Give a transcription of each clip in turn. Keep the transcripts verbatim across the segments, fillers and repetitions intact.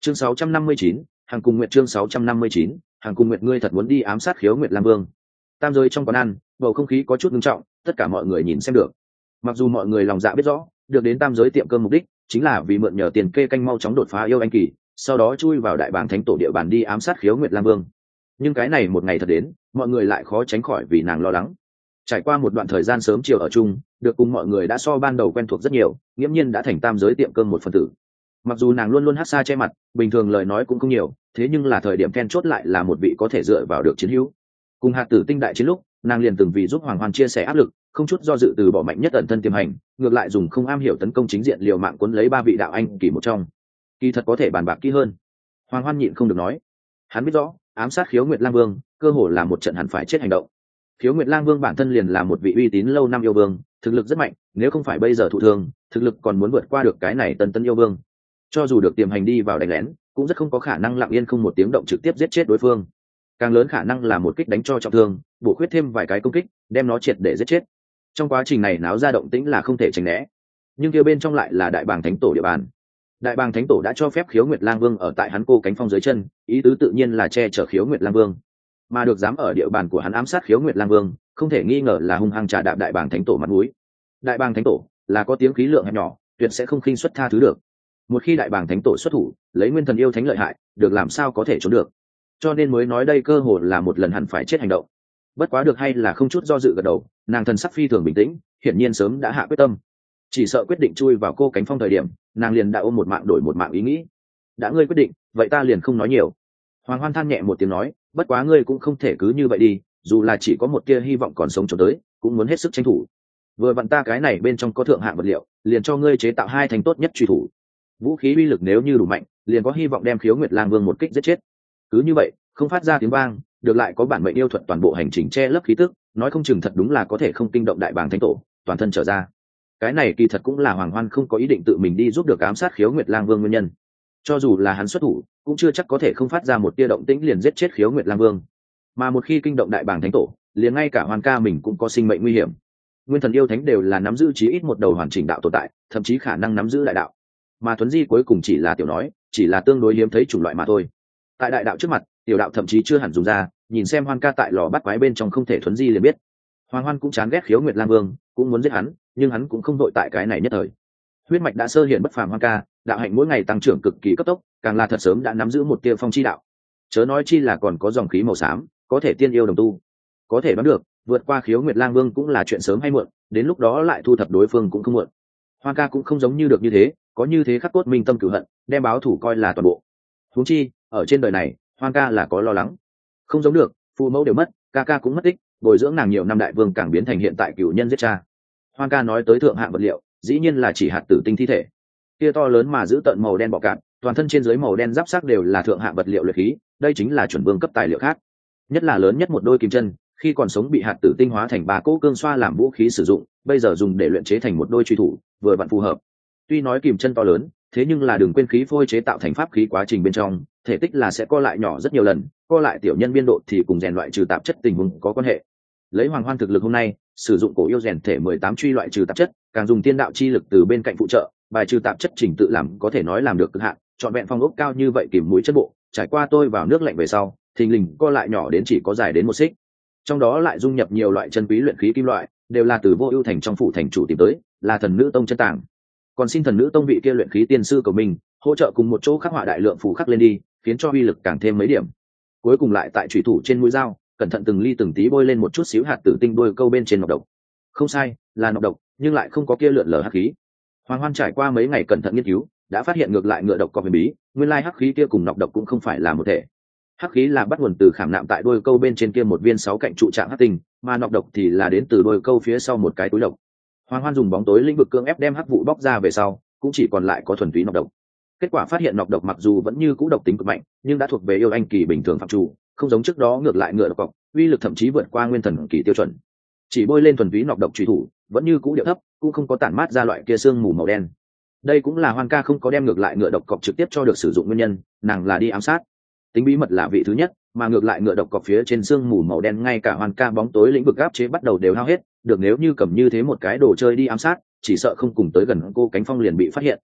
Chương sáu trăm năm mươi chín, hàng cùng nguyệt chương sáu trăm năm mươi chín, hàng cùng nguyệt ngươi thật muốn đi ám sát Khiếu Nguyệt Lam Vương. Tam giới trong quán ăn, bầu không khí có chút nghiêm trọng, tất cả mọi người nhìn xem được. Mặc dù mọi người lòng dạ biết rõ, được đến tam giới tiệm cơm mục đích chính là vì mượn nhờ tiền kê canh mau chóng đột phá yêu anh kỳ, sau đó chui vào đại bảng thánh tổ địa bàn đi ám sát Khiếu Nguyệt Lam Vương. Nhưng cái này một ngày thật đến, mọi người lại khó tránh khỏi vì nàng lo lắng. Trải qua một đoạn thời gian sớm chiều ở chung, được cùng mọi người đã so ban đầu quen thuộc rất nhiều, nghiễm nhiên đã thành tam giới tiệm cơm một phần tử. Mặc dù nàng luôn luôn hát xa che mặt, bình thường lời nói cũng không nhiều, thế nhưng là thời điểm then chốt lại là một vị có thể dựa vào được chiến hữu. Cùng hạt tử tinh đại chiến lúc, nàng liền từng vì giúp Hoàng Hoan chia sẻ áp lực, không chút do dự từ bỏ mạnh nhất ẩn thân tiềm hành, ngược lại dùng không am hiểu tấn công chính diện liều mạng cuốn lấy ba vị đạo anh kỳ một trong. Kỳ thật có thể bàn bạc kỹ hơn. Hoàng Hoan nhịn không được nói, hắn biết rõ, ám sát Khiếu Nguyệt Lang Vương, cơ hồ là một trận hẳn phải chết hành động. Khiếu Nguyệt Lang Vương bản thân liền là một vị uy tín lâu năm yêu vương, thực lực rất mạnh, nếu không phải bây giờ thụ thương, thực lực còn muốn vượt qua được cái này tân tân yêu vương. Cho dù được tiềm hành đi vào đánh lén, cũng rất không có khả năng lặng yên không một tiếng động trực tiếp giết chết đối phương. Càng lớn khả năng là một kích đánh cho trọng thương, bổ khuyết thêm vài cái công kích, đem nó triệt để giết chết. Trong quá trình này náo ra động tĩnh là không thể tránh né. Nhưng kia bên trong lại là đại bàng thánh tổ địa bàn. Đại bàng thánh tổ đã cho phép Khiếu Nguyệt Lang Vương ở tại hắn cô cánh phong dưới chân, ý tứ tự nhiên là che chở Khiếu Nguyệt Lang Vương. Mà được dám ở địa bàn của hắn ám sát Khiếu Nguyệt Lang Vương, không thể nghi ngờ là hung hăng trà đạp đại bàng thánh tổ mặt mũi. Đại bàng thánh tổ là có tiếng khí lượng hẹp nhỏ, tuyệt sẽ không khinh suất tha thứ được. Một khi đại bàng thánh tổ xuất thủ, lấy nguyên thần yêu thánh lợi hại, được làm sao có thể trốn được. Cho nên mới nói đây cơ hội là một lần hẳn phải chết hành động. Bất quá được hay là không chút do dự gật đầu, nàng thần sắc phi thường bình tĩnh, hiển nhiên sớm đã hạ quyết tâm. Chỉ sợ quyết định chui vào cô cánh phong thời điểm, nàng liền đã ôm một mạng đổi một mạng ý nghĩ. Đã ngươi quyết định, vậy ta liền không nói nhiều. Hoàng Hoan than nhẹ một tiếng nói, bất quá ngươi cũng không thể cứ như vậy đi, dù là chỉ có một tia hy vọng còn sống cho tới, cũng muốn hết sức tranh thủ. Vừa vặn ta cái này bên trong có thượng hạng vật liệu, liền cho ngươi chế tạo hai thành tốt nhất truy thủ. Vũ khí uy lực nếu như đủ mạnh, liền có hy vọng đem Khiếu Nguyệt Lang Vương một kích giết chết. Cứ như vậy, không phát ra tiếng vang, được lại có bản mệnh yêu thuật toàn bộ hành trình che lấp khí tức, nói không chừng thật đúng là có thể không kinh động đại bàng thánh tổ, toàn thân trở ra. Cái này kỳ thật cũng là Hoàng Hoan không có ý định tự mình đi giúp được ám sát Khiếu Nguyệt Lang Vương nguyên nhân. Cho dù là hắn xuất thủ, cũng chưa chắc có thể không phát ra một tia động tĩnh liền giết chết Khiếu Nguyệt Lang Vương. Mà một khi kinh động đại bàng thánh tổ, liền ngay cả Hoan ca mình cũng có sinh mệnh nguy hiểm. Nguyên thần yêu thánh đều là nắm giữ chí ít một đầu hoàn chỉnh đạo tồn tại, thậm chí khả năng nắm giữ đại đạo. Mà thuấn di cuối cùng chỉ là tiểu nói, chỉ là tương đối hiếm thấy chủng loại mà thôi. Tại đại đạo trước mặt, tiểu đạo thậm chí chưa hẳn dùng ra, nhìn xem Hoan ca tại lò bắt quái bên trong không thể thuấn di liền biết. Hoàng Hoan cũng chán ghét Khiếu Nguyệt Lang Vương, cũng muốn giết hắn, nhưng hắn cũng không đội tại cái này nhất thời. Huyết mạch đã sơ hiện bất phàm Hoan ca, đạo hạnh mỗi ngày tăng trưởng cực kỳ cấp tốc, càng là thật sớm đã nắm giữ một tia phong chi đạo. Chớ nói chi là còn có dòng khí màu xám, có thể tiên yêu đồng tu. Có thể đoán được, vượt qua Khiếu Nguyệt Lang Vương cũng là chuyện sớm hay muộn, đến lúc đó lại thu thập đối phương cũng không muộn. Hoan ca cũng không giống như được như thế, có như thế khắc cốt minh tâm cửu hận, đem báo thủ coi là toàn bộ. Huống chi, ở trên đời này, Hoan ca là có lo lắng. Không giống được, phụ mẫu đều mất, ca ca cũng mất tích, bồi dưỡng nàng nhiều năm đại vương càng biến thành hiện tại cửu nhân giết cha. Hoan ca nói tới thượng hạng vật liệu, dĩ nhiên là chỉ hạt tử tinh thi thể. Kia to lớn mà giữ tận màu đen bọ cạp, toàn thân trên dưới màu đen giáp sắc đều là thượng hạng vật liệu luyện khí, đây chính là chuẩn vương cấp tài liệu khác. Nhất là lớn nhất một đôi kim chân, khi còn sống bị hạt tử tinh hóa thành ba cỗ cương xoa làm vũ khí sử dụng, bây giờ dùng để luyện chế thành một đôi truy thủ, vừa vặn phù hợp. Tuy nói kim chân to lớn, thế nhưng là đừng quên khí phôi chế tạo thành pháp khí quá trình bên trong, thể tích là sẽ co lại nhỏ rất nhiều lần, co lại tiểu nhân biên độ thì cùng rèn loại trừ tạp chất tình huống có quan hệ. Lấy Hoàng Hoan thực lực hôm nay, sử dụng cổ yêu rèn thể mười tám truy loại trừ tạp chất, càng dùng tiên đạo chi lực từ bên cạnh phụ trợ, bài trừ tạp chất trình tự làm có thể nói làm được cực hạn, chọn vẹn phong ốc cao như vậy kìm mũi chất bộ, trải qua tôi vào nước lạnh về sau, thình lình co lại nhỏ đến chỉ có dài đến một xích. Trong đó lại dung nhập nhiều loại chân quý luyện khí kim loại, đều là từ Vô Ưu thành trong phủ thành chủ tìm tới, là Thần Nữ Tông chân tàng. Còn xin Thần Nữ Tông vị kia luyện khí tiên sư của mình, hỗ trợ cùng một chỗ khắc họa đại lượng phù khắc lên đi, khiến cho uy lực càng thêm mấy điểm. Cuối cùng lại tại chủy thủ trên mũi dao, cẩn thận từng ly từng tí bôi lên một chút xíu hạt tử tinh đôi câu bên trên nọc độc. Không sai, là nọc độc, nhưng lại không có kia lượn lờ hắc khí. Hoàng Hoan trải qua mấy ngày cẩn thận nghiên cứu, đã phát hiện ngược lại ngựa độc có huyền bí, nguyên lai hắc khí kia cùng nọc độc cũng không phải là một thể. Hắc khí là bắt nguồn từ khảm nạm tại đôi câu bên trên kia một viên sáu cạnh trụ trạng hắc tinh, mà nọc độc thì là đến từ đôi câu phía sau một cái túi độc. Hoàng Hoan dùng bóng tối lĩnh vực cưỡng ép đem hắc vụ bóc ra về sau, cũng chỉ còn lại có thuần túy nọc độc. Kết quả phát hiện nọc độc mặc dù vẫn như cũ độc tính cực mạnh, nhưng đã thuộc về yêu anh kỳ bình thường phạm chủ, không giống trước đó ngược lại ngựa độc cọc, uy lực thậm chí vượt qua nguyên thần kỳ tiêu chuẩn. Chỉ bôi lên thuần túy nọc độc truy thủ, vẫn như cũ điệu thấp, cũng không có tản mát ra loại kia sương mù màu đen. Đây cũng là Hoan ca không có đem ngược lại ngựa độc cọc trực tiếp cho được sử dụng nguyên nhân, nàng là đi ám sát. Tính bí mật là vị thứ nhất, mà ngược lại ngựa độc cọc phía trên sương mù màu đen ngay cả Hoan ca bóng tối lĩnh vực áp chế bắt đầu đều hao hết, được nếu như cầm như thế một cái đồ chơi đi ám sát, chỉ sợ không cùng tới gần cô cánh phong liền bị phát hiện.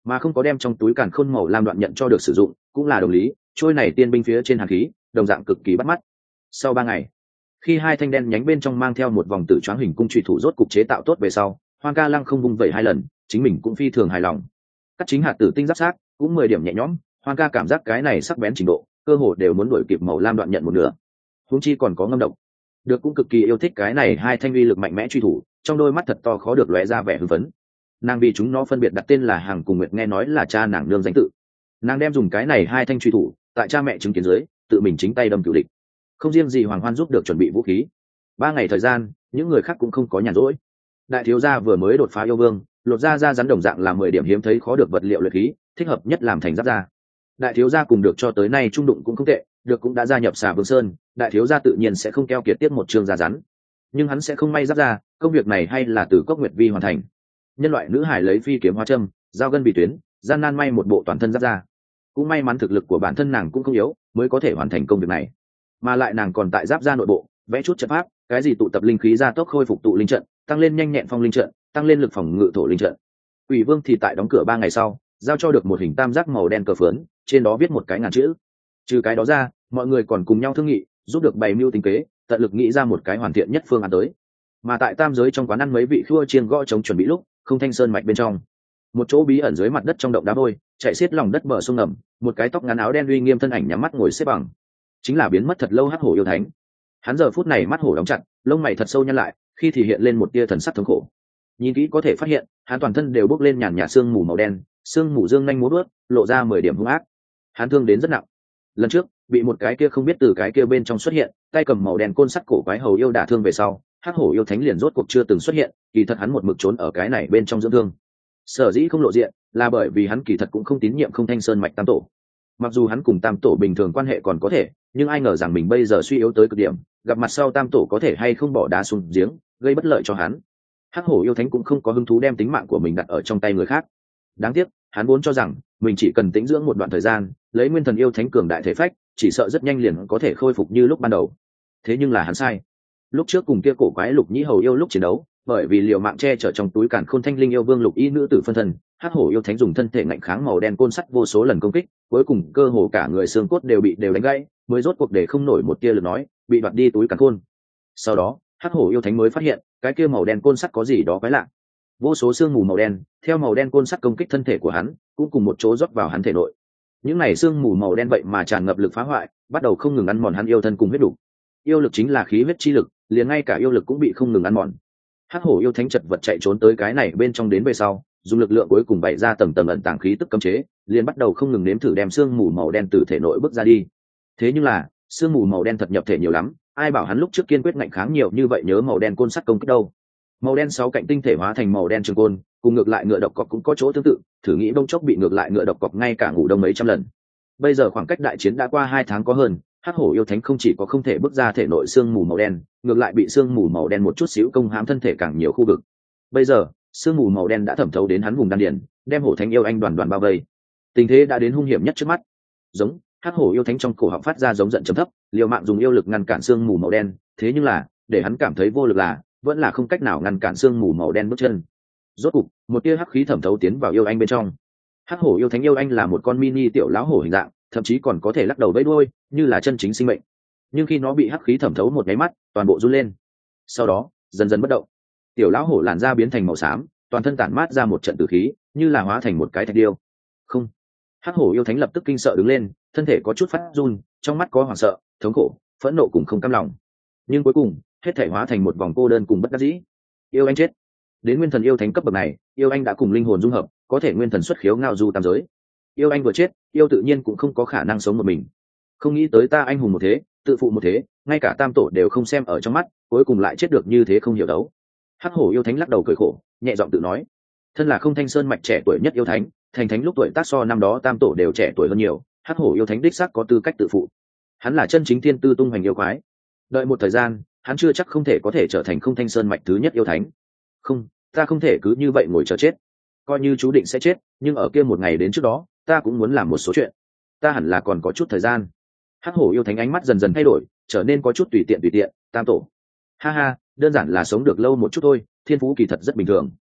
mà không có đem trong túi càn khôn màu lam đoạn nhận cho được sử dụng cũng là đồng lý. Trôi này tiên binh phía trên hàn khí đồng dạng cực kỳ bắt mắt. Sau ba ngày, khi hai thanh đen nhánh bên trong mang theo một vòng tử choáng hình cung trụy thủ rốt cục chế tạo tốt về sau, Hoang Ca Lăng không vung vẩy hai lần, chính mình cũng phi thường hài lòng. Cắt chính hạt tử tinh giáp sát cũng mười điểm nhẹ nhõm. Hoang Ca cảm giác cái này sắc bén trình độ cơ hồ đều muốn đuổi kịp màu lam đoạn nhận một nửa. Huống chi còn có ngâm độc, được cũng cực kỳ yêu thích cái này hai thanh uy lực mạnh mẽ truy thủ, trong đôi mắt thật to khó được lóe ra vẻ hưng phấn. Nàng vì chúng nó phân biệt đặt tên là Hằng cùng Nguyệt, nghe nói là cha nàng nương danh tự. Nàng đem dùng cái này hai thanh truy thủ tại cha mẹ chứng kiến dưới tự mình chính tay đâm cửu địch. Không riêng gì Hoàng Hoan giúp được chuẩn bị vũ khí, ba ngày thời gian những người khác cũng không có nhàn rỗi. Đại thiếu gia vừa mới đột phá yêu vương, lột ra ra rắn đồng dạng là mười điểm hiếm thấy khó được vật liệu luyện khí, thích hợp nhất làm thành giáp da. Đại thiếu gia cùng được cho tới nay trung đụng cũng không tệ, được cũng đã gia nhập Xà Vương Sơn, đại thiếu gia tự nhiên sẽ không keo kiệt tiếp một chương da rắn, nhưng hắn sẽ không may giáp da, công việc này hay là từ Cốc Nguyệt Vi hoàn thành. Nhân loại nữ hải lấy phi kiếm hóa châm, dao gân bị tuyến, gian nan may một bộ toàn thân giáp da. Cũng may mắn thực lực của bản thân nàng cũng không yếu, mới có thể hoàn thành công việc này. Mà lại nàng còn tại giáp da nội bộ vẽ chút trận pháp, cái gì tụ tập linh khí gia tốc khôi phục tụ linh trận, tăng lên nhanh nhẹn phong linh trận, tăng lên lực phòng ngự thổ linh trận. Quỷ Vương thì tại đóng cửa ba ngày sau, giao cho được một hình tam giác màu đen cờ phướn, trên đó viết một cái ngàn chữ. Trừ cái đó ra, mọi người còn cùng nhau thương nghị, giúp được bày mưu tính kế, tận lực nghĩ ra một cái hoàn thiện nhất phương án tới. Mà tại tam giới trong quán ăn mấy vị khua chiên gõ chống chuẩn bị lúc, không thanh sơn mạch bên trong, một chỗ bí ẩn dưới mặt đất trong động đá vôi, chạy xiết lòng đất bờ sông ngầm, một cái tóc ngắn áo đen uy nghiêm thân ảnh nhắm mắt ngồi xếp bằng, chính là biến mất thật lâu Hắc Hổ yêu thánh. Hắn giờ phút này mắt hổ đóng chặt, lông mày thật sâu nhăn lại, khi thì hiện lên một tia thần sắc thống khổ. Nhìn kỹ có thể phát hiện, hắn toàn thân đều bốc lên nhàn nhạt sương mù màu đen, sương mù dương nhanh múa bước, lộ ra mười điểm hung ác. Hắn thương đến rất nặng. Lần trước, bị một cái kia không biết từ cái kia bên trong xuất hiện, tay cầm màu đen côn sắt cổ quái hầu yêu đả thương về sau, Hắc Hổ yêu thánh liền rốt cuộc chưa từng xuất hiện, kỳ thật hắn một mực trốn ở cái này bên trong dưỡng thương. Sở dĩ không lộ diện, là bởi vì hắn kỳ thật cũng không tín nhiệm Không Thanh Sơn mạch tam tổ. Mặc dù hắn cùng tam tổ bình thường quan hệ còn có thể, nhưng ai ngờ rằng mình bây giờ suy yếu tới cực điểm, gặp mặt sau tam tổ có thể hay không bỏ đá xuống giếng, gây bất lợi cho hắn. Hắc Hổ yêu thánh cũng không có hứng thú đem tính mạng của mình đặt ở trong tay người khác. Đáng tiếc, hắn vốn cho rằng mình chỉ cần tĩnh dưỡng một đoạn thời gian, lấy nguyên thần yêu thánh cường đại thể phách, chỉ sợ rất nhanh liền có thể khôi phục như lúc ban đầu. Thế nhưng là hắn sai. Lúc trước cùng kia cổ quái Lục Nhĩ hầu yêu lúc chiến đấu, bởi vì liều mạng che chở trong túi càn khôn thanh linh yêu vương Lục Y nữ tử phân thân, Hắc Hổ yêu thánh dùng thân thể ngạnh kháng màu đen côn sắt vô số lần công kích, cuối cùng cơ hồ cả người xương cốt đều bị đều đánh gãy, mới rốt cuộc để không nổi một tia lực nói, bị đoạt đi túi càn khôn. Sau đó, Hắc Hổ yêu thánh mới phát hiện, cái kia màu đen côn sắt có gì đó quái lạ. Vô số xương mù màu đen, theo màu đen côn sắt công kích thân thể của hắn, cũng cùng một chỗ rót vào hắn thể nội. Những này xương mù màu đen vậy mà tràn ngập lực phá hoại, bắt đầu không ngừng ăn mòn hắn yêu thân cùng huyết đủ. Yêu lực chính là khí huyết chi lực, liền ngay cả yêu lực cũng bị không ngừng ăn mòn. Hắc Hổ yêu thánh chật vật chạy trốn tới cái này bên trong đến về sau, dùng lực lượng cuối cùng bày ra tầng tầng ẩn tàng khí tức cấm chế, liền bắt đầu không ngừng nếm thử đem xương mù màu đen từ thể nội bước ra đi. Thế nhưng là, xương mù màu đen thật nhập thể nhiều lắm, ai bảo hắn lúc trước kiên quyết ngạnh kháng nhiều như vậy nhớ màu đen côn sắt công kích đâu. Màu đen sáu cạnh tinh thể hóa thành màu đen trường côn, cùng ngược lại ngựa độc cọp cũng có chỗ tương tự, thử nghĩ bông chốc bị ngược lại ngựa độc cọp ngay cả ngủ đông mấy trăm lần. Bây giờ khoảng cách đại chiến đã qua hai tháng có hơn, Hắc Hổ yêu thánh không chỉ có không thể bước ra thể nội xương mù màu đen, ngược lại bị xương mù màu đen một chút xíu công hãm thân thể càng nhiều khu vực. Bây giờ, xương mù màu đen đã thẩm thấu đến hắn vùng đan điền, đem Hổ Thánh yêu anh đoàn đoàn bao vây. Tình thế đã đến hung hiểm nhất trước mắt. Giống, Hắc Hổ yêu thánh trong cổ họng phát ra giống giận trầm thấp, liều mạng dùng yêu lực ngăn cản xương mù màu đen, thế nhưng là, để hắn cảm thấy vô lực là, vẫn là không cách nào ngăn cản xương mù màu đen bước chân. Rốt cục, một tia hắc khí thẩm thấu tiến vào yêu anh bên trong. Hắc Hổ yêu thánh yêu anh là một con mini tiểu lão hổ hình dạng, thậm chí còn có thể lắc đầu vẫy đuôi, như là chân chính sinh mệnh. Nhưng khi nó bị hắc khí thẩm thấu một cái mắt, toàn bộ run lên. Sau đó, dần dần bất động. Tiểu lão hổ làn da biến thành màu xám, toàn thân tản mát ra một trận tử khí, như là hóa thành một cái thạch điêu. Không. Hắc Hổ yêu thánh lập tức kinh sợ đứng lên, thân thể có chút phát run, trong mắt có hoảng sợ, thống khổ, phẫn nộ cùng không cam lòng. Nhưng cuối cùng, hết thể hóa thành một vòng cô đơn cùng bất đắc dĩ. Yêu anh chết. Đến nguyên thần yêu thánh cấp bậc này, yêu anh đã cùng linh hồn dung hợp, có thể nguyên thần xuất khiếu ngao du tam giới. Yêu anh vừa chết, yêu tự nhiên cũng không có khả năng sống một mình. Không nghĩ tới ta anh hùng một thế, tự phụ một thế, ngay cả tam tổ đều không xem ở trong mắt, cuối cùng lại chết được như thế không hiểu đấu. Hắc Hổ yêu thánh lắc đầu cười khổ, nhẹ giọng tự nói, thân là Không Thanh Sơn mạch trẻ tuổi nhất yêu thánh, thành thánh lúc tuổi tác so năm đó tam tổ đều trẻ tuổi hơn nhiều, Hắc Hổ yêu thánh đích xác có tư cách tự phụ. Hắn là chân chính thiên tư tung hoành yêu quái. Đợi một thời gian, hắn chưa chắc không thể có thể trở thành Không Thanh Sơn mạch thứ nhất yêu thánh. Không, ta không thể cứ như vậy ngồi chờ chết. Coi như chú định sẽ chết, nhưng ở kia một ngày đến trước đó, ta cũng muốn làm một số chuyện. Ta hẳn là còn có chút thời gian. Hắc Hổ yêu thánh ánh mắt dần dần thay đổi, trở nên có chút tùy tiện tùy tiện. Tam tổ, ha ha, đơn giản là sống được lâu một chút thôi, thiên phú kỳ thật rất bình thường.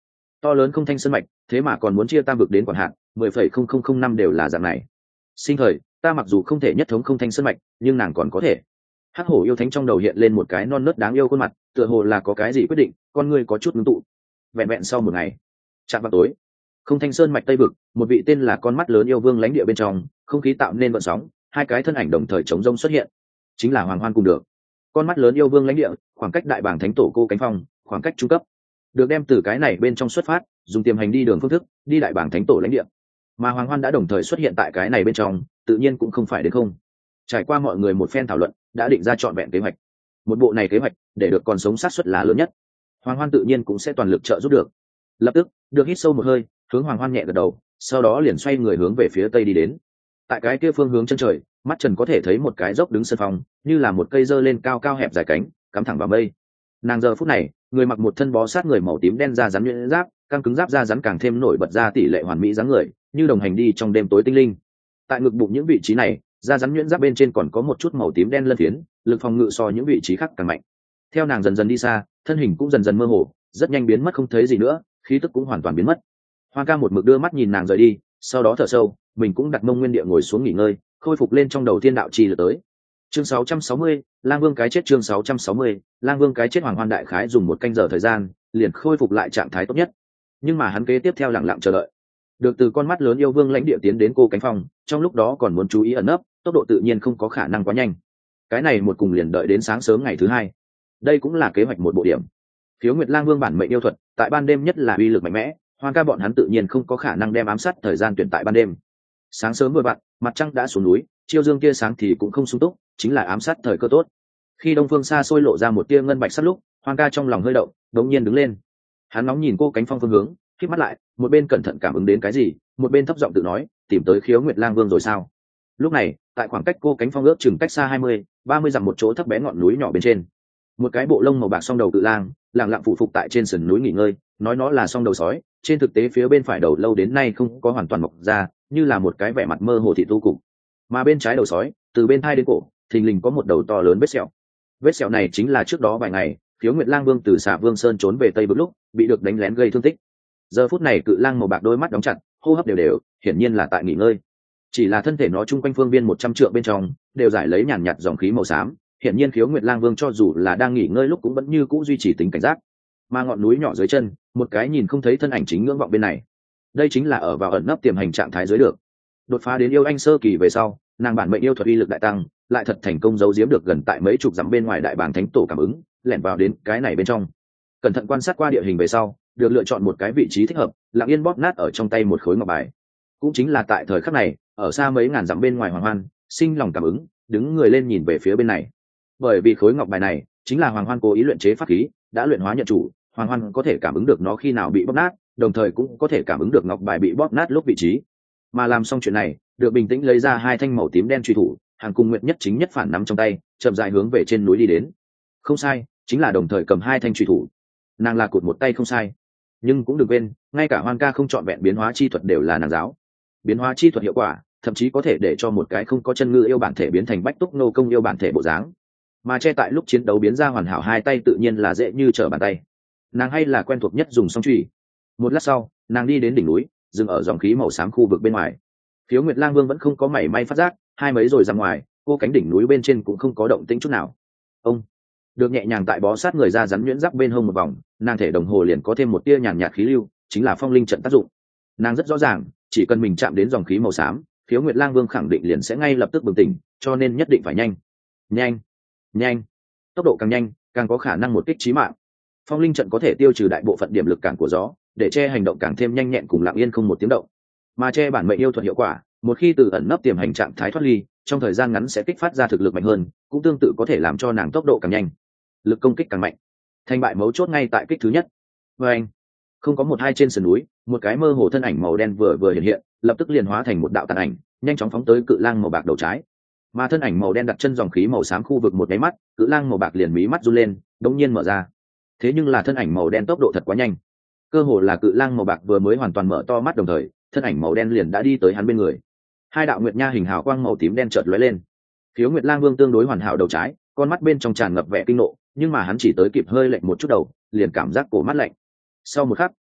To lớn không thanh sơn mạch thế mà còn muốn chia tam vực đến quản hạt mười phẩy không không không năm đều là dạng này. Sinh thời ta mặc dù không thể nhất thống không thanh sơn mạch nhưng nàng còn có thể. Hắc hổ yêu thánh trong đầu hiện lên một cái non nớt đáng yêu khuôn mặt, tựa hồ là có cái gì quyết định, con ngươi có chút ngưng tụ. Vẹn vẹn sau một ngày, chạm vào tối, không thanh sơn mạch tây vực, một vị tên là con mắt lớn yêu vương lãnh địa bên trong, không khí tạo nên vận sóng, hai cái thân ảnh đồng thời chống rông xuất hiện, chính là Hoàng Hoan cùng được. Con mắt lớn yêu vương lãnh địa, khoảng cách đại bảng thánh tổ cô cánh phong, khoảng cách trung cấp, được đem từ cái này bên trong xuất phát, dùng tiềm hành đi đường phương thức, đi đại bảng thánh tổ lãnh địa. Mà Hoàng Hoan đã đồng thời xuất hiện tại cái này bên trong, tự nhiên cũng không phải đến không. Trải qua mọi người một phen thảo luận, đã định ra trọn vẹn kế hoạch. Một bộ này kế hoạch, để được còn sống sát suất là lớn nhất. Hoàng Hoan tự nhiên cũng sẽ toàn lực trợ giúp được. Lập tức, được hít sâu một hơi, hướng Hoàng Hoan nhẹ gật đầu, sau đó liền xoay người hướng về phía tây đi đến. Tại cái kia phương hướng chân trời, mắt Trần có thể thấy một cái dốc đứng sân phong, như là một cây dơ lên cao cao hẹp dài cánh, cắm thẳng vào mây. Nàng giờ phút này, người mặc một thân bó sát người màu tím đen da rắn nhuyễn giáp, căng cứng giáp da rắn càng thêm nổi bật ra tỷ lệ hoàn mỹ dáng người, như đồng hành đi trong đêm tối tinh linh. Tại ngực bụng những vị trí này, da rắn nhuyễn giáp bên trên còn có một chút màu tím đen lân phiến, lực phòng ngự so những vị trí khác càng mạnh. Theo nàng dần dần đi xa, thân hình cũng dần dần mơ hồ, rất nhanh biến mất không thấy gì nữa, khí tức cũng hoàn toàn biến mất. Hoa Ca một mực đưa mắt nhìn nàng rời đi, sau đó thở sâu, mình cũng đặt mông nguyên địa ngồi xuống nghỉ ngơi, khôi phục lên trong đầu thiên đạo chi lượt tới. Chương sáu trăm sáu mươi, Lang Vương cái chết. Chương sáu trăm sáu mươi, Lang Vương cái chết. Hoàng Hoan đại khái dùng một canh giờ thời gian, liền khôi phục lại trạng thái tốt nhất. Nhưng mà hắn kế tiếp theo lặng lặng chờ đợi. Được từ con mắt lớn yêu vương lãnh địa tiến đến cô cánh phong, trong lúc đó còn muốn chú ý ẩn nấp, tốc độ tự nhiên không có khả năng quá nhanh. Cái này một cùng liền đợi đến sáng sớm ngày thứ hai. Đây cũng là kế hoạch một bộ điểm. Khiếu Nguyệt Lang Vương bản mệnh yêu thuật, tại ban đêm nhất là uy lực mạnh mẽ, Hoan Ca bọn hắn tự nhiên không có khả năng đem ám sát thời gian tuyển tại ban đêm. Sáng sớm vừa vặn, mặt trăng đã xuống núi, chiêu dương tia sáng thì cũng không sung túc, chính là ám sát thời cơ tốt. Khi đông phương xa xôi lộ ra một tia ngân bạch sắt lúc, Hoan Ca trong lòng hơi động, đột nhiên đứng lên. Hắn nóng nhìn cô cánh phong phương hướng, khép mắt lại, một bên cẩn thận cảm ứng đến cái gì, một bên thấp giọng tự nói, tìm tới Khiếu Nguyệt Lang Vương rồi sao? Lúc này, tại khoảng cách cô cánh phong ước chừng cách xa hai mươi, ba mươi dặm một chỗ thấp bé ngọn núi nhỏ bên trên, một cái bộ lông màu bạc song đầu cự lang lặng lặng phụ phục tại trên sườn núi nghỉ ngơi, nói nó là song đầu sói, trên thực tế phía bên phải đầu lâu đến nay không có hoàn toàn mọc ra, như là một cái vẻ mặt mơ hồ thị tu cục. Mà bên trái đầu sói, từ bên thai đến cổ, thình lình có một đầu to lớn vết sẹo. Vết sẹo này chính là trước đó vài ngày, Khiếu Nguyệt Lang Vương từ Xà Vương Sơn trốn về Tây Vực lúc, bị được đánh lén gây thương tích. Giờ phút này cự lang màu bạc đôi mắt đóng chặt, hô hấp đều đều, hiển nhiên là tại nghỉ ngơi. Chỉ là thân thể nó chung quanh phương viên một trăm trượng bên trong, đều giải lấy nhàn nhạt dòng khí màu xám, hiển nhiên Khiếu Nguyệt Lang Vương cho dù là đang nghỉ ngơi lúc cũng vẫn như cũ duy trì tính cảnh giác. Mà ngọn núi nhỏ dưới chân, một cái nhìn không thấy thân ảnh chính ngưỡng vọng bên này. Đây chính là ở vào ẩn nấp tiềm hành trạng thái dưới được. Đột phá đến yêu anh sơ kỳ về sau, nàng bản mệnh yêu thuật uy lực đại tăng, lại thật thành công giấu giếm được gần tại mấy chục dặm bên ngoài đại bàng thánh tổ cảm ứng, lẻn vào đến cái này bên trong. Cẩn thận quan sát qua địa hình về sau, được lựa chọn một cái vị trí thích hợp, lặng yên bóp nát ở trong tay một khối ngọc bài. Cũng chính là tại thời khắc này, ở xa mấy ngàn dặm bên ngoài Hoàng Hoan, sinh lòng cảm ứng, đứng người lên nhìn về phía bên này. Bởi vì khối ngọc bài này chính là Hoàng Hoan cố ý luyện chế pháp khí, đã luyện hóa nhận chủ, Hoàng Hoan có thể cảm ứng được nó khi nào bị bóp nát, đồng thời cũng có thể cảm ứng được ngọc bài bị bóp nát lúc vị trí. Mà làm xong chuyện này, được bình tĩnh lấy ra hai thanh màu tím đen truy thủ, Hàng Cung Nguyệt nhất chính nhất phản nắm trong tay, chậm rãi hướng về trên núi đi đến. Không sai, chính là đồng thời cầm hai thanh truy thủ. Nàng là cụt một tay không sai, nhưng cũng đừng quên, ngay cả Hoan Ca không chọn vẹn biến hóa chi thuật đều là nàng giáo. Biến hóa chi thuật hiệu quả, thậm chí có thể để cho một cái không có chân ngư yêu bản thể biến thành bách túc nô công yêu bản thể bộ dáng. Mà che tại lúc chiến đấu biến ra hoàn hảo hai tay tự nhiên là dễ như trở bàn tay. Nàng hay là quen thuộc nhất dùng song chùy. Một lát sau, nàng đi đến đỉnh núi, dừng ở dòng khí màu xám khu vực bên ngoài. Khiếu Nguyệt Lang Vương vẫn không có mảy may phát giác, hai mấy rồi ra ngoài, cô cánh đỉnh núi bên trên cũng không có động tĩnh chút nào. Ông được nhẹ nhàng tại bó sát người ra rắn nhuyễn giáp bên hông một vòng, nàng thể đồng hồ liền có thêm một tia nhàn nhạt khí lưu, chính là phong linh trận tác dụng. Nàng rất rõ ràng, chỉ cần mình chạm đến dòng khí màu xám, Khiếu Nguyệt Lang Vương khẳng định liền sẽ ngay lập tức bừng tỉnh, cho nên nhất định phải nhanh, nhanh, nhanh. Tốc độ càng nhanh, càng có khả năng một kích chí mạng. Phong linh trận có thể tiêu trừ đại bộ phận điểm lực cản của gió, để che hành động càng thêm nhanh nhẹn cùng lặng yên không một tiếng động. Mà che bản mệnh yêu thuật hiệu quả, một khi từ ẩn nấp tiềm hành trạng thái thoát ly, trong thời gian ngắn sẽ kích phát ra thực lực mạnh hơn, cũng tương tự có thể làm cho nàng tốc độ càng nhanh, lực công kích càng mạnh. Thành bại mấu chốt ngay tại kích thứ nhất. Và anh, không có một hai trên sườn núi, một cái mơ hồ thân ảnh màu đen vừa vừa hiện hiện, lập tức liền hóa thành một đạo tàn ảnh, nhanh chóng phóng tới cự lang màu bạc đầu trái. Mà thân ảnh màu đen đặt chân dòng khí màu xám khu vực một cái mắt, cự lang màu bạc liền mí mắt run lên, đống nhiên mở ra. Thế nhưng là thân ảnh màu đen tốc độ thật quá nhanh, cơ hồ là cự lang màu bạc vừa mới hoàn toàn mở to mắt đồng thời, thân ảnh màu đen liền đã đi tới hắn bên người. Hai đạo nguyệt nha hình hào quang màu tím đen chợt lóe lên. Khiếu Nguyệt Lang Vương tương đối hoàn hảo đầu trái, con mắt bên trong tràn ngập vẻ kinh nộ, nhưng mà hắn chỉ tới kịp hơi lệch một chút đầu, liền cảm giác cổ mắt lạnh. Sau một khắc,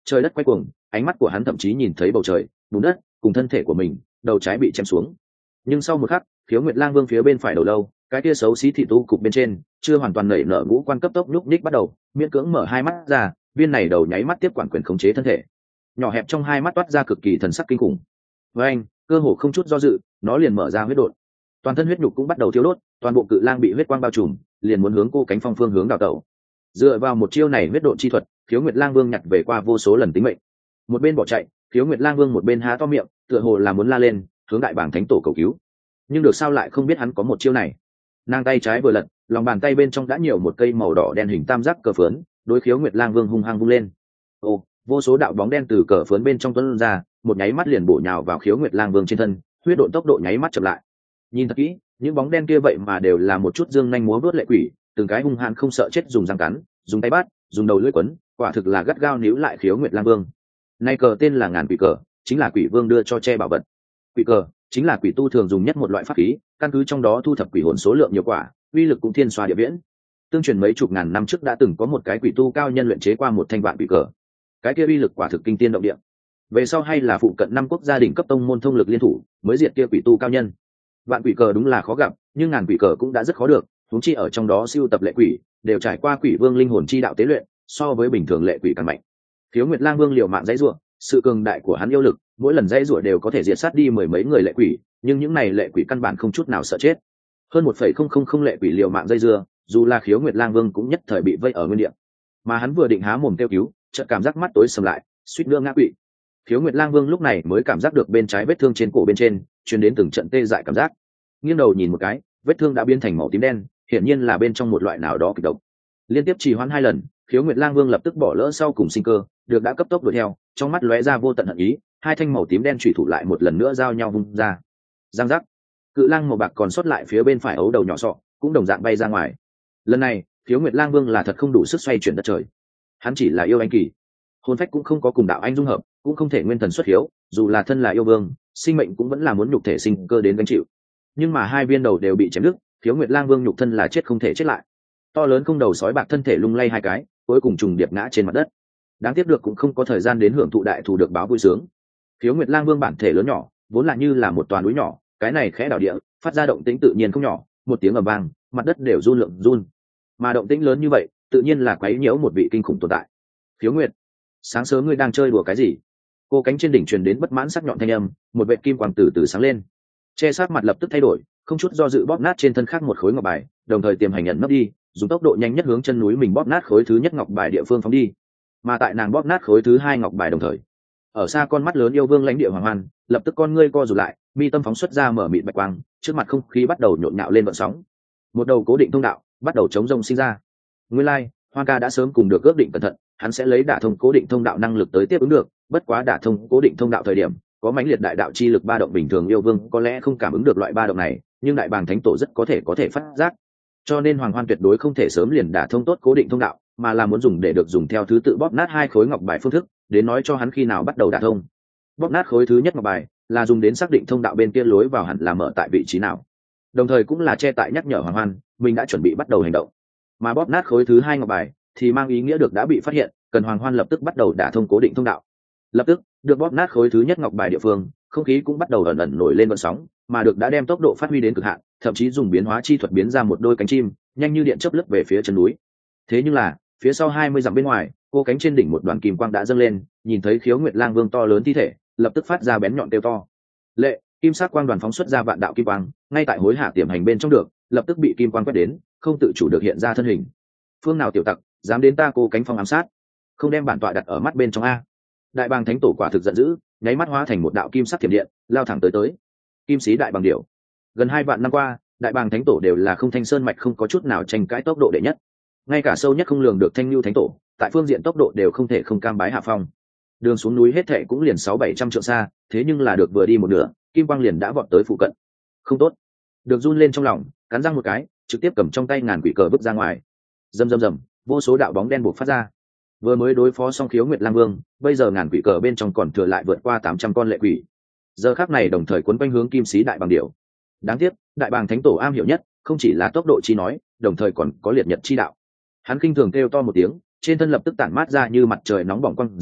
trời đất quay cuồng, ánh mắt của hắn thậm chí nhìn thấy bầu trời bùn đất cùng thân thể của mình, đầu trái bị chém xuống. Nhưng sau một khắc, Khiếu Nguyệt Lang Vương phía bên phải đầu lâu, cái kia xấu xí thị tu cục bên trên chưa hoàn toàn nảy nở ngũ quan cấp tốc nhúc nhích bắt đầu, miễn cưỡng mở hai mắt ra, viên này đầu nháy mắt tiếp quản quyền khống chế thân thể, nhỏ hẹp trong hai mắt toát ra cực kỳ thần sắc kinh khủng. Với anh, cơ hồ không chút do dự, nó liền mở ra huyết đột, toàn thân huyết nhục cũng bắt đầu thiêu đốt, toàn bộ cự lang bị huyết quang bao trùm, liền muốn hướng cô cánh phong phương hướng đào tẩu. Dựa vào một chiêu này huyết độn chi thuật, Khiếu Nguyệt Lang Vương nhặt về qua vô số lần tính mệnh. Một bên bỏ chạy, Khiếu Nguyệt Lang Vương một bên há to miệng, tựa hồ là muốn la lên, hướng đại bảng thánh tổ cầu cứu. Nhưng được sao lại không biết hắn có một chiêu này. Nàng tay trái vừa lật, lòng bàn tay bên trong đã nhiều một cây màu đỏ đen hình tam giác cờ phướn, đối Khiếu Nguyệt Lang Vương hung hăng vung lên. Ồ, vô số đạo bóng đen từ cờ phướn bên trong tuôn ra, một nháy mắt liền bổ nhào vào Khiếu Nguyệt Lang Vương trên thân, huyết độn tốc độ nháy mắt chậm lại. Nhìn thật kỹ, những bóng đen kia vậy mà đều là một chút dương nhanh múa vớt lệ quỷ, từng cái hung hãn không sợ chết, dùng răng cắn, dùng tay bắt, dùng đầu lưỡi quấn, quả thực là gắt gao níu lại Khiếu Nguyệt Lang Vương. Nay cờ tên là Ngàn Quỷ cờ, chính là Quỷ Vương đưa cho che bảo vật. Quỷ cờ chính là quỷ tu thường dùng nhất một loại pháp khí, căn cứ trong đó thu thập quỷ hồn số lượng nhiều quả, uy lực cũng thiên xoa địa viễn. Tương truyền mấy chục ngàn năm trước đã từng có một cái quỷ tu cao nhân luyện chế qua một thanh vạn quỷ cờ, cái kia uy lực quả thực kinh tiên động địa. Về sau hay là phụ cận năm quốc gia đình cấp tông môn thông lực liên thủ mới diệt kia quỷ tu cao nhân. Vạn quỷ cờ đúng là khó gặp, nhưng ngàn quỷ cờ cũng đã rất khó được, huống chi ở trong đó siêu tập lệ quỷ đều trải qua quỷ vương linh hồn chi đạo tế luyện, so với bình thường lệ quỷ càng mạnh. Khiếu Nguyệt Lang Vương liều mạng dãy rủa, sự cường đại của hắn yêu lực, mỗi lần dãy rủa đều có thể diệt sát đi mười mấy người lệ quỷ, nhưng những này lệ quỷ căn bản không chút nào sợ chết. Hơn một phẩy không không không lệ quỷ liều mạng dây dưa, dù là Khiếu Nguyệt Lang Vương cũng nhất thời bị vây ở nguyên địa. Mà hắn vừa định há mồm kêu cứu, chợt cảm giác mắt tối sầm lại, suýt nữa ngã quỵ. Khiếu Nguyệt Lang Vương lúc này mới cảm giác được bên trái vết thương trên cổ bên trên truyền đến từng trận tê dại cảm giác. Nghiêng đầu nhìn một cái, vết thương đã biến thành màu tím đen, hiển nhiên là bên trong một loại nào đó kịch độc. Liên tiếp trì hoãn hai lần, Khiếu Nguyệt Lang Vương lập tức bỏ lỡ sau cùng sinh cơ, được đã cấp tốc đuổi theo, trong mắt lóe ra vô tận hận ý, hai thanh màu tím đen chủy thủ lại một lần nữa giao nhau vung ra. Giang giác, cự lang màu bạc còn sót lại phía bên phải ấu đầu nhỏ sọ cũng đồng dạng bay ra ngoài. Lần này, Khiếu Nguyệt Lang Vương là thật không đủ sức xoay chuyển đất trời. Hắn chỉ là yêu anh kỳ, hồn phách cũng không có cùng đạo anh dung hợp, cũng không thể nguyên thần xuất hiếu, dù là thân là yêu vương, sinh mệnh cũng vẫn là muốn nhục thể sinh cơ đến gánh chịu. Nhưng mà hai viên đầu đều bị chém đứt, Khiếu Nguyệt Lang Vương nhục thân là chết không thể chết lại. To lớn không đầu sói bạc thân thể lung lay hai cái, cuối cùng trùng điệp ngã trên mặt đất. Đáng tiếc được cũng không có thời gian đến hưởng thụ đại thù được báo vui sướng. Khiếu Nguyệt Lang Vương bản thể lớn nhỏ, vốn là như là một toàn núi nhỏ, cái này khẽ đảo địa, phát ra động tĩnh tự nhiên không nhỏ, một tiếng ầm vang, mặt đất đều run lượng run. Mà động tĩnh lớn như vậy, tự nhiên là quấy nhiễu một vị kinh khủng tồn tại. Khiếu Nguyệt, sáng sớm ngươi đang chơi đùa cái gì? Cô cánh trên đỉnh truyền đến bất mãn sắc nhọn thanh âm, một vệt kim quang từ từ sáng lên. Che sát mặt lập tức thay đổi, không chút do dự bóp nát trên thân khác một khối ngọc bài, đồng thời tiềm hành nhận nấp đi, dùng tốc độ nhanh nhất hướng chân núi mình bóp nát khối thứ nhất ngọc bài địa phương phóng đi. Mà tại nàng bóp nát khối thứ hai ngọc bài đồng thời, ở xa con mắt lớn yêu vương lãnh địa hoàng hoan, lập tức con ngươi co rụt lại, mi tâm phóng xuất ra mở mịt bạch quang, trước mặt không khí bắt đầu nhộn nhạo lên vận sóng. Một đầu cố định thông đạo bắt đầu chống rông sinh ra. Nguyên lai, like, Hoa Ca đã sớm cùng được ước định cẩn thận, hắn sẽ lấy đả thông cố định thông đạo năng lực tới tiếp ứng được, bất quá đả thông cố định thông đạo thời điểm, có mãnh liệt đại đạo chi lực ba động bình thường yêu vương có lẽ không cảm ứng được loại ba động này, nhưng đại bàng thánh tổ rất có thể có thể phát giác. Cho nên Hoàng Hoan tuyệt đối không thể sớm liền đả thông tốt cố định thông đạo, mà là muốn dùng để được dùng theo thứ tự bóp nát hai khối ngọc bài phương thức, đến nói cho hắn khi nào bắt đầu đả thông. Bóp nát khối thứ nhất ngọc bài là dùng đến xác định thông đạo bên kia lối vào hẳn là mở tại vị trí nào, đồng thời cũng là che tại nhắc nhở Hoàng Hoan mình đã chuẩn bị bắt đầu hành động. Mà bóp nát khối thứ hai ngọc bài thì mang ý nghĩa được đã bị phát hiện, cần Hoàng Hoan lập tức bắt đầu đả thông cố định thông đạo. Lập tức được bóp nát khối thứ nhất ngọc bài địa phương, không khí cũng bắt đầu ẩn ẩn nổi lên vận sóng, mà được đã đem tốc độ phát huy đến cực hạn, thậm chí dùng biến hóa chi thuật biến ra một đôi cánh chim, nhanh như điện chớp lướt về phía chân núi. Thế nhưng là, phía sau hai mươi dặm bên ngoài, cô cánh trên đỉnh một đoàn kim quang đã dâng lên, nhìn thấy Khiếu Nguyệt Lang Vương to lớn thi thể, lập tức phát ra bén nhọn kêu to. Lệ, kim sắc quang đoàn phóng xuất ra vạn đạo kim quang, ngay tại hối hạ tiềm hành bên trong được, lập tức bị kim quang quét đến, không tự chủ được hiện ra thân hình. Phương nào tiểu tặc, dám đến ta cô cánh phong ám sát, không đem bản tọa đặt ở mắt bên trong a. Đại bàng thánh tổ quả thực giận dữ, nháy mắt hóa thành một đạo kim sắc thiểm điện, lao thẳng tới tới. Kim sĩ đại bàng điểu. Gần hai vạn năm qua, đại bàng thánh tổ đều là không thanh sơn mạch không có chút nào tranh cãi tốc độ đệ nhất. Ngay cả sâu nhất không lường được thanh lưu thánh tổ, tại phương diện tốc độ đều không thể không cam bái hạ phong. Đường xuống núi hết thệ cũng liền sáu bảy trăm trượng xa, thế nhưng là được vừa đi một nửa, kim quang liền đã vọt tới phụ cận. Không tốt. Được run lên trong lòng, cắn răng một cái, trực tiếp cầm trong tay ngàn quỷ cờ vứt ra ngoài. Rầm rầm rầm, vô số đạo bóng đen buộc phát ra. Vừa mới đối phó xong Khiếu Nguyệt Lang Vương, bây giờ ngàn quỷ cờ bên trong còn thừa lại vượt qua tám trăm con lệ quỷ. Giờ khắc này đồng thời cuốn quanh hướng kim sĩ đại bàng điểu. Đáng tiếc, đại bàng thánh tổ am hiểu nhất, không chỉ là tốc độ chi nói, đồng thời còn có liệt nhật chi đạo. Hắn khinh thường kêu to một tiếng, trên thân lập tức tản mát ra như mặt trời nóng bỏng quang diễm,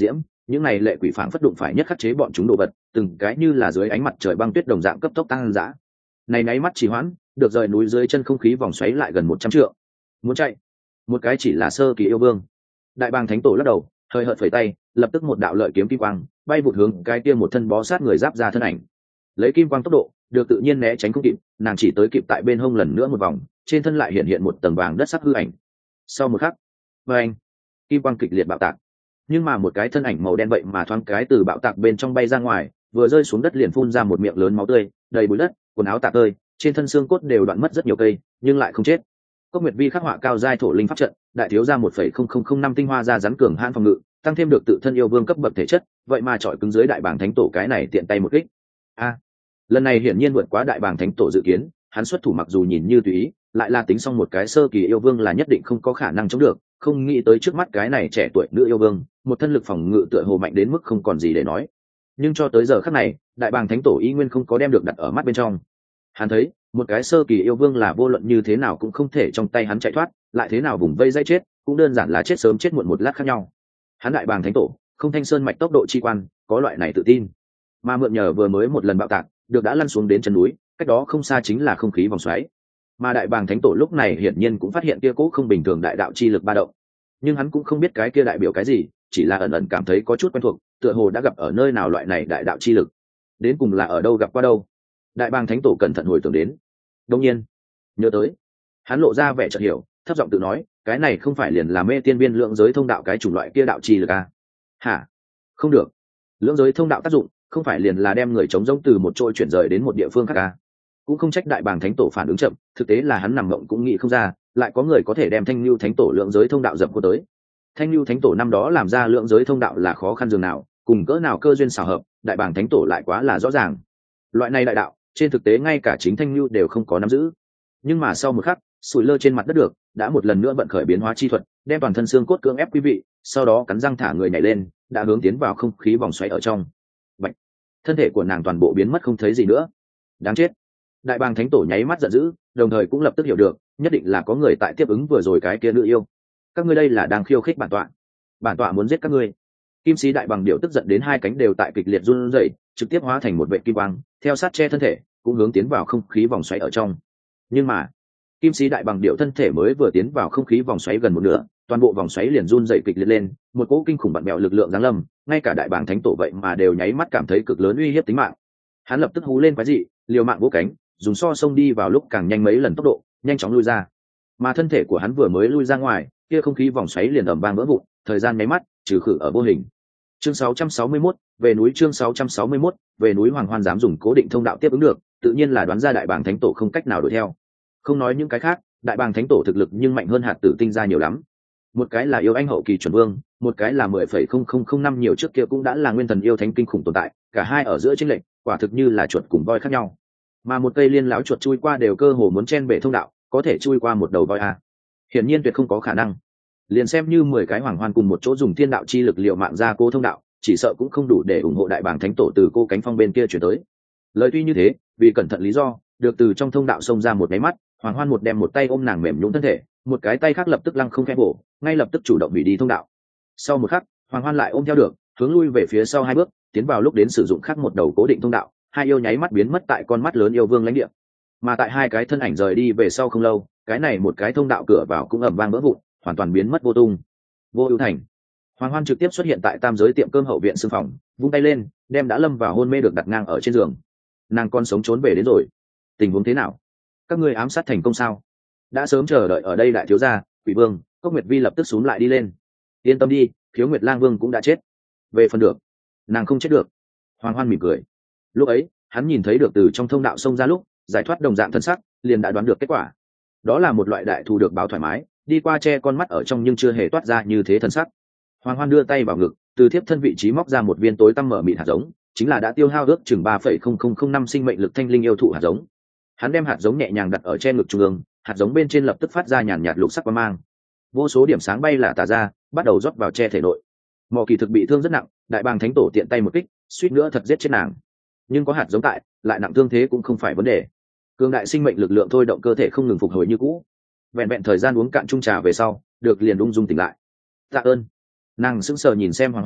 những này lệ quỷ phảng phất đụng phải nhất khắc chế bọn chúng đồ vật, từng cái như là dưới ánh mặt trời băng tuyết đồng dạng cấp tốc tăng dã. Này nháy mắt trì hoãn, được rời núi dưới chân không khí vòng xoáy lại gần một trăm trượng. Muốn chạy, một cái chỉ là sơ kỳ yêu vương. Đại bàng thánh tổ lắc đầu, hơi hợt phẩy tay, lập tức một đạo lợi kiếm kim quang bay vụt hướng cái kia một thân bó sát người giáp ra thân ảnh. Lấy kim quang tốc độ, được tự nhiên né tránh không kịp, nàng chỉ tới kịp tại bên hông lần nữa một vòng, trên thân lại hiện hiện một tầng vàng đất sắc hư ảnh. Sau một khắc, vang, kim quang kịch liệt bạo tạc. Nhưng mà một cái thân ảnh màu đen vậy mà thoáng cái từ bạo tạc bên trong bay ra ngoài, vừa rơi xuống đất liền phun ra một miệng lớn máu tươi, đầy bụi đất, quần áo tạc tơi, trên thân xương cốt đều đoạn mất rất nhiều cây, nhưng lại không chết. Cốc Nguyệt Vi khắc họa cao giai thổ linh pháp trận, đại thiếu ra một phẩy không không không năm tinh hoa ra rắn cường hãn phòng ngự, tăng thêm được tự thân yêu vương cấp bậc thể chất, vậy mà chọi cứng dưới đại bảng thánh tổ cái này tiện tay một kích. A, lần này hiển nhiên vượt quá đại bảng thánh tổ dự kiến, hắn xuất thủ mặc dù nhìn như tùy ý, lại là tính xong một cái sơ kỳ yêu vương là nhất định không có khả năng chống được, không nghĩ tới trước mắt cái này trẻ tuổi nữ yêu vương, một thân lực phòng ngự tựa hồ mạnh đến mức không còn gì để nói. Nhưng cho tới giờ khắc này, đại bàng thánh tổ y nguyên không có đem được đặt ở mắt bên trong. Hắn thấy, một cái sơ kỳ yêu vương là vô luận như thế nào cũng không thể trong tay hắn chạy thoát, lại thế nào vùng vây dây chết, cũng đơn giản là chết sớm chết muộn một lát khác nhau. Hắn đại bàng thánh tổ, không thanh sơn mạch tốc độ chi quan, có loại này tự tin. Mà mượn nhờ vừa mới một lần bạo tạc, được đã lăn xuống đến chân núi, cách đó không xa chính là không khí vòng xoáy. Mà đại bàng thánh tổ lúc này hiển nhiên cũng phát hiện kia cố không bình thường đại đạo chi lực ba động. Nhưng hắn cũng không biết cái kia đại biểu cái gì, chỉ là ẩn ẩn cảm thấy có chút quen thuộc, tựa hồ đã gặp ở nơi nào loại này đại đạo chi lực. Đến cùng là ở đâu gặp qua đâu? Đại bàng thánh tổ cẩn thận hồi tưởng đến. Đương nhiên, nhớ tới, hắn lộ ra vẻ chợt hiểu, thấp giọng tự nói, cái này không phải liền là mê tiên viên lượng giới thông đạo cái chủng loại kia đạo chi lực à? Hả? Không được. Lượng giới thông đạo tác dụng, không phải liền là đem người chống rỗng từ một chỗ chuyển rời đến một địa phương khác à? Cũng không trách đại bàng thánh tổ phản ứng chậm, thực tế là hắn nằm mộng cũng nghĩ không ra, lại có người có thể đem thanh lưu thánh tổ lượng giới thông đạo dập cô tới. Thanh lưu thánh tổ năm đó làm ra lượng giới thông đạo là khó khăn dường nào, cùng cỡ nào cơ duyên xảo hợp, đại bàng thánh tổ lại quá là rõ ràng. Loại này đại đạo, trên thực tế ngay cả chính thanh lưu đều không có nắm giữ. Nhưng mà sau một khắc, sủi lơ trên mặt đất được, đã một lần nữa vận khởi biến hóa chi thuật, đem toàn thân xương cốt cưỡng ép quý vị, sau đó cắn răng thả người nhảy lên, đã hướng tiến vào không khí vòng xoáy ở trong. Bạch, thân thể của nàng toàn bộ biến mất không thấy gì nữa. Đáng chết. Đại bàng thánh tổ nháy mắt giận dữ, đồng thời cũng lập tức hiểu được, nhất định là có người tại tiếp ứng vừa rồi cái kia nữ yêu. Các ngươi đây là đang khiêu khích bản tọa. Bản tọa muốn giết các ngươi. Kim sĩ đại bàng điểu tức giận đến hai cánh đều tại kịch liệt run rẩy, trực tiếp hóa thành một vệ kim quang, theo sát che thân thể, cũng hướng tiến vào không khí vòng xoáy ở trong. Nhưng mà, kim sĩ đại bàng điểu thân thể mới vừa tiến vào không khí vòng xoáy gần một nửa, toàn bộ vòng xoáy liền run rẩy kịch liệt lên, một cỗ kinh khủng bặn bẹo lực lượng giáng lâm, ngay cả đại bàng thánh tổ vậy mà đều nháy mắt cảm thấy cực lớn uy hiếp tính mạng. Hắn lập tức hú lên quái dị, liều mạng vỗ cánh, dùng so sông đi vào lúc càng nhanh mấy lần tốc độ, nhanh chóng lui ra. Mà thân thể của hắn vừa mới lui ra ngoài, kia không khí vòng xoáy liền ầm vang vỡ vụn, thời gian nháy mắt trừ khử ở vô hình. Chương sáu trăm sáu mươi mốt, về núi chương sáu trăm sáu mươi mốt, về núi Hoàng Hoan dám dùng cố định thông đạo tiếp ứng được, tự nhiên là đoán ra đại bàng thánh tổ không cách nào đuổi theo. Không nói những cái khác, đại bàng thánh tổ thực lực nhưng mạnh hơn hạt tử tinh ra nhiều lắm. Một cái là yêu anh hậu kỳ chuẩn vương, một cái là mười phẩy không không không năm nhiều trước kia cũng đã là nguyên thần yêu thánh kinh khủng tồn tại, cả hai ở giữa chênh lệch, quả thực như là chuột cùng voi khác nhau. Mà một cây liên lão chuột chui qua đều cơ hồ muốn chen bể thông đạo, có thể chui qua một đầu voi à? Hiển nhiên tuyệt không có khả năng. Liền xem như mười cái Hoàng Hoan cùng một chỗ dùng thiên đạo chi lực liệu mạng ra cô thông đạo, chỉ sợ cũng không đủ để ủng hộ đại bàng thánh tổ từ cô cánh phong bên kia chuyển tới. Lời tuy như thế, vì cẩn thận lý do, được từ trong thông đạo xông ra một cái mắt, Hoàng Hoan một đem một tay ôm nàng mềm nhũn thân thể, một cái tay khác lập tức lăng không khẽ bổ, ngay lập tức chủ động hủy đi thông đạo. Sau một khắc, Hoàng Hoan lại ôm theo được, hướng lui về phía sau hai bước, tiến vào lúc đến sử dụng khác một đầu cố định thông đạo, hai yêu nháy mắt biến mất tại con mắt lớn yêu vương lãnh địa. Mà tại hai cái thân ảnh rời đi về sau không lâu, cái này một cái thông đạo cửa vào cũng ầm vang vỡ vụn, hoàn toàn biến mất vô tung. Vô ưu thành, Hoàng Hoan trực tiếp xuất hiện tại tam giới tiệm cơm hậu viện sương phòng, vung tay lên, đem đã lâm vào hôn mê được đặt ngang ở trên giường. Nàng con sống trốn về đến rồi. Tình huống thế nào? Các ngươi ám sát thành công sao? Đã sớm chờ đợi ở đây đại thiếu gia, Quỷ Vương, Cốc Nguyệt Vi lập tức xuống lại đi lên. Yên tâm đi, Khiếu Nguyệt Lang Vương cũng đã chết. Về phần được, nàng không chết được. Hoàng Hoan mỉm cười. Lúc ấy, hắn nhìn thấy được từ trong thông đạo xông ra lúc, giải thoát đồng dạng thân sắc, liền đã đoán được kết quả. Đó là một loại đại thù được báo thoải mái, đi qua che con mắt ở trong nhưng chưa hề toát ra như thế thân sắc. Hoàng Hoan đưa tay vào ngực, từ thiếp thân vị trí móc ra một viên tối tăm mở mịt hạt giống, chính là đã tiêu hao ước chừng ba phẩy không không không năm sinh mệnh lực thanh linh yêu thụ hạt giống. Hắn đem hạt giống nhẹ nhàng đặt ở trên ngực trung ương, hạt giống bên trên lập tức phát ra nhàn nhạt lục sắc quang mang. Vô số điểm sáng bay là tà ra, bắt đầu rót vào che thể nội. Mộ Kỳ thực bị thương rất nặng, đại bàng thánh tổ tiện tay một kích, suýt nữa thật giết chết nàng. Nhưng có hạt giống tại, lại nặng thương thế cũng không phải vấn đề. Cường đại sinh mệnh lực lượng thôi động cơ thể không ngừng phục hồi như cũ. Vẹn vẹn thời gian uống cạn chung trà về sau, được liền ung dung tỉnh lại. Tạ ơn. Nàng sững sờ nhìn xem Hoàng Hoan,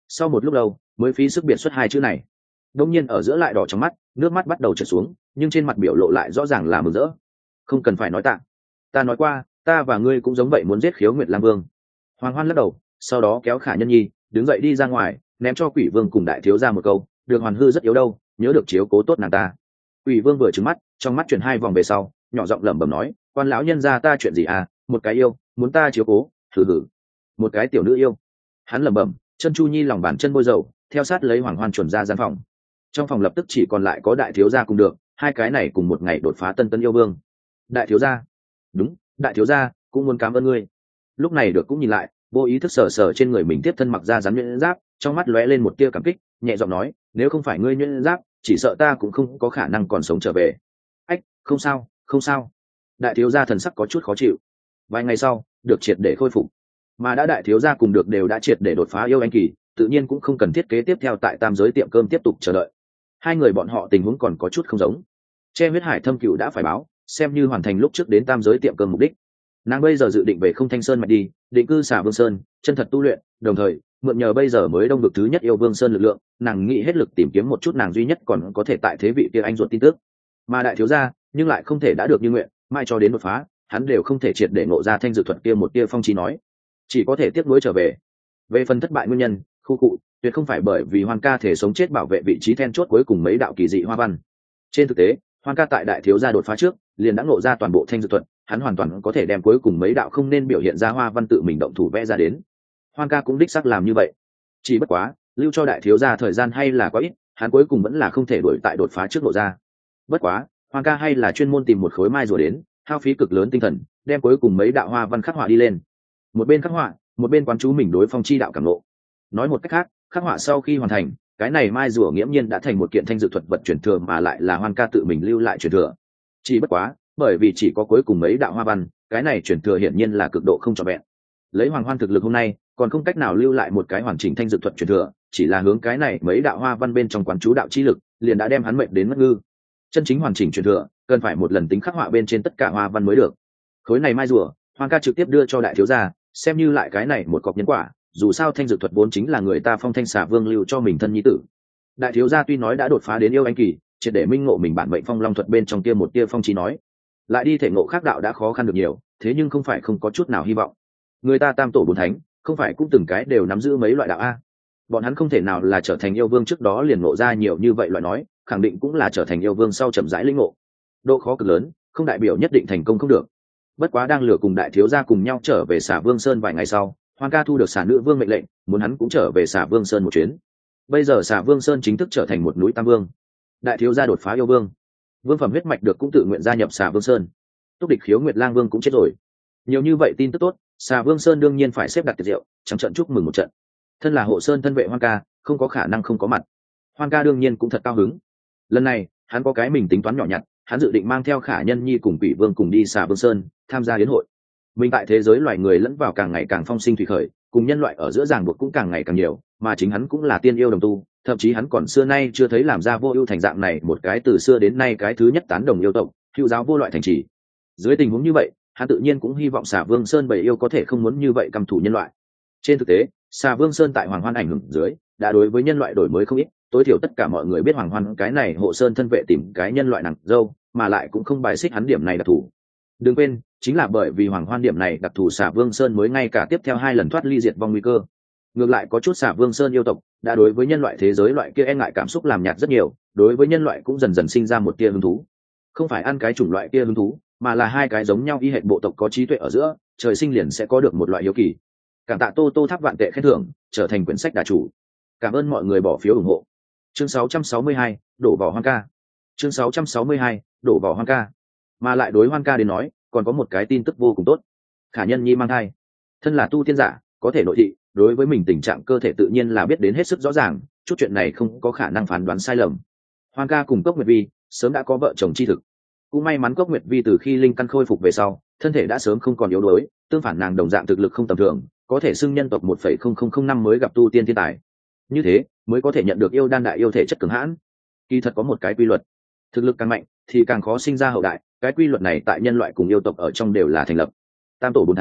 Sau một lúc lâu mới phí sức biệt xuất hai chữ này. Đông nhiên ở giữa lại đỏ trong mắt, nước mắt bắt đầu trượt xuống, nhưng trên mặt biểu lộ lại rõ ràng là mừng rỡ. Không cần phải nói tạ, ta nói qua, ta và ngươi cũng giống vậy muốn giết Khiếu Nguyệt Lam Vương. Hoàng Hoan lắc đầu, sau đó kéo Khả Nhân Nhi đứng dậy đi ra ngoài, ném cho Quỷ Vương cùng Đại Thiếu Gia một câu, Đường Hoàn hư rất yếu đâu, nhớ được chiếu cố tốt nàng ta. Quỷ Vương vừa trừng mắt, trong mắt chuyển hai vòng về sau, nhỏ giọng lẩm bẩm nói, quan lão nhân gia ta chuyện gì à, một cái yêu, muốn ta chiếu cố, thử hử, một cái tiểu nữ yêu. Hắn lẩm bẩm, chân Chu Nhi lòng bàn chân bôi dầu, theo sát lấy Hoàng Hoan chuẩn ra gian phòng. Trong phòng lập tức chỉ còn lại có Đại Thiếu Gia cùng được, hai cái này cùng một ngày đột phá tân tân yêu vương. Đại Thiếu Gia, đúng, Đại Thiếu Gia cũng muốn cảm ơn ngươi. Lúc này được cũng nhìn lại, vô ý thức sờ sờ trên người mình tiếp thân mặc ra rắn nhuyễn giáp, trong mắt lóe lên một tia cảm kích, nhẹ giọng nói, nếu không phải ngươi nhuyễn giáp, chỉ sợ ta cũng không có khả năng còn sống trở về. Ách, không sao, không sao. Đại Thiếu Gia thần sắc có chút khó chịu. Vài ngày sau, được triệt để khôi phục, mà đã Đại Thiếu Gia cùng được đều đã triệt để đột phá yêu anh kỳ, tự nhiên cũng không cần thiết kế tiếp theo tại tam giới tiệm cơm tiếp tục chờ đợi. Hai người bọn họ tình huống còn có chút không giống. Che huyết hải thâm cựu đã phải báo, xem như hoàn thành lúc trước đến tam giới tiệm cơm mục đích. Nàng bây giờ dự định về không thanh sơn mạch đi, định cư xả vương sơn, chân thật tu luyện, đồng thời mượn nhờ bây giờ mới đông vực thứ nhất yêu vương sơn lực lượng, nàng nghĩ hết lực tìm kiếm một chút nàng duy nhất còn có thể tại thế vị kia anh ruột tin tức. Mà Đại Thiếu Gia nhưng lại không thể đã được như nguyện, mai cho đến đột phá, hắn đều không thể triệt để ngộ ra thanh dự thuật kia một tia phong trí nói, chỉ có thể tiếp nối trở về. Về phần thất bại nguyên nhân, khu cụ tuyệt không phải bởi vì Hoan Ca thể sống chết bảo vệ vị trí then chốt cuối cùng mấy đạo kỳ dị hoa văn. Trên thực tế, Hoan Ca tại Đại Thiếu Gia đột phá trước liền đã ngộ ra toàn bộ thanh dự thuật, hắn hoàn toàn có thể đem cuối cùng mấy đạo không nên biểu hiện ra hoa văn tự mình động thủ vẽ ra đến. Hoan Ca cũng đích xác làm như vậy, chỉ bất quá lưu cho Đại Thiếu Gia thời gian hay là quá ít, hắn cuối cùng vẫn là không thể đuổi tại đột phá trước ngộ ra. Bất quá Hoan Ca hay là chuyên môn tìm một khối mai rùa đến, hao phí cực lớn tinh thần đem cuối cùng mấy đạo hoa văn khắc họa đi lên. Một bên khắc họa, một bên quán chú mình đối phong chi đạo cảm ngộ. Nói một cách khác, khắc họa sau khi hoàn thành, cái này mai rùa nghiễm nhiên đã thành một kiện thanh dự thuật vật truyền thừa, mà lại là Hoan Ca tự mình lưu lại truyền thừa. Chỉ bất quá bởi vì chỉ có cuối cùng mấy đạo hoa văn, cái này truyền thừa hiển nhiên là cực độ không trọn vẹn. Lấy Hoàng Hoan thực lực hôm nay, còn không cách nào lưu lại một cái hoàn chỉnh thanh dự thuật truyền thừa, chỉ là hướng cái này mấy đạo hoa văn bên trong quán chú đạo chi lực, liền đã đem hắn mệnh đến mất ngư. Chân chính hoàn chỉnh truyền thừa, cần phải một lần tính khắc họa bên trên tất cả hoa văn mới được. Khối này mai rùa, Hoan Ca trực tiếp đưa cho Đại Thiếu Gia, xem như lại cái này một cọc nhân quả, dù sao thanh dự thuật vốn chính là người ta Phong Thanh Xà Vương lưu cho mình thân nhi tử. Đại Thiếu Gia tuy nói đã đột phá đến yêu anh kỳ, triệt để minh ngộ mình bản mệnh phong long thuật bên trong kia một tia phong trí nói, lại đi thể ngộ khác đạo đã khó khăn được nhiều, thế nhưng không phải không có chút nào hy vọng. Người ta tam tổ bốn thánh, không phải cũng từng cái đều nắm giữ mấy loại đạo a? Bọn hắn không thể nào là trở thành yêu vương trước đó liền ngộ ra nhiều như vậy loại nói, khẳng định cũng là trở thành yêu vương sau chậm rãi linh ngộ. Độ khó cực lớn, không đại biểu nhất định thành công không được. Bất quá đang lừa cùng Đại Thiếu Gia cùng nhau trở về Xà Vương Sơn vài ngày sau, Hoan Ca thu được Xà Nữ Vương mệnh lệnh, muốn hắn cũng trở về Xà Vương Sơn một chuyến. Bây giờ Xà Vương Sơn chính thức trở thành một núi tam vương. Đại Thiếu Gia đột phá yêu vương, vương phẩm huyết mạch được cũng tự nguyện gia nhập Xà Vương Sơn. Túc địch Khiếu Nguyệt Lang Vương cũng chết rồi. Nhiều như vậy tin tức tốt, Xà Vương Sơn đương nhiên phải xếp đặt tiệc rượu, trắng trận chúc mừng một trận. Thân là hộ sơn thân vệ Hoan Ca, không có khả năng không có mặt. Hoan Ca đương nhiên cũng thật cao hứng. Lần này, hắn có cái mình tính toán nhỏ nhặt, hắn dự định mang theo Khả Nhân Nhi cùng Quỷ Vương cùng đi Xà Vương Sơn, tham gia yến hội. Mình tại thế giới loài người lẫn vào càng ngày càng phong sinh thủy khởi, cùng nhân loại ở giữa ràng buộc cũng càng ngày càng nhiều, mà chính hắn cũng là tiên yêu đồng tu, thậm chí hắn còn xưa nay chưa thấy làm ra vô ưu thành dạng này một cái từ xưa đến nay cái thứ nhất tán đồng yêu tộc, hữu giáo vô loại thành trì. Dưới tình huống như vậy, hắn tự nhiên cũng hy vọng Xà Vương Sơn bầy yêu có thể không muốn như vậy căm thù nhân loại. Trên thực tế, Xà Vương Sơn tại Hoàng Hoan ảnh hưởng dưới, đã đối với nhân loại đổi mới không ít, tối thiểu tất cả mọi người biết Hoàng Hoan cái này hộ sơn thân vệ tìm cái nhân loại nàng dâu, mà lại cũng không bài xích hắn điểm này đặc thù. Đừng quên, chính là bởi vì Hoàng Hoan điểm này đặc thù Xà Vương Sơn mới ngay cả tiếp theo hai lần thoát ly diệt vong nguy cơ. Ngược lại có chút Xà Vương Sơn yêu tộc đã đối với nhân loại thế giới loại kia e ngại cảm xúc làm nhạt rất nhiều, đối với nhân loại cũng dần dần sinh ra một tia hứng thú. Không phải ăn cái chủng loại kia hứng thú, mà là hai cái giống nhau y hệt bộ tộc có trí tuệ ở giữa, trời sinh liền sẽ có được một loại hiếu kỳ. Cảm tạ Tô Tô Tháp vạn tệ khen thưởng, trở thành quyển sách đà chủ. Cảm ơn mọi người bỏ phiếu ủng hộ. Chương sáu trăm sáu mươi hai, đổ vào Hoan Ca. Chương sáu trăm sáu mươi hai, đổ vào Hoan Ca. Mà lại đối Hoan Ca đến nói, còn có một cái tin tức vô cùng tốt. Khả Nhân Nhi mang thai. Thân là tu tiên giả, có thể nội thị, đối với mình tình trạng cơ thể tự nhiên là biết đến hết sức rõ ràng, chút chuyện này không có khả năng phán đoán sai lầm. Hoan Ca cùng Cốc Nguyệt Vi sớm đã có vợ chồng chi thực. Cũng may mắn Cốc Nguyệt Vi từ khi linh căn khôi phục về sau, thân thể đã sớm không còn yếu đuối, tương phản nàng đồng dạng thực lực không tầm thường, có thể xưng nhân tộc một phẩy không không không năm mới gặp tu tiên thiên tài. Như thế, mới có thể nhận được yêu đan đại yêu thể chất cường hãn. Kỳ thật có một cái quy luật, thực lực càng mạnh thì càng khó sinh ra hậu đại, cái quy luật này tại nhân loại cùng yêu tộc ở trong đều là thành lập. Tam tổ bốn thánh,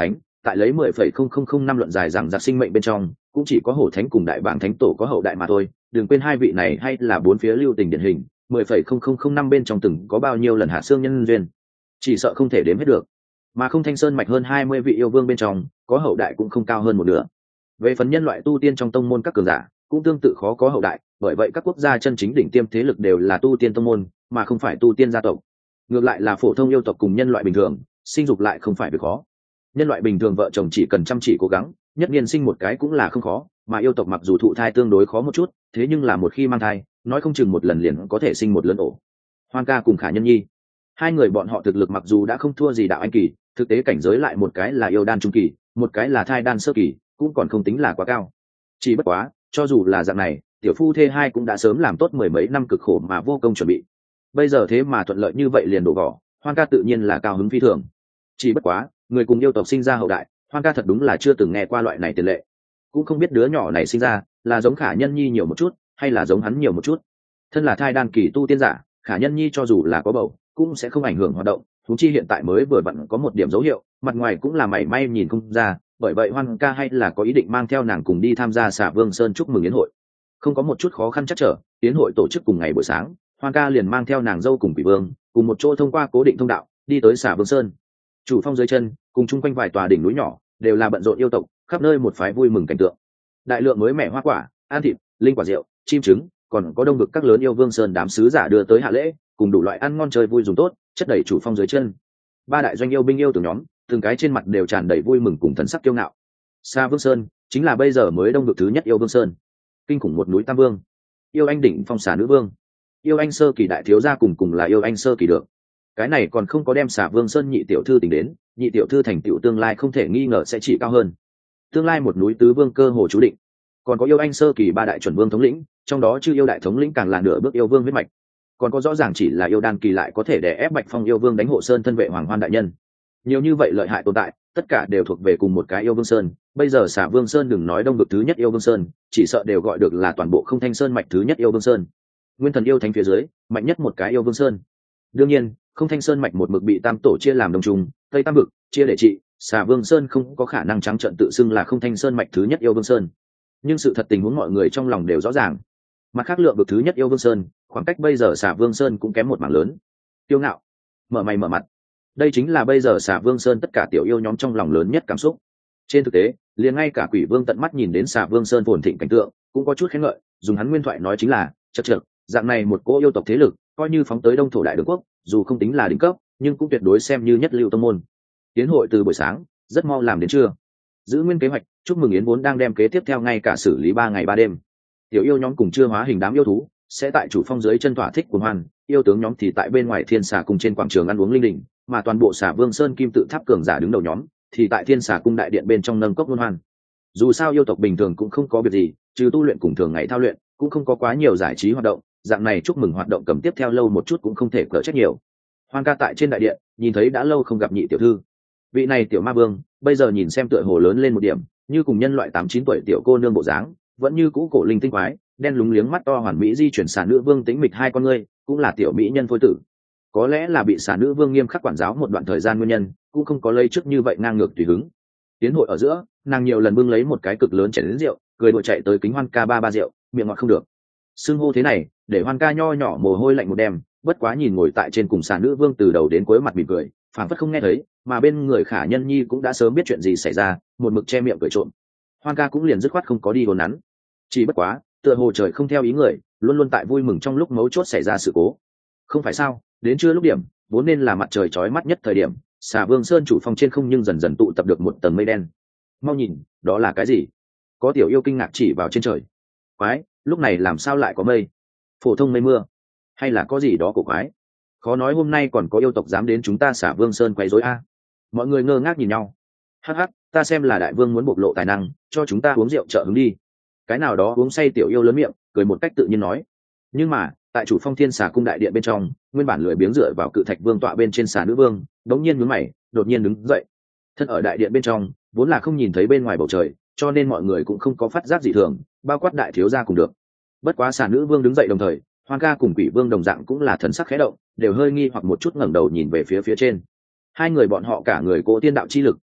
tại lấy mười phẩy không không không năm luận dài rằng giặc sinh mệnh bên trong cũng chỉ có hổ thánh cùng đại bảng thánh tổ có hậu đại mà thôi. Đừng quên hai vị này hay là bốn phía lưu tình điển hình, mười phẩy không không không năm bên trong từng có bao nhiêu lần hạ xương nhân duyên, chỉ sợ không thể đếm hết được. Mà không thanh sơn mạch hơn hai mươi vị yêu vương bên trong có hậu đại cũng không cao hơn một nửa. Về phần nhân loại tu tiên trong tông môn các cường giả cũng tương tự khó có hậu đại, bởi vậy các quốc gia chân chính đỉnh tiêm thế lực đều là tu tiên tông môn mà không phải tu tiên gia tộc. Ngược lại là phổ thông yêu tộc cùng nhân loại bình thường sinh dục lại không phải việc khó. Nhân loại bình thường vợ chồng chỉ cần chăm chỉ cố gắng nhất niên sinh một cái cũng là không khó, mà yêu tộc mặc dù thụ thai tương đối khó một chút, thế nhưng là một khi mang thai nói không chừng một lần liền có thể sinh một lớn ổ. Hoan ca cùng Khả Nhân Nhi hai người bọn họ thực lực mặc dù đã không thua gì đạo anh kỳ, thực tế cảnh giới lại một cái là yêu đan trung kỳ, một cái là thai đan sơ kỳ, cũng còn không tính là quá cao. Chỉ bất quá cho dù là dạng này tiểu phu thê hai cũng đã sớm làm tốt mười mấy năm cực khổ mà vô công chuẩn bị, bây giờ thế mà thuận lợi như vậy liền đổ vỏ, Hoan ca tự nhiên là cao hứng phi thường. Chỉ bất quá người cùng yêu tộc sinh ra hậu đại, Hoan ca thật đúng là chưa từng nghe qua loại này tiền lệ, cũng không biết đứa nhỏ này sinh ra là giống Khả Nhân Nhi nhiều một chút hay là giống hắn nhiều một chút. Thân là thai đan kỳ tu tiên giả, Khả Nhân Nhi cho dù là có bầu cũng sẽ không ảnh hưởng hoạt động, thú chi hiện tại mới vừa vặn có một điểm dấu hiệu, mặt ngoài cũng là mảy may nhìn không ra, bởi vậy Hoan ca hay là có ý định mang theo nàng cùng đi tham gia Xà Vương Sơn chúc mừng yến hội. Không có một chút khó khăn chắc trở, yến hội tổ chức cùng ngày buổi sáng, Hoan ca liền mang theo nàng dâu cùng Quỷ Vương cùng một chỗ thông qua cố định thông đạo đi tới Xà Vương Sơn. Chủ phong dưới chân cùng chung quanh vài tòa đỉnh núi nhỏ đều là bận rộn yêu tộc, khắp nơi một phái vui mừng cảnh tượng. Đại lượng mới mẻ hoa quả, ăn thịt, linh quả rượu, chim trứng, còn có đông vực các lớn yêu vương sơn đám sứ giả đưa tới hạ lễ, cùng đủ loại ăn ngon chơi vui dùng tốt chất đầy chủ phong dưới chân. Ba đại doanh yêu binh yêu từ nhóm từng cái trên mặt đều tràn đầy vui mừng cùng thần sắc kiêu ngạo. Xà Vương Sơn chính là bây giờ mới đông vực thứ nhất yêu vương sơn, kinh khủng một núi tam vương, yêu anh đỉnh phong xà nữ vương, yêu anh sơ kỳ đại thiếu gia cùng cùng là yêu anh sơ kỳ được. Cái này còn không có đem Xà Vương Sơn nhị tiểu thư tính đến, nhị tiểu thư thành tựu tương lai không thể nghi ngờ sẽ chỉ cao hơn. Tương lai một núi tứ vương cơ hồ chú định. Còn có yêu anh sơ kỳ ba đại chuẩn vương thống lĩnh, trong đó chư yêu đại thống lĩnh càng là nửa bước yêu vương huyết mạch. Còn có rõ ràng chỉ là yêu đan kỳ lại có thể đè ép Bạch Phong yêu vương đánh hộ sơn thân vệ Hoàng Hoan đại nhân. Nhiều như vậy lợi hại tồn tại, tất cả đều thuộc về cùng một cái yêu vương sơn. Bây giờ Xà Vương Sơn đừng nói đông vực thứ nhất yêu vương sơn, chỉ sợ đều gọi được là toàn bộ không thanh sơn mạch thứ nhất yêu vương sơn. Nguyên thần yêu thánh phía dưới, mạnh nhất một cái yêu vương sơn. Đương nhiên, không thanh sơn mạch một mực bị tam tổ chia làm đồng trùng, tây tam vực chia để trị, Xà Vương Sơn không có khả năng trắng trợn tự xưng là không thanh sơn mạch thứ nhất yêu vương sơn. Nhưng sự thật tình huống mọi người trong lòng đều rõ ràng. Mặt khác lượng vực thứ nhất yêu vương sơn, khoảng cách bây giờ Xà Vương Sơn cũng kém một mảng lớn. Tiêu ngạo, mở mày mở mặt, đây chính là bây giờ Xà Vương Sơn tất cả tiểu yêu nhóm trong lòng lớn nhất cảm xúc. Trên thực tế, liền ngay cả Quỷ Vương tận mắt nhìn đến Xà Vương Sơn phồn thịnh cảnh tượng, cũng có chút khen ngợi, dùng hắn nguyên thoại nói chính là chật chật, dạng này một cỗ yêu tộc thế lực, coi như phóng tới Đông thổ đại đường quốc, dù không tính là đỉnh cấp, nhưng cũng tuyệt đối xem như nhất lưu tông môn. Tiến hội từ buổi sáng rất mau làm đến trưa, giữ nguyên kế hoạch chúc mừng yến vốn đang đem kế tiếp theo ngay cả xử lý ba ngày ba đêm. Tiểu yêu nhóm cùng chưa hóa hình đám yêu thú sẽ tại chủ phong dưới chân thỏa thích cuồng hoan, yêu tướng nhóm thì tại bên ngoài thiên xà cung trên quảng trường ăn uống linh đình, mà toàn bộ Xà Vương Sơn kim tự tháp cường giả đứng đầu nhóm thì tại thiên xà cung đại điện bên trong nâng cốc luân hoan. Dù sao yêu tộc bình thường cũng không có việc gì, trừ tu luyện cùng thường ngày thao luyện, cũng không có quá nhiều giải trí hoạt động, dạng này chúc mừng hoạt động cầm tiếp theo lâu một chút cũng không thể cỡ trách nhiều. Hoan ca tại trên đại điện nhìn thấy đã lâu không gặp nhị tiểu thư, vị này tiểu ma vương bây giờ nhìn xem tựa hồ lớn lên một điểm, như cùng nhân loại tám chín tuổi tiểu cô nương bộ dáng, vẫn như cũ cổ linh tinh quái, đen lúng liếng mắt to hoàn mỹ di chuyển xà nữ vương tính mịch hai con ngươi, cũng là tiểu mỹ nhân phôi tử. Có lẽ là bị xà nữ vương nghiêm khắc quản giáo một đoạn thời gian nguyên nhân, cũng không có lấy trước như vậy ngang ngược tùy hứng. Tiến hội ở giữa, nàng nhiều lần bưng lấy một cái cực lớn chén đến rượu, cười đùa chạy tới kính Hoan ca ba ba rượu, miệng ngọt không được. Xưng hô thế này để Hoan ca nho nhỏ mồ hôi lạnh một đêm, bất quá nhìn ngồi tại trên cùng xà nữ vương từ đầu đến cuối mặt mỉm cười, phảng phất không nghe thấy, mà bên người Khả Nhân Nhi cũng đã sớm biết chuyện gì xảy ra, một mực che miệng cười trộm. Hoan ca cũng liền dứt khoát không có đi hồn nắn. Chỉ bất quá tựa hồ trời không theo ý người, luôn luôn tại vui mừng trong lúc mấu chốt xảy ra sự cố. Không phải sao, đến trưa lúc điểm vốn nên là mặt trời chói mắt nhất thời điểm, Xà Vương Sơn chủ phong trên không nhưng dần dần tụ tập được một tầng mây đen. Mau nhìn, đó là cái gì? Có tiểu yêu kinh ngạc chỉ vào trên trời. Quái, lúc này làm sao lại có mây? Phổ thông mây mưa, hay là có gì đó cổ quái? Khó nói hôm nay còn có yêu tộc dám đến chúng ta Xà Vương Sơn quấy rối a. Mọi người ngơ ngác nhìn nhau. Hắc hắc, ta xem là đại vương muốn bộc lộ tài năng, cho chúng ta uống rượu trợ hứng đi. Cái nào đó uống say tiểu yêu lớn miệng, cười một cách tự nhiên nói. Nhưng mà tại chủ phong thiên xà cung đại điện bên trong, nguyên bản lười biếng dựa vào cự thạch vương tọa bên trên xà nữ vương đống nhiên nhướng mày, đột nhiên đứng dậy. Thân ở đại điện bên trong vốn là không nhìn thấy bên ngoài bầu trời, cho nên mọi người cũng không có phát giác gì thường, bao quát đại thiếu gia cùng được. Bất quá xà nữ vương đứng dậy đồng thời, Hoan ca cùng Quỷ Vương đồng dạng cũng là thần sắc khẽ động, đều hơi nghi hoặc một chút ngẩng đầu nhìn về phía phía trên. Hai người bọn họ cả người cỗ tiên đạo chi lực,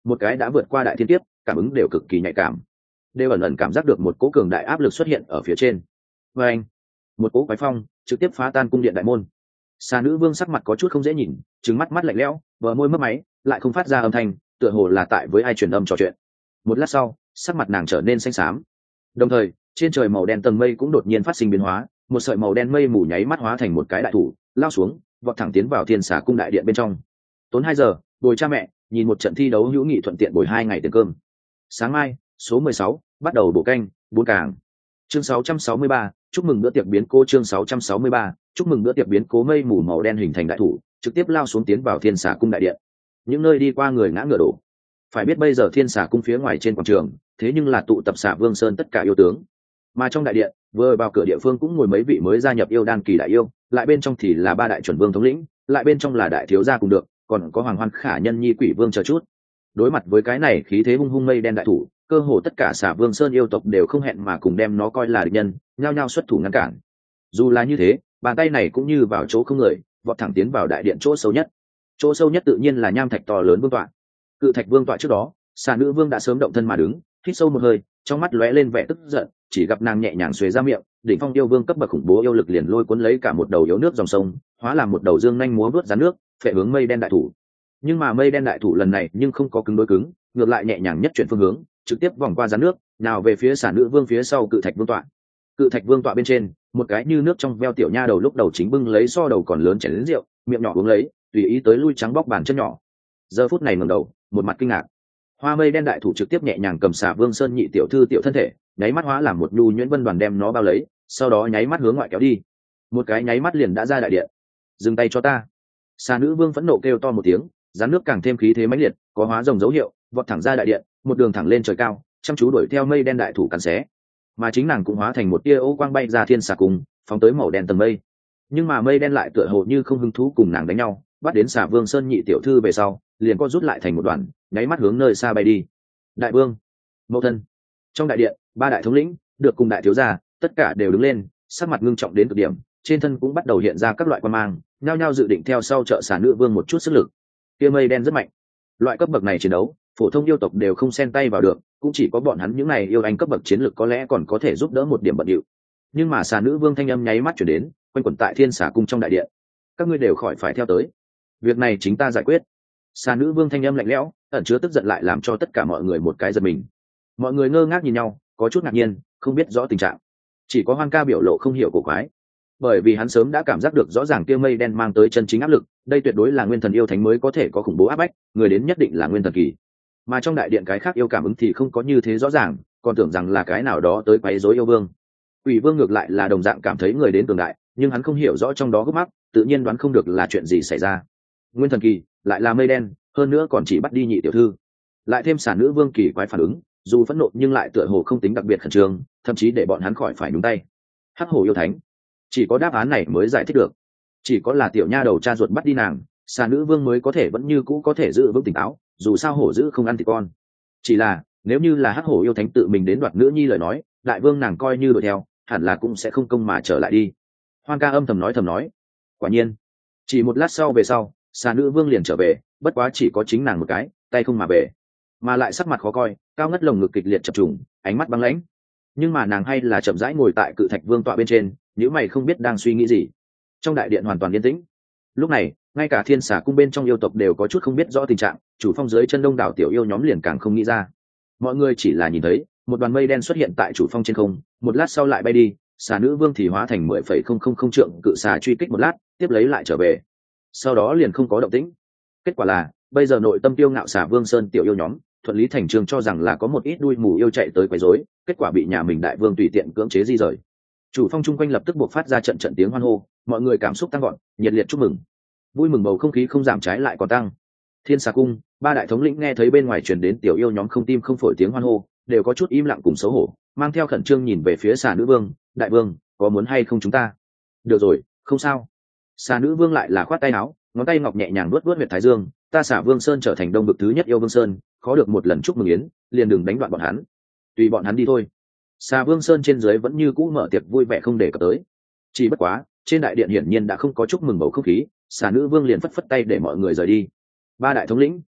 một cái đã vượt qua đại thiên kiếp, cảm ứng đều cực kỳ nhạy cảm, đều ẩn ẩn cảm giác được một cỗ cường đại áp lực xuất hiện ở phía trên. Và anh, một cỗ quái phong trực tiếp phá tan cung điện đại môn. Xà nữ vương sắc mặt có chút không dễ nhìn, trừng mắt mắt lạnh lẽo, bờ môi mấp máy, lại không phát ra âm thanh, tựa hồ là tại với ai truyền âm trò chuyện. Một lát sau, sắc mặt nàng trở nên xanh xám. Đồng thời, trên trời màu đen tầng mây cũng đột nhiên phát sinh biến hóa, một sợi màu đen mây mù nháy mắt hóa thành một cái đại thủ, lao xuống, vọt thẳng tiến vào thiên xà cung đại điện bên trong. Tốn hai giờ, bồi cha mẹ, nhìn một trận thi đấu hữu nghị thuận tiện bồi hai ngày tiền cơm. Sáng mai, số mười sáu, bắt đầu bổ canh, bốn càng. Chương sáu trăm sáu mươi ba, chúc mừng bữa tiệc biến cố. Chương sáu trăm sáu mươi ba, chúc mừng bữa tiệc biến cố. Mây mù màu đen hình thành đại thủ, trực tiếp lao xuống tiến vào thiên xà cung đại điện. Những nơi đi qua người ngã ngựa đổ. Phải biết bây giờ thiên xà cung phía ngoài trên quảng trường, thế nhưng là tụ tập xà vương sơn tất cả yêu tướng. Mà trong đại điện, vừa vào cửa địa phương cũng ngồi mấy vị mới gia nhập yêu đan kỳ đại yêu, lại bên trong thì là ba đại chuẩn vương thống lĩnh, lại bên trong là đại thiếu gia cùng được, còn có hoàng hoan khả nhân nhi quỷ vương chờ chút. Đối mặt với cái này khí thế hung hung mây đen đại thủ, cơ hồ tất cả xà vương sơn yêu tộc đều không hẹn mà cùng đem nó coi là địch nhân, nhao nhao xuất thủ ngăn cản. Dù là như thế, bàn tay này cũng như vào chỗ không người, vọt thẳng tiến vào đại điện chỗ sâu nhất. Chỗ sâu nhất tự nhiên là nham thạch to lớn vương tọa. Cự thạch vương tọa trước đó, xà nữ vương đã sớm động thân mà đứng, hít sâu một hơi, trong mắt lóe lên vẻ tức giận, chỉ gặp nàng nhẹ nhàng xuề ra miệng, đỉnh phong yêu vương cấp bậc khủng bố yêu lực liền lôi cuốn lấy cả một đầu yếu nước dòng sông, hóa làm một đầu dương nhanh múa vớt rắn nước, phệ hướng mây đen đại thủ. Nhưng mà mây đen đại thủ lần này nhưng không có cứng đối cứng, ngược lại nhẹ nhàng nhất chuyển phương hướng, trực tiếp vòng qua rắn nước, nào về phía xà nữ vương phía sau cự thạch vương tọa. Cự thạch vương tọa bên trên, một cái như nước trong veo tiểu nha đầu lúc đầu chính bưng lấy so đầu còn lớn chén lớn rượu, miệng nhỏ uống lấy, tùy ý tới lui trắng bóc bàn chân nhỏ. Giờ phút này ngẩng đầu, một mặt kinh ngạc. Hoa mây đen đại thủ trực tiếp nhẹ nhàng cầm xà vương sơn nhị tiểu thư tiểu thân thể, nháy mắt hóa làm một nhu nhuyễn vân đoàn đem nó bao lấy, sau đó nháy mắt hướng ngoại kéo đi. Một cái nháy mắt liền đã ra đại điện. Dừng tay cho ta! Xà nữ vương phẫn nộ kêu to một tiếng, rắn nước càng thêm khí thế mãnh liệt, có hóa rồng dấu hiệu, vọt thẳng ra đại điện, một đường thẳng lên trời cao, chăm chú đuổi theo mây đen đại thủ cắn xé. Mà chính nàng cũng hóa thành một tia ô quang bay ra thiên xà cung, phóng tới màu đen tầng mây. Nhưng mà mây đen lại tựa hồ như không hứng thú cùng nàng đánh nhau, bắt đến xà vương sơn nhị tiểu thư về sau, liền co rút lại thành một đoàn, nháy mắt hướng nơi xa bay đi. Đại vương, mẫu thân. Trong đại điện, ba đại thống lĩnh được cùng đại thiếu gia, tất cả đều đứng lên, sắc mặt ngưng trọng đến cực điểm, trên thân cũng bắt đầu hiện ra các loại quan mang, nhao nhao dự định theo sau trợ xà nữ vương một chút sức lực. Kia mây đen rất mạnh, loại cấp bậc này chiến đấu, phổ thông yêu tộc đều không xen tay vào được, cũng chỉ có bọn hắn những này yêu anh cấp bậc chiến lực có lẽ còn có thể giúp đỡ một điểm bận điệu. Nhưng mà xà nữ vương thanh âm nháy mắt chuyển đến, quanh quẩn tại thiên xà cung trong đại điện. Các ngươi đều khỏi phải theo tới, việc này chính ta giải quyết. Xà nữ vương thanh âm lạnh lẽo, ẩn chứa tức giận lại làm cho tất cả mọi người một cái giật mình. Mọi người ngơ ngác nhìn nhau, có chút ngạc nhiên, không biết rõ tình trạng. Chỉ có Hoang Ca biểu lộ không hiểu cổ quái, bởi vì hắn sớm đã cảm giác được rõ ràng kia mây đen mang tới chân chính áp lực, đây tuyệt đối là nguyên thần yêu thánh mới có thể có khủng bố áp bách, người đến nhất định là nguyên thần kỳ. Mà trong đại điện cái khác yêu cảm ứng thì không có như thế rõ ràng, còn tưởng rằng là cái nào đó tới quấy rối yêu vương. Quỷ vương ngược lại là đồng dạng cảm thấy người đến cường đại, nhưng hắn không hiểu rõ trong đó gốc mắc, tự nhiên đoán không được là chuyện gì xảy ra. Nguyên thần kỳ lại là mây đen, hơn nữa còn chỉ bắt đi nhị tiểu thư, lại thêm xà nữ vương kỳ quái phản ứng, dù phẫn nộ nhưng lại tựa hồ không tính đặc biệt khẩn trương, thậm chí để bọn hắn khỏi phải nhúng tay. Hắc hổ yêu thánh, chỉ có đáp án này mới giải thích được. Chỉ có là tiểu nha đầu cha ruột bắt đi nàng, xà nữ vương mới có thể vẫn như cũ có thể giữ vững tỉnh táo, dù sao hổ dữ không ăn thịt con. Chỉ là nếu như là hắc hổ yêu thánh tự mình đến đoạt nữ nhi lời nói, đại vương nàng coi như đuổi theo, hẳn là cũng sẽ không công mà trở lại đi. Hoang Ca âm thầm nói thầm nói. Quả nhiên, chỉ một lát sau về sau, xà nữ vương liền trở về, bất quá chỉ có chính nàng một cái, tay không mà về, mà lại sắc mặt khó coi, cao ngất lồng ngực kịch liệt chập trùng, ánh mắt băng lãnh. Nhưng mà nàng hay là chậm rãi ngồi tại cự thạch vương tọa bên trên, nếu mày không biết đang suy nghĩ gì. Trong đại điện hoàn toàn yên tĩnh. Lúc này, ngay cả thiên xà cung bên trong yêu tộc đều có chút không biết rõ tình trạng, chủ phong dưới chân đông đảo tiểu yêu nhóm liền càng không nghĩ ra. Mọi người chỉ là nhìn thấy một đoàn mây đen xuất hiện tại chủ phong trên không, một lát sau lại bay đi, xà nữ vương thì hóa thành mười phẩy không không không trượng cự xà truy kích một lát, tiếp lấy lại trở về, sau đó liền không có động tĩnh. Kết quả là bây giờ nội tâm tiêu ngạo xà vương sơn tiểu yêu nhóm thuận lý thành trường cho rằng là có một ít đuôi mù yêu chạy tới quấy rối, kết quả bị nhà mình đại vương tùy tiện cưỡng chế di rời. Chủ phong chung quanh lập tức buộc phát ra trận trận tiếng hoan hô, mọi người cảm xúc tăng gọn, nhiệt liệt chúc mừng. Vui mừng bầu không khí không giảm trái lại còn tăng. Thiên xà cung, ba đại thống lĩnh nghe thấy bên ngoài truyền đến tiểu yêu nhóm không tim không phổi tiếng hoan hô, đều có chút im lặng cùng xấu hổ, mang theo khẩn trương nhìn về phía xà nữ vương. Đại vương, có muốn hay không chúng ta? Được rồi, không sao. Xà nữ vương lại là khoát tay áo, ngón tay ngọc nhẹ nhàng vuốt vuốt huyệt thái dương. Ta xà vương sơn trở thành đông vực thứ nhất yêu vương sơn, khó được một lần chúc mừng yến, liền đừng đánh đoạn bọn hắn, tùy bọn hắn đi thôi. Xà vương sơn trên dưới vẫn như cũ mở tiệc vui vẻ không để cập tới. Chỉ bất quá trên đại điện hiển nhiên đã không có chúc mừng bầu không khí, xà nữ vương liền phất phất tay để mọi người rời đi. Ba đại thống lĩnh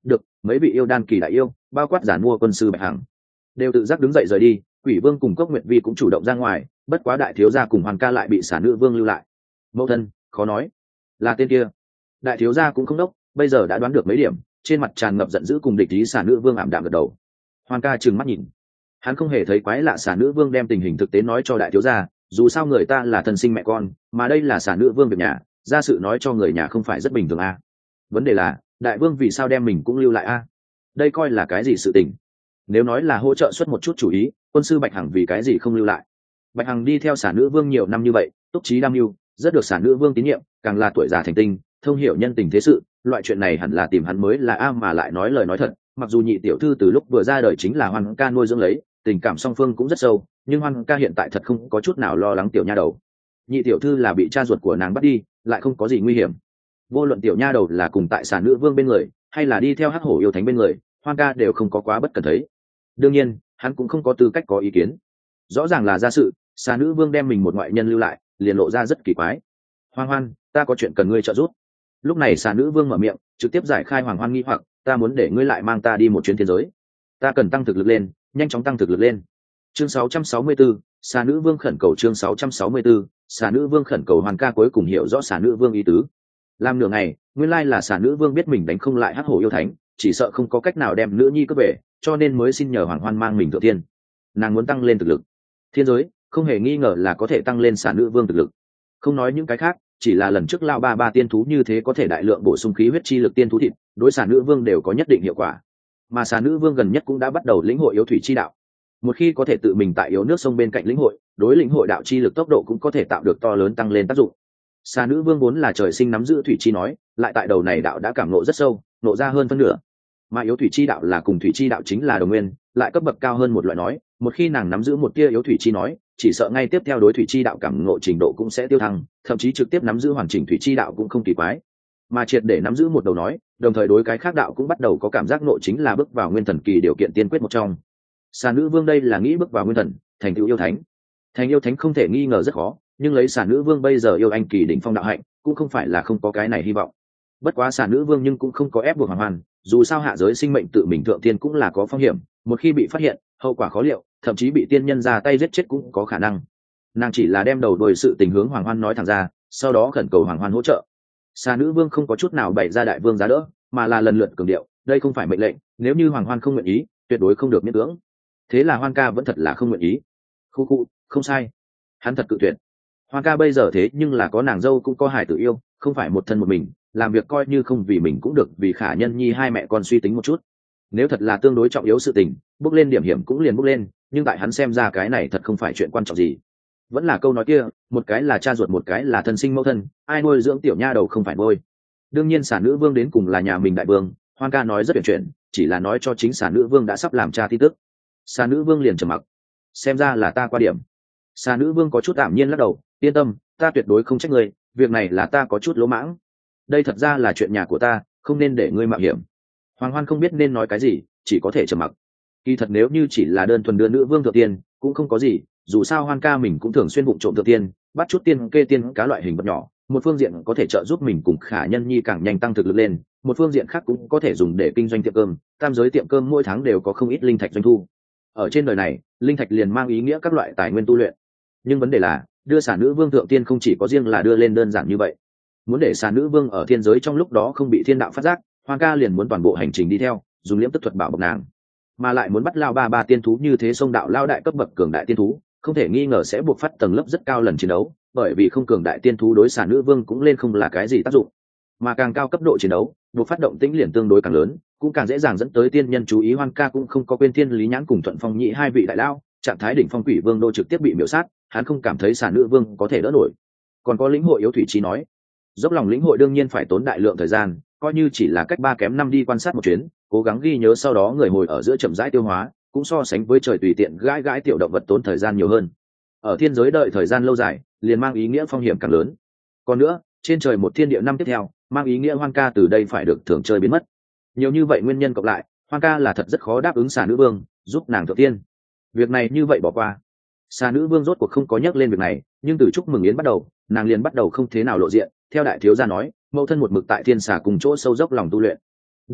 được. Mấy vị yêu đan kỳ đại yêu bao quát giản mua quân sư Bạch Hằng đều tự giác đứng dậy rời đi. Quỷ vương cùng Cốc Nguyệt Vi cũng chủ động ra ngoài, bất quá đại thiếu gia cùng Hoàn ca lại bị xả nữ vương lưu lại. Mẫu thân, khó nói là tên kia. Đại thiếu gia cũng không đốc, bây giờ đã đoán được mấy điểm, trên mặt tràn ngập giận dữ cùng địch ý. Xả nữ vương ảm đạm gật đầu. Hoàn ca trừng mắt nhìn, hắn không hề thấy quái lạ xả nữ vương đem tình hình thực tế nói cho đại thiếu gia. Dù sao người ta là thân sinh mẹ con, mà đây là xả nữ vương việc nhà, ra sự nói cho người nhà không phải rất bình thường a. Vấn đề là đại vương vì sao đem mình cũng lưu lại a? Đây coi là cái gì sự tình? Nếu nói là hỗ trợ xuất một chút chủ ý, quân sư Bạch Hằng vì cái gì không lưu lại? Bạch Hằng đi theo xả nữ vương nhiều năm như vậy, túc trí đam mưu, rất được xả nữ vương tín nhiệm, càng là tuổi già thành tinh, thông hiểu nhân tình thế sự, loại chuyện này hẳn là tìm hắn mới là a. Mà lại nói lời nói thật, mặc dù nhị tiểu thư từ lúc vừa ra đời chính là Hoan ca nuôi dưỡng lấy, tình cảm song phương cũng rất sâu, nhưng Hoan ca hiện tại thật không có chút nào lo lắng tiểu nha đầu. Nhị tiểu thư là bị cha ruột của nàng bắt đi, lại không có gì nguy hiểm. Vô luận tiểu nha đầu là cùng tại xả nữ vương bên người, hay là đi theo hắc hổ yêu thánh bên người, Hoan ca đều không có quá bất cần thấy. Đương nhiên hắn cũng không có tư cách có ý kiến. Rõ ràng là ra sự, xà nữ vương đem mình một ngoại nhân lưu lại, liền lộ ra rất kỳ quái. Hoan Hoan, ta có chuyện cần ngươi trợ giúp. Lúc này xà nữ vương mở miệng, trực tiếp giải khai Hoàng Hoan nghi hoặc, ta muốn để ngươi lại mang ta đi một chuyến thiên giới. Ta cần tăng thực lực lên, nhanh chóng tăng thực lực lên. Chương sáu trăm sáu mươi tư, xà nữ vương khẩn cầu. Chương sáu trăm sáu mươi tư, xà nữ vương khẩn cầu. Hoàn ca cuối cùng hiểu rõ xà nữ vương ý tứ. Làm nửa ngày, nguyên lai là xà nữ vương biết mình đánh không lại hắc hổ yêu thánh, chỉ sợ không có cách nào đem nữ nhi cướp về, cho nên mới xin nhờ Hoàng Hoan mang mình thượng thiên. Nàng muốn tăng lên thực lực. Thiên giới không hề nghi ngờ là có thể tăng lên xà nữ vương thực lực. Không nói những cái khác, chỉ là lần trước lao ba ba tiên thú như thế có thể đại lượng bổ sung khí huyết chi lực tiên thú thịt, đối xà nữ vương đều có nhất định hiệu quả. Mà xà nữ vương gần nhất cũng đã bắt đầu lĩnh hội yếu thủy chi đạo. Một khi có thể tự mình tại yếu nước sông bên cạnh lĩnh hội, đối lĩnh hội đạo chi lực tốc độ cũng có thể tạo được to lớn tăng lên tác dụng. Xà nữ vương vốn là trời sinh nắm giữ thủy chi nói, lại tại đầu này đạo đã cảm nộ rất sâu, nộ ra hơn phân nửa. Mà yếu thủy chi đạo là cùng thủy chi đạo chính là đồng nguyên, lại cấp bậc cao hơn một loại nói. Một khi nàng nắm giữ một tia yếu thủy chi nói, chỉ sợ ngay tiếp theo đối thủy chi đạo cảm ngộ trình độ cũng sẽ tiêu thăng, thậm chí trực tiếp nắm giữ hoàn chỉnh thủy chi đạo cũng không kỳ quái. Mà triệt để nắm giữ một đầu nói, đồng thời đối cái khác đạo cũng bắt đầu có cảm giác nội chính là bước vào nguyên thần kỳ điều kiện tiên quyết một trong. Xà nữ vương đây là nghĩ bước vào nguyên thần, thành tựu yêu thánh. Thành yêu thánh không thể nghi ngờ rất khó, nhưng lấy xà nữ vương bây giờ yêu anh kỳ đỉnh phong đạo hạnh, cũng không phải là không có cái này hy vọng. Bất quá xà nữ vương nhưng cũng không có ép buộc Hoàng Hoan, dù sao hạ giới sinh mệnh tự mình thượng tiên cũng là có phong hiểm, một khi bị phát hiện, hậu quả khó liệu, thậm chí bị tiên nhân ra tay giết chết cũng có khả năng. Nàng chỉ là đem đầu đuôi sự tình hướng Hoàng Hoan nói thẳng ra, sau đó khẩn cầu Hoàng Hoan hỗ trợ. Xà nữ vương không có chút nào bày ra đại vương giá đỡ, mà là lần lượt cường điệu, đây không phải mệnh lệnh, nếu như Hoàng Hoan không nguyện ý, tuyệt đối không được miễn cưỡng. Thế là Hoan ca vẫn thật là không nguyện ý. Khu khu, không sai, hắn thật cự tuyệt. Hoan ca bây giờ thế nhưng là có nàng dâu cũng có hài tử yêu, không phải một thân một mình, làm việc coi như không vì mình cũng được vì Khả Nhân Nhi hai mẹ con suy tính một chút. Nếu thật là tương đối trọng yếu sự tình, bước lên điểm hiểm cũng liền bước lên, nhưng tại hắn xem ra cái này thật không phải chuyện quan trọng gì. Vẫn là câu nói kia, một cái là cha ruột một cái là thân sinh mẫu thân, ai nuôi dưỡng tiểu nha đầu không phải nuôi. Đương nhiên xà nữ vương đến cùng là nhà mình đại vương, Hoan ca nói rất tuyển chuyển, chỉ là nói cho chính xà nữ vương đã sắp làm cha tin tức. Xà nữ vương liền trầm mặc, xem ra là ta qua điểm. Xà nữ vương có chút tạm nhiên lắc đầu, yên tâm, ta tuyệt đối không trách ngươi, việc này là ta có chút lỗ mãng. Đây thật ra là chuyện nhà của ta, không nên để ngươi mạo hiểm. Hoàng Hoan không biết nên nói cái gì, chỉ có thể trầm mặc. Kỳ thật nếu như chỉ là đơn thuần đưa nữ vương thượng tiên, cũng không có gì, dù sao Hoan ca mình cũng thường xuyên vụng trộm thượng tiên, bắt chút tiên kê tiên cá loại hình vật nhỏ, một phương diện có thể trợ giúp mình cùng Khả Nhân Nhi càng nhanh tăng thực lực lên, một phương diện khác cũng có thể dùng để kinh doanh tiệm cơm, tam giới tiệm cơm mỗi tháng đều có không ít linh thạch doanh thu. Ở trên đời này, linh thạch liền mang ý nghĩa các loại tài nguyên tu luyện. Nhưng vấn đề là, đưa xà nữ vương thượng tiên không chỉ có riêng là đưa lên đơn giản như vậy. Muốn để xà nữ vương ở thiên giới trong lúc đó không bị thiên đạo phát giác, Hoan ca liền muốn toàn bộ hành trình đi theo, dùng liễm tức thuật bảo bọc nàng, mà lại muốn bắt lao ba ba tiên thú như thế sông đạo lao đại cấp bậc cường đại tiên thú, không thể nghi ngờ sẽ buộc phát tầng lớp rất cao lần chiến đấu, bởi vì không cường đại tiên thú đối xà nữ vương cũng lên không là cái gì tác dụng, mà càng cao cấp độ chiến đấu, buộc phát động tĩnh liền tương đối càng lớn, cũng càng dễ dàng dẫn tới tiên nhân chú ý. Hoan ca cũng không có quên Thiên Lý Nhãn cùng Thuận Phong Nhĩ hai vị đại lao, trạng thái đỉnh phong quỷ vương đô trực tiếp bị miểu sát, hắn không cảm thấy xà nữ vương có thể đỡ nổi. Còn có lĩnh hội yếu thủy chi nói, dốc lòng lĩnh hội đương nhiên phải tốn đại lượng thời gian, coi như chỉ là cách ba kém năm đi quan sát một chuyến, cố gắng ghi nhớ sau đó người hồi ở giữa chậm rãi tiêu hóa, cũng so sánh với trời tùy tiện gãi gãi tiểu động vật tốn thời gian nhiều hơn. Ở thiên giới đợi thời gian lâu dài, liền mang ý nghĩa phong hiểm càng lớn. Còn nữa, trên trời một thiên địa năm tiếp theo, mang ý nghĩa Hoan ca từ đây phải được thưởng chơi biến mất. Nhiều như vậy nguyên nhân cộng lại, Hoan ca là thật rất khó đáp ứng xà nữ vương, giúp nàng thượng tiên. Việc này như vậy bỏ qua. Xà nữ vương rốt cuộc không có nhắc lên việc này, nhưng từ chúc mừng yến bắt đầu, nàng liền bắt đầu không thế nào lộ diện. Theo đại thiếu gia nói, mẫu thân một mực tại thiên xà cùng chỗ sâu dốc lòng tu luyện. Đồng thời,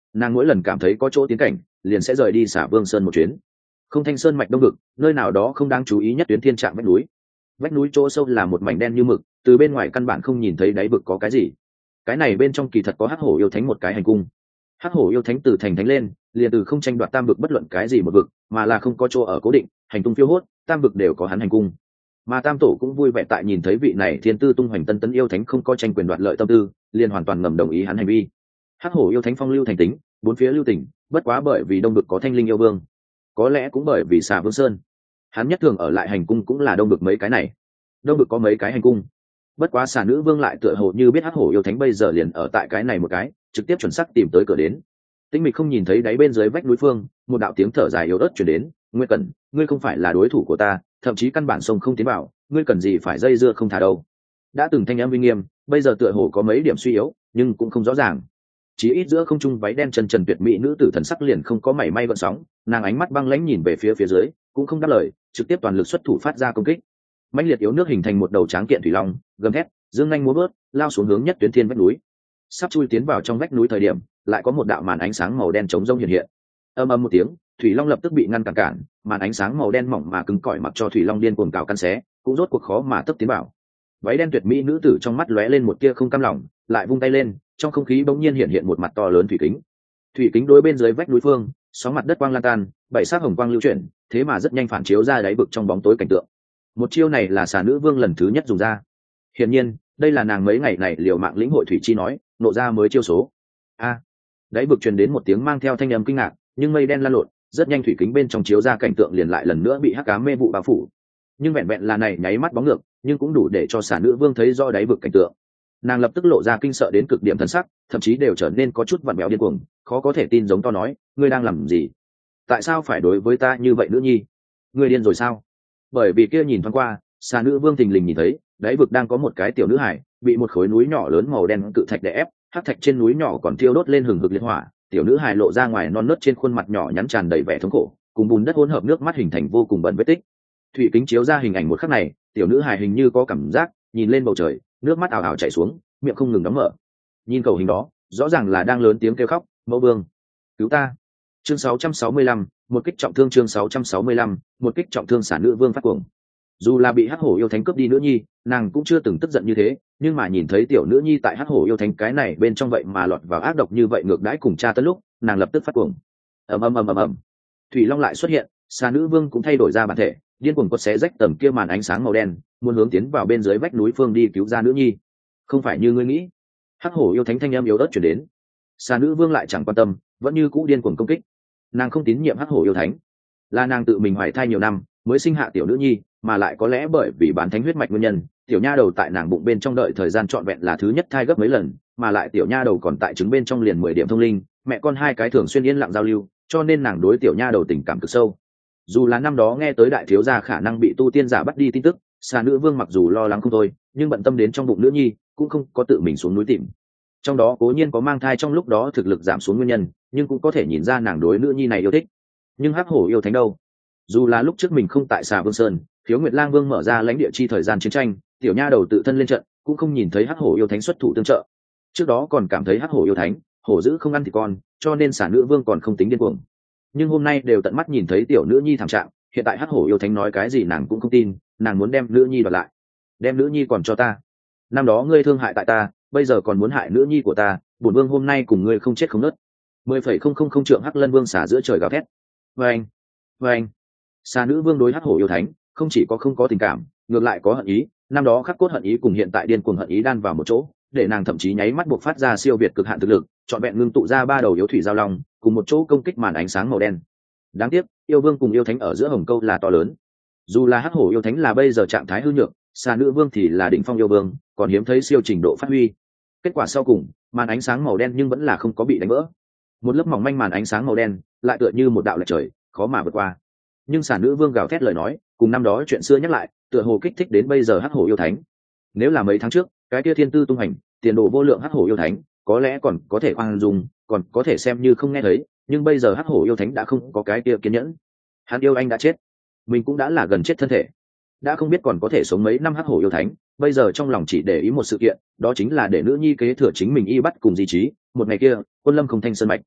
nàng mỗi lần cảm thấy có chỗ tiến cảnh liền sẽ rời đi xả vương sơn một chuyến. Không thanh sơn mạch đông vực, nơi nào đó không đáng chú ý nhất tuyến thiên trạng vách núi. Vách núi chỗ sâu là một mảnh đen như mực, từ bên ngoài căn bản không nhìn thấy đáy vực có cái gì. Cái này bên trong kỳ thật có hắc hổ yêu thánh một cái hành cung. Hắc hổ yêu thánh từ thành thánh lên liền từ không tranh đoạt tam vực bất luận cái gì một vực, mà là không có chỗ ở cố định, hành tung phiêu hốt, tam vực đều có hắn hành cung. Mà tam tổ cũng vui vẻ tại nhìn thấy vị này thiên tư tung hoành tân tấn yêu thánh không có tranh quyền đoạt lợi tâm tư, liền hoàn toàn ngầm đồng ý hắn hành vi. Hắc hổ yêu thánh phong lưu thành tính, bốn phía lưu tình, bất quá bởi vì đông vực có thanh linh yêu vương, có lẽ cũng bởi vì xà vương sơn, hắn nhất thường ở lại hành cung cũng là đông vực mấy cái này. Đông vực có mấy cái hành cung, bất quá xà nữ vương lại tựa hồ như biết hắc hổ yêu thánh bây giờ liền ở tại cái này một cái, trực tiếp chuẩn xác tìm tới cửa đến. Tĩnh mịch không nhìn thấy đáy bên dưới vách núi phương, một đạo tiếng thở dài yếu ớt truyền đến. Nguyên Cẩn, ngươi không phải là đối thủ của ta, thậm chí căn bản sông không tiến vào, ngươi cần gì phải dây dưa không thả đâu. Đã từng thanh âm uy nghiêm, bây giờ tựa hồ có mấy điểm suy yếu, nhưng cũng không rõ ràng. Chỉ ít giữa không trung váy đen chân trần tuyệt mỹ nữ tử thần sắc liền không có mảy may gợn sóng, nàng ánh mắt băng lãnh nhìn về phía phía dưới, cũng không đáp lời, trực tiếp toàn lực xuất thủ phát ra công kích. Mãnh liệt yếu nước hình thành một đầu tráng kiện thủy long, gầm thét, dương nhanh múa vớt, lao xuống hướng nhất tuyến thiên vách núi. Sắp chui tiến vào trong vách núi thời điểm, lại có một đạo màn ánh sáng màu đen chống rông hiện hiện. Ầm ầm một tiếng, thủy long lập tức bị ngăn cản cản, màn ánh sáng màu đen mỏng mà cứng cỏi mặc cho thủy long điên cuồng cào căn xé, cũng rốt cuộc khó mà tấp tiến vào. Váy đen tuyệt mỹ nữ tử trong mắt lóe lên một tia không cam lòng, lại vung tay lên, trong không khí bỗng nhiên hiện hiện một mặt to lớn thủy kính. Thủy kính đối bên dưới vách núi phương, sóng mặt đất quang lan tan, bảy sắc hồng quang lưu chuyển, thế mà rất nhanh phản chiếu ra đáy vực trong bóng tối cảnh tượng. Một chiêu này là xà nữ vương lần thứ nhất dùng ra. Hiển nhiên, đây là nàng mấy ngày này liều mạng lĩnh hội thủy chi nói, nộ ra mới chiêu số. A! Đáy vực truyền đến một tiếng mang theo thanh âm kinh ngạc, nhưng mây đen lan lộn, rất nhanh thủy kính bên trong chiếu ra cảnh tượng liền lại lần nữa bị hắc ám mê vụ bao phủ. Nhưng vẹn vẹn là này nháy mắt bóng ngược, nhưng cũng đủ để cho xà nữ vương thấy rõ đáy vực cảnh tượng. Nàng lập tức lộ ra kinh sợ đến cực điểm thần sắc, thậm chí đều trở nên có chút vặn vẹo điên cuồng, khó có thể tin giống to nói, ngươi đang làm gì? Tại sao phải đối với ta như vậy nữ nhi? Ngươi điên rồi sao? Bởi vì kia nhìn thoáng qua, xà nữ vương thình lình nhìn thấy, đáy vực đang có một cái tiểu nữ hải, bị một khối núi nhỏ lớn màu đen cự thạch đè ép, hắc thạch trên núi nhỏ còn thiêu đốt lên hừng hực liệt hỏa, tiểu nữ hải lộ ra ngoài non nớt trên khuôn mặt nhỏ nhắn tràn đầy vẻ thống khổ, cùng bùn đất hỗn hợp nước mắt hình thành vô cùng bẩn vết tích. Thủy kính chiếu ra hình ảnh một khắc này, tiểu nữ hải hình như có cảm giác, nhìn lên bầu trời, nước mắt ảo ảo chảy xuống, miệng không ngừng đóng mở. Nhìn cầu hình đó, rõ ràng là đang lớn tiếng kêu khóc, mẫu vương, cứu ta. Chương sáu trăm sáu mươi lăm, một kích trọng thương. Chương sáu trăm sáu mươi lăm, một kích trọng thương. Xả nữ vương phát cuồng. Dù là bị hắc hổ yêu thánh cướp đi nữ nhi, nàng cũng chưa từng tức giận như thế, nhưng mà nhìn thấy tiểu nữ nhi tại hắc hổ yêu thánh cái này bên trong vậy mà lọt vào ác độc như vậy ngược đãi cùng cha tấn lúc, nàng lập tức phát cuồng. Ầm ầm ầm ầm ầm. Thủy long lại xuất hiện, xà nữ vương cũng thay đổi ra bản thể, điên cuồng quất xé rách tầm kia màn ánh sáng màu đen, muốn hướng tiến vào bên dưới vách núi phương đi cứu ra nữ nhi. Không phải như ngươi nghĩ. Hắc hổ yêu thánh thanh âm yếu ớt truyền đến. Xà nữ vương lại chẳng quan tâm, vẫn như cũ điên cuồng công kích. Nàng không tín nhiệm hắc hổ yêu thánh, là nàng tự mình hoài thai nhiều năm mới sinh hạ tiểu nữ nhi, mà lại có lẽ bởi vì bán thánh huyết mạch nguyên nhân, tiểu nha đầu tại nàng bụng bên trong đợi thời gian trọn vẹn là thứ nhất thai gấp mấy lần, mà lại tiểu nha đầu còn tại trứng bên trong liền mười điểm thông linh, mẹ con hai cái thường xuyên yên lặng giao lưu, cho nên nàng đối tiểu nha đầu tình cảm cực sâu. Dù là năm đó nghe tới đại thiếu gia khả năng bị tu tiên giả bắt đi tin tức, xà nữ vương mặc dù lo lắng không thôi, nhưng bận tâm đến trong bụng nữ nhi, cũng không có tự mình xuống núi tìm. Trong đó cố nhiên có mang thai trong lúc đó thực lực giảm xuống nguyên nhân, nhưng cũng có thể nhìn ra nàng đối nữ nhi này yêu thích. Nhưng hắc hổ yêu thánh đâu? Dù là lúc trước mình không tại xà vương sơn, Khiếu Nguyệt Lang Vương mở ra lãnh địa chi thời gian chiến tranh, tiểu nha đầu tự thân lên trận, cũng không nhìn thấy hắc hổ yêu thánh xuất thủ tương trợ. Trước đó còn cảm thấy hắc hổ yêu thánh, hổ dữ không ăn thì con, cho nên xà nữ vương còn không tính điên cuồng. Nhưng hôm nay đều tận mắt nhìn thấy tiểu nữ nhi thảm trạng, hiện tại hắc hổ yêu thánh nói cái gì nàng cũng không tin, nàng muốn đem nữ nhi đoạt lại. Đem nữ nhi còn cho ta. Năm đó ngươi thương hại tại ta, bây giờ còn muốn hại nữ nhi của ta, bổn vương hôm nay cùng ngươi không chết không nứt. Mười phẩy không không không trượng hắc lân vương xả giữa trời gào thét. Vâng, vâng. Xà nữ vương đối hắc hổ yêu thánh, không chỉ có không có tình cảm, ngược lại có hận ý. Năm đó khắc cốt hận ý cùng hiện tại điên cuồng hận ý đan vào một chỗ, để nàng thậm chí nháy mắt buộc phát ra siêu việt cực hạn thực lực, trọn vẹn ngưng tụ ra ba đầu yếu thủy giao long, cùng một chỗ công kích màn ánh sáng màu đen. Đáng tiếc, yêu vương cùng yêu thánh ở giữa hồng câu là to lớn. Dù là hắc hổ yêu thánh là bây giờ trạng thái hư nhược, xà nữ vương thì là đỉnh phong yêu vương, còn hiếm thấy siêu trình độ phát huy. Kết quả sau cùng, màn ánh sáng màu đen nhưng vẫn là không có bị đánh vỡ. Một lớp mỏng manh màn ánh sáng màu đen, lại tựa như một đạo lệch trời, khó mà vượt qua. Nhưng xà nữ vương gào thét lời nói, cùng năm đó chuyện xưa nhắc lại, tựa hồ kích thích đến bây giờ hắc hổ yêu thánh. Nếu là mấy tháng trước, cái kia thiên tư tung hành, tiền đồ vô lượng hắc hổ yêu thánh, có lẽ còn có thể khoan dung, còn có thể xem như không nghe thấy, nhưng bây giờ hắc hổ yêu thánh đã không có cái kia kiên nhẫn. Hắn yêu anh đã chết, mình cũng đã là gần chết thân thể, đã không biết còn có thể sống mấy năm. Hắc hổ yêu thánh bây giờ trong lòng chỉ để ý một sự kiện, đó chính là để nữ nhi kế thừa chính mình y bắt cùng di trí. Một ngày kia, quân lâm không thanh sơn mạch,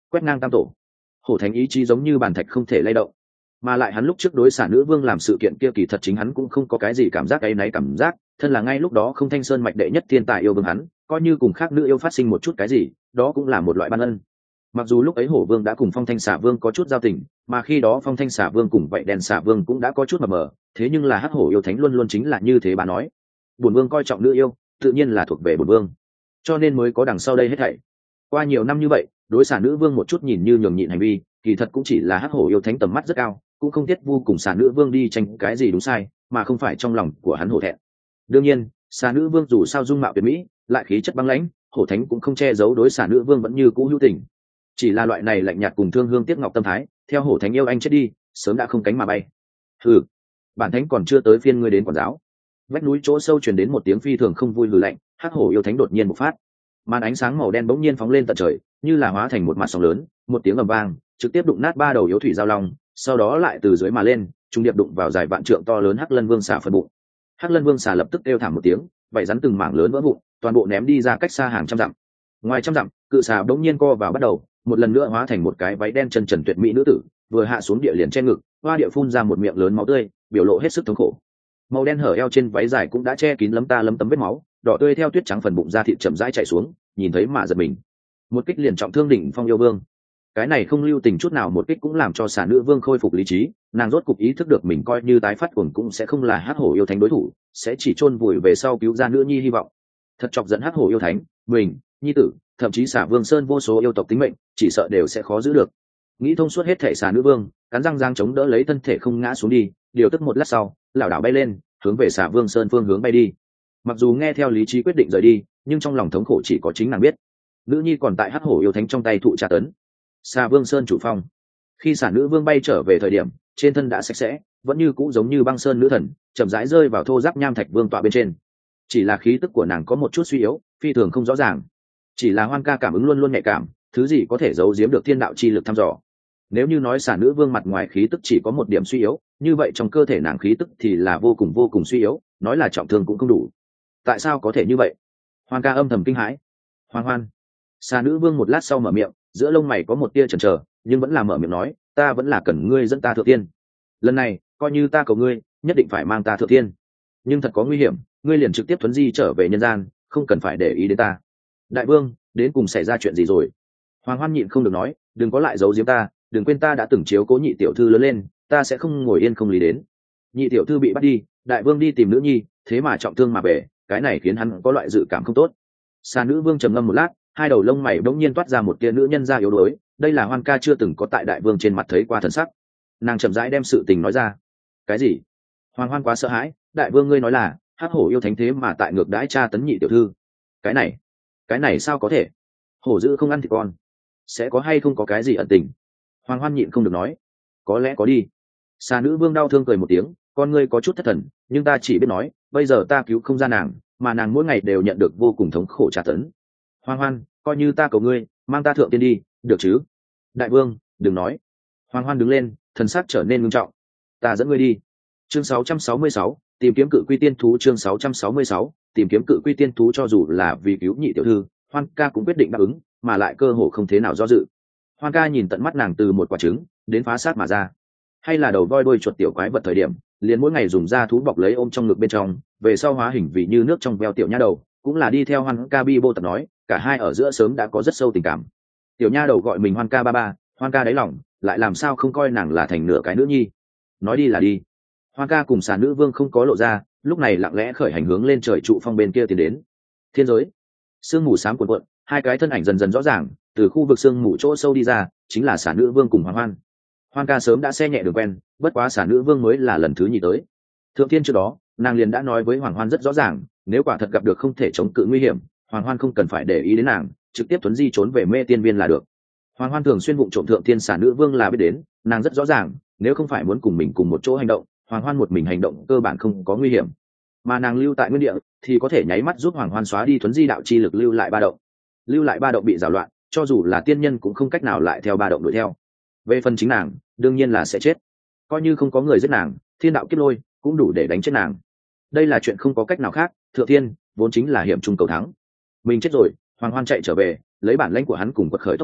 quét ngang tam tổ. Hổ thánh ý chí giống như bàn thạch không thể lay động, mà lại hắn lúc trước đối xả nữ vương làm sự kiện kia kỳ thật chính hắn cũng không có cái gì cảm giác áy náy cảm giác, thân là ngay lúc đó không thanh sơn mạch đệ nhất thiên tài yêu vương hắn, coi như cùng khác nữ yêu phát sinh một chút cái gì, đó cũng là một loại ban ân. Mặc dù lúc ấy hổ vương đã cùng phong thanh xả vương có chút giao tình, mà khi đó phong thanh xả vương cùng vậy đèn xả vương cũng đã có chút mờ mờ, thế nhưng là hắc hổ yêu thánh luôn luôn chính là như thế bà nói, bổn vương coi trọng nữ yêu, tự nhiên là thuộc về bổn vương, cho nên mới có đằng sau đây hết thảy. Qua nhiều năm như vậy, đối xả nữ vương một chút nhìn như nhường nhịn hành vi, kỳ thật cũng chỉ là hắc hổ yêu thánh tầm mắt rất cao, cũng không thiết vu cùng xả nữ vương đi tranh cái gì đúng sai, mà không phải trong lòng của hắn hổ thẹn. Đương nhiên, xả nữ vương dù sao dung mạo tuyệt mỹ, lại khí chất băng lãnh, hổ thánh cũng không che giấu đối xả nữ vương vẫn như cũ hữu tình. Chỉ là loại này lạnh nhạt cùng thương hương tiếc ngọc tâm thái, theo hổ thánh yêu anh chết đi, sớm đã không cánh mà bay. Hừ, bản thánh còn chưa tới phiên ngươi đến quản giáo. Vách núi chỗ sâu truyền đến một tiếng phi thường không vui hừ lạnh, hắc hổ yêu thánh đột nhiên bộc phát, màn ánh sáng màu đen bỗng nhiên phóng lên tận trời, như là hóa thành một mặt sóng lớn, một tiếng ầm vang trực tiếp đụng nát ba đầu yếu thủy giao long, sau đó lại từ dưới mà lên, trung điệp đụng vào dài vạn trượng to lớn hắc lân vương xà phần bụng. Hắc lân vương xà lập tức kêu thảm một tiếng, vảy rắn từng mảng lớn vỡ vụn, toàn bộ ném đi ra cách xa hàng trăm dặm. Ngoài trăm dặm, cự xà bỗng nhiên co vào bắt đầu, một lần nữa hóa thành một cái váy đen chân trần tuyệt mỹ nữ tử, vừa hạ xuống địa liền che ngực, hoa địa phun ra một miệng lớn máu tươi, biểu lộ hết sức thống khổ. Màu đen hở eo trên váy dài cũng đã che kín lấm ta lấm tấm vết máu, đỏ tươi theo tuyết trắng phần bụng da thịt chậm rãi chảy xuống, nhìn thấy mà giật mình. Một kích liền trọng thương đỉnh phong yêu vương, cái này không lưu tình chút nào, một kích cũng làm cho xà nữ vương khôi phục lý trí, nàng rốt cục ý thức được mình coi như tái phát cuồng cũng sẽ không là hắc hổ yêu thánh đối thủ, sẽ chỉ chôn vùi về sau cứu ra nữ nhi hy vọng. Thật chọc giận hắc hổ yêu thánh, mình, nhi tử, thậm chí xà vương sơn vô số yêu tộc tính mệnh, chỉ sợ đều sẽ khó giữ được. Nghĩ thông suốt hết thể, xà nữ vương cắn răng giang chống đỡ lấy thân thể không ngã xuống đi, điều tức một lát sau, lảo đảo bay lên, hướng về xà vương sơn phương hướng bay đi. Mặc dù nghe theo lý trí quyết định rời đi, nhưng trong lòng thống khổ chỉ có chính nàng biết. Nữ nhi còn tại hắc hổ yêu thánh trong tay thụ tra tấn. Xà vương sơn chủ phong, khi xà nữ vương bay trở về thời điểm, trên thân đã sạch sẽ, vẫn như cũ giống như băng sơn nữ thần, chậm rãi rơi vào thô giáp nham thạch vương tọa bên trên. Chỉ là khí tức của nàng có một chút suy yếu, phi thường không rõ ràng. Chỉ là Hoan Ca cảm ứng luôn luôn nhạy cảm, thứ gì có thể giấu giếm được thiên đạo chi lực thăm dò. Nếu như nói xà nữ vương mặt ngoài khí tức chỉ có một điểm suy yếu, như vậy trong cơ thể nàng khí tức thì là vô cùng vô cùng suy yếu, nói là trọng thương cũng không đủ. Tại sao có thể như vậy? Hoan Ca âm thầm kinh hãi. Hoan Hoan. Xà nữ vương một lát sau mở miệng, giữa lông mày có một tia chần chờ, nhưng vẫn là mở miệng nói, ta vẫn là cần ngươi dẫn ta thượng tiên. Lần này coi như ta cầu ngươi, nhất định phải mang ta thượng tiên. Nhưng thật có nguy hiểm, ngươi liền trực tiếp thuấn di trở về nhân gian, không cần phải để ý đến ta. Đại vương, đến cùng xảy ra chuyện gì rồi? Hoàng Hoan nhịn không được nói, đừng có lại giấu giếm ta, đừng quên ta đã từng chiếu cố nhị tiểu thư lớn lên, ta sẽ không ngồi yên không lý đến. Nhị tiểu thư bị bắt đi, đại vương đi tìm nữ nhi, thế mà trọng thương mà về, cái này khiến hắn có loại dự cảm không tốt. Xà nữ vương trầm ngâm một lát, hai đầu lông mày bỗng nhiên toát ra một tia nữ nhân da yếu đuối, đây là Hoan Ca chưa từng có tại đại vương trên mặt thấy qua thần sắc. Nàng chậm rãi đem sự tình nói ra. Cái gì? Hoàng Hoan quá sợ hãi, đại vương ngươi nói là hắc hổ yêu thánh thế mà tại ngược đãi tra tấn nhị tiểu thư? Cái này, cái này sao có thể? Hổ dữ không ăn thịt con, sẽ có hay không có cái gì ẩn tình? Hoàng Hoan nhịn không được nói, có lẽ có đi. Xà nữ vương đau thương cười một tiếng, con ngươi có chút thất thần, nhưng ta chỉ biết nói, bây giờ ta cứu không ra nàng, mà nàng mỗi ngày đều nhận được vô cùng thống khổ tra tấn. Hoàng Hoan, coi như ta cầu ngươi, mang ta thượng tiên đi, được chứ? Đại vương, đừng nói. Hoàng Hoan đứng lên, thần sắc trở nên nghiêm trọng. Ta dẫn ngươi đi. Chương sáu trăm sáu mươi sáu, tìm kiếm cự quy tiên thú. Chương sáu trăm sáu mươi sáu, tìm kiếm cự quy tiên thú. Cho dù là vì cứu nhị tiểu thư, Hoan Ca cũng quyết định đáp ứng, mà lại cơ hồ không thế nào do dự. Hoan Ca nhìn tận mắt nàng từ một quả trứng đến phá sát mà ra, hay là đầu voi đuôi chuột tiểu quái vật thời điểm, liền mỗi ngày dùng da thú bọc lấy ôm trong ngực bên trong, về sau hóa hình vì như nước trong veo tiểu nha đầu, cũng là đi theo Hoan Ca bi bô tập nói, cả hai ở giữa sớm đã có rất sâu tình cảm. Tiểu nha đầu gọi mình Hoan Ca ba ba, Hoan Ca đáy lòng lại làm sao không coi nàng là thành nửa cái nữ nhi. Nói đi là đi. Hoan Ca cùng xà nữ vương không có lộ ra, lúc này lặng lẽ khởi hành hướng lên trời trụ phong bên kia tiến đến. Thiên giới, sương mù xám cuộn cuộn, hai cái thân ảnh dần dần rõ ràng, từ khu vực sương mù chỗ sâu đi ra, chính là xà nữ vương cùng Hoàng Hoan. Hoan Ca sớm đã xe nhẹ đường quen, bất quá xà nữ vương mới là lần thứ nhì tới. Thượng thiên trước đó, nàng liền đã nói với Hoàng Hoan rất rõ ràng, nếu quả thật gặp được không thể chống cự nguy hiểm, Hoàng Hoan không cần phải để ý đến nàng, trực tiếp tuấn di trốn về mê tiên viên là được. Hoàng Hoan thường xuyên vụng trộm thượng thiên xà nữ vương là biết đến, nàng rất rõ ràng, nếu không phải muốn cùng mình cùng một chỗ hành động, Hoàng Hoan một mình hành động cơ bản không có nguy hiểm, mà nàng lưu tại nguyên địa thì có thể nháy mắt giúp Hoàng Hoan xóa đi tuấn di đạo chi lực lưu lại ba động. Lưu lại ba động bị rào loạn, cho dù là tiên nhân cũng không cách nào lại theo ba động đuổi theo. Về phần chính nàng, đương nhiên là sẽ chết. Coi như không có người giết nàng, thiên đạo kiếp lôi cũng đủ để đánh chết nàng. Đây là chuyện không có cách nào khác, thượng thiên vốn chính là hiểm trung cầu thắng. Mình chết rồi, Hoàng Hoan chạy trở về, lấy bản lãnh của hắn cùng quật khởi tốc độ,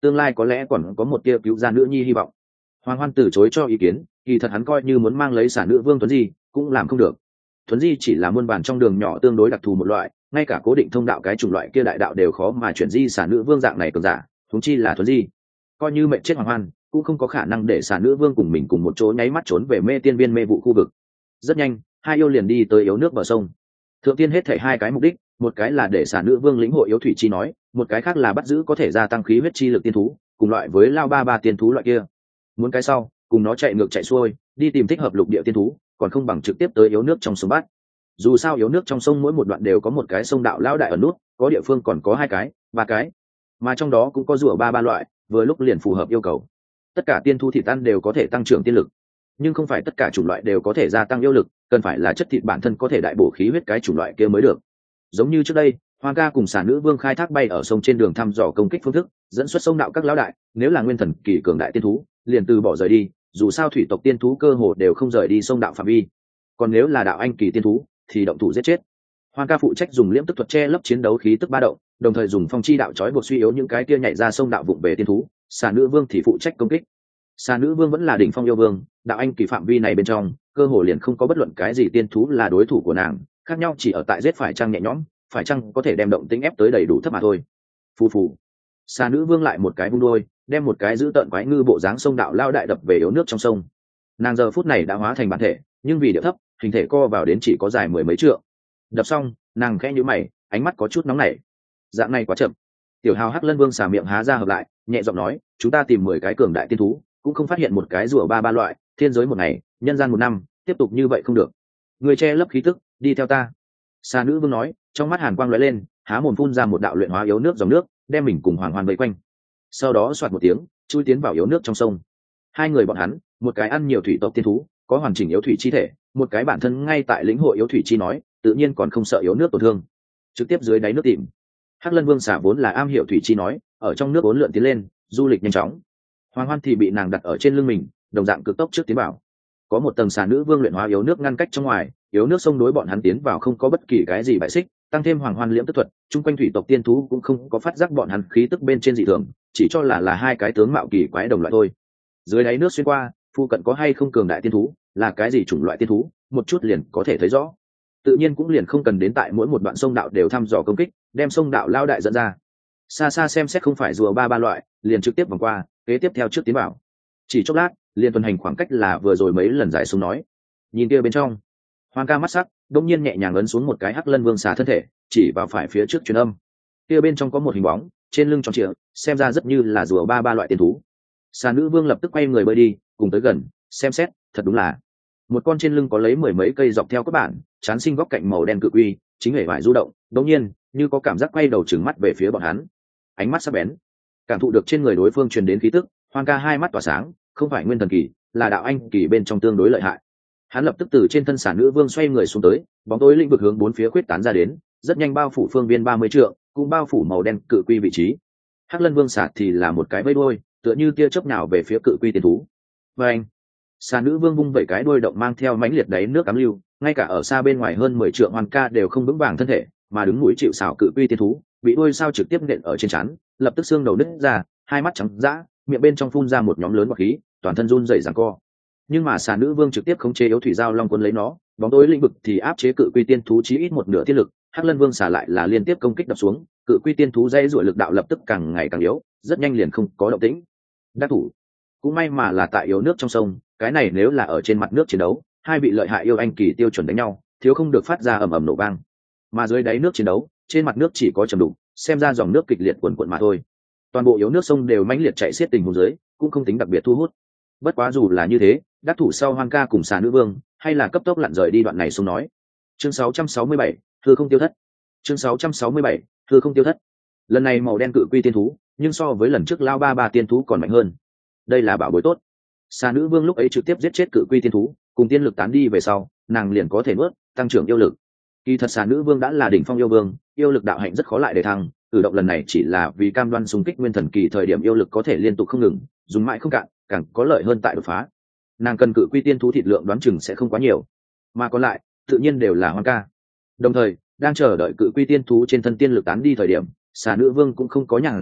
tương lai có lẽ còn có một tia cứu ra nữ nhi hy vọng. Hoàng Hoan từ chối cho ý kiến, kỳ thật hắn coi như muốn mang lấy xả nữ vương Tuấn Di cũng làm không được. Tuấn Di chỉ là muôn bản trong đường nhỏ tương đối đặc thù một loại, ngay cả cố định thông đạo cái chủng loại kia đại đạo đều khó mà chuyển di xả nữ vương dạng này cường giả, huống chi là Tuấn Di. Coi như mệnh chết Hoàng Hoan cũng không có khả năng để xả nữ vương cùng mình cùng một chỗ nháy mắt trốn về mê tiên viên mê vụ khu vực. Rất nhanh hai yêu liền đi tới yếu nước bờ sông. Thượng tiên hết thảy hai cái mục đích, một cái là để xả nữ vương lĩnh hội yếu thủy chi nói, một cái khác là bắt giữ có thể gia tăng khí huyết chi lực tiên thú, cùng loại với lao ba ba tiên thú loại kia. Muốn cái sau cùng nó chạy ngược chạy xuôi đi tìm thích hợp lục địa tiên thú, còn không bằng trực tiếp tới yếu nước trong sông bát. Dù sao yếu nước trong sông mỗi một đoạn đều có một cái sông đạo lão đại ở nút, có địa phương còn có hai cái ba cái, mà trong đó cũng có rùa ba ba loại, vừa lúc liền phù hợp yêu cầu. Tất cả tiên thú thịt ăn đều có thể tăng trưởng tiên lực, nhưng không phải tất cả chủng loại đều có thể gia tăng yêu lực, cần phải là chất thịt bản thân có thể đại bổ khí huyết cái chủng loại kia mới được. Giống như trước đây Hoàng ca cùng xà nữ vương khai thác bay ở sông trên đường thăm dò công kích phương thức, dẫn xuất sông đạo các lão đại, nếu là nguyên thần kỳ cường đại tiên thú liền từ bỏ rời đi, dù sao thủy tộc tiên thú cơ hồ đều không rời đi sông đạo phạm vi, còn nếu là đạo anh kỳ tiên thú thì động thủ giết chết. Hoàng ca phụ trách dùng liễm tức thuật che lấp chiến đấu khí tức ba động, đồng thời dùng phong chi đạo chói buộc suy yếu những cái kia nhảy ra sông đạo vụng về tiên thú, xà nữ vương thì phụ trách công kích. Xà nữ vương vẫn là đỉnh phong yêu vương, đạo anh kỳ phạm vi này bên trong cơ hồ liền không có bất luận cái gì tiên thú là đối thủ của nàng, khác nhau chỉ ở tại giết phải chăng nhẹ nhõm, phải chăng có thể đem động tính ép tới đầy đủ thấp mà thôi. Phù phù, xà nữ vương lại một cái vung đôi, đem một cái giữ tợn quái ngư bộ dáng sông đạo lao đại đập về yếu nước trong sông. Nàng giờ phút này đã hóa thành bản thể, nhưng vì điệu thấp hình thể co vào đến chỉ có dài mười mấy trượng. Đập xong nàng khẽ nhíu mày, ánh mắt có chút nóng nảy. Dạng này quá chậm. Tiểu hào hắc lân vương xà miệng há ra hợp lại, nhẹ giọng nói, chúng ta tìm mười cái cường đại tiên thú cũng không phát hiện một cái rùa ba ba loại, thiên giới một ngày nhân gian một năm, tiếp tục như vậy không được. Người che lấp khí tức, đi theo ta. Xà nữ vương nói, trong mắt hàn quang lóe lên, há mồm phun ra một đạo luyện hóa yếu nước dòng nước, đem mình cùng Hoàng Hoan vây quanh. Sau đó xoạt một tiếng chui tiến vào yếu nước trong sông. Hai người bọn hắn, một cái ăn nhiều thủy tộc tiên thú có hoàn chỉnh yếu thủy chi thể, một cái bản thân ngay tại lĩnh hội yếu thủy chi nói, tự nhiên còn không sợ yếu nước tổn thương, trực tiếp dưới đáy nước tìm. Hắc lân vương xả vốn là am hiểu thủy chi nói, ở trong nước uốn lượn tiến lên, du lịch nhanh chóng. Hoàng Hoan thì bị nàng đặt ở trên lưng mình, đồng dạng cực tốc trước tiến vào. Có một tầng xà nữ vương luyện hóa yếu nước ngăn cách trong ngoài, yếu nước sông đối bọn hắn tiến vào không có bất kỳ cái gì bại xích, tăng thêm Hoàng Hoan liễm tức thuật, chung quanh thủy tộc tiên thú cũng không có phát giác bọn hắn khí tức bên trên dị thường, chỉ cho là là hai cái tướng mạo kỳ quái đồng loại thôi. Dưới đáy nước xuyên qua, phu cận có hay không cường đại tiên thú, là cái gì chủng loại tiên thú, một chút liền có thể thấy rõ. Tự nhiên cũng liền không cần đến tại mỗi một đoạn sông đạo đều thăm dò công kích, đem sông đạo lao đại dẫn ra. Xa xa xem xét không phải rùa ba ba loại, liền trực tiếp vòng qua, kế tiếp theo trước tiến vào. Chỉ chốc lát, liền tuần hành khoảng cách là vừa rồi mấy lần giải xuống nói. Nhìn kia bên trong, Hoàng ca mắt sắc, đông nhiên nhẹ nhàng ấn xuống một cái hắc lân vương xà thân thể, chỉ vào phải phía trước truyền âm. Kia bên trong có một hình bóng, trên lưng tròn trịa, xem ra rất như là rùa ba ba loại tiên thú. Xà nữ vương lập tức quay người bơi đi, cùng tới gần, xem xét, thật đúng là một con trên lưng có lấy mười mấy cây dọc theo các bản, chán sinh góc cạnh màu đen cự uy, chính hề vải du động, đống nhiên, như có cảm giác quay đầu trừng mắt về phía bọn hắn. Ánh mắt sắc bén, cảm thụ được trên người đối phương truyền đến khí tức, Hoàng ca hai mắt tỏa sáng, không phải nguyên thần kỳ, là đạo anh kỳ bên trong tương đối lợi hại. Hắn lập tức từ trên thân xà nữ vương xoay người xuống tới, bóng tối lĩnh vực hướng bốn phía khuyết tán ra đến, rất nhanh bao phủ phương viên ba mươi trượng, cũng bao phủ màu đen cự quy vị trí. Hắc lân vương xà thì là một cái vây đuôi, tựa như tia chớp nào về phía cự quy tiên thú. Và anh, xà nữ vương vung vẩy cái đuôi động mang theo mãnh liệt đáy nước cám lưu, ngay cả ở xa bên ngoài hơn mười trượng Hoàng ca đều không vững vàng thân thể, mà đứng mũi chịu sào cự quy tiên thú, bị đuôi sao trực tiếp nện ở trên trán, lập tức xương đầu nứt ra, hai mắt trắng dã, miệng bên trong phun ra một nhóm lớn bọt khí, toàn thân run rẩy giằng co. Nhưng mà xà nữ vương trực tiếp khống chế yếu thủy giao long quân lấy nó, bóng tối lĩnh vực thì áp chế cự quy tiên thú chí ít một nửa thiên lực. Hắc lân vương xà lại là liên tiếp công kích đập xuống, cự quy tiên thú dây rủa lực đạo lập tức càng ngày càng yếu, rất nhanh liền không có động tĩnh. Đắc thủ, cũng may mà là tại yếu nước trong sông, cái này nếu là ở trên mặt nước chiến đấu, hai vị lợi hại yêu anh kỳ tiêu chuẩn đánh nhau, thiếu không được phát ra ầm ầm nổ vang. Mà dưới đáy nước chiến đấu, trên mặt nước chỉ có trầm đục, xem ra dòng nước kịch liệt cuồn cuộn mà thôi. Toàn bộ yếu nước sông đều mãnh liệt chạy xiết tình huống dưới, cũng không tính đặc biệt thu hút. Bất quá dù là như thế, đắc thủ sau Hoàng ca cùng xà nữ vương hay là cấp tốc lặn rời đi đoạn này xuống nói. Chương sáu trăm sáu mươi bảy, hư không tiêu thất. Chương sáu trăm sáu mươi bảy, hư không tiêu thất. Lần này màu đen cự quy tiên thú, nhưng so với lần trước lao ba ba tiên thú còn mạnh hơn. Đây là bảo bối tốt. Xà nữ vương lúc ấy trực tiếp giết chết cự quy tiên thú, cùng tiên lực tán đi về sau, nàng liền có thể nuốt, tăng trưởng yêu lực. Kỳ thật xà nữ vương đã là đỉnh phong yêu vương, yêu lực đạo hạnh rất khó lại để thăng, cử động lần này chỉ là vì cam đoan xung kích nguyên thần kỳ thời điểm yêu lực có thể liên tục không ngừng, dùng mãi không cạn, càng có lợi hơn tại đột phá. Nàng cần cự quy tiên thú thịt lượng đoán chừng sẽ không quá nhiều, mà còn lại tự nhiên đều là Hoàng ca. Đồng thời đang chờ đợi cự quy tiên thú trên thân tiên lực tán đi thời điểm, xà nữ vương cũng không có nhàn rỗi,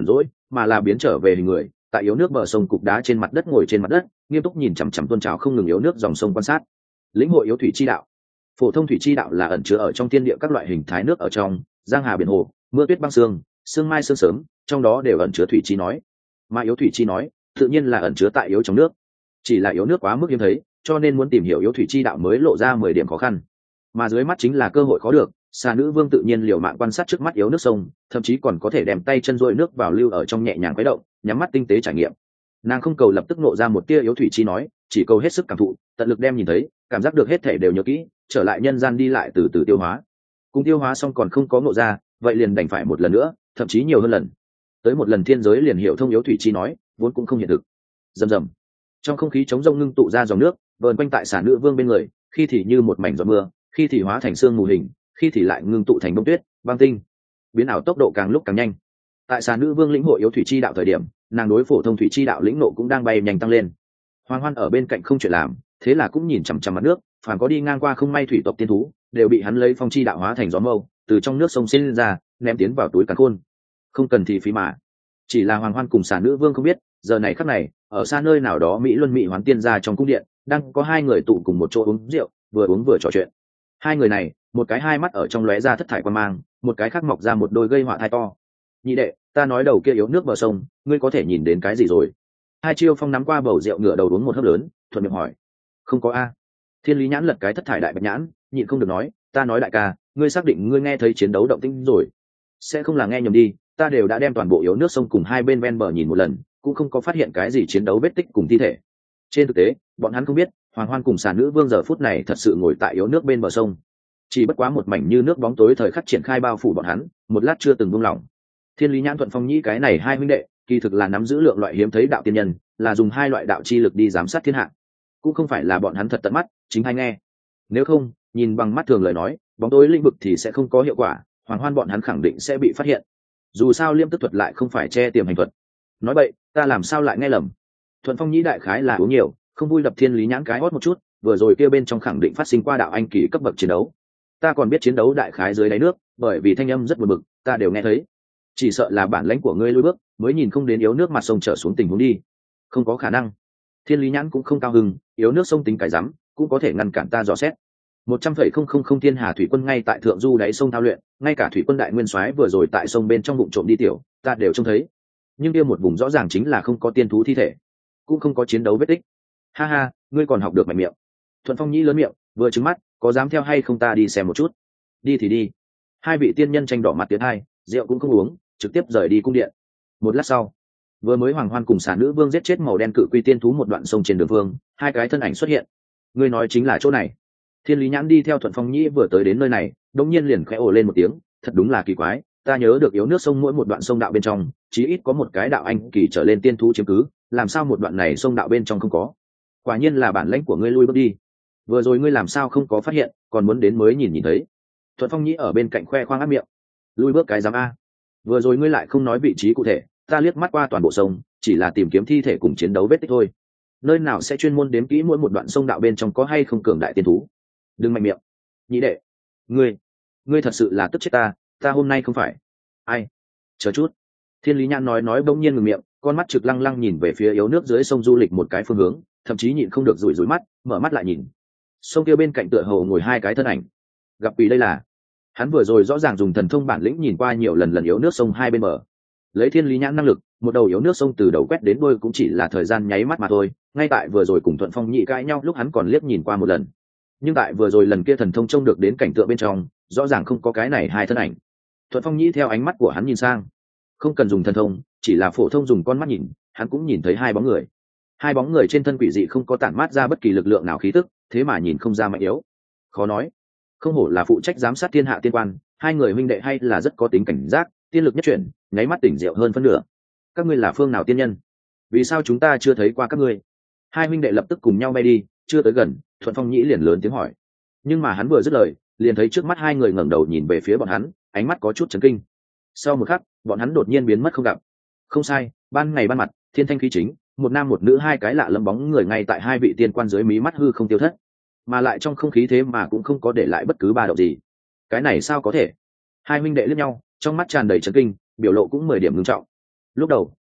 mà là biến trở về hình người, tại yếu nước bờ sông cục đá trên mặt đất ngồi trên mặt đất, nghiêm túc nhìn chằm chằm tuôn trào không ngừng yếu nước dòng sông quan sát. Lĩnh hội yếu thủy chi đạo. Phổ thông thủy chi đạo là ẩn chứa ở trong thiên địa các loại hình thái nước ở trong, giang hà biển hồ, mưa tuyết băng sương, sương mai sương sớm, trong đó đều ẩn chứa thủy chi nói. Mà yếu thủy chi nói, tự nhiên là ẩn chứa tại yếu trong nước. Chỉ là yếu nước quá mức hiếm thấy, cho nên muốn tìm hiểu yếu thủy chi đạo mới lộ ra mười điểm khó khăn. Mà dưới mắt chính là cơ hội khó được, xà nữ vương tự nhiên liều mạng quan sát trước mắt yếu nước sông, thậm chí còn có thể đem tay chân rôi nước vào lưu ở trong nhẹ nhàng khuấy động, nhắm mắt tinh tế trải nghiệm. Nàng không cầu lập tức nộ ra một tia yếu thủy chi nói, chỉ cầu hết sức cảm thụ, tận lực đem nhìn thấy, cảm giác được hết thể đều nhớ kỹ, trở lại nhân gian đi lại từ từ tiêu hóa. Cùng tiêu hóa xong còn không có ngộ ra, vậy liền đành phải một lần nữa, thậm chí nhiều hơn lần. Tới một lần thiên giới liền hiểu thông yếu thủy chi nói, vốn cũng không hiện thực. Rầm rầm. Trong không khí trống rông ngưng tụ ra dòng nước, vờn quanh tại xà nữ vương bên người, khi thì như một mảnh giọt mưa, khi thì hóa thành sương mù hình, khi thì lại ngưng tụ thành bông tuyết, băng tinh. Biến ảo tốc độ càng lúc càng nhanh. Tại xà nữ vương lĩnh hội yếu thủy chi đạo thời điểm, nàng đối phổ thông thủy chi đạo lĩnh nộ cũng đang bay nhanh tăng lên. Hoàng Hoan ở bên cạnh không chuyện làm, thế là cũng nhìn chằm chằm mặt nước, phàm có đi ngang qua không may thủy tộc tiên thú, đều bị hắn lấy phong chi đạo hóa thành gió mâu, từ trong nước sông sinh ra, ném tiến vào túi càn khôn. Không cần thì phí mà. Chỉ là Hoàng Hoan cùng xà nữ vương không biết, giờ này khắc này, ở xa nơi nào đó Mỹ Luân Mỹ Hoán tiên gia trong cung điện, đang có hai người tụ cùng một chỗ uống rượu, vừa uống vừa trò chuyện. Hai người này, một cái hai mắt ở trong lóe ra thất thải quan mang, một cái khác mọc ra một đôi gây họa thai to. Nhị đệ, ta nói đầu kia yếu nước bờ sông, ngươi có thể nhìn đến cái gì rồi? Hai Chiêu Phong nắm qua bầu rượu ngửa đầu uống một hớp lớn, thuận miệng hỏi. Không có a. Thiên Lý Nhãn lật cái thất thải đại bạch nhãn, nhịn không được nói, ta nói đại ca, ngươi xác định ngươi nghe thấy chiến đấu động tĩnh rồi? Sẽ không là nghe nhầm đi, ta đều đã đem toàn bộ yếu nước sông cùng hai bên ven bờ nhìn một lần, cũng không có phát hiện cái gì chiến đấu vết tích cùng thi thể. Trên thực tế, bọn hắn không biết, Hoàng Hoan cùng xà nữ vương giờ phút này thật sự ngồi tại yếu nước bên bờ sông. Chỉ bất quá một mảnh như nước bóng tối thời khắc triển khai bao phủ bọn hắn, một lát chưa từng buông lỏng. Thiên Lý Nhãn Thuận Phong Nhĩ cái này hai huynh đệ, kỳ thực là nắm giữ lượng loại hiếm thấy đạo tiên nhân, là dùng hai loại đạo chi lực đi giám sát thiên hạ, cũng không phải là bọn hắn thật tận mắt chính hay nghe. Nếu không, nhìn bằng mắt thường lời nói, bóng tối lĩnh vực thì sẽ không có hiệu quả, Hoàng Hoan bọn hắn khẳng định sẽ bị phát hiện. Dù sao Liêm Tức thuật lại không phải che tiềm hành thuật. Nói vậy, ta làm sao lại nghe lầm? Thuận Phong Nhĩ đại khái là uống nhiều, không vui đập Thiên Lý Nhãn cái hót một chút, vừa rồi kia bên trong khẳng định phát sinh qua đạo anh kỳ cấp bậc chiến đấu. Ta còn biết chiến đấu đại khái dưới đáy nước, bởi vì thanh âm rất buồn bực, ta đều nghe thấy. Chỉ sợ là bản lãnh của ngươi lùi bước, mới nhìn không đến yếu nước mặt sông trở xuống tình huống đi. Không có khả năng. Thiên Lý Nhãn cũng không cao hứng, yếu nước sông tính cái rắm, cũng có thể ngăn cản ta dò xét. Một trăm phẩy không không không Thiên Hà thủy quân ngay tại thượng du đáy sông thao luyện, ngay cả thủy quân đại nguyên soái vừa rồi tại sông bên trong bụng trộm đi tiểu, ta đều trông thấy. Nhưng kia một vùng rõ ràng chính là không có tiên thú thi thể, cũng không có chiến đấu vết tích. Ha ha, ngươi còn học được mạnh miệng. Thuận Phong Nhĩ lớn miệng, vừa trừng mắt, có dám theo hay không ta đi xem một chút? Đi thì đi. Hai vị tiên nhân tranh đỏ mặt tiến hai, rượu cũng không uống, trực tiếp rời đi cung điện. Một lát sau, vừa mới Hoàng Hoan cùng xà nữ vương giết chết màu đen cự quy tiên thú một đoạn sông trên đường phương, hai cái thân ảnh xuất hiện. Ngươi nói chính là chỗ này. Thiên Lý Nhãn đi theo Thuận Phong Nhĩ vừa tới đến nơi này, đống nhiên liền khẽ ồ lên một tiếng, thật đúng là kỳ quái, ta nhớ được yếu nước sông mỗi một đoạn sông đạo bên trong, chí ít có một cái đạo anh kỳ trở lên tiên thú chiếm cứ, làm sao một đoạn này sông đạo bên trong không có? Quả nhiên là bản lãnh của ngươi lui bước đi. Vừa rồi ngươi làm sao không có phát hiện, còn muốn đến mới nhìn nhìn thấy? Thuận Phong Nhĩ ở bên cạnh khoe khoang áp miệng. Lui bước cái dám a? Vừa rồi ngươi lại không nói vị trí cụ thể, ta liếc mắt qua toàn bộ sông, chỉ là tìm kiếm thi thể cùng chiến đấu vết tích thôi. Nơi nào sẽ chuyên môn đếm kỹ mỗi một đoạn sông đạo bên trong có hay không cường đại tiên thú? Đừng mạnh miệng. Nhĩ đệ, ngươi, ngươi thật sự là tức chết ta, ta hôm nay không phải. Ai? Chờ chút. Thiên Lý Nhãn nói nói bỗng nhiên ngừng miệng, con mắt trực lăng lăng nhìn về phía yếu nước dưới sông du lịch một cái phương hướng, thậm chí nhịn không được rủi rủi mắt, mở mắt lại nhìn. Sông kia bên cạnh tựa hồ ngồi hai cái thân ảnh. Gặp quỷ đây là? Hắn vừa rồi rõ ràng dùng thần thông bản lĩnh nhìn qua nhiều lần lần yếu nước sông hai bên bờ. Lấy Thiên Lý Nhãn năng lực, một đầu yếu nước sông từ đầu quét đến đuôi cũng chỉ là thời gian nháy mắt mà thôi. Ngay tại vừa rồi cùng Thuận Phong Nhĩ cãi nhau lúc hắn còn liếc nhìn qua một lần. Nhưng tại vừa rồi lần kia thần thông trông được đến cảnh tượng bên trong, rõ ràng không có cái này hai thân ảnh. Thuận Phong Nhĩ theo ánh mắt của hắn nhìn sang, không cần dùng thần thông, chỉ là phổ thông dùng con mắt nhìn, hắn cũng nhìn thấy hai bóng người. Hai bóng người trên thân quỷ dị không có tản mát ra bất kỳ lực lượng nào khí tức, thế mà nhìn không ra mạnh yếu. Khó nói, không hổ là phụ trách giám sát thiên hạ tiên quan, hai người huynh đệ hay là rất có tính cảnh giác, tiên lực nhất chuyển, nháy mắt tỉnh rượu hơn phân nửa. Các ngươi là phương nào tiên nhân? Vì sao chúng ta chưa thấy qua các ngươi? Hai huynh đệ lập tức cùng nhau bay đi, chưa tới gần, Thuận Phong Nhĩ liền lớn tiếng hỏi. Nhưng mà hắn vừa dứt lời, liền thấy trước mắt hai người ngẩng đầu nhìn về phía bọn hắn, ánh mắt có chút chấn kinh. Sau một khắc, bọn hắn đột nhiên biến mất không gặp. Không sai, ban ngày ban mặt, thiên thanh khí chính, một nam một nữ hai cái lạ lẫm bóng người ngay tại hai vị tiên quan dưới mí mắt hư không tiêu thất, mà lại trong không khí thế mà cũng không có để lại bất cứ ba động gì. Cái này sao có thể? Hai huynh đệ liếc nhau, trong mắt tràn đầy chấn kinh, biểu lộ cũng mười điểm ngưng trọng. Lúc đầu,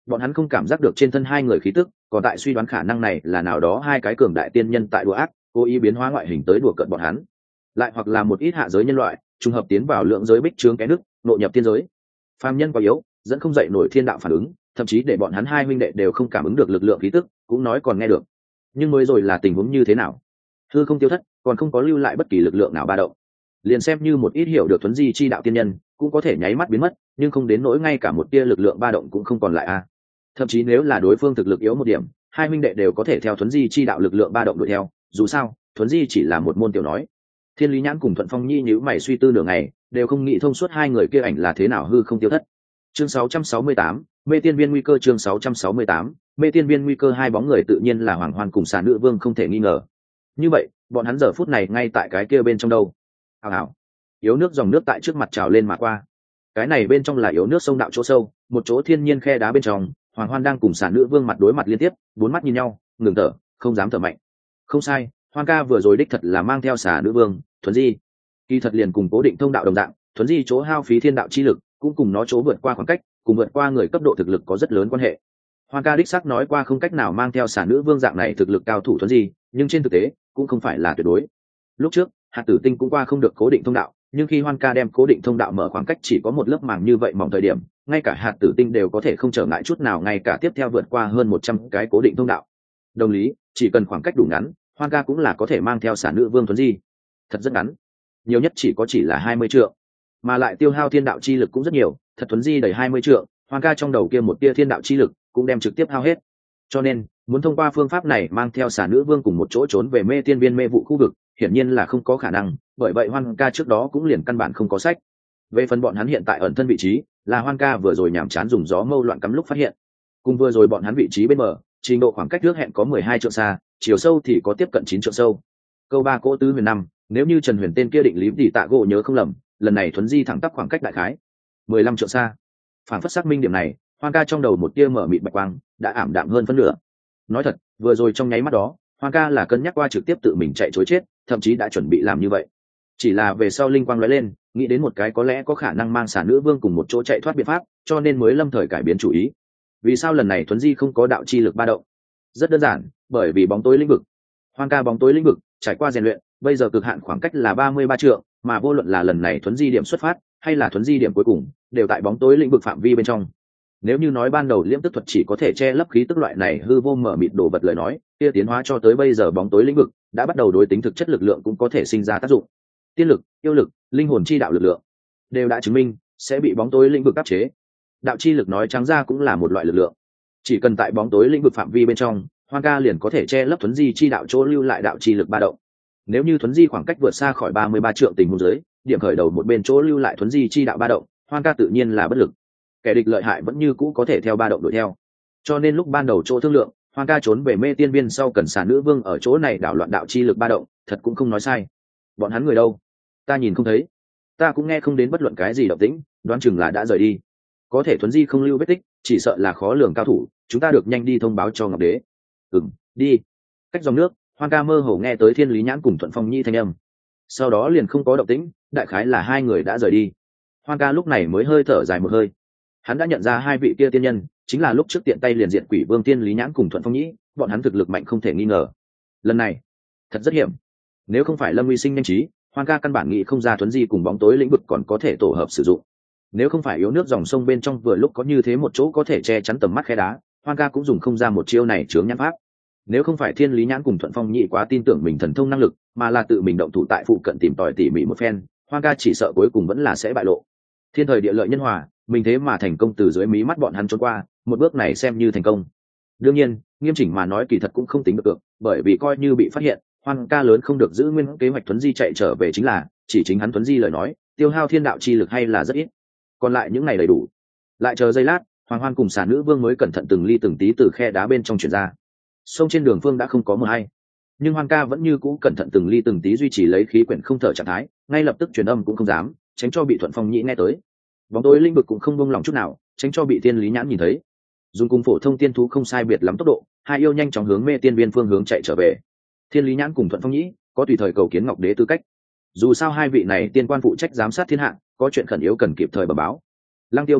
bọn hắn không cảm giác được trên thân hai người khí tức, còn tại suy đoán khả năng này là nào đó hai cái cường đại tiên nhân tại đùa ác, cố ý biến hóa ngoại hình tới đùa cợt bọn hắn, lại hoặc là một ít hạ giới nhân loại trùng hợp tiến vào lượng giới bích trướng cái nước nội nhập tiên giới. Phàm nhân quá yếu, dẫn không dậy nổi thiên đạo phản ứng, thậm chí để bọn hắn hai huynh đệ đều không cảm ứng được lực lượng khí tức, cũng nói còn nghe được. Nhưng mới rồi là tình huống như thế nào? Hư không tiêu thất, còn không có lưu lại bất kỳ lực lượng nào ba động. Liền xem như một ít hiểu được thuấn di chi đạo tiên nhân, cũng có thể nháy mắt biến mất, nhưng không đến nỗi ngay cả một tia lực lượng ba động cũng không còn lại a. Thậm chí nếu là đối phương thực lực yếu một điểm, hai huynh đệ đều có thể theo thuấn di chi đạo lực lượng ba động đuổi theo, dù sao, thuấn di chỉ là một môn tiểu nói. Thiên Lý Nhãn cùng Thuận Phong Nhi nhíu mày suy tư nửa ngày, đều không nghĩ thông suốt hai người kia ảnh là thế nào hư không tiêu thất. Chương sáu trăm sáu mươi tám, Mê Tiên Viên nguy cơ. Chương sáu trăm sáu mươi tám, Mê Tiên Viên nguy cơ. Hai bóng người tự nhiên là Hoàng Hoan cùng Xà Nữ Vương không thể nghi ngờ. Như vậy, bọn hắn giờ phút này ngay tại cái kia bên trong đâu? Hào hào, yếu nước dòng nước tại trước mặt trào lên mà qua. Cái này bên trong là yếu nước sông đạo chỗ sâu, một chỗ thiên nhiên khe đá bên trong. Hoàng Hoan đang cùng Xà Nữ Vương mặt đối mặt liên tiếp, bốn mắt nhìn nhau, ngừng thở, không dám thở mạnh. Không sai, Hoan ca vừa rồi đích thật là mang theo Xà Nữ Vương, thuấn di. Kỳ thật liền cùng cố định thông đạo đồng dạng, thuấn di chỗ hao phí thiên đạo chi lực, cũng cùng nó chỗ vượt qua khoảng cách, cùng vượt qua người cấp độ thực lực có rất lớn quan hệ. Hoan ca đích xác nói qua không cách nào mang theo Xà Nữ Vương dạng này thực lực cao thủ thuấn di, nhưng trên thực tế cũng không phải là tuyệt đối. Lúc trước, Hạt Tử Tinh cũng qua không được cố định thông đạo, nhưng khi Hoan ca đem cố định thông đạo mở khoảng cách chỉ có một lớp màng như vậy mỏng thời điểm, ngay cả Hạt Tử Tinh đều có thể không trở ngại chút nào, ngay cả tiếp theo vượt qua hơn một trăm cái cố định thông đạo. Đồng lý, chỉ cần khoảng cách đủ ngắn, Hoan ca cũng là có thể mang theo Xà Nữ Vương thuấn di. Thật rất ngắn, nhiều nhất chỉ có chỉ là hai mươi trượng, mà lại tiêu hao thiên đạo chi lực cũng rất nhiều, thật thuấn di đầy hai mươi trượng, Hoan ca trong đầu kia một tia thiên đạo chi lực cũng đem trực tiếp hao hết. Cho nên, muốn thông qua phương pháp này mang theo Xà Nữ Vương cùng một chỗ trốn về Mê Tiên Viên mê vụ khu vực, hiển nhiên là không có khả năng, bởi vậy Hoan ca trước đó cũng liền căn bản không có sách. Về phần bọn hắn hiện tại ẩn thân vị trí, là Hoan ca vừa rồi nhàm chán dùng gió mâu loạn cắm lúc phát hiện. Cùng vừa rồi bọn hắn vị trí bên bờ, trình độ khoảng cách trước hẹn có mười hai trượng xa, chiều sâu thì có tiếp cận chín trượng sâu. Câu ba cỗ tứ huyền năm, nếu như Trần Huyền tên kia định lý thì tạ gỗ nhớ không lầm, lần này thuấn di thẳng tắp khoảng cách đại khái mười lăm trượng xa. Phản phất xác minh điểm này, Hoan ca trong đầu một tia mở mịt bạch quang đã ảm đạm hơn phân nửa. Nói thật, vừa rồi trong nháy mắt đó, Hoan ca là cân nhắc qua trực tiếp tự mình chạy trối chết, thậm chí đã chuẩn bị làm như vậy. Chỉ là về sau linh quang lóe lên, nghĩ đến một cái có lẽ có khả năng mang Xà Nữ Vương cùng một chỗ chạy thoát biện pháp, cho nên mới lâm thời cải biến chủ ý. Vì sao lần này thuấn di không có đạo chi lực ba động? Rất đơn giản, bởi vì bóng tối lĩnh vực. Hoan ca bóng tối lĩnh vực trải qua rèn luyện, bây giờ cực hạn khoảng cách là ba mươi ba trượng, mà vô luận là lần này thuấn di điểm xuất phát hay là thuấn di điểm cuối cùng, đều tại bóng tối lĩnh vực phạm vi bên trong. Nếu như nói ban đầu liễm tức thuật chỉ có thể che lấp khí tức loại này hư vô mở mịt đồ vật lời nói, kia tiến hóa cho tới bây giờ bóng tối lĩnh vực đã bắt đầu đối tính thực chất lực lượng cũng có thể sinh ra tác dụng. Tiên lực, yêu lực, linh hồn chi đạo lực lượng đều đã chứng minh sẽ bị bóng tối lĩnh vực áp chế. Đạo chi lực nói trắng ra cũng là một loại lực lượng. Chỉ cần tại bóng tối lĩnh vực phạm vi bên trong, Hoan ca liền có thể che lấp thuấn di chi đạo chỗ lưu lại đạo chi lực ba động. Nếu như thuấn di khoảng cách vượt xa khỏi ba mươi ba trượng tình huống dưới, điểm khởi đầu một bên chỗ lưu lại thuấn di chi đạo ba động, Hoan ca tự nhiên là bất lực. Kẻ địch lợi hại vẫn như cũ có thể theo ba động đuổi theo. Cho nên lúc ban đầu chỗ thương lượng, Hoan ca trốn về Mê Tiên Viên sau cần Xà Nữ Vương ở chỗ này đảo loạn đạo chi lực ba động, thật cũng không nói sai. Bọn hắn người đâu? Ta nhìn không thấy, ta cũng nghe không đến bất luận cái gì động tĩnh, đoán chừng là đã rời đi. Có thể thuấn di không lưu vết tích, chỉ sợ là khó lường cao thủ, chúng ta được nhanh đi thông báo cho Ngọc Đế. Ừm, đi. Cách dòng nước, Hoan ca mơ hồ nghe tới Thiên Lý Nhãn cùng Thuận Phong Nhi thanh âm. Sau đó liền không có động tĩnh, đại khái là hai người đã rời đi. Hoan ca lúc này mới hơi thở dài một hơi. Hắn đã nhận ra hai vị kia tiên nhân, chính là lúc trước tiện tay liền diện Quỷ Vương Thiên Lý Nhãn cùng Thuận Phong Nhi, bọn hắn thực lực mạnh không thể nghi ngờ. Lần này, thật rất hiểm. Nếu không phải Lâm Uy Sinh nhanh trí, Hoan ca căn bản nghĩ không ra thuấn di cùng bóng tối lĩnh vực còn có thể tổ hợp sử dụng. Nếu không phải yếu nước dòng sông bên trong vừa lúc có như thế một chỗ có thể che chắn tầm mắt khe đá, Hoan ca cũng dùng không ra một chiêu này chướng nhãn pháp. Nếu không phải Thiên Lý Nhãn cùng Thuận Phong Nhị quá tin tưởng mình thần thông năng lực, mà là tự mình động thủ tại phụ cận tìm tòi tỉ mỉ một phen, Hoan ca chỉ sợ cuối cùng vẫn là sẽ bại lộ. Thiên thời địa lợi nhân hòa, mình thế mà thành công từ dưới mí mắt bọn hắn trốn qua, một bước này xem như thành công. Đương nhiên, nghiêm chỉnh mà nói kỳ thật cũng không tính được, được bởi vì coi như bị phát hiện, Hoan ca lớn không được giữ nguyên kế hoạch thuấn di chạy trở về chính là, chỉ chính hắn thuấn di lời nói, tiêu hao thiên đạo chi lực hay là rất ít. Còn lại những này đầy đủ. Lại chờ giây lát, Hoàng Hoan cùng Xà Nữ Vương mới cẩn thận từng ly từng tí từ khe đá bên trong chuyển ra. Sông trên đường phương đã không có mờ hay, nhưng Hoan ca vẫn như cũ cẩn thận từng ly từng tí duy trì lấy khí quyển không thở trạng thái, ngay lập tức truyền âm cũng không dám, tránh cho bị Thuận Phong Nhĩ nghe tới. Bóng tối linh vực cũng không buông lòng chút nào, tránh cho bị Thiên Lý Nhãn nhìn thấy. Dùng cung phổ thông tiên thú không sai biệt lắm tốc độ, hai yêu nhanh chóng hướng Mê Tiên Viên phương hướng chạy trở về. Thiên Lý Nhãn cùng Thuận Phong Nhĩ có tùy thời cầu kiến Ngọc Đế tư cách. Dù sao hai vị này tiên quan phụ trách giám sát thiên hạ, có chuyện khẩn yếu cần kịp thời bẩm báo. Lăng Tiêu bảo điện,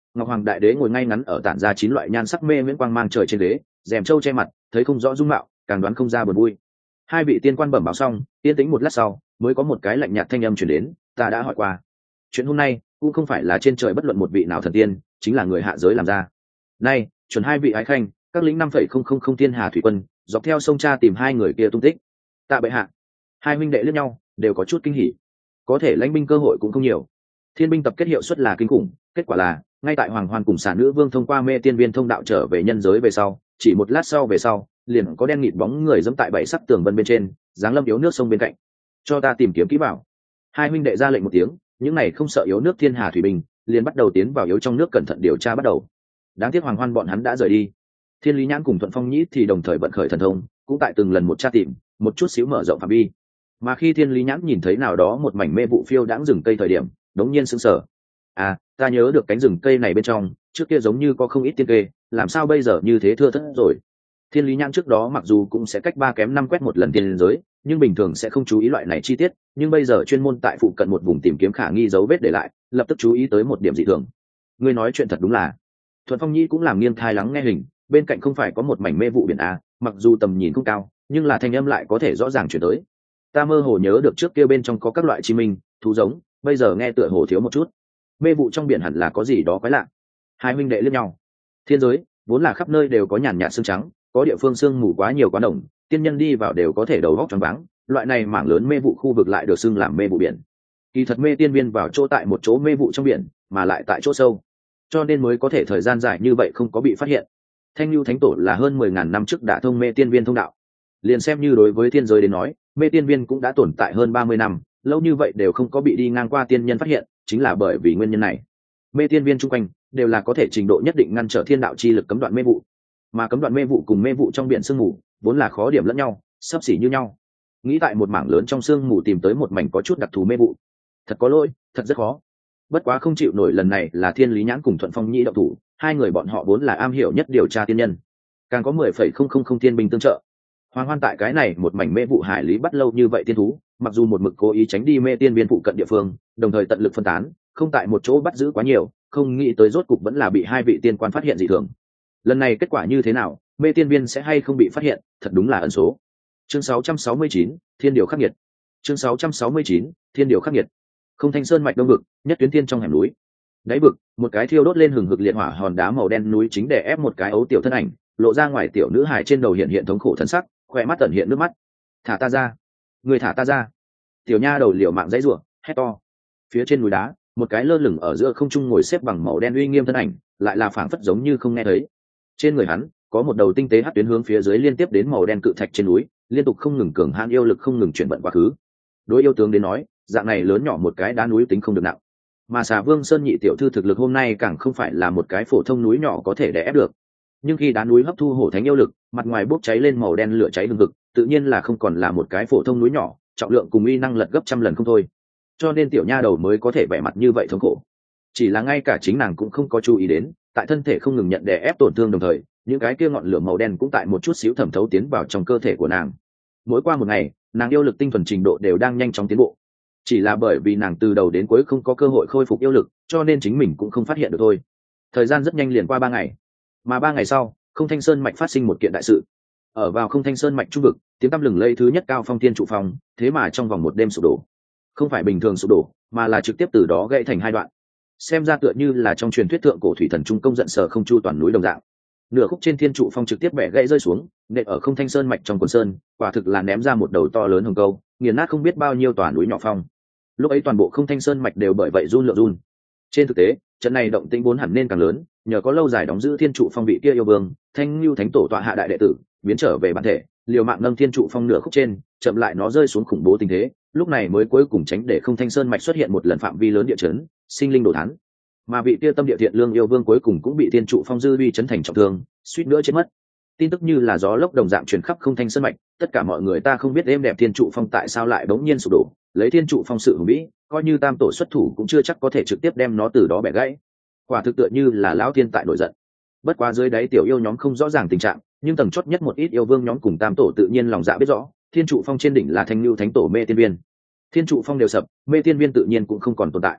ngọc hoàng đại đế ngồi ngay ngắn ở tản ra chín loại nhan sắc mê miễn quang mang trời trên ghế, rèm trâu che mặt, thấy không rõ dung mạo, càng đoán không ra buồn vui. Hai vị tiên quan bẩm báo xong, yên tĩnh một lát sau mới có một cái lạnh nhạt thanh âm truyền đến. Ta đã hỏi qua, chuyện hôm nay cũng không phải là trên trời bất luận một vị nào thần tiên, chính là người hạ giới làm ra. Nay chuẩn hai vị ái khanh, các lính năm phẩy không không không thiên hà thủy quân dọc theo sông Cha tìm hai người kia tung tích. Tạ bệ hạ. Hai huynh đệ liếc nhau, đều có chút kinh hỉ. Có thể lãnh binh cơ hội cũng không nhiều. Thiên binh tập kết hiệu suất là kinh khủng, kết quả là ngay tại hoàng hoan cùng xà nữ vương thông qua mê tiên viên thông đạo trở về nhân giới về sau, chỉ một lát sau về sau liền có đen nghịt bóng người dẫm tại bảy sắc tường vân bên trên, giáng lâm yếu nước sông bên cạnh. Cho ta tìm kiếm kỹ bảo. Hai huynh đệ ra lệnh một tiếng, những này không sợ yếu nước thiên hà thủy binh liền bắt đầu tiến vào yếu trong nước cẩn thận điều tra bắt đầu. Đáng tiếc hoàng hoan bọn hắn đã rời đi. Thiên lý nhãn cùng thuận phong nhĩ thì đồng thời vận khởi thần thông, cũng tại từng lần một tra tìm, một chút xíu mở rộng phạm vi. Mà khi thiên lý nhãn nhìn thấy nào đó một mảnh mê vụ phiêu đãng rừng cây thời điểm, đống nhiên sững sờ. À, ta nhớ được cánh rừng cây này bên trong trước kia giống như có không ít tiên kê, làm sao bây giờ như thế thưa thớt rồi. Thiên lý nhãn trước đó mặc dù cũng sẽ cách ba kém năm quét một lần tiên giới, nhưng bình thường sẽ không chú ý loại này chi tiết, nhưng bây giờ chuyên môn tại phụ cận một vùng tìm kiếm khả nghi dấu vết để lại, lập tức chú ý tới một điểm dị thường. Ngươi nói chuyện thật đúng là. Thuận phong nhĩ cũng làm nghiêng thai lắng nghe hình, bên cạnh không phải có một mảnh mê vụ biển à, mặc dù tầm nhìn không cao, nhưng là thanh âm lại có thể rõ ràng chuyển tới. Ta mơ hồ nhớ được trước kia bên trong có các loại chim minh, thú giống, bây giờ nghe tựa hồ thiếu một chút. Mê vụ trong biển hẳn là có gì đó quái lạ. Hai huynh đệ liếc nhau. Thiên giới vốn là khắp nơi đều có nhàn nhạt sương trắng, có địa phương sương mù quá nhiều quá nồng, tiên nhân đi vào đều có thể đầu óc choáng váng, loại này mảng lớn mê vụ khu vực lại được xưng làm mê vụ biển. Kỳ thật mê tiên viên vào chỗ tại một chỗ mê vụ trong biển, mà lại tại chỗ sâu, cho nên mới có thể thời gian dài như vậy không có bị phát hiện. Thanh Nhu Thánh Tổ là hơn mười ngàn năm trước đã thông mê tiên viên thông đạo, liền xem như đối với thiên giới đến nói, mê tiên viên cũng đã tồn tại hơn ba mươi năm, lâu như vậy đều không có bị đi ngang qua tiên nhân phát hiện, chính là bởi vì nguyên nhân này. Mê tiên viên chung quanh đều là có thể trình độ nhất định ngăn trở thiên đạo chi lực cấm đoạn mê vụ, mà cấm đoạn mê vụ cùng mê vụ trong biển sương mù vốn là khó điểm lẫn nhau, xấp xỉ như nhau. Nghĩ tại một mảng lớn trong sương mù tìm tới một mảnh có chút đặc thù mê vụ, thật có lỗi, thật rất khó. Bất quá không chịu nổi lần này là thiên lý nhãn cùng thuận phong nhĩ động thủ, hai người bọn họ vốn là am hiểu nhất điều tra tiên nhân, càng có mười phẩy không không không tiên binh tương trợ. Hoàng hoan tại cái này một mảnh mê vụ hải lý bắt lâu như vậy tiên thú, mặc dù một mực cố ý tránh đi mê tiên viên phụ cận địa phương, đồng thời tận lực phân tán, không tại một chỗ bắt giữ quá nhiều, không nghĩ tới rốt cục vẫn là bị hai vị tiên quan phát hiện dị thường. Lần này kết quả như thế nào, mê tiên viên sẽ hay không bị phát hiện, thật đúng là ẩn số. Chương sáu trăm sáu mươi chín, thiên điều khắc nghiệt. Chương sáu trăm sáu mươi chín, thiên điều khắc nghiệt. Không Thanh Sơn mạch đông vực, nhất tuyến thiên trong hẻm núi. Đáy vực, một cái thiêu đốt lên hừng hực liệt hỏa hòn đá màu đen núi chính đè ép một cái ấu tiểu thân ảnh, lộ ra ngoài tiểu nữ hài trên đầu hiện hiện thống khổ thân sắc, khỏe mắt tẩn hiện nước mắt. Thả ta ra, người thả ta ra. Tiểu nha đầu liều mạng dãy rủa, hét to. Phía trên núi đá, một cái lơ lửng ở giữa không trung ngồi xếp bằng màu đen uy nghiêm thân ảnh, lại là phảng phất giống như không nghe thấy. Trên người hắn có một đầu tinh tế hắc tuyến hướng phía dưới liên tiếp đến màu đen cự thạch trên núi, liên tục không ngừng cường hãn yêu lực không ngừng chuyển vận quá khứ. Đối yêu tướng đến nói, dạng này lớn nhỏ một cái đá núi tính không được nặng, mà xà vương sơn nhị tiểu thư thực lực hôm nay càng không phải là một cái phổ thông núi nhỏ có thể đè ép được. Nhưng khi đá núi hấp thu hổ thánh yêu lực, mặt ngoài bốc cháy lên màu đen lửa cháy hừng hực, tự nhiên là không còn là một cái phổ thông núi nhỏ, trọng lượng cùng uy năng lật gấp trăm lần không thôi. Cho nên tiểu nha đầu mới có thể vẻ mặt như vậy thống khổ. Chỉ là ngay cả chính nàng cũng không có chú ý đến, tại thân thể không ngừng nhận đè ép tổn thương đồng thời, những cái kia ngọn lửa màu đen cũng tại một chút xíu thẩm thấu tiến vào trong cơ thể của nàng. Mỗi qua một ngày, nàng yêu lực tinh thuần trình độ đều đang nhanh chóng tiến bộ. Chỉ là bởi vì nàng từ đầu đến cuối không có cơ hội khôi phục yêu lực, cho nên chính mình cũng không phát hiện được thôi. Thời gian rất nhanh liền qua ba ngày, mà ba ngày sau, Không Thanh Sơn mạch phát sinh một kiện đại sự. Ở vào Không Thanh Sơn mạch trung vực, tiếng tăm lừng lây thứ nhất cao phong thiên trụ phong, thế mà trong vòng một đêm sụp đổ. Không phải bình thường sụp đổ, mà là trực tiếp từ đó gãy thành hai đoạn. Xem ra tựa như là trong truyền thuyết thượng cổ thủy thần trung công giận sở không chu toàn núi đồng dạng. Nửa khúc trên thiên trụ phong trực tiếp bẻ gãy rơi xuống, nện ở Không Thanh Sơn mạch trong quần sơn, quả thực là ném ra một đầu to lớn hồng câu, nghiền nát không biết bao nhiêu tòa núi nhỏ phong. Lúc ấy toàn bộ Không Thanh Sơn mạch đều bởi vậy run lượn run. Trên thực tế, trận này động tĩnh vốn hẳn nên càng lớn, nhờ có lâu dài đóng giữ thiên trụ phong vị kia yêu vương, Thanh Nhu Thánh Tổ tọa hạ đại đệ tử, biến trở về bản thể, liều mạng nâng thiên trụ phong nửa khúc trên, chậm lại nó rơi xuống khủng bố tình thế, lúc này mới cuối cùng tránh để Không Thanh Sơn mạch xuất hiện một lần phạm vi lớn địa chấn, sinh linh đổ thán. Mà vị kia tâm địa thiện lương yêu vương cuối cùng cũng bị thiên trụ phong dư uy chấn thành trọng thương, suýt nữa chết mất. Tin tức như là gió lốc đồng dạng truyền khắp Không Thanh Sơn mạch, tất cả mọi người ta không biết êm đẹp thiên trụ phong tại sao lại đống nhiên sụp đổ, lấy thiên trụ phong sự hùng vĩ, coi như tam tổ xuất thủ cũng chưa chắc có thể trực tiếp đem nó từ đó bẻ gãy. Quả thực tựa như là lão thiên tại nổi giận. Bất quá dưới đáy tiểu yêu nhóm không rõ ràng tình trạng, nhưng tầng chót nhất một ít yêu vương nhóm cùng tam tổ tự nhiên lòng dạ biết rõ, thiên trụ phong trên đỉnh là Thanh Nhu Thánh Tổ mê tiên viên. Thiên trụ phong đều sập, mê tiên viên tự nhiên cũng không còn tồn tại.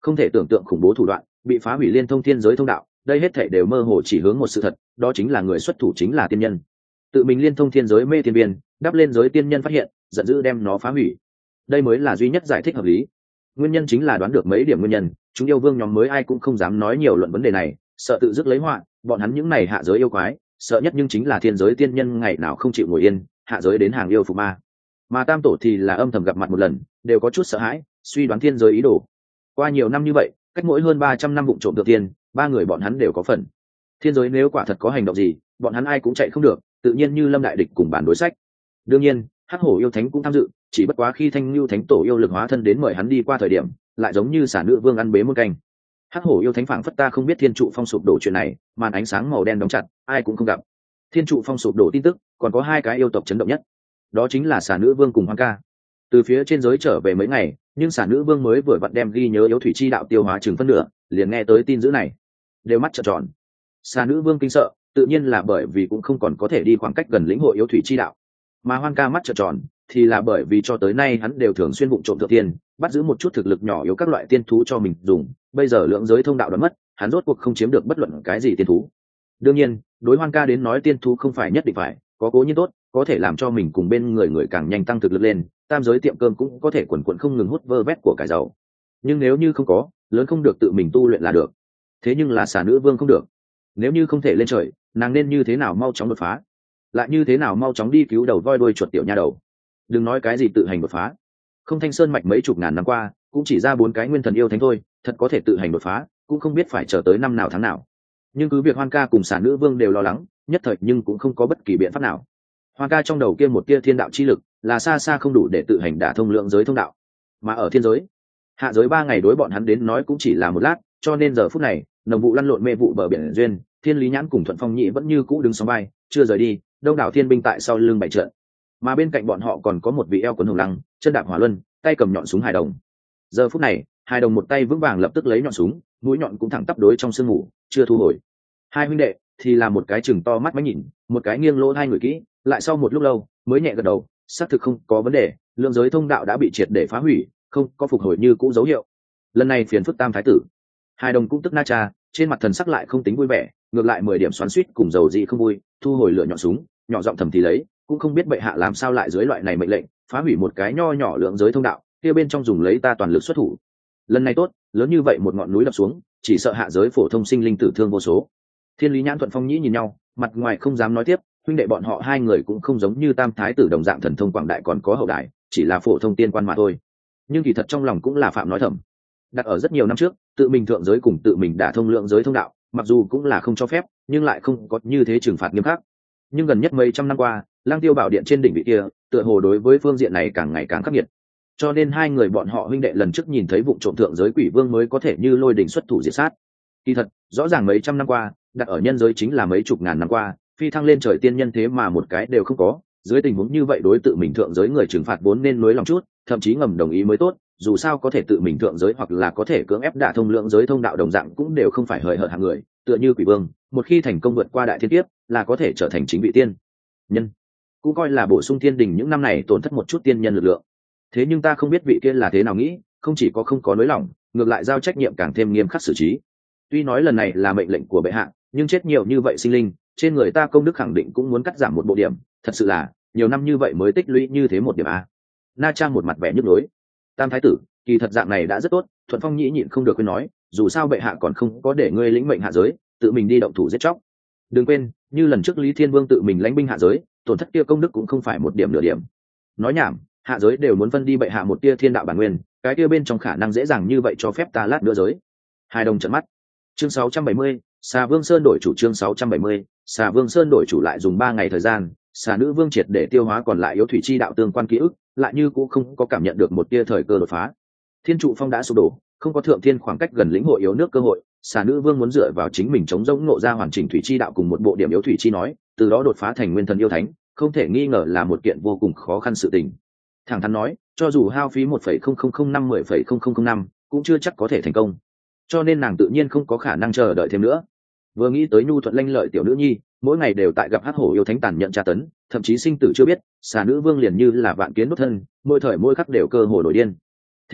Không thể tưởng tượng khủng bố thủ đoạn bị phá hủy liên thông thiên giới thông đạo, đây hết thảy đều mơ hồ chỉ hướng một sự thật, đó chính là người xuất thủ chính là tiên nhân. Tự mình liên thông thiên giới mê tiên biên, đắp lên giới tiên nhân phát hiện, giận dữ đem nó phá hủy. Đây mới là duy nhất giải thích hợp lý. Nguyên nhân chính là đoán được mấy điểm nguyên nhân, chúng yêu vương nhóm mới ai cũng không dám nói nhiều luận vấn đề này, sợ tự dứt lấy họa, bọn hắn những này hạ giới yêu quái, sợ nhất nhưng chính là thiên giới tiên nhân ngày nào không chịu ngồi yên, hạ giới đến hàng yêu phục ma. Mà tam tổ thì là âm thầm gặp mặt một lần, đều có chút sợ hãi, suy đoán thiên giới ý đồ. Qua nhiều năm như vậy, cách mỗi hơn ba trăm năm vụng trộm thượng tiên, ba người bọn hắn đều có phần. Thiên giới nếu quả thật có hành động gì, bọn hắn ai cũng chạy không được, tự nhiên như lâm đại địch cùng bản đối sách. Đương nhiên, hắc hổ yêu thánh cũng tham dự, chỉ bất quá khi thanh lưu thánh tổ yêu lực hóa thân đến mời hắn đi qua thời điểm, lại giống như xả nữ vương ăn bế muôn canh. Hắc hổ yêu thánh phảng phất ta không biết thiên trụ phong sụp đổ chuyện này, màn ánh sáng màu đen đóng chặt, ai cũng không gặp. Thiên trụ phong sụp đổ tin tức, còn có hai cái yêu tộc chấn động nhất, đó chính là xả nữ vương cùng hoang ca. Từ phía trên giới trở về mấy ngày, nhưng xả nữ vương mới vừa vặn đem ghi nhớ yếu thủy chi đạo tiêu hóa chừng phân nửa, liền nghe tới tin dữ này, đều mắt trợn tròn. Xả nữ vương kinh sợ, tự nhiên là bởi vì cũng không còn có thể đi khoảng cách gần lĩnh hội yếu thủy chi đạo, mà hoang ca mắt trợn tròn thì là bởi vì cho tới nay hắn đều thường xuyên vụng trộm thượng tiên, bắt giữ một chút thực lực nhỏ yếu các loại tiên thú cho mình dùng, bây giờ lượng giới thông đạo đã mất, hắn rốt cuộc không chiếm được bất luận cái gì tiên thú. Đương nhiên, đối hoang ca đến nói tiên thú không phải nhất định phải có cố nhiên tốt, có thể làm cho mình cùng bên người người càng nhanh tăng thực lực lên, tam giới tiệm cơm cũng có thể quần quần không ngừng hút vơ vét của cải giàu. Nhưng nếu như không có, lớn không được tự mình tu luyện là được. Thế nhưng là xà nữ vương không được. Nếu như không thể lên trời, nàng nên như thế nào mau chóng đột phá? Lại như thế nào mau chóng đi cứu đầu voi đuôi chuột tiểu nha đầu? Đừng nói cái gì tự hành đột phá. Không Thanh Sơn mạch mấy chục ngàn năm qua, cũng chỉ ra bốn cái nguyên thần yêu thánh thôi, thật có thể tự hành đột phá, cũng không biết phải chờ tới năm nào tháng nào. Nhưng cứ việc Hoan ca cùng xà nữ vương đều lo lắng, nhất thời nhưng cũng không có bất kỳ biện pháp nào. Hoan ca trong đầu kia một tia thiên đạo chi lực, là xa xa không đủ để tự hành đả thông lượng giới thông đạo. Mà ở thiên giới, hạ giới ba ngày đối bọn hắn đến nói cũng chỉ là một lát, cho nên giờ phút này, nồng vụ lăn lộn mê vụ bờ biển duyên, Thiên Lý Nhãn cùng Thuận Phong Nhĩ vẫn như cũ đứng sóng vai, chưa rời đi, đông đảo thiên binh tại sau lưng bày trận. Mà bên cạnh bọn họ còn có một vị eo quấn hồng lăng, chân đạp hỏa luân, tay cầm nhọn súng hài đồng. Giờ phút này, hài đồng một tay vững vàng lập tức lấy nhọn súng, mũi nhọn cũng thẳng tắp đối trong sương mù, chưa thu hồi. Hai huynh đệ thì là một cái chừng to mắt máy nhìn, một cái nghiêng lỗ hai người kỹ, lại sau một lúc lâu mới nhẹ gật đầu, xác thực không có vấn đề, lượng giới thông đạo đã bị triệt để phá hủy, không có phục hồi như cũ dấu hiệu. Lần này phiền phức tam thái tử. Hai đồng cũng tức na cha, trên mặt thần sắc lại không tính vui vẻ, ngược lại mười điểm xoắn xuýt cùng dầu dị không vui, thu hồi lửa nhọn súng, nhỏ giọng thầm thì lấy, cũng không biết bệ hạ làm sao lại dưới loại này mệnh lệnh phá hủy một cái nho nhỏ lượng giới thông đạo, kia bên trong dùng lấy ta toàn lực xuất thủ. Lần này tốt, lớn như vậy một ngọn núi đập xuống, chỉ sợ hạ giới phổ thông sinh linh tử thương vô số. Thiên Lý Nhãn Thuận Phong Nhĩ nhìn nhau, mặt ngoài không dám nói tiếp, huynh đệ bọn họ hai người cũng không giống như tam thái tử đồng dạng thần thông quảng đại còn có hậu đại, chỉ là phổ thông tiên quan mà thôi. Nhưng kỳ thật trong lòng cũng là phạm nói thầm. Đặt ở rất nhiều năm trước, tự mình thượng giới cùng tự mình đả thông lượng giới thông đạo, mặc dù cũng là không cho phép, nhưng lại không có như thế trừng phạt nghiêm khắc. Nhưng gần nhất mấy trăm năm qua, Lăng Tiêu Bảo Điện trên đỉnh vị kia, tựa hồ đối với phương diện này càng ngày càng khắc nghiệt. Cho nên hai người bọn họ huynh đệ lần trước nhìn thấy vụ trộm thượng giới quỷ vương mới có thể như lôi đỉnh xuất thủ diệt sát. Kỳ thật, rõ ràng mấy trăm năm qua, đặt ở nhân giới chính là mấy chục ngàn năm qua, phi thăng lên trời tiên nhân thế mà một cái đều không có. Dưới tình huống như vậy đối tự mình thượng giới người trừng phạt vốn nên nối lòng chút, thậm chí ngầm đồng ý mới tốt, dù sao có thể tự mình thượng giới hoặc là có thể cưỡng ép đả thông lượng giới thông đạo đồng dạng cũng đều không phải hời hợt hạng người, tựa như quỷ vương, một khi thành công vượt qua đại thiên kiếp, là có thể trở thành chính vị tiên nhân, cũng coi là bổ sung thiên đình những năm này tổn thất một chút tiên nhân lực lượng. Thế nhưng ta không biết vị kia là thế nào nghĩ, không chỉ có không có nới lỏng, ngược lại giao trách nhiệm càng thêm nghiêm khắc xử trí. Tuy nói lần này là mệnh lệnh của bệ hạ, nhưng chết nhiều như vậy sinh linh, trên người ta công đức khẳng định cũng muốn cắt giảm một bộ điểm, thật sự là nhiều năm như vậy mới tích lũy như thế một điểm a. Na Trang một mặt vẻ nhức nhối. Tam thái tử, kỳ thật dạng này đã rất tốt. Thuận Phong Nhĩ nhịn không được quên nói, dù sao bệ hạ còn không có để ngươi lĩnh mệnh hạ giới, tự mình đi động thủ giết chóc. Đừng quên, như lần trước Lý Thiên Vương tự mình lãnh binh hạ giới, tổn thất kia công đức cũng không phải một điểm nửa điểm. Nói nhảm, hạ giới đều muốn phân đi bệ hạ một tia thiên đạo bản nguyên, cái kia bên trong khả năng dễ dàng như vậy cho phép ta lát nữa giới. Hai đồng trợn mắt. Chương sáu trăm bảy mươi, Xà Vương Sơn đổi chủ. Chương sáu trăm bảy mươi, Xà Vương Sơn đổi chủ. Lại dùng ba ngày thời gian, Xà Nữ Vương triệt để tiêu hóa còn lại yếu thủy chi đạo tương quan ký ức, lại như cũng không có cảm nhận được một tia thời cơ đột phá. Thiên trụ phong đã sụp đổ, không có thượng thiên khoảng cách gần lĩnh hội yếu nước cơ hội, Xà Nữ Vương muốn dựa vào chính mình chống rỗng ngộ ra hoàn chỉnh thủy chi đạo cùng một bộ điểm yếu thủy chi nói, từ đó đột phá thành nguyên thần yêu thánh, không thể nghi ngờ là một kiện vô cùng khó khăn sự tình. Thẳng thắn nói, cho dù hao phí một phẩy không không không năm mười phẩy không không không năm, cũng chưa chắc có thể thành công. Cho nên nàng tự nhiên không có khả năng chờ đợi thêm nữa. Vừa nghĩ tới nhu thuận lanh lợi tiểu nữ nhi, mỗi ngày đều tại gặp hắc hổ yêu thánh tàn nhận tra tấn, thậm chí sinh tử chưa biết, Xà Nữ Vương liền như là vạn kiến đốt thân, mỗi thời mỗi khắc đều cơ hồ nổi điên. Thế là,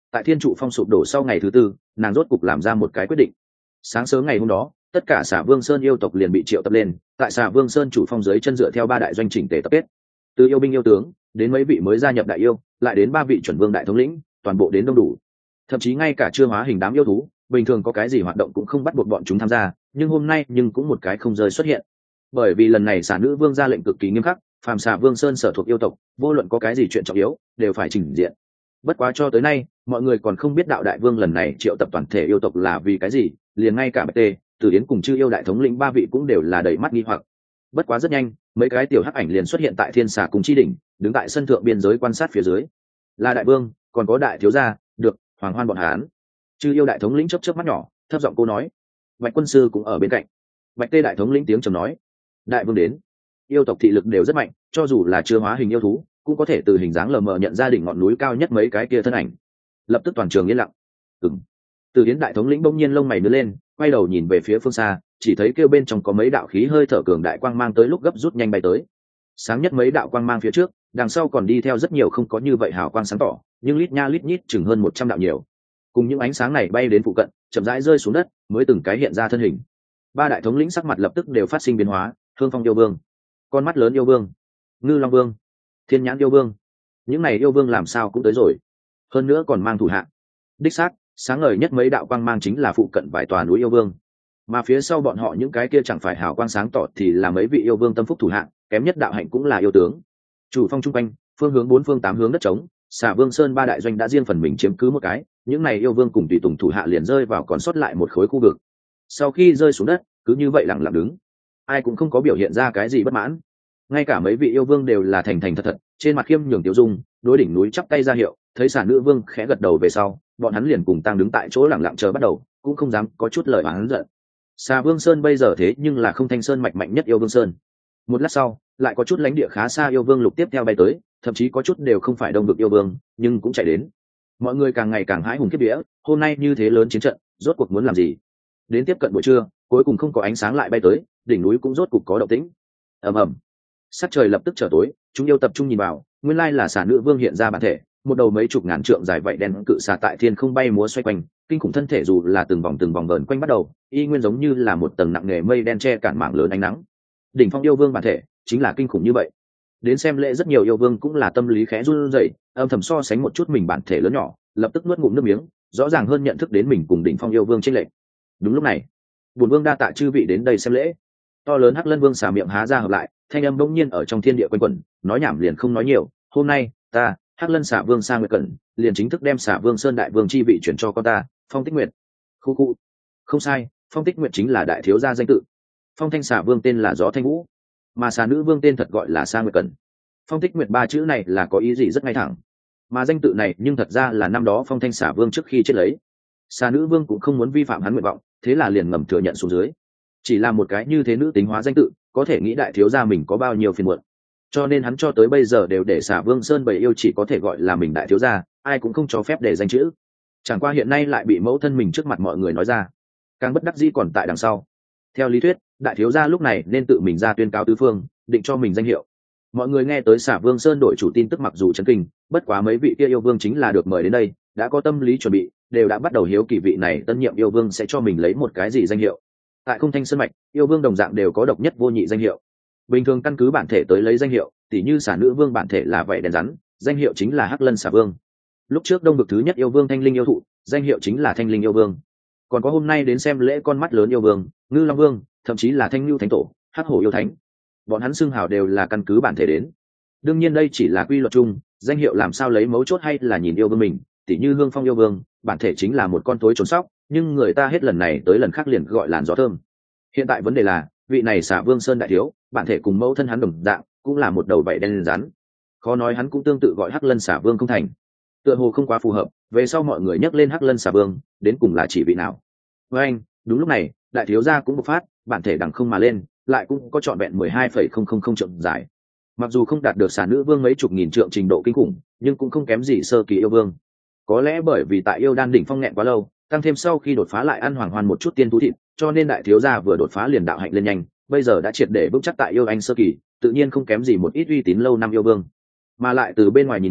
tại thiên trụ phong sụp đổ sau ngày thứ tư, nàng rốt cục làm ra một cái quyết định. Sáng sớm ngày hôm đó, tất cả Xà Vương Sơn yêu tộc liền bị triệu tập lên, tại Xà Vương Sơn chủ phong dưới chân dựa theo ba đại doanh chỉnh tề tập kết. Từ yêu binh yêu tướng đến mấy vị mới gia nhập đại yêu, lại đến ba vị chuẩn vương đại thống lĩnh, toàn bộ đến đông đủ. Thậm chí ngay cả chưa hóa hình đám yêu thú, bình thường có cái gì hoạt động cũng không bắt buộc bọn chúng tham gia, nhưng hôm nay nhưng cũng một cái không rơi xuất hiện. Bởi vì lần này Xà Nữ Vương ra lệnh cực kỳ nghiêm khắc, phàm Xà Vương Sơn sở thuộc yêu tộc, vô luận có cái gì chuyện trọng yếu, đều phải trình diện. Bất quá cho tới nay, mọi người còn không biết đạo đại vương lần này triệu tập toàn thể yêu tộc là vì cái gì, liền ngay cả Bạch Tê, Tử Yến cùng chư yêu đại thống lĩnh ba vị cũng đều là đầy mắt nghi hoặc. Bất quá rất nhanh, mấy cái tiểu hắc ảnh liền xuất hiện tại Thiên Xà cùng chi đỉnh, đứng tại sân thượng biên giới quan sát phía dưới. Là đại vương, còn có đại thiếu gia, được, Hoàng Hoan bọn hán. Chư yêu đại thống lĩnh chớp chớp mắt nhỏ, thấp giọng cô nói. Bạch quân sư cũng ở bên cạnh. Bạch Tê đại thống lĩnh tiếng trầm nói. Đại vương đến. Yêu tộc thị lực đều rất mạnh, cho dù là chưa hóa hình yêu thú, cũng có thể từ hình dáng lờ mờ nhận ra đỉnh ngọn núi cao nhất mấy cái kia thân ảnh. Lập tức toàn trường yên lặng. Ừm. Từ Yến đại thống lĩnh bỗng nhiên lông mày nhướng lên, quay đầu nhìn về phía phương xa, chỉ thấy kêu bên trong có mấy đạo khí hơi thở cường đại quang mang tới lúc gấp rút nhanh bay tới. Sáng nhất mấy đạo quang mang phía trước, đằng sau còn đi theo rất nhiều không có như vậy hào quang sáng tỏ, nhưng lít nha lít nhít chừng hơn một trăm đạo nhiều. Cùng những ánh sáng này bay đến phụ cận, chậm rãi rơi xuống đất, mới từng cái hiện ra thân hình. Ba đại thống lĩnh sắc mặt lập tức đều phát sinh biến hóa, Hương Phong yêu vương, con mắt lớn yêu vương, Ngư Long vương, Thiên Nhãn yêu vương. Những này yêu vương làm sao cũng tới rồi, hơn nữa còn mang thủ hạ. Đích xác, sáng ngời nhất mấy đạo quang mang chính là phụ cận vài tòa núi yêu vương, mà phía sau bọn họ những cái kia chẳng phải hào quang sáng tỏ thì là mấy vị yêu vương tâm phúc thủ hạ, kém nhất đạo hạnh cũng là yêu tướng. Chủ phong trung quanh, phương hướng bốn phương tám hướng đất trống, Xà Vương Sơn ba đại doanh đã riêng phần mình chiếm cứ một cái, những này yêu vương cùng tùy tùng thủ hạ liền rơi vào còn sót lại một khối khu vực. Sau khi rơi xuống đất, cứ như vậy lặng lặng đứng, ai cũng không có biểu hiện ra cái gì bất mãn. Ngay cả mấy vị yêu vương đều là thành thành thật thật, trên mặt khiêm nhường tiêu dung, đối đỉnh núi chắp tay ra hiệu, thấy Xà Nữ Vương khẽ gật đầu về sau, bọn hắn liền cùng tăng đứng tại chỗ lặng lặng chờ bắt đầu, cũng không dám có chút lời oán giận. Xà Vương Sơn bây giờ thế nhưng là không thanh sơn mạch mạnh nhất yêu vương sơn. Một lát sau, lại có chút lãnh địa khá xa yêu vương lục tiếp theo bay tới, thậm chí có chút đều không phải đông vực yêu vương, nhưng cũng chạy đến. Mọi người càng ngày càng hãi hùng kiếp vía, hôm nay như thế lớn chiến trận, rốt cuộc muốn làm gì? Đến tiếp cận buổi trưa, cuối cùng không có ánh sáng lại bay tới, đỉnh núi cũng rốt cuộc có động tĩnh. Ầm ầm. Sắc trời lập tức trở tối, chúng yêu tập trung nhìn vào, nguyên lai là Xà Nữ Vương hiện ra bản thể, một đầu mấy chục ngàn trượng dài vậy đen cự xà tại thiên không bay múa xoay quanh, kinh khủng thân thể dù là từng vòng từng vòng vờn quanh bắt đầu, y nguyên giống như là một tầng nặng nề mây đen che cản mảng lớn ánh nắng. Đỉnh phong yêu vương bản thể chính là kinh khủng như vậy. Đến xem lễ rất nhiều yêu vương cũng là tâm lý khẽ run rẩy, âm thầm so sánh một chút mình bản thể lớn nhỏ, lập tức nuốt ngụm nước miếng, rõ ràng hơn nhận thức đến mình cùng đỉnh phong yêu vương trên lệnh. Đúng lúc này, bổn vương đa tạ chư vị đến đây xem lễ. To lớn Hắc Lân Vương xà miệng há ra hợp lại, thanh âm bỗng nhiên ở trong thiên địa quanh quẩn, nói nhảm liền không nói nhiều, hôm nay, ta, Hắc Lân Xà Vương Sa Nguyệt Cẩn, liền chính thức đem Xà Vương Sơn đại vương chi vị chuyển cho con ta, Phong Tích Nguyệt. Khu khu, không sai, Phong Tích Nguyệt chính là đại thiếu gia danh tự. Phong Thanh Xà Vương tên là Gió Thanh Vũ, mà Xà Nữ Vương tên thật gọi là Sa Nguyệt Cẩn. Phong Tích Nguyệt ba chữ này là có ý gì rất ngay thẳng, mà danh tự này nhưng thật ra là năm đó Phong Thanh Xà Vương trước khi chết lấy. Xà Nữ Vương cũng không muốn vi phạm hắn nguyện vọng, thế là liền ngầm thừa nhận xuống dưới. Chỉ là một cái như thế nữ tính hóa danh tự, có thể nghĩ đại thiếu gia mình có bao nhiêu phiền muộn. Cho nên hắn cho tới bây giờ đều để Xà Vương Sơn bầy yêu chỉ có thể gọi là mình đại thiếu gia, ai cũng không cho phép để danh chữ. Chẳng qua hiện nay lại bị mẫu thân mình trước mặt mọi người nói ra, càng bất đắc dĩ còn tại đằng sau. Theo lý thuyết, đại thiếu gia lúc này nên tự mình ra tuyên cáo tứ phương, định cho mình danh hiệu. Mọi người nghe tới Xà Vương Sơn đổi chủ tin tức mặc dù chấn kinh, bất quá mấy vị kia yêu vương chính là được mời đến đây, đã có tâm lý chuẩn bị, đều đã bắt đầu hiếu kỳ vị này tân nhiệm yêu vương sẽ cho mình lấy một cái gì danh hiệu. Tại Không Thanh Sơn mạch, yêu vương đồng dạng đều có độc nhất vô nhị danh hiệu. Bình thường căn cứ bản thể tới lấy danh hiệu, tỉ như Xà Nữ Vương bản thể là vậy đèn rắn, danh hiệu chính là Hắc Lân Xà Vương. Lúc trước đông vực thứ nhất yêu vương Thanh Linh yêu thụ, danh hiệu chính là Thanh Linh yêu vương. Còn có hôm nay đến xem lễ con mắt lớn yêu vương, Ngư Long Vương, thậm chí là Thanh Lưu Thánh Tổ, Hắc Hổ yêu thánh. Bọn hắn xưng hào đều là căn cứ bản thể đến. Đương nhiên đây chỉ là quy luật chung, danh hiệu làm sao lấy mấu chốt hay là nhìn yêu vương mình, tỉ như Hương Phong yêu vương, bản thể chính là một con tối trốn sóc, nhưng người ta hết lần này tới lần khác liền gọi làn gió thơm. Hiện tại vấn đề là, vị này Xà Vương Sơn đại thiếu, bản thể cùng mẫu thân hắn đồng dạng, cũng là một đầu vảy đen rắn. Khó nói hắn cũng tương tự gọi Hắc Lân Xà Vương không thành. Tựa hồ không quá phù hợp, về sau mọi người nhắc lên Hắc Lân Xà Vương, đến cùng là chỉ vị nào. Với anh, đúng lúc này, đại thiếu gia cũng bộc phát, bản thể đằng không mà lên, lại cũng có trọn vẹn mười hai phẩy không không không trượng dài. Mặc dù không đạt được Xà Nữ Vương mấy chục nghìn trượng trình độ kinh khủng, nhưng cũng không kém gì sơ kỳ yêu vương. Có lẽ bởi vì tại yêu đan đỉnh phong nghẹn quá lâu, tăng thêm sau khi đột phá lại ăn hoàng hoàn một chút tiên thú thịt, cho nên đại thiếu gia vừa đột phá liền đạo hạnh lên nhanh, bây giờ đã triệt để vững chắc tại yêu anh sơ kỳ, tự nhiên không kém gì một ít uy tín lâu năm yêu vương. Mà lại từ bên ngoài nhìn vào,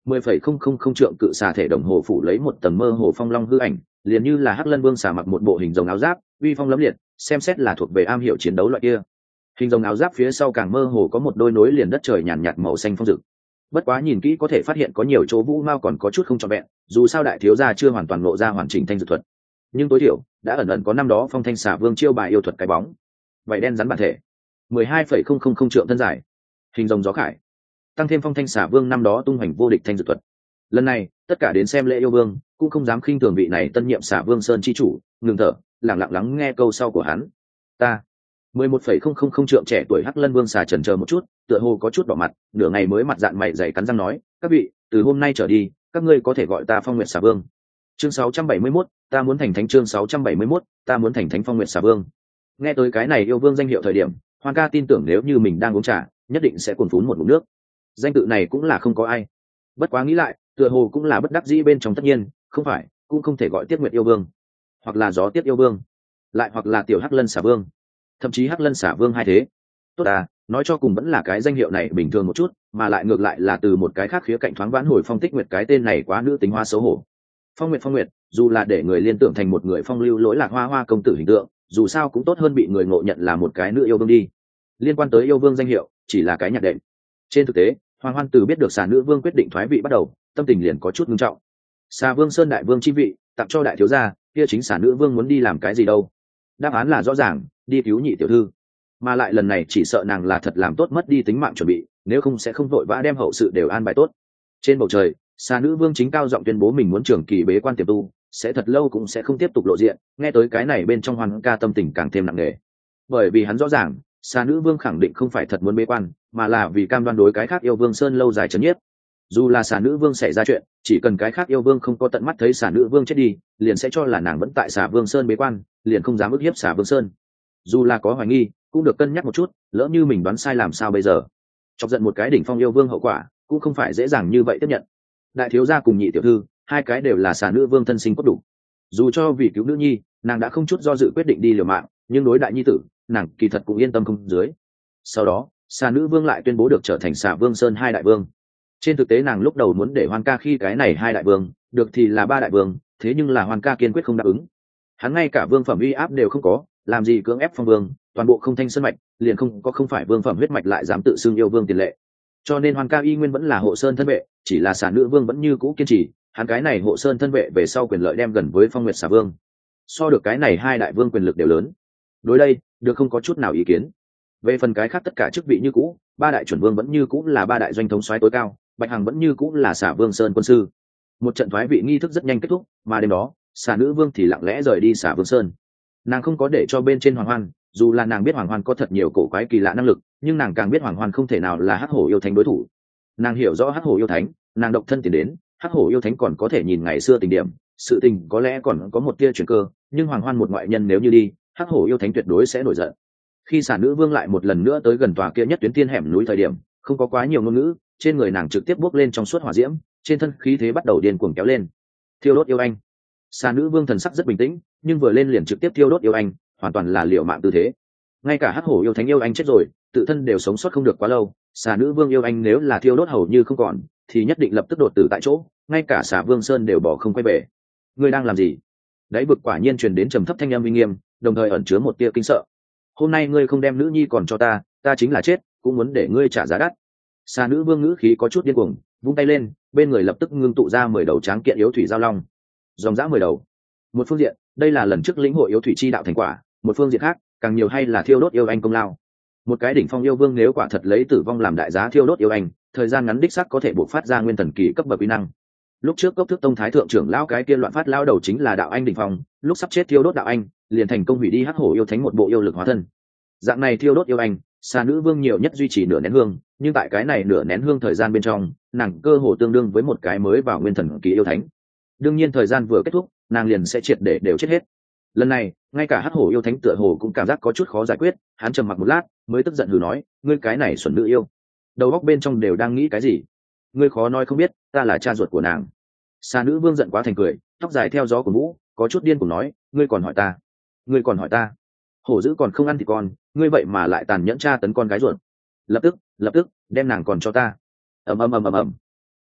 mười phẩy không không không trượng cự xà thể đồng hồ phủ lấy một tầng mơ hồ phong long hư ảnh, liền như là hắc lân vương xà mặc một bộ hình rồng áo giáp, uy phong lẫm liệt, xem xét là thuộc về am hiểu chiến đấu loại kia. Hình rồng áo giáp phía sau càng mơ hồ có một đôi nối liền đất trời nhàn nhạt, nhạt màu xanh phong rực. Bất quá nhìn kỹ có thể phát hiện có nhiều chỗ vũ mao còn có chút không trọn vẹn, dù sao đại thiếu gia chưa hoàn toàn lộ ra hoàn chỉnh thanh dược thuật, nhưng tối thiểu đã ẩn ẩn có năm đó phong thanh xà vương chiêu bài yêu thuật cái bóng. Vậy đen rắn bản thể, mười hai phẩy không không không trượng thân dài, hình rồng gió khải, tăng thêm phong thanh xà vương năm đó tung hoành vô địch thanh dược thuật. Lần này tất cả đến xem lễ yêu vương cũng không dám khinh thường vị này tân nhiệm xà vương sơn chi chủ, ngừng thở lặng lặng lắng nghe câu sau của hắn. Ta mười một phẩy không không không trượng trẻ tuổi hắc lân vương xà chần chờ một chút, tựa hồ có chút đỏ mặt, nửa ngày mới mặt dạn mày dày cắn răng nói, các vị, từ hôm nay trở đi các ngươi có thể gọi ta Phong Nguyệt xà vương. Chương sáu trăm bảy mươi mốt, ta muốn thành thánh. Chương sáu trăm bảy mươi mốt, ta muốn thành thánh. Phong Nguyệt xà vương. Nghe tới cái này yêu vương danh hiệu thời điểm, Hoàng ca tin tưởng nếu như mình đang uống trà nhất định sẽ cuồn phún một ngụm nước. Danh tự này cũng là không có ai, bất quá nghĩ lại tựa hồ cũng là bất đắc dĩ bên trong, tất nhiên không phải cũng không thể gọi Tiết Nguyệt yêu vương, hoặc là Gió Tiết yêu vương, lại hoặc là tiểu hắc lân xà vương, thậm chí hắc lân xà vương hai thế. Tốt à, nói cho cùng vẫn là cái danh hiệu này bình thường một chút, mà lại ngược lại là từ một cái khác khía cạnh thoáng vãn hồi Phong Tích Nguyệt cái tên này quá nữ tính hoa xấu hổ. Phong Nguyệt Phong Nguyệt, dù là để người liên tưởng thành một người phong lưu lỗi lạc hoa hoa công tử hình tượng, dù sao cũng tốt hơn bị người ngộ nhận là một cái nữ yêu vương đi. Liên quan tới yêu vương danh hiệu chỉ là cái nhạc đệm. Trên thực tế, Hoàng Hoan từ biết được xà nữ vương quyết định thoái vị bắt đầu, tâm tình liền có chút nghiêm trọng. Xà vương sơn đại vương chi vị tặng cho đại thiếu gia, kia chính xà nữ vương muốn đi làm cái gì đâu? Đáp án là rõ ràng, đi cứu nhị tiểu thư. Mà lại lần này chỉ sợ nàng là thật làm tốt mất đi tính mạng chuẩn bị, nếu không sẽ không vội vã đem hậu sự đều an bài tốt. Trên bầu trời, xà nữ vương chính cao giọng tuyên bố mình muốn trường kỳ bế quan tiềm tu, sẽ thật lâu cũng sẽ không tiếp tục lộ diện. Nghe tới cái này bên trong Hoàng ca tâm tình càng thêm nặng nề, bởi vì hắn rõ ràng xà nữ vương khẳng định không phải thật muốn bế quan, mà là vì cam đoan đối cái khác yêu vương sơn lâu dài chấn nhiếp. Dù là xà nữ vương xảy ra chuyện, chỉ cần cái khác yêu vương không có tận mắt thấy xà nữ vương chết đi, liền sẽ cho là nàng vẫn tại xà vương sơn bế quan, liền không dám ức hiếp xà vương sơn. Dù là có hoài nghi cũng được cân nhắc một chút, lỡ như mình đoán sai làm sao bây giờ? Chọc giận một cái đỉnh phong yêu vương hậu quả cũng không phải dễ dàng như vậy tiếp nhận. Đại thiếu gia cùng nhị tiểu thư hai cái đều là xà nữ vương thân sinh cốt đủ, dù cho vì cứu nữ nhi nàng đã không chút do dự quyết định đi liều mạng, nhưng đối đại nhi tử nàng kỳ thật cũng yên tâm không dưới. Sau đó xà nữ vương lại tuyên bố được trở thành xà vương sơn hai đại vương. Trên thực tế nàng lúc đầu muốn để Hoan ca khi cái này hai đại vương, được thì là ba đại vương, thế nhưng là Hoan ca kiên quyết không đáp ứng. Hắn ngay cả vương phẩm uy áp đều không có, làm gì cưỡng ép phong vương, toàn bộ không thanh sơn mạch liền không có không phải vương phẩm huyết mạch lại dám tự xưng yêu vương tiền lệ. Cho nên Hoan ca y nguyên vẫn là hộ sơn thân vệ, chỉ là xà nữ vương vẫn như cũ kiên trì, hắn cái này hộ sơn thân vệ về sau quyền lợi đem gần với Phong Nguyệt xà vương. So được cái này hai đại vương quyền lực đều lớn. Đối đây được không có chút nào ý kiến. Về phần cái khác tất cả chức vị như cũ, ba đại chuẩn vương vẫn như cũ là ba đại doanh thống soái tối cao, Bạch Hằng vẫn như cũ là xà vương sơn quân sư. Một trận thoái vị nghi thức rất nhanh kết thúc, mà đêm đó xà nữ vương thì lặng lẽ rời đi xà vương sơn. Nàng không có để cho bên trên Hoàng Hoan, dù là nàng biết Hoàng Hoan có thật nhiều cổ quái kỳ lạ năng lực, nhưng nàng càng biết Hoàng Hoan không thể nào là hắc hổ yêu thánh đối thủ. Nàng hiểu rõ hắc hổ yêu thánh, nàng độc thân tiến đến, hắc hổ yêu thánh còn có thể nhìn ngày xưa tình điểm, sự tình có lẽ còn có một tia chuyển cơ, nhưng Hoàng Hoan một ngoại nhân nếu như đi, hắc hổ yêu thánh tuyệt đối sẽ nổi giận. Khi xà nữ vương lại một lần nữa tới gần tòa kia nhất tuyến tiên hẻm núi thời điểm, không có quá nhiều ngôn ngữ, trên người nàng trực tiếp bốc lên trong suốt hỏa diễm, trên thân khí thế bắt đầu điên cuồng kéo lên. Thiêu đốt yêu anh. Xà nữ vương thần sắc rất bình tĩnh, nhưng vừa lên liền trực tiếp thiêu đốt yêu anh, hoàn toàn là liều mạng tư thế. Ngay cả hắc hổ yêu thánh yêu anh chết rồi, tự thân đều sống sót không được quá lâu, xà nữ vương yêu anh nếu là thiêu đốt hầu như không còn, thì nhất định lập tức đột tử tại chỗ, ngay cả xà vương sơn đều bỏ không quay về. Ngươi đang làm gì? Đáy vực quả nhiên truyền đến trầm thấp thanh âm uy nghiêm, đồng thời ẩn chứa một tia kinh sợ. Hôm nay ngươi không đem nữ nhi còn cho ta, ta chính là chết cũng muốn để ngươi trả giá đắt. Xà nữ vương ngữ khí có chút điên cuồng, vung tay lên, bên người lập tức ngưng tụ ra mười đầu tráng kiện yếu thủy giao long. Dòng dã mười đầu. Một phương diện, đây là lần trước lĩnh hội yếu thủy chi đạo thành quả, một phương diện khác, càng nhiều hay là thiêu đốt yêu anh công lao. Một cái đỉnh phong yêu vương nếu quả thật lấy tử vong làm đại giá thiêu đốt yêu anh, thời gian ngắn đích xác có thể bộc phát ra nguyên thần kỳ cấp bậc uy năng. Lúc trước Cốc Thức Tông thái thượng trưởng lão cái kia loạn phát lao đầu chính là đạo anh đỉnh phong, lúc sắp chết thiêu đốt đạo anh, liền thành công hủy đi hắc hổ yêu thánh một bộ yêu lực hóa thân. Dạng này thiêu đốt yêu anh, xà nữ vương nhiều nhất duy trì nửa nén hương, nhưng tại cái này nửa nén hương thời gian bên trong, nàng cơ hồ tương đương với một cái mới vào nguyên thần kỳ yêu thánh. Đương nhiên thời gian vừa kết thúc, nàng liền sẽ triệt để đều chết hết. Lần này ngay cả hắc hổ yêu thánh tựa hồ cũng cảm giác có chút khó giải quyết, hắn trầm mặc một lát mới tức giận hừ nói, ngươi cái này xuẩn nữ yêu, đầu óc bên trong đều đang nghĩ cái gì? Ngươi khó nói không biết ta là cha ruột của nàng. Xà nữ vương giận quá thành cười, tóc dài theo gió của vũ, có chút điên cùng nói, ngươi còn hỏi ta, ngươi còn hỏi ta, hổ dữ còn không ăn thì con, ngươi vậy mà lại tàn nhẫn tra tấn con gái ruột, lập tức lập tức đem nàng còn cho ta. Ầm ầm ầm ầm ầm.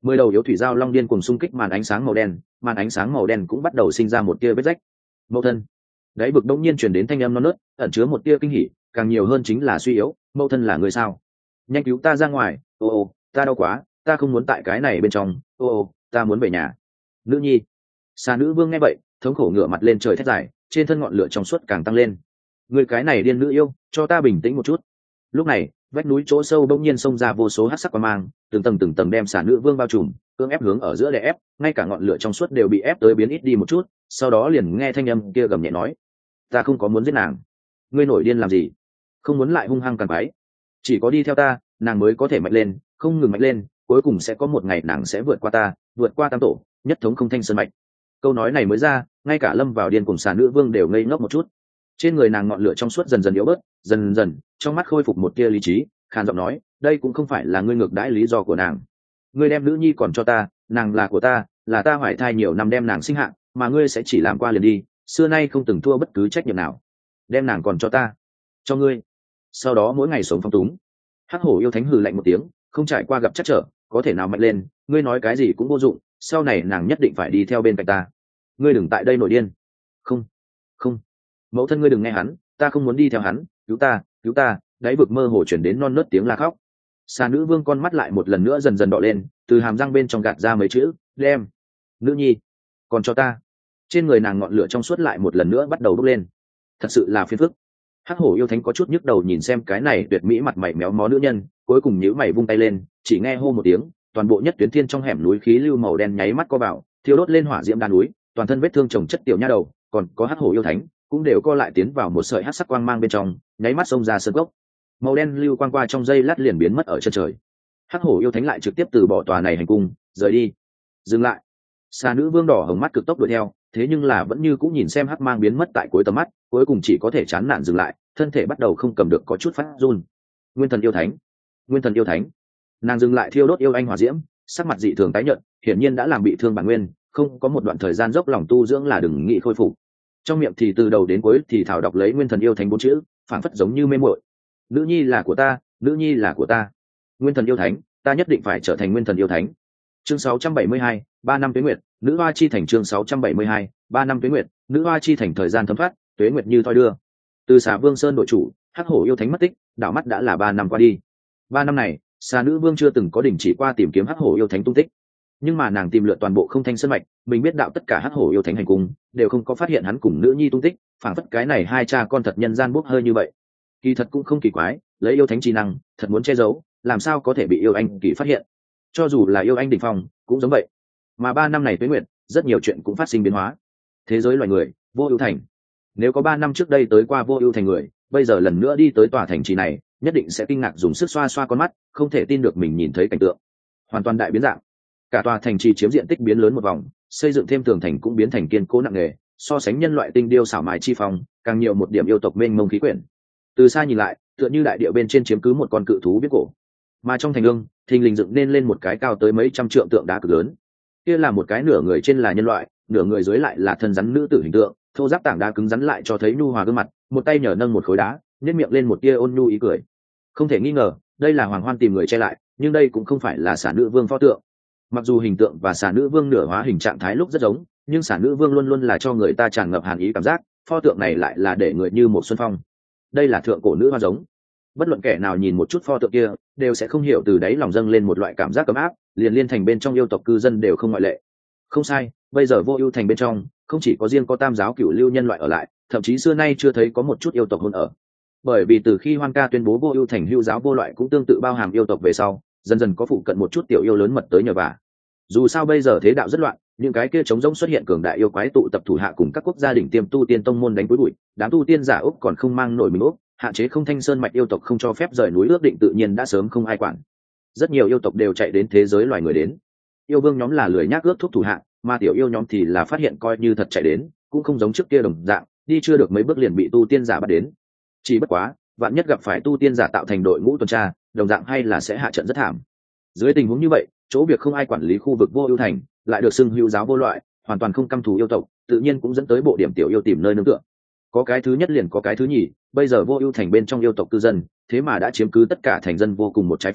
Mười đầu yếu thủy giao long điên cùng xung kích màn ánh sáng màu đen, màn ánh sáng màu đen cũng bắt đầu sinh ra một tia vết rách. Mẫu thân. Đáy vực đông nhiên truyền đến thanh âm non nớt, ẩn chứa một tia kinh hỉ, càng nhiều hơn chính là suy yếu. Mẫu thân là người sao? Nhanh cứu ta ra ngoài! Ô ô, ta đau quá, ta không muốn tại cái này bên trong. Ô ô, ta muốn về nhà. Nữ nhi. Xà nữ vương nghe vậy, thống khổ ngửa mặt lên trời thét dài, trên thân ngọn lửa trong suốt càng tăng lên. Người cái này điên nữ yêu, cho ta bình tĩnh một chút. Lúc này, vách núi chỗ sâu bỗng nhiên xông ra vô số hắc sắc quang mang, từng tầng từng tầng đem xà nữ vương bao trùm, cưỡng ép hướng ở giữa để ép, ngay cả ngọn lửa trong suốt đều bị ép tới biến ít đi một chút. Sau đó liền nghe thanh âm kia gầm nhẹ nói: ta không có muốn giết nàng. Ngươi nổi điên làm gì? Không muốn lại hung hăng càng quái, chỉ có đi theo ta, nàng mới có thể mạnh lên, không ngừng mạnh lên, cuối cùng sẽ có một ngày nàng sẽ vượt qua ta, vượt qua tam tổ, nhất thống không thanh sơn mạch. Câu nói này mới ra, ngay cả lâm vào điên cùng xà nữ vương đều ngây ngốc một chút. Trên người nàng ngọn lửa trong suốt dần dần yếu bớt, dần dần trong mắt khôi phục một tia lý trí, khàn giọng nói: đây cũng không phải là ngươi ngược đãi lý do của nàng. Ngươi đem nữ nhi còn cho ta, nàng là của ta, là ta hoài thai nhiều năm đem nàng sinh hạ, mà ngươi sẽ chỉ làm qua liền đi, xưa nay không từng thua bất cứ trách nhiệm nào. Đem nàng còn cho ta, cho ngươi, sau đó mỗi ngày sống phong túng. Hắc hổ yêu thánh hừ lạnh một tiếng, không trải qua gặp chắc trở, có thể nào mạnh lên, ngươi nói cái gì cũng vô dụng, sau này nàng nhất định phải đi theo bên cạnh ta. Ngươi đừng tại đây nổi điên. Không, không, mẫu thân ngươi đừng nghe hắn, ta không muốn đi theo hắn, cứu ta, cứu ta. Đáy vực mơ hồ chuyển đến non nớt tiếng la khóc. Xà nữ vương con mắt lại một lần nữa dần dần đỏ lên, từ hàm răng bên trong gạt ra mấy chữ: đem. Nữ nhi, còn cho ta. Trên người nàng ngọn lửa trong suốt lại một lần nữa bắt đầu bốc lên. Thật sự là phiền phức. Hắc hổ yêu thánh có chút nhức đầu nhìn xem cái này tuyệt mỹ mặt mày méo mó nữ nhân, cuối cùng nhíu mày vung tay lên, chỉ nghe hô một tiếng, toàn bộ nhất tuyến thiên trong hẻm núi khí lưu màu đen nháy mắt co vào, thiêu đốt lên hỏa diễm đan núi, toàn thân vết thương chồng chất tiểu nha đầu, còn có hắc hổ yêu thánh cũng đều co lại tiến vào một sợi hắc sắc quang mang bên trong, nháy mắt xông ra sơn gốc. Màu đen lưu quang qua trong giây lát liền biến mất ở chân trời. Hắc hổ yêu thánh lại trực tiếp từ bỏ tòa này hành cung, rời đi. Dừng lại. Xà nữ vương đỏ hồng mắt cực tốc đuổi theo, thế nhưng là vẫn như cũng nhìn xem hắc mang biến mất tại cuối tầm mắt, cuối cùng chỉ có thể chán nản dừng lại, thân thể bắt đầu không cầm được có chút phát run. Nguyên thần yêu thánh, nguyên thần yêu thánh. Nàng dừng lại thiêu đốt yêu anh hỏa diễm, sắc mặt dị thường tái nhợt, hiển nhiên đã làm bị thương bản nguyên, không có một đoạn thời gian dốc lòng tu dưỡng là đừng nghĩ khôi phục. Trong miệng thì từ đầu đến cuối thì thảo đọc lấy nguyên thần yêu thánh bốn chữ, phảng phất giống như mê muội. Nữ nhi là của ta, nữ nhi là của ta. Nguyên thần yêu thánh, ta nhất định phải trở thành nguyên thần yêu thánh. Chương sáu trăm bảy mươi hai, ba năm tuế nguyệt, nữ hoa chi thành. Chương sáu trăm bảy mươi hai, ba năm tuế nguyệt, nữ hoa chi thành. Thời gian thấm thoát, tuế nguyệt như thoi đưa. Từ Xà Vương Sơn đội chủ, Hắc hổ yêu thánh mất tích, đảo mắt đã là ba năm qua đi. Ba năm này, Xà nữ vương chưa từng có đình chỉ qua tìm kiếm Hắc hổ yêu thánh tung tích. Nhưng mà nàng tìm lượt toàn bộ không thanh sơn mạch, mình biết đạo tất cả Hắc hổ yêu thánh hành cung, đều không có phát hiện hắn cùng nữ nhi tung tích, phảng phất cái này hai cha con thật nhân gian bốc hơi như vậy. Kỳ thật cũng không kỳ quái, lấy yêu thánh trí năng, thật muốn che giấu, làm sao có thể bị yêu anh kỳ phát hiện. Cho dù là yêu anh đỉnh phong, cũng giống vậy. Mà ba năm này tuế nguyệt, rất nhiều chuyện cũng phát sinh biến hóa. Thế giới loài người, vô ưu thành. Nếu có ba năm trước đây tới qua vô ưu thành người, bây giờ lần nữa đi tới tòa thành trì này, nhất định sẽ kinh ngạc dùng sức xoa xoa con mắt, không thể tin được mình nhìn thấy cảnh tượng. Hoàn toàn đại biến dạng. Cả tòa thành trì chiếm diện tích biến lớn một vòng, xây dựng thêm tường thành cũng biến thành kiên cố nặng nề, so sánh nhân loại tinh điêu xảo mài chi phong, càng nhiều một điểm yêu tộc mênh mông khí quyển. Từ xa nhìn lại, tựa như đại địa bên trên chiếm cứ một con cự thú biết cổ. Mà trong thành ương, thình lình dựng nên lên một cái cao tới mấy trăm trượng tượng đá cực lớn. Kia là một cái nửa người trên là nhân loại, nửa người dưới lại là thân rắn nữ tử hình tượng, thô ráp tảng đá cứng rắn lại cho thấy nhu hòa gương mặt, một tay nhở nâng một khối đá, nhếch miệng lên một tia ôn nhu ý cười. Không thể nghi ngờ, đây là Hoàng Hoan tìm người che lại, nhưng đây cũng không phải là Xà nữ vương pho tượng. Mặc dù hình tượng và Xà nữ vương nửa hóa hình trạng thái lúc rất giống, nhưng Xà nữ vương luôn luôn là cho người ta tràn ngập hàn ý cảm giác, pho tượng này lại là để người như một xuân phong. Đây là thượng cổ nữ hoa giống. Bất luận kẻ nào nhìn một chút pho tượng kia, đều sẽ không hiểu từ đáy lòng dâng lên một loại cảm giác ấm áp, liền liên thành bên trong yêu tộc cư dân đều không ngoại lệ. Không sai, bây giờ vô ưu thành bên trong, không chỉ có riêng có tam giáo cửu lưu nhân loại ở lại, thậm chí xưa nay chưa thấy có một chút yêu tộc hôn ở. Bởi vì từ khi Hoan Ca tuyên bố vô ưu thành hưu giáo vô loại cũng tương tự bao hàm yêu tộc về sau, dần dần có phụ cận một chút tiểu yêu lớn mật tới nhờ vả. Dù sao bây giờ thế đạo rất loạn, những cái kia trống rỗng xuất hiện cường đại yêu quái tụ tập thủ hạ cùng các quốc gia đỉnh tiêm tu tiên tông môn đánh cuối bụi, đám tu tiên giả úc còn không mang nổi mình úc, hạn chế không thanh sơn mạch yêu tộc không cho phép rời núi ước định tự nhiên đã sớm không ai quản. Rất nhiều yêu tộc đều chạy đến thế giới loài người đến. Yêu vương nhóm là lười nhác ước thúc thủ hạ, mà tiểu yêu nhóm thì là phát hiện coi như thật chạy đến, cũng không giống trước kia đồng dạng, đi chưa được mấy bước liền bị tu tiên giả bắt đến. Chỉ bất quá, vạn nhất gặp phải tu tiên giả tạo thành đội ngũ tuần tra, đồng dạng hay là sẽ hạ trận rất thảm. Dưới tình huống như vậy, chỗ việc không ai quản lý khu vực vô ưu thành, lại được xưng hữu giáo vô loại, hoàn toàn không căm thù yêu tộc, tự nhiên cũng dẫn tới bộ điểm tiểu yêu tìm nơi nương tựa. Có cái thứ nhất liền có cái thứ nhì, bây giờ vô ưu thành bên trong yêu tộc cư dân, thế mà đã chiếm cứ tất cả thành dân vô cùng một trái phải,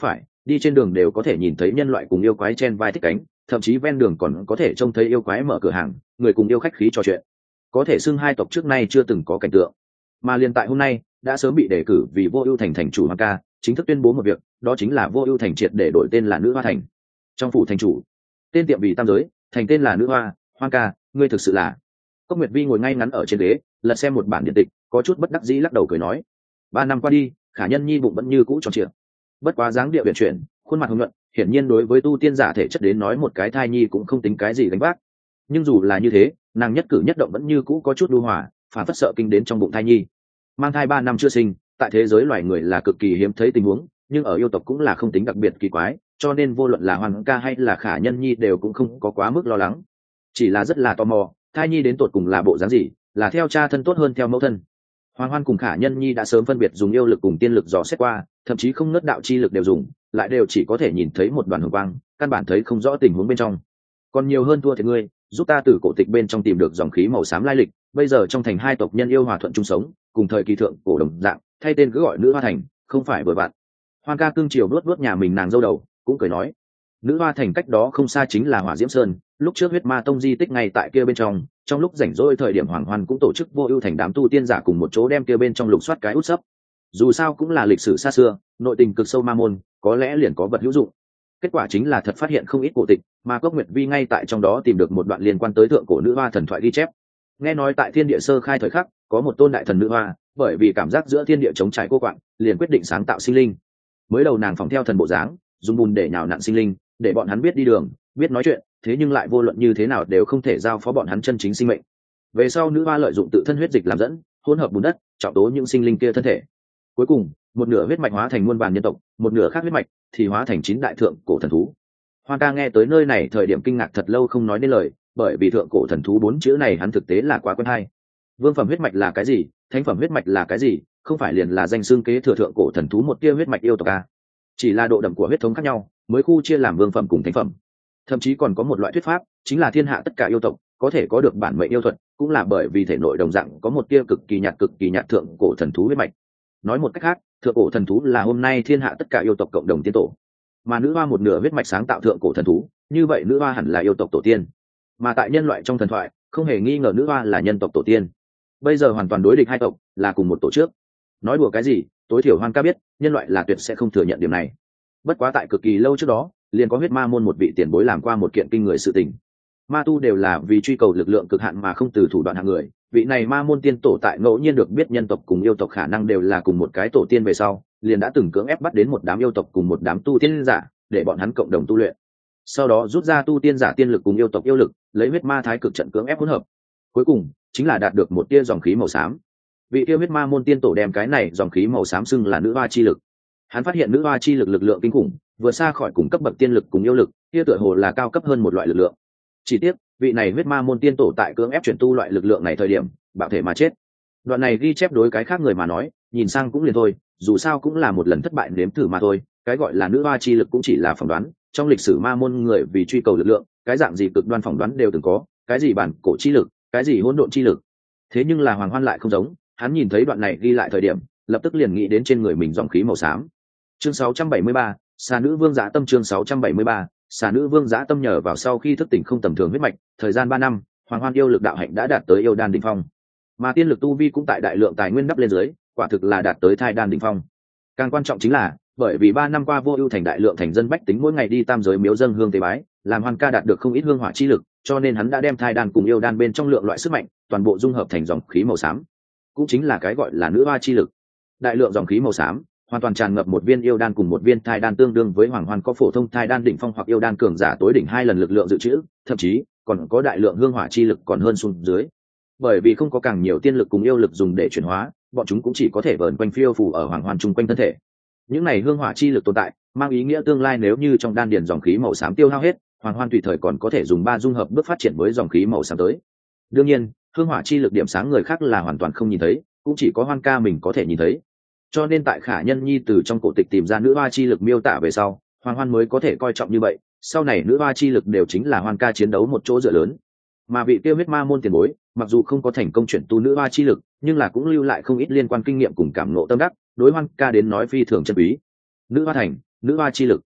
đi trên đường đều có thể nhìn thấy nhân loại cùng yêu quái chen vai thích cánh, thậm chí ven đường còn có thể trông thấy yêu quái mở cửa hàng, người cùng yêu khách khí trò chuyện, có thể xưng hai tộc trước nay chưa từng có cảnh tượng. Mà liền tại hôm nay đã sớm bị đề cử vì Vô Ưu Thành thành chủ Hoang Ca chính thức tuyên bố một việc, đó chính là Vô Ưu Thành triệt để đổi tên là Nữ Hoa Thành. Trong phủ thành chủ, tên tiệm vì Tam Giới, thành tên là Nữ Hoa. Hoang Ca, ngươi thực sự là... Cốc Nguyệt Vi ngồi ngay ngắn ở trên ghế, lật xem một bản điện tịch, có chút bất đắc dĩ lắc đầu cười nói: ba năm qua đi, Khả Nhân Nhi bụng vẫn như cũ tròn trịa, bất quá dáng điệu uyển chuyển, khuôn mặt hồng nhuận, hiển nhiên đối với tu tiên giả thể chất đến nói một cái thai nhi cũng không tính cái gì gánh vác. Nhưng dù là như thế, nàng nhất cử nhất động vẫn như cũ có chút lưu hòa, phản phất sợ kinh đến trong bụng thai nhi. Mang thai ba năm chưa sinh, tại thế giới loài người là cực kỳ hiếm thấy tình huống, nhưng ở yêu tộc cũng là không tính đặc biệt kỳ quái, cho nên vô luận là Hoàng Ca hay là Khả Nhân Nhi đều cũng không có quá mức lo lắng, chỉ là rất là tò mò, thai nhi đến tột cùng là bộ dáng gì, là theo cha thân tốt hơn theo mẫu thân. Hoàng Hoan cùng Khả Nhân Nhi đã sớm phân biệt dùng yêu lực cùng tiên lực dò xét qua, thậm chí không ngớt đạo chi lực đều dùng, lại đều chỉ có thể nhìn thấy một đoàn hồng quang, căn bản thấy không rõ tình huống bên trong. Còn nhiều hơn thua thì ngươi, giúp ta từ cổ tịch bên trong tìm được dòng khí màu xám lai lịch, bây giờ trong thành hai tộc nhân yêu hòa thuận chung sống, cùng thời kỳ thượng cổ đồng dạng, thay tên cứ gọi Nữ Hoa Thành, không phải bởi bạn. Hoan Ca cương chiều vuốt vuốt nhà mình nàng dâu đầu, cũng cười nói: Nữ Hoa Thành cách đó không xa chính là Hỏa Diễm Sơn, lúc trước huyết ma tông di tích ngay tại kia bên trong, trong lúc rảnh rỗi thời điểm Hoàng Hoan cũng tổ chức Vô Ưu Thành đám tu tiên giả cùng một chỗ đem kia bên trong lục soát cái út sấp. Dù sao cũng là lịch sử xa xưa, nội tình cực sâu ma môn, có lẽ liền có vật hữu dụng. Kết quả chính là thật phát hiện không ít cổ tịch, mà Cốc Nguyệt Vi ngay tại trong đó tìm được một đoạn liên quan tới thượng cổ nữ hoa thần thoại ghi chép. Nghe nói tại thiên địa sơ khai thời khắc, có một tôn đại thần nữ hoa, bởi vì cảm giác giữa thiên địa chống trải cô quạng, liền quyết định sáng tạo sinh linh. Mới đầu nàng phỏng theo thần bộ dáng, dùng bùn để nhào nặn sinh linh, để bọn hắn biết đi đường, biết nói chuyện, thế nhưng lại vô luận như thế nào đều không thể giao phó bọn hắn chân chính sinh mệnh. Về sau nữ hoa lợi dụng tự thân huyết dịch làm dẫn, hỗn hợp bùn đất, trọng tố những sinh linh kia thân thể. Cuối cùng, một nửa huyết mạch hóa thành muôn vàn nhân tộc, một nửa khác huyết mạch thì hóa thành chín đại thượng cổ thần thú. Hoa Ca nghe tới nơi này thời điểm kinh ngạc thật lâu không nói nên lời, bởi vì thượng cổ thần thú bốn chữ này hắn thực tế là quá quen hay. Vương phẩm huyết mạch là cái gì, thánh phẩm huyết mạch là cái gì, không phải liền là danh xưng kế thừa thượng cổ thần thú một tia huyết mạch yêu tộc à? Chỉ là độ đậm của huyết thống khác nhau, mới khu chia làm vương phẩm cùng thánh phẩm. Thậm chí còn có một loại thuyết pháp, chính là thiên hạ tất cả yêu tộc có thể có được bản mệnh yêu thuật, cũng là bởi vì thể nội đồng dạng có một tia cực kỳ nhạt cực kỳ nhạt thượng cổ thần thú huyết mạch. Nói một cách khác, thượng cổ thần thú là hôm nay thiên hạ tất cả yêu tộc cộng đồng tiên tổ, mà nữ hoa một nửa huyết mạch sáng tạo thượng cổ thần thú, như vậy nữ hoa hẳn là yêu tộc tổ tiên. Mà tại nhân loại trong thần thoại, không hề nghi ngờ nữ hoa là nhân tộc tổ tiên. Bây giờ hoàn toàn đối địch hai tộc, là cùng một tổ trước. Nói đùa cái gì, tối thiểu Hoan Ca biết, nhân loại là tuyệt sẽ không thừa nhận điểm này. Bất quá tại cực kỳ lâu trước đó, liền có huyết ma môn một vị tiền bối làm qua một kiện kinh người sự tình. Ma tu đều là vì truy cầu lực lượng cực hạn mà không từ thủ đoạn hạng người, vị này ma môn tiên tổ tại ngẫu nhiên được biết nhân tộc cùng yêu tộc khả năng đều là cùng một cái tổ tiên về sau, liền đã từng cưỡng ép bắt đến một đám yêu tộc cùng một đám tu tiên giả, để bọn hắn cộng đồng tu luyện. Sau đó rút ra tu tiên giả tiên lực cùng yêu tộc yêu lực, lấy huyết ma thái cực trận cưỡng ép hỗn hợp. Cuối cùng chính là đạt được một tia dòng khí màu xám. Vị tia huyết ma môn tiên tổ đem cái này dòng khí màu xám xưng là nữ hoa chi lực. Hắn phát hiện nữ hoa chi lực lực lượng kinh khủng, vừa xa khỏi cùng cấp bậc tiên lực cùng yêu lực, kia tựa hồ là cao cấp hơn một loại lực lượng. Chỉ tiếc, vị này huyết ma môn tiên tổ tại cưỡng ép chuyển tu loại lực lượng này thời điểm, bạo thể mà chết. Đoạn này ghi chép đối cái khác người mà nói, nhìn sang cũng liền thôi, dù sao cũng là một lần thất bại nếm thử mà thôi, cái gọi là nữ hoa chi lực cũng chỉ là phỏng đoán, trong lịch sử ma môn người vì truy cầu lực lượng, cái dạng gì cực đoan phỏng đoán đều từng có, cái gì bản cổ chi lực, cái gì hỗn độn chi lực. Thế nhưng là Hoàng Hoan lại không giống, hắn nhìn thấy đoạn này ghi lại thời điểm, lập tức liền nghĩ đến trên người mình dòng khí màu xám. Chương sáu trăm bảy mươi ba, Xà nữ vương Dã Tâm. Chương sáu trăm bảy mươi ba, Xà nữ vương Dã Tâm. Nhờ vào sau khi thức tỉnh không tầm thường huyết mạch, thời gian ba năm, Hoàng Hoan yêu lực đạo hạnh đã đạt tới yêu đan đỉnh phong, mà tiên lực tu vi cũng tại đại lượng tài nguyên đắp lên dưới, quả thực là đạt tới thai đan đỉnh phong. Càng quan trọng chính là, bởi vì ba năm qua Vô Ưu Thành đại lượng thành dân bách tính mỗi ngày đi tam giới miếu dâng hương tế bái, làm Hoan Ca đạt được không ít hương hỏa chi lực, cho nên hắn đã đem thai đan cùng yêu đan bên trong lượng loại sức mạnh, toàn bộ dung hợp thành dòng khí màu xám, cũng chính là cái gọi là nữ hoa chi lực. Đại lượng dòng khí màu xám hoàn toàn tràn ngập một viên yêu đan cùng một viên thai đan, tương đương với Hoàng Hoan có phổ thông thai đan đỉnh phong hoặc yêu đan cường giả tối đỉnh hai lần lực lượng dự trữ, thậm chí còn có đại lượng hương hỏa chi lực còn hơn xuống dưới. Bởi vì không có càng nhiều tiên lực cùng yêu lực dùng để chuyển hóa, bọn chúng cũng chỉ có thể vờn quanh phiêu phù ở Hoàng Hoan chung quanh thân thể. Những này hương hỏa chi lực tồn tại, mang ý nghĩa tương lai nếu như trong đan điền dòng khí màu xám tiêu hao hết, Hoàng Hoan tùy thời còn có thể dùng ba dung hợp bước phát triển với dòng khí màu xám tới. Đương nhiên, hương hỏa chi lực điểm sáng người khác là hoàn toàn không nhìn thấy, cũng chỉ có Hoan Ca mình có thể nhìn thấy. Cho nên tại Khả Nhân Nhi từ trong cổ tịch tìm ra nữ hoa chi lực miêu tả về sau, Hoàng Hoan mới có thể coi trọng như vậy, sau này nữ hoa chi lực đều chính là Hoan Ca chiến đấu một chỗ dựa lớn. Mà vị tiêu huyết ma môn tiền bối, mặc dù không có thành công chuyển tu nữ hoa chi lực, nhưng là cũng lưu lại không ít liên quan kinh nghiệm cùng cảm ngộ tâm đắc, đối Hoan Ca đến nói phi thường chân quý. Nữ hoa thành, nữ hoa chi lực,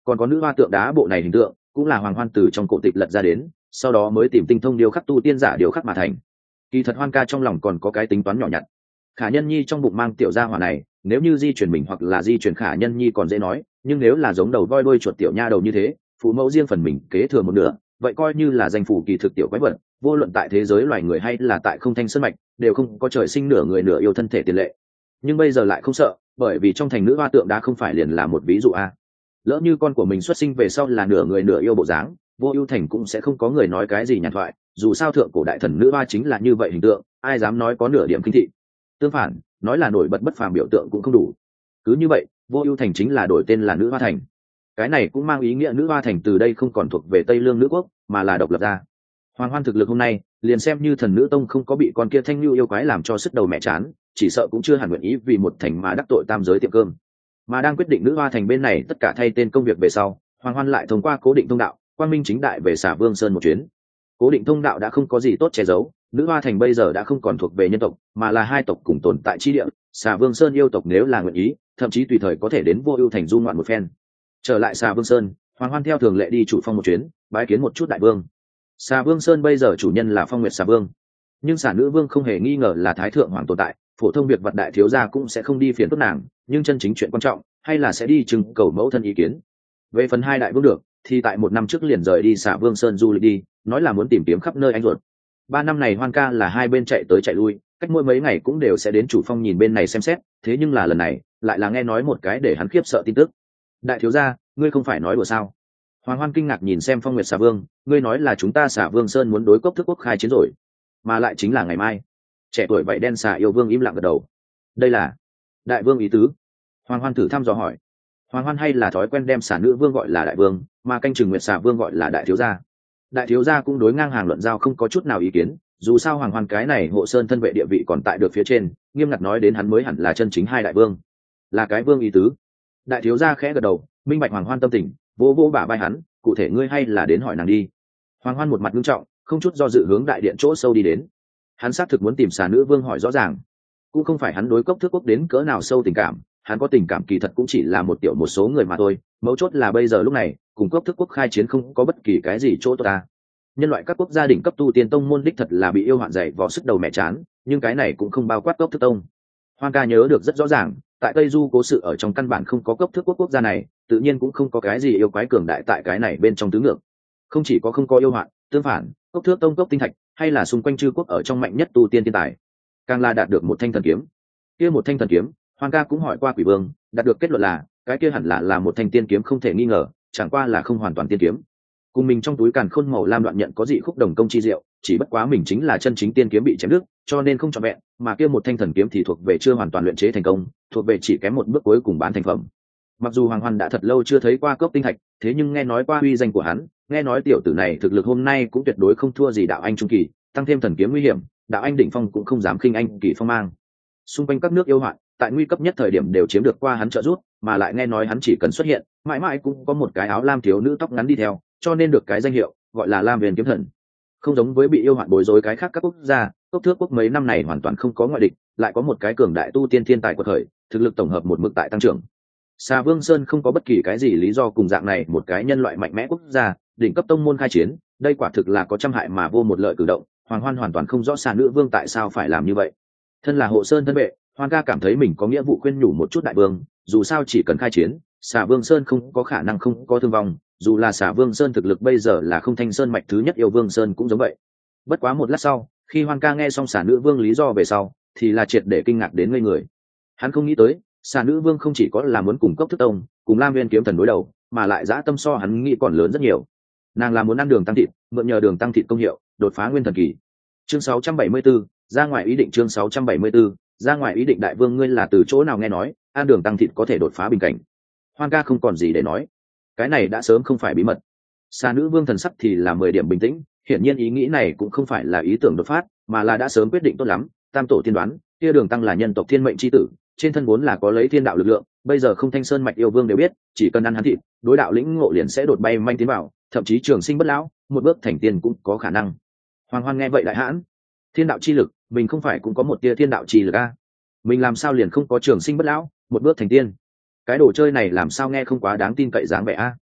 còn có nữ hoa tượng đá bộ này hình tượng cũng là Hoàng Hoan từ trong cổ tịch lật ra đến, sau đó mới tìm tinh thông điêu khắc tu tiên giả điêu khắc mà thành. Kỳ thật Hoan ca trong lòng còn có cái tính toán nhỏ nhặt. Khả Nhân Nhi trong bụng mang tiểu gia hỏa này, nếu như di chuyển mình hoặc là di chuyển Khả Nhân Nhi còn dễ nói, nhưng nếu là giống đầu voi đuôi chuột tiểu nha đầu như thế, phụ mẫu riêng phần mình kế thừa một nửa, vậy coi như là danh phủ kỳ thực tiểu quái vật, vô luận tại thế giới loài người hay là tại không thanh sơn mạch, đều không có trời sinh nửa người nửa yêu thân thể tiền lệ. Nhưng bây giờ lại không sợ, bởi vì trong thành nữ hoa tượng đã không phải liền là một ví dụ a. Lỡ như con của mình xuất sinh về sau là nửa người nửa yêu bộ dáng, Vô Ưu Thành cũng sẽ không có người nói cái gì nhàn thoại, dù sao thượng cổ đại thần nữ hoa chính là như vậy hình tượng, ai dám nói có nửa điểm kinh thị. Tương phản, nói là nổi bật bất phàm biểu tượng cũng không đủ. Cứ như vậy, Vô Ưu Thành chính là đổi tên là Nữ Hoa Thành. Cái này cũng mang ý nghĩa Nữ Hoa Thành từ đây không còn thuộc về Tây Lương nữ quốc, mà là độc lập ra. Hoàng Hoan thực lực hôm nay, liền xem như Thần Nữ Tông không có bị con kia Thanh Nhu yêu quái làm cho sứt đầu mẹ chán, chỉ sợ cũng chưa hẳn nguyện ý vì một thành mà đắc tội tam giới tiệm cơm. Mà đang quyết định Nữ Hoa Thành bên này tất cả thay tên công việc về sau, Hoàng Hoan lại thông qua Cố Định Thông Đạo, Quang Minh chính đại về Xà Vương Sơn một chuyến. Cố Định Thông Đạo đã không có gì tốt che giấu, Nữ Hoa Thành bây giờ đã không còn thuộc về nhân tộc, mà là hai tộc cùng tồn tại chi địa. Xà Vương Sơn yêu tộc nếu là nguyện ý, thậm chí tùy thời có thể đến Vô Ưu Thành du ngoạn một phen. Trở lại Xà Vương Sơn, Hoàng Hoan theo thường lệ đi chủ phong một chuyến, bái kiến một chút đại vương. Xà Vương Sơn bây giờ chủ nhân là Phong Nguyệt Xà Vương, nhưng Xà Nữ Vương không hề nghi ngờ là Thái thượng hoàng tồn tại, phổ thông việc vật đại thiếu gia cũng sẽ không đi phiền phức nàng, nhưng chân chính chuyện quan trọng hay là sẽ đi trưng cầu mẫu thân ý kiến. Về phần hai đại vương được, thì tại một năm trước liền rời đi Xà Vương Sơn du lịch đi, nói là muốn tìm kiếm khắp nơi anh ruột. Ba năm này Hoan ca là hai bên chạy tới chạy lui, cách mỗi mấy ngày cũng đều sẽ đến chủ phong nhìn bên này xem xét, thế nhưng là lần này lại là nghe nói một cái để hắn khiếp sợ tin tức. Đại thiếu gia, ngươi không phải nói đùa sao? Hoàng Hoan kinh ngạc nhìn xem Phong Nguyệt Xà Vương, ngươi nói là chúng ta Xà Vương Sơn muốn đối Cốc Thức Quốc khai chiến rồi, mà lại chính là ngày mai. Trẻ tuổi vậy đen xà yêu vương im lặng gật đầu. Đây là đại vương ý tứ. Hoàng Hoan thử thăm dò hỏi. Hoàng Hoan hay là thói quen đem xà nữ vương gọi là đại vương, mà canh chừng Nguyệt Xà Vương gọi là đại thiếu gia. Đại thiếu gia cũng đối ngang hàng luận giao không có chút nào ý kiến, dù sao Hoàng Hoan cái này hộ sơn thân vệ địa vị còn tại được phía trên, nghiêm ngặt nói đến hắn mới hẳn là chân chính hai đại vương. Là cái vương ý tứ. Đại thiếu gia khẽ gật đầu, minh bạch Hoàng Hoan tâm tình, vỗ vỗ bả vai hắn, cụ thể ngươi hay là đến hỏi nàng đi. Hoàng Hoan một mặt nghiêm trọng, không chút do dự hướng đại điện chỗ sâu đi đến. Hắn xác thực muốn tìm xà nữ vương hỏi rõ ràng, cũng không phải hắn đối Cốc Thức Quốc đến cỡ nào sâu tình cảm, hắn có tình cảm kỳ thật cũng chỉ là một tiểu một số người mà thôi, mấu chốt là bây giờ lúc này cùng Cốc Thức Quốc khai chiến không có bất kỳ cái gì chỗ tốt ta. Nhân loại các quốc gia đỉnh cấp tu tiên tông môn đích thật là bị yêu hoạn dày vò sức đầu mẹ chán, nhưng cái này cũng không bao quát Cốc Thức Tông. Hoan ca nhớ được rất rõ ràng, tại Tây Du cố sự ở trong căn bản không có Cốc Thức Quốc quốc gia này, tự nhiên cũng không có cái gì yêu quái cường đại tại cái này bên trong tứ ngược. Không chỉ có không có yêu hoạn, tương phản, Cốc Thước Tông, Cốc Tinh Thạch hay là xung quanh chư quốc ở trong mạnh nhất tu tiên thiên tài, càng là đạt được một thanh thần kiếm. Kia một thanh thần kiếm, Hoan ca cũng hỏi qua Quỷ Vương, đạt được kết luận là cái kia hẳn là là một thanh tiên kiếm không thể nghi ngờ, chẳng qua là không hoàn toàn tiên kiếm. Cùng mình trong túi càn khôn màu lam đoạn nhận có dị khúc đồng công chi diệu, chỉ bất quá mình chính là chân chính tiên kiếm bị chém đứt, cho nên không trọn vẹn, mà kia một thanh thần kiếm thì thuộc về chưa hoàn toàn luyện chế thành công, thuộc về chỉ kém một bước cuối cùng bán thành phẩm. Mặc dù Hoàng Hoan đã thật lâu chưa thấy qua Cốc Tinh Thạch, thế nhưng nghe nói qua uy danh của hắn, nghe nói tiểu tử này thực lực hôm nay cũng tuyệt đối không thua gì đạo anh trung kỳ, tăng thêm thần kiếm nguy hiểm, đạo anh đỉnh phong cũng không dám khinh anh kỳ phong mang. Xung quanh các nước yêu hoạn, tại nguy cấp nhất thời điểm đều chiếm được qua hắn trợ giúp, mà lại nghe nói hắn chỉ cần xuất hiện, mãi mãi cũng có một cái áo lam thiếu nữ tóc ngắn đi theo, cho nên được cái danh hiệu gọi là Lam Huyền Kiếm Thần. Không giống với bị yêu hoạn bối rối cái khác các quốc gia, Cốc Thước Quốc mấy năm này hoàn toàn không có ngoại địch, lại có một cái cường đại tu tiên thiên tài quật khởi, thực lực tổng hợp một mức tại tăng trưởng. Xà Vương Sơn không có bất kỳ cái gì lý do cùng dạng này một cái nhân loại mạnh mẽ quốc gia, đỉnh cấp tông môn khai chiến, đây quả thực là có trăm hại mà vô một lợi cử động. Hoàng Hoan hoàn toàn không rõ xà nữ vương tại sao phải làm như vậy. Thân là hộ sơn thân vệ, Hoan ca cảm thấy mình có nghĩa vụ khuyên nhủ một chút đại vương, dù sao chỉ cần khai chiến, xà Vương Sơn không có khả năng không có thương vong, dù là xà Vương Sơn thực lực bây giờ là không thanh sơn mạch thứ nhất yêu Vương Sơn cũng giống vậy. Bất quá một lát sau, khi Hoan ca nghe xong xà nữ vương lý do về sau, thì là triệt để kinh ngạc đến ngây người. Hắn không nghĩ tới, xà nữ vương không chỉ có là muốn cùng Cốc Thức Tông, cùng Lam Nguyên Kiếm Thần đối đầu, mà lại dã tâm so hắn nghĩ còn lớn rất nhiều. Nàng là muốn ăn đường tăng thịt, mượn nhờ đường tăng thịt công hiệu, đột phá nguyên thần kỳ. Chương sáu trăm bảy mươi 74, ra ngoài ý định chương sáu trăm bảy mươi 74, ra ngoài ý định đại vương ngươi là từ chỗ nào nghe nói, ăn đường tăng thịt có thể đột phá bình cảnh. Hoan ca không còn gì để nói, cái này đã sớm không phải bí mật. Xà nữ vương thần sắc thì là mười điểm bình tĩnh, hiển nhiên ý nghĩ này cũng không phải là ý tưởng đột phát, mà là đã sớm quyết định tốt lắm. Tam tổ tiên đoán, kia đường tăng là nhân tộc thiên mệnh chi tử, trên thân vốn là có lấy thiên đạo lực lượng, bây giờ không thanh sơn mạch yêu vương đều biết, chỉ cần ăn hắn thịt, đối đạo lĩnh ngộ liền sẽ đột bay manh tiến vào, thậm chí trường sinh bất lão, một bước thành tiên cũng có khả năng. Hoàng Hoan nghe vậy đại hãn, thiên đạo chi lực, mình không phải cũng có một tia thiên đạo chi lực a? Mình làm sao liền không có trường sinh bất lão, một bước thành tiên? Cái đồ chơi này làm sao nghe không quá đáng tin cậy dáng vẻ a?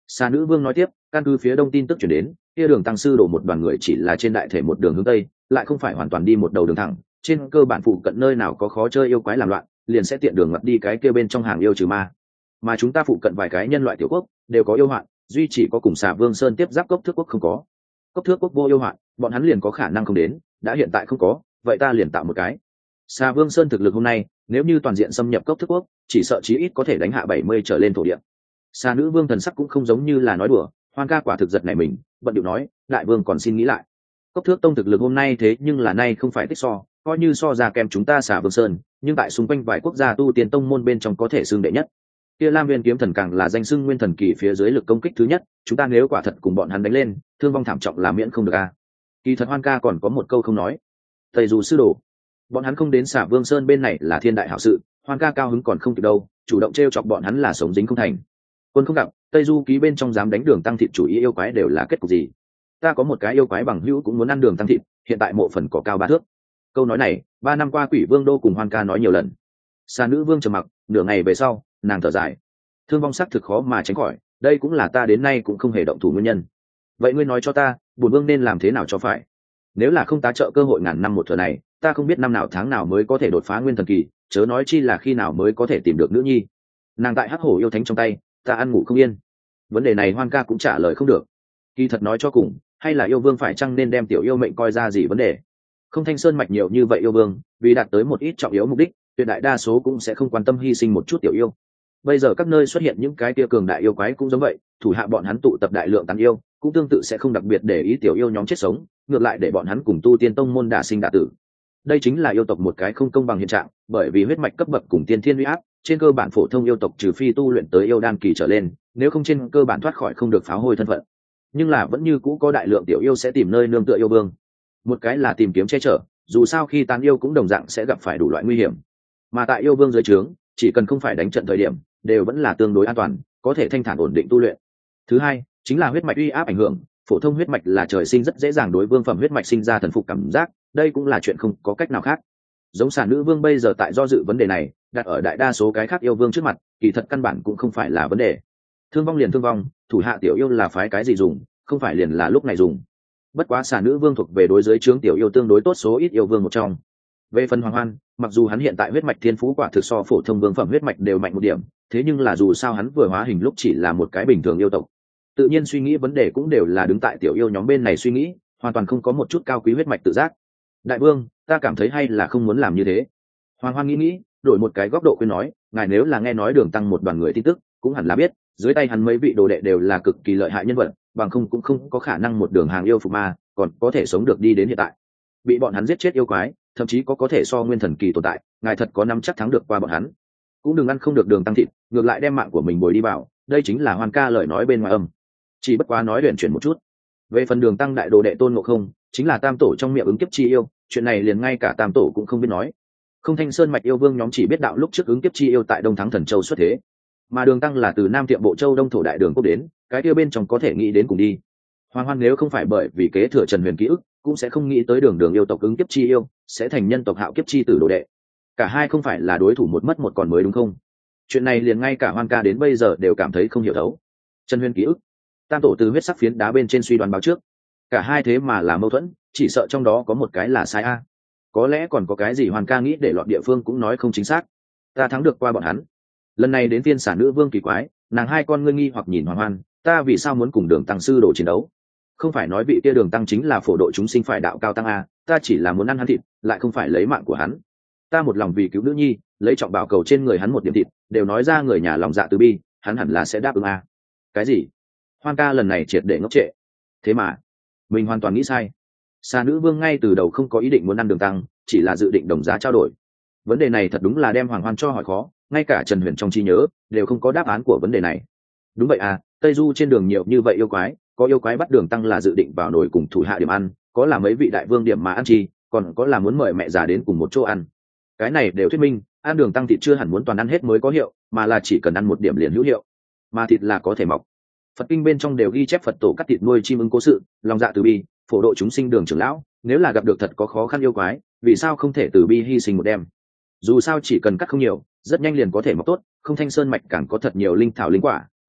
Xà nữ vương nói tiếp, căn cứ phía đông tin tức chuyển đến, kia đường tăng sư đổ một đoàn người chỉ là trên đại thể một đường hướng tây, lại không phải hoàn toàn đi một đầu đường thẳng, trên cơ bản phụ cận nơi nào có khó chơi yêu quái làm loạn, liền sẽ tiện đường ngập đi cái kia bên trong hàng yêu trừ ma. Mà chúng ta phụ cận vài cái nhân loại tiểu quốc đều có yêu hoạn, duy chỉ có cùng Xà Vương Sơn tiếp giáp Cốc Thước quốc không có. Cốc Thước quốc vô yêu hoạn, bọn hắn liền có khả năng không đến, đã hiện tại không có, vậy ta liền tạo một cái. Xà Vương Sơn thực lực hôm nay, nếu như toàn diện xâm nhập Cốc Thước quốc, chỉ sợ chí ít có thể đánh hạ bảy mươi trở lên thổ địa. Xà nữ vương thần sắc cũng không giống như là nói đùa, Hoan ca quả thực giật này mình, bận điệu nói, đại vương còn xin nghĩ lại. Cốc Thước tông thực lực hôm nay thế nhưng là nay không phải tích so, coi như so ra kèm chúng ta Xà Vương Sơn, nhưng tại xung quanh vài quốc gia tu tiên tông môn bên trong có thể xưng đệ nhất. Kia Lam Nguyên kiếm thần càng là danh xưng nguyên thần kỳ phía dưới lực công kích thứ nhất, chúng ta nếu quả thật cùng bọn hắn đánh lên, thương vong thảm trọng là miễn không được a. Kỳ thật Hoan ca còn có một câu không nói. Thầy dù sư đồ, bọn hắn không đến Xà Vương Sơn bên này là thiên đại hảo sự, Hoan ca cao hứng còn không kịp đâu, chủ động trêu chọc bọn hắn là sống dính không thành. Quân không gặp, Tây Du ký bên trong dám đánh đường tăng thịt chủ ý yêu quái đều là kết cục gì? Ta có một cái yêu quái bằng hữu cũng muốn ăn đường tăng thịt, hiện tại mộ phần có cao ba thước. Câu nói này, ba năm qua Quỷ Vương đô cùng Hoan ca nói nhiều lần. Xà nữ vương trầm mặc, nửa ngày về sau, nàng thở dài. Thương vong sắc thực khó mà tránh khỏi, đây cũng là ta đến nay cũng không hề động thủ nguyên nhân. Vậy ngươi nói cho ta, bổn vương nên làm thế nào cho phải? Nếu là không tá trợ cơ hội ngàn năm một thừa này, ta không biết năm nào tháng nào mới có thể đột phá nguyên thần kỳ, chớ nói chi là khi nào mới có thể tìm được nữ nhi. Nàng tại hắc hổ yêu thánh trong tay, ta ăn ngủ không yên. Vấn đề này Hoan ca cũng trả lời không được. Kỳ thật nói cho cùng, hay là yêu vương phải chăng nên đem tiểu yêu mệnh coi ra gì vấn đề? Không Thanh Sơn mạch nhiều như vậy yêu vương, vì đạt tới một ít trọng yếu mục đích, tuyệt đại đa số cũng sẽ không quan tâm hy sinh một chút tiểu yêu. Bây giờ các nơi xuất hiện những cái tia cường đại yêu quái cũng giống vậy, thủ hạ bọn hắn tụ tập đại lượng tán yêu, cũng tương tự sẽ không đặc biệt để ý tiểu yêu nhóm chết sống, ngược lại để bọn hắn cùng tu tiên tông môn đả sinh đả tử. Đây chính là yêu tộc một cái không công bằng hiện trạng, bởi vì huyết mạch cấp bậc cùng tiên thiên uy áp, trên cơ bản phổ thông yêu tộc trừ phi tu luyện tới yêu đan kỳ trở lên, nếu không trên cơ bản thoát khỏi không được pháo hôi thân phận. Nhưng là vẫn như cũ có đại lượng tiểu yêu sẽ tìm nơi nương tựa yêu vương. Một cái là tìm kiếm che chở, dù sao khi tán yêu cũng đồng dạng sẽ gặp phải đủ loại nguy hiểm. Mà tại yêu vương dưới trướng, chỉ cần không phải đánh trận thời điểm, đều vẫn là tương đối an toàn, có thể thanh thản ổn định tu luyện. Thứ hai, chính là huyết mạch uy áp ảnh hưởng, phổ thông huyết mạch là trời sinh rất dễ dàng đối vương phẩm huyết mạch sinh ra thần phục cảm giác, đây cũng là chuyện không có cách nào khác. Giống Xà nữ vương bây giờ tại do dự vấn đề này, đặt ở đại đa số cái khác yêu vương trước mặt, kỳ thật căn bản cũng không phải là vấn đề. Thương vong liền thương vong, thủ hạ tiểu yêu là phái cái gì dùng, không phải liền là lúc này dùng. Bất quá Xà nữ vương thuộc về đối giới trướng tiểu yêu tương đối tốt số ít yêu vương một trong. Về phần Hoàng Hoan, mặc dù hắn hiện tại huyết mạch thiên phú quả thực so phổ thông vương phẩm huyết mạch đều mạnh một điểm, thế nhưng là dù sao hắn vừa hóa hình lúc chỉ là một cái bình thường yêu tộc, tự nhiên suy nghĩ vấn đề cũng đều là đứng tại tiểu yêu nhóm bên này suy nghĩ, hoàn toàn không có một chút cao quý huyết mạch tự giác. Đại vương, ta cảm thấy hay là không muốn làm như thế. Hoàng Hoan nghĩ nghĩ, đổi một cái góc độ khuyên nói, ngài nếu là nghe nói đường tăng một đoàn người tin tức, cũng hẳn là biết, dưới tay hắn mấy vị đồ đệ đều là cực kỳ lợi hại nhân vật, bằng không cũng không có khả năng một đường hàng yêu phục ma, còn có thể sống được đi đến hiện tại. Bị bọn hắn giết chết yêu quái, thậm chí có có thể so nguyên thần kỳ tồn tại, ngài thật có nắm chắc thắng được qua bọn hắn. Cũng đừng ăn không được đường tăng thịt, ngược lại đem mạng của mình bồi đi vào, đây chính là Hoan ca lời nói bên ngoài âm. Chỉ bất quá nói luyện chuyển một chút. Về phần đường tăng đại đồ đệ Tôn Ngộ Không, chính là tam tổ trong miệng ứng kiếp chi yêu, chuyện này liền ngay cả tam tổ cũng không biết nói. Không Thanh Sơn mạch yêu vương nhóm chỉ biết đạo lúc trước ứng kiếp chi yêu tại Đông Thắng Thần Châu xuất thế, mà đường tăng là từ Nam Tiệm Bộ Châu Đông thổ đại đường quốc đến, cái kia bên trong có thể nghĩ đến cùng đi. Hoàng Hoan nếu không phải bởi vì kế thừa Trần Huyền ký ức, cũng sẽ không nghĩ tới đường đường yêu tộc ứng kiếp chi yêu sẽ thành nhân tộc Hạo kiếp chi tử đồ đệ. Cả hai không phải là đối thủ một mất một còn mới đúng không? Chuyện này liền ngay cả Hoan ca đến bây giờ đều cảm thấy không hiểu thấu. Trần Huyền ký ức, tam tổ từ huyết sắc phiến đá bên trên suy đoán báo trước, cả hai thế mà là mâu thuẫn, chỉ sợ trong đó có một cái là sai a. Có lẽ còn có cái gì Hoan ca nghĩ để lọt địa phương cũng nói không chính xác. Ta thắng được qua bọn hắn. Lần này đến phiên Xà nữ vương kỳ quái, nàng hai con ngươi nghi hoặc nhìn Hoàng Hoan, ta vì sao muốn cùng đường tăng sư đồ chiến đấu? Không phải nói vị kia đường tăng chính là phổ độ chúng sinh phải đạo cao tăng a, ta chỉ là muốn ăn hắn thịt, lại không phải lấy mạng của hắn. Ta một lòng vì cứu nữ nhi, lấy trọng bảo cầu trên người hắn một điểm thịt, đều nói ra người nhà lòng dạ từ bi, hắn hẳn là sẽ đáp ứng a. Cái gì? Hoan ca lần này triệt để ngốc trệ. Thế mà mình hoàn toàn nghĩ sai. Xà nữ vương ngay từ đầu không có ý định muốn ăn đường tăng, chỉ là dự định đồng giá trao đổi. Vấn đề này thật đúng là đem Hoàng Hoan cho hỏi khó, ngay cả Trần Huyền trong trí nhớ đều không có đáp án của vấn đề này. Đúng vậy à, Tây Du trên đường nhiều như vậy yêu quái, có yêu quái bắt đường tăng là dự định vào nồi cùng thủ hạ điểm ăn, có là mấy vị đại vương điểm mà ăn chi, còn có là muốn mời mẹ già đến cùng một chỗ ăn. Cái này đều thuyết minh, ăn đường tăng thịt chưa hẳn muốn toàn ăn hết mới có hiệu, mà là chỉ cần ăn một điểm liền hữu hiệu. Mà thịt là có thể mọc. Phật kinh bên trong đều ghi chép Phật tổ cắt thịt nuôi chim ưng cố sự, lòng dạ từ bi, phổ độ chúng sinh đường trưởng lão, nếu là gặp được thật có khó khăn yêu quái, vì sao không thể từ bi hy sinh một đêm? Dù sao chỉ cần cắt không nhiều, rất nhanh liền có thể mọc tốt, không Thanh Sơn mạch càng có thật nhiều linh thảo linh quả,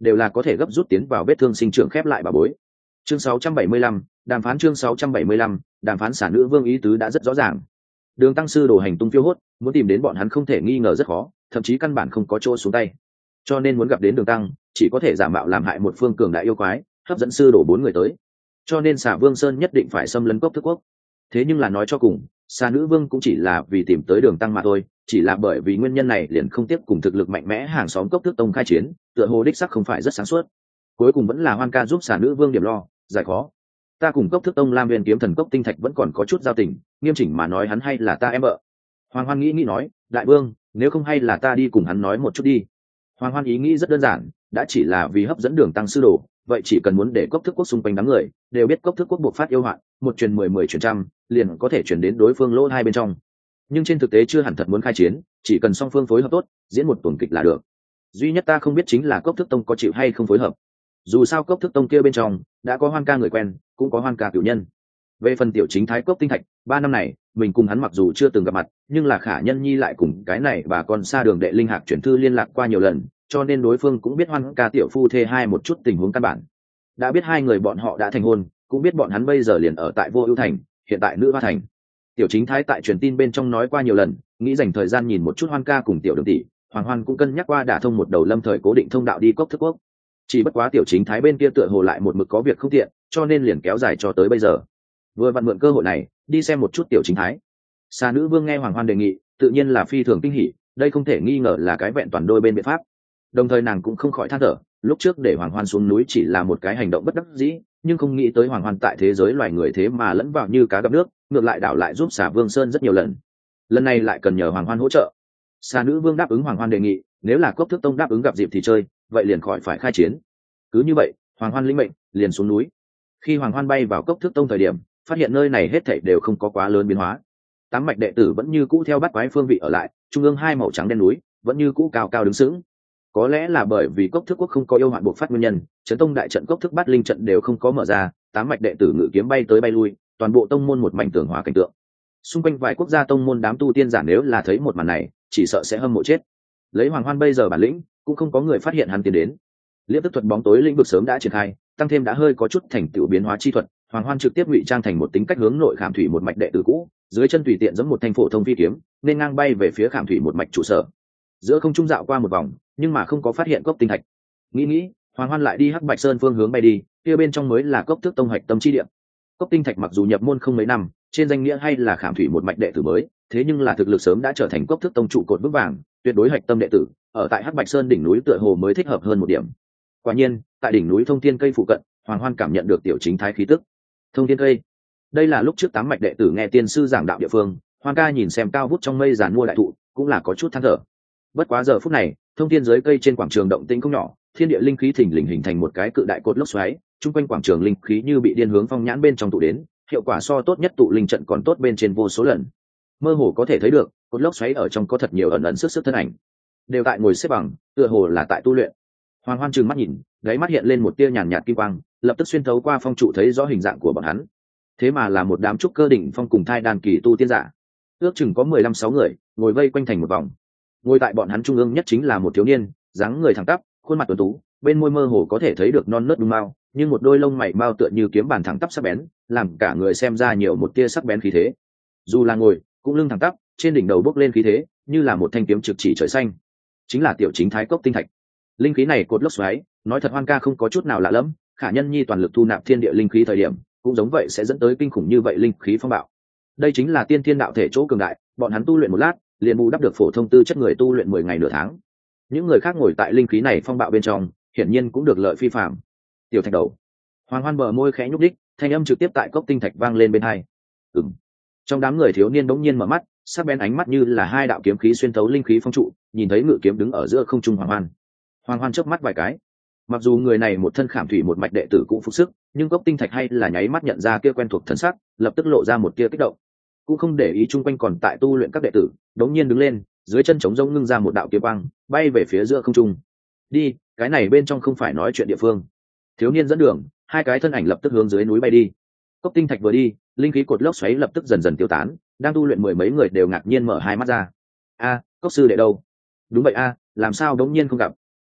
đều là có thể gấp rút tiến vào vết thương sinh trưởng khép lại bà bối. Chương sáu trăm bảy mươi lăm, đàm phán chương sáu trăm bảy mươi lăm, đàm phán xả nữ vương ý tứ đã rất rõ ràng. Đường tăng sư đồ hành tung phiêu hốt, muốn tìm đến bọn hắn không thể nghi ngờ rất khó, thậm chí căn bản không có chỗ xuống tay. Cho nên muốn gặp đến Đường tăng, chỉ có thể giả mạo làm hại một phương cường đại yêu quái, hấp dẫn sư đồ bốn người tới. Cho nên xả Vương Sơn nhất định phải xâm lấn Cốc Thức Quốc. Thế nhưng là nói cho cùng, xà nữ vương cũng chỉ là vì tìm tới Đường tăng mà thôi, chỉ là bởi vì nguyên nhân này liền không tiếp cùng thực lực mạnh mẽ hàng xóm Cốc Thức Tông khai chiến, tựa hồ đích sắc không phải rất sáng suốt. Cuối cùng vẫn là Hoan ca giúp xà nữ vương điểm lo, giải khó. Ta cùng Cốc Thức Tông Lam Viên kiếm thần Cốc Tinh Thạch vẫn còn có chút giao tình, nghiêm chỉnh mà nói hắn hay là ta em vợ. Hoàng Hoan nghĩ nghĩ nói, đại vương, nếu không hay là ta đi cùng hắn nói một chút đi. Hoàng Hoan ý nghĩ rất đơn giản, đã chỉ là vì hấp dẫn Đường tăng sư đồ, vậy chỉ cần muốn để Cốc Thức Quốc xung quanh đám người đều biết Cốc Thức Quốc buộc phát yêu hoạn, một truyền mười mười truyền trăm, liền có thể truyền đến đối phương lỗ hai bên trong. Nhưng trên thực tế chưa hẳn thật muốn khai chiến, chỉ cần song phương phối hợp tốt, diễn một tuần kịch là được. Duy nhất ta không biết chính là Cốc Thức Tông có chịu hay không phối hợp. Dù sao Cốc Thức Tông kia bên trong đã có Hoan ca người quen, cũng có Hoan ca cửu nhân. Về phần tiểu chính thái Cốc Tinh Thạch, ba năm này mình cùng hắn mặc dù chưa từng gặp mặt, nhưng là Khả Nhân Nhi lại cùng cái này bà con xa đường đệ linh hạc chuyển thư liên lạc qua nhiều lần, cho nên đối phương cũng biết Hoan ca tiểu phu thê hai một chút tình huống căn bản. Đã biết hai người bọn họ đã thành hôn, cũng biết bọn hắn bây giờ liền ở tại Vô Ưu Thành, hiện tại Nữ Hoa Thành. Tiểu chính thái tại truyền tin bên trong nói qua nhiều lần, nghĩ dành thời gian nhìn một chút Hoan ca cùng tiểu Đường tỷ. Hoàng Hoan cũng cân nhắc qua đả thông một đầu lâm thời cố định thông đạo đi Cốc Thức Quốc. Chỉ bất quá tiểu chính thái bên kia tựa hồ lại một mực có việc không tiện, cho nên liền kéo dài cho tới bây giờ. Vừa vặn mượn cơ hội này, đi xem một chút tiểu chính thái. Xà nữ vương nghe Hoàng Hoan đề nghị, tự nhiên là phi thường kinh hỉ, đây không thể nghi ngờ là cái vẹn toàn đôi bên biện pháp. Đồng thời nàng cũng không khỏi than thở, lúc trước để Hoàng Hoan xuống núi chỉ là một cái hành động bất đắc dĩ, nhưng không nghĩ tới Hoàng Hoan tại thế giới loài người thế mà lẫn vào như cá gặp nước, ngược lại đảo lại giúp Xà Vương Sơn rất nhiều lần. Lần này lại cần nhờ Hoàng Hoan hỗ trợ. Xà nữ vương đáp ứng Hoàng Hoan đề nghị, nếu là Cốc Thức Tông đáp ứng gặp dịp thì chơi, vậy liền khỏi phải khai chiến. Cứ như vậy, Hoàng Hoan lĩnh mệnh, liền xuống núi. Khi Hoàng Hoan bay vào Cốc Thức Tông thời điểm, phát hiện nơi này hết thảy đều không có quá lớn biến hóa. Tám mạch đệ tử vẫn như cũ theo bắt quái phương vị ở lại, trung ương hai màu trắng đen núi vẫn như cũ cao cao đứng sững. Có lẽ là bởi vì Cốc Thức Quốc không có yêu hoạn buộc phát nguyên nhân, Trấn Tông đại trận Cốc Thức Bát Linh trận đều không có mở ra, tám mạch đệ tử ngự kiếm bay tới bay lui, toàn bộ tông môn một mảnh tường hóa cảnh tượng. Xung quanh vài quốc gia tông môn đám tu tiên giả nếu là thấy một màn này, chỉ sợ sẽ hâm mộ chết. Lấy Hoàng Hoan bây giờ bản lĩnh, cũng không có người phát hiện hắn tiến đến. Liễm tức thuật bóng tối lĩnh vực sớm đã triển khai, tăng thêm đã hơi có chút thành tựu biến hóa chi thuật, Hoàng Hoan trực tiếp ngụy trang thành một tính cách hướng nội Khảm Thủy một mạch đệ tử cũ, dưới chân tùy tiện giẫm một thanh phổ thông phi kiếm, nên ngang bay về phía Khảm Thủy một mạch trụ sở. Giữa không trung dạo qua một vòng, nhưng mà không có phát hiện Cốc Tinh Thạch. Nghĩ nghĩ, Hoàng Hoan lại đi Hắc Bạch Sơn phương hướng bay đi, kia bên trong mới là Cốc Thức Tông hạch tâm chi địa. Cốc Tinh Thạch mặc dù nhập môn không mấy năm, trên danh nghĩa hay là Khảm Thủy một mạch đệ tử mới, thế nhưng là thực lực sớm đã trở thành Cốc Thức Tông trụ cột vững vàng, tuyệt đối hạch tâm đệ tử, ở tại Hắc Bạch Sơn đỉnh núi tựa hồ mới thích hợp hơn một điểm. Quả nhiên, tại đỉnh núi Thông Thiên Cây phụ cận, Hoàng Hoan cảm nhận được tiểu chính thái khí tức. Thông Thiên Cây, đây là lúc trước tám mạch đệ tử nghe tiên sư giảng đạo địa phương, Hoan ca nhìn xem cao vút trong mây giàn mua đại thụ, cũng là có chút than thở. Bất quá giờ phút này, thông thiên dưới cây trên quảng trường động tĩnh không nhỏ, thiên địa linh khí thình lình hình thành một cái cự đại cột lốc xoáy, chung quanh quảng trường linh khí như bị điên hướng phong nhãn bên trong tụ đến, hiệu quả so tốt nhất tụ linh trận còn tốt bên trên vô số lần. Mơ hồ có thể thấy được, cột lốc xoáy ở trong có thật nhiều ẩn ẩn sức sức thân ảnh, đều tại ngồi xếp bằng, tựa hồ là tại tu luyện. Hoàng Hoan trừng mắt nhìn, đáy mắt hiện lên một tia nhàn nhạt kim quang, lập tức xuyên thấu qua phong trụ thấy rõ hình dạng của bọn hắn. Thế mà là một đám trúc cơ đỉnh phong cùng thai đàn kỳ tu tiên giả, ước chừng có mười lăm sáu người, ngồi vây quanh thành một vòng. Ngồi tại bọn hắn trung ương nhất chính là một thiếu niên, dáng người thẳng tắp, khuôn mặt tuấn tú, bên môi mơ hồ có thể thấy được non nớt đúng mao, nhưng một đôi lông mày mao tựa như kiếm bàn thẳng tắp sắc bén, làm cả người xem ra nhiều một tia sắc bén khí thế. Dù là ngồi, cũng lưng thẳng tắp, trên đỉnh đầu bốc lên khí thế, như là một thanh kiếm trực chỉ trời xanh. Chính là tiểu chính thái Cốc Tinh Thạch. Linh khí này cột lốc xoáy, nói thật Hoan ca không có chút nào lạ lẫm, Khả Nhân Nhi toàn lực thu nạp thiên địa linh khí thời điểm, cũng giống vậy sẽ dẫn tới kinh khủng như vậy linh khí phong bạo. Đây chính là tiên thiên đạo thể chỗ cường đại, bọn hắn tu luyện một lát, liền bù đắp được phổ thông tư chất người tu luyện mười ngày nửa tháng. Những người khác ngồi tại linh khí này phong bạo bên trong, hiển nhiên cũng được lợi phi phàm. Tiểu Thạch đầu. Hoàng Hoan bờ môi khẽ nhúc đích, thanh âm trực tiếp tại Cốc Tinh Thạch vang lên bên tai. Ừm. Trong đám người thiếu niên bỗng nhiên mở mắt, sắc bén ánh mắt như là hai đạo kiếm khí xuyên thấu linh khí phong trụ, nhìn thấy ngự kiếm đứng ở giữa không trung Hoàng Hoan. Hoàng Hoan chớp mắt vài cái. Mặc dù người này một thân Khảm Thủy một mạch đệ tử cũng phục sức, nhưng Cốc Tinh Thạch hay là nháy mắt nhận ra kia quen thuộc thần sắc, lập tức lộ ra một tia kích động. Cũng không để ý chung quanh còn tại tu luyện các đệ tử, đống nhiên đứng lên, dưới chân trống rỗng ngưng ra một đạo kiếm quang, bay về phía giữa không trung. Đi, cái này bên trong không phải nói chuyện địa phương. Thiếu niên dẫn đường, hai cái thân ảnh lập tức hướng dưới núi bay đi. Cốc Tinh Thạch vừa đi, linh khí cột lốc xoáy lập tức dần dần tiêu tán, đang tu luyện mười mấy người đều ngạc nhiên mở hai mắt ra. A, Cốc sư đệ đâu? Đúng vậy a, làm sao đống nhiên không gặp?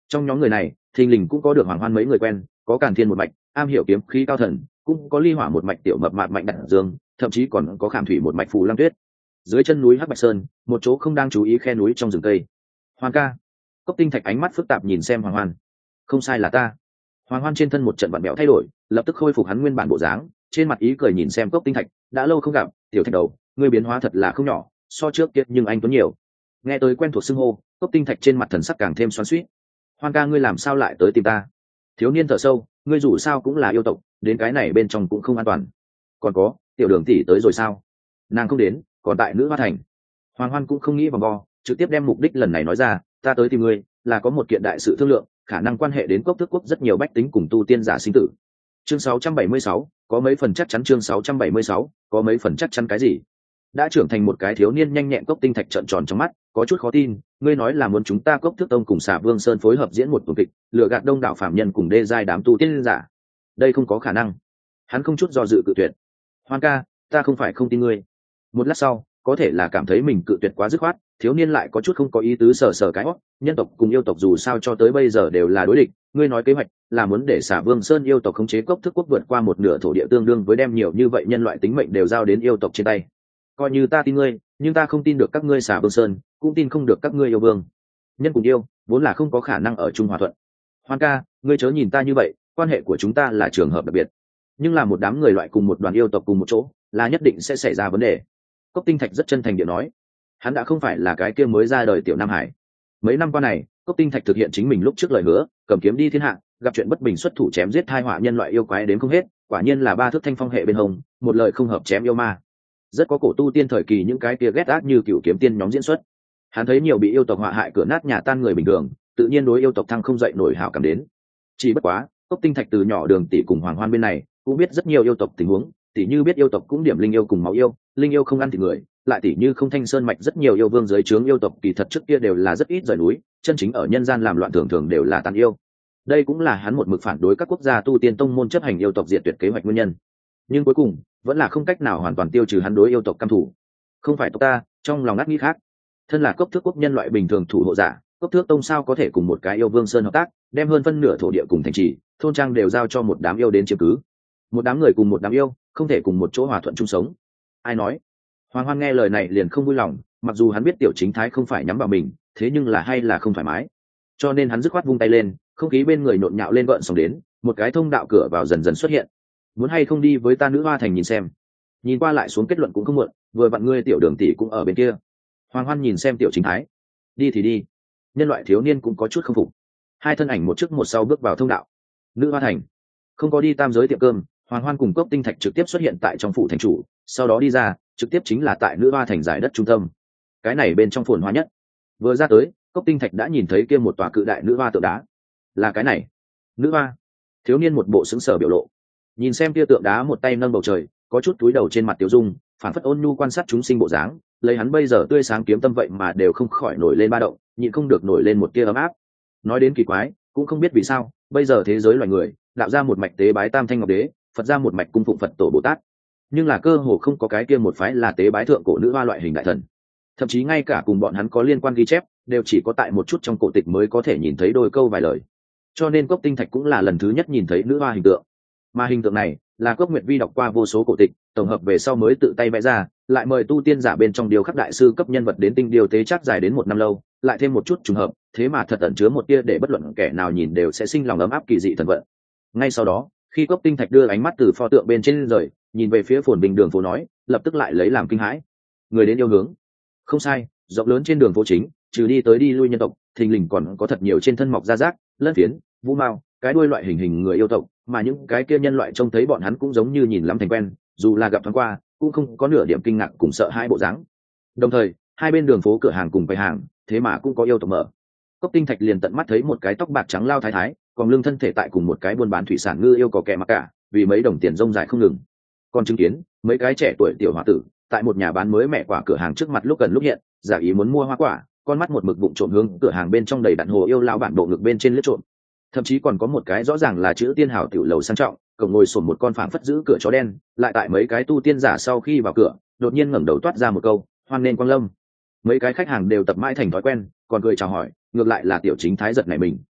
Trong nhóm người này thình lình cũng có được Hoàng Hoan mấy người quen, có Càn Thiên một mạch am hiểu kiếm khí cao thần, cũng có Ly Hỏa một mạch tiểu mập mạp Mạnh Đặt Dương, thậm chí còn có Khảm Thủy một mạch Phù Lăng Tuyết. Dưới chân núi Hắc Bạch Sơn, một chỗ không đang chú ý khe núi trong rừng cây. Hoàng ca. Cốc Tinh Thạch ánh mắt phức tạp nhìn xem Hoàng Hoan. Không sai là ta. Hoàng Hoan trên thân một trận vặn bẹo thay đổi, lập tức khôi phục hắn nguyên bản bộ dáng, trên mặt ý cười nhìn xem Cốc Tinh Thạch, đã lâu không gặp, tiểu Thạch đầu, ngươi biến hóa thật là không nhỏ, so trước kia nhưng anh tuấn nhiều. Nghe tới quen thuộc xưng hô, Cốc Tinh Thạch trên mặt thần sắc càng thêm xoắn xuýt. Hoan ca, ngươi làm sao lại tới tìm ta? Thiếu niên thở sâu, ngươi dù sao cũng là yêu tộc, đến cái này bên trong cũng không an toàn. Còn có, tiểu đường tỷ tới rồi sao? Nàng không đến, còn tại Nữ Hoa Thành. Hoàng Hoan cũng không nghĩ vòng vo, trực tiếp đem mục đích lần này nói ra, ta tới tìm ngươi là có một kiện đại sự thương lượng, khả năng quan hệ đến Cốc Tước quốc rất nhiều bách tính cùng tu tiên giả sinh tử. Chương sáu trăm bảy mươi sáu, có mấy phần chắc chắn. Chương sáu trăm bảy mươi sáu, có mấy phần chắc chắn cái gì? Đã trưởng thành một cái thiếu niên nhanh nhẹn Cốc Tinh Thạch trợn tròn trong mắt, có chút khó tin, ngươi nói là muốn chúng ta Cốc Tước tông cùng Xà Vương Sơn phối hợp diễn một tuần kịch, lừa gạt đông đảo phạm nhân cùng đê giai đám tu tiên giả? Đây không có khả năng. Hắn không chút do dự cự tuyệt. Hoan ca, ta không phải không tin ngươi. Một lát sau, có thể là cảm thấy mình cự tuyệt quá dứt khoát, thiếu niên lại có chút không có ý tứ sờ sờ cái hót, nhân tộc cùng yêu tộc dù sao cho tới bây giờ đều là đối địch, ngươi nói kế hoạch là muốn để Xà Vương Sơn yêu tộc khống chế Cốc Tước quốc vượt qua một nửa thổ địa, tương đương với đem nhiều như vậy nhân loại tính mệnh đều giao đến yêu tộc trên tay. Coi như ta tin ngươi, nhưng ta không tin được các ngươi Xà Vương Sơn, cũng tin không được các ngươi yêu vương. Nhân cùng yêu vốn là không có khả năng ở chung hòa thuận. Hoan ca, ngươi chớ nhìn ta như vậy, quan hệ của chúng ta là trường hợp đặc biệt, nhưng là một đám người loại cùng một đoàn yêu tộc cùng một chỗ là nhất định sẽ xảy ra vấn đề. Cốc Tinh Thạch rất chân thành điện nói, hắn đã không phải là cái kia mới ra đời tiểu Nam Hải. Mấy năm qua này, Cốc Tinh Thạch thực hiện chính mình lúc trước lời hứa, cầm kiếm đi thiên hạ, gặp chuyện bất bình xuất thủ chém giết thai họa nhân loại yêu quái đến không hết, quả nhiên là ba thước thanh phong hệ bên hông, một lời không hợp chém yêu ma. Rất có cổ tu tiên thời kỳ những cái kia ghét ác như cựu kiếm tiên nhóm diễn xuất. Hắn thấy nhiều bị yêu tộc họa hại cửa nát nhà tan người bình thường, tự nhiên đối yêu tộc thăng không dậy nổi hảo cảm đến. Chỉ bất quá, Cốc Tinh Thạch từ nhỏ Đường tỷ cùng Hoàng Hoan bên này cũng biết rất nhiều yêu tộc tình huống, tỷ như biết yêu tộc cũng điểm linh yêu cùng máu yêu, linh yêu không ăn thịt người, lại tỷ như không Thanh Sơn mạch rất nhiều yêu vương dưới trướng yêu tộc kỳ thật trước kia đều là rất ít rời núi, chân chính ở nhân gian làm loạn thường thường đều là tàn yêu. Đây cũng là hắn một mực phản đối các quốc gia tu tiên tông môn chấp hành yêu tộc diệt tuyệt kế hoạch nguyên nhân. Nhưng cuối cùng, vẫn là không cách nào hoàn toàn tiêu trừ hắn đối yêu tộc căm thù. Không phải tộc ta, trong lòng ngắt nghĩ khác. Thân là Cốc Thước quốc nhân loại bình thường thủ hộ giả, Cốc Thước tông sao có thể cùng một cái yêu vương sơn hợp tác, đem hơn phân nửa thổ địa cùng thành trì, thôn trang đều giao cho một đám yêu đến chiếm cứ. Một đám người cùng một đám yêu, không thể cùng một chỗ hòa thuận chung sống. Ai nói? Hoàng Hoan nghe lời này liền không vui lòng, mặc dù hắn biết tiểu chính thái không phải nhắm vào mình, thế nhưng là hay là không thoải mái. Cho nên hắn dứt khoát vung tay lên, không khí bên người nhộn nhạo lên gợn sóng đến, một cái thông đạo cửa vào dần dần xuất hiện. Muốn hay không đi với ta Nữ Hoa Thành nhìn xem? Nhìn qua lại xuống kết luận cũng không muộn, vừa vặn ngươi tiểu Đường tỷ cũng ở bên kia. Hoàng Hoan nhìn xem tiểu chính thái. Đi thì đi. Nhân loại thiếu niên cũng có chút không phục. Hai thân ảnh một trước một sau bước vào thông đạo. Nữ Hoa Thành. Không có đi tam giới tiệm cơm, Hoàng Hoan cùng Cốc Tinh Thạch trực tiếp xuất hiện tại trong phủ thành chủ, sau đó đi ra, trực tiếp chính là tại Nữ Hoa Thành giải đất trung tâm. Cái này bên trong phồn hoa nhất. Vừa ra tới, Cốc Tinh Thạch đã nhìn thấy kia một tòa cự đại nữ hoa tượng đá. Là cái này. Nữ hoa. Thiếu niên một bộ sững sờ biểu lộ. Nhìn xem kia tượng đá một tay nâng bầu trời, có chút túi đầu trên mặt Tiểu Dung, phản phất ôn nhu quan sát chúng sinh bộ dáng, lấy hắn bây giờ tươi sáng kiếm tâm vậy mà đều không khỏi nổi lên ba động, nhịn không được nổi lên một tia ấm áp. Nói đến kỳ quái, cũng không biết vì sao, bây giờ thế giới loài người, đạo ra một mạch tế bái Tam Thanh Ngọc Đế, Phật ra một mạch cung phụng Phật tổ Bồ Tát, nhưng là cơ hồ không có cái kia một phái là tế bái thượng cổ nữ hoa loại hình đại thần. Thậm chí ngay cả cùng bọn hắn có liên quan ghi chép, đều chỉ có tại một chút trong cổ tịch mới có thể nhìn thấy đôi câu vài lời. Cho nên Cốc Tinh Thạch cũng là lần thứ nhất nhìn thấy nữ hoa hình tượng. Mà hình tượng này là Cốc Nguyệt Vi đọc qua vô số cổ tịch, tổng hợp về sau mới tự tay vẽ ra, lại mời tu tiên giả bên trong điều khắc đại sư cấp nhân vật đến tinh điều tế chắc dài đến một năm lâu, lại thêm một chút trùng hợp, thế mà thật ẩn chứa một tia để bất luận kẻ nào nhìn đều sẽ sinh lòng ấm áp kỳ dị thần vận. Ngay sau đó, khi Cốc Tinh Thạch đưa ánh mắt từ pho tượng bên trên rời, nhìn về phía phồn bình đường phố nói, lập tức lại lấy làm kinh hãi. Người đến yêu hướng. Không sai, rộng lớn trên đường phố chính, trừ đi tới đi lui nhân tộc, thình lình còn có thật nhiều trên thân mọc da rác, lân phiến, vũ mao, cái đuôi loại hình hình người yêu tộc, mà những cái kia nhân loại trông thấy bọn hắn cũng giống như nhìn lắm thành quen, dù là gặp thoáng qua, cũng không có nửa điểm kinh ngạc cùng sợ hãi bộ dáng. Đồng thời, hai bên đường phố cửa hàng cùng quầy hàng, thế mà cũng có yêu tộc mở. Cốc Tinh Thạch liền tận mắt thấy một cái tóc bạc trắng lao thái thái, còn lưng thân thể tại cùng một cái buôn bán thủy sản ngư yêu có kẻ mặc cả, vì mấy đồng tiền rông dài không ngừng. Còn chứng kiến mấy cái trẻ tuổi tiểu hòa tử tại một nhà bán mới mẹ quả cửa hàng trước mặt lúc gần lúc hiện, giả ý muốn mua hoa quả, con mắt một mực vụng trộm hướng cửa hàng bên trong đầy đặn hồ yêu lao bản bộ ngực bên trên lướt trộm. Thậm chí còn có một cái rõ ràng là chữ tiên hào tiểu lầu sang trọng, cổng ngồi sồn một con phảng phất giữ cửa chó đen, lại tại mấy cái tu tiên giả sau khi vào cửa, đột nhiên ngẩng đầu toát ra một câu, hoan nên quang lâm. Mấy cái khách hàng đều tập mãi thành thói quen, còn cười chào hỏi, ngược lại là tiểu chính thái giật này mình.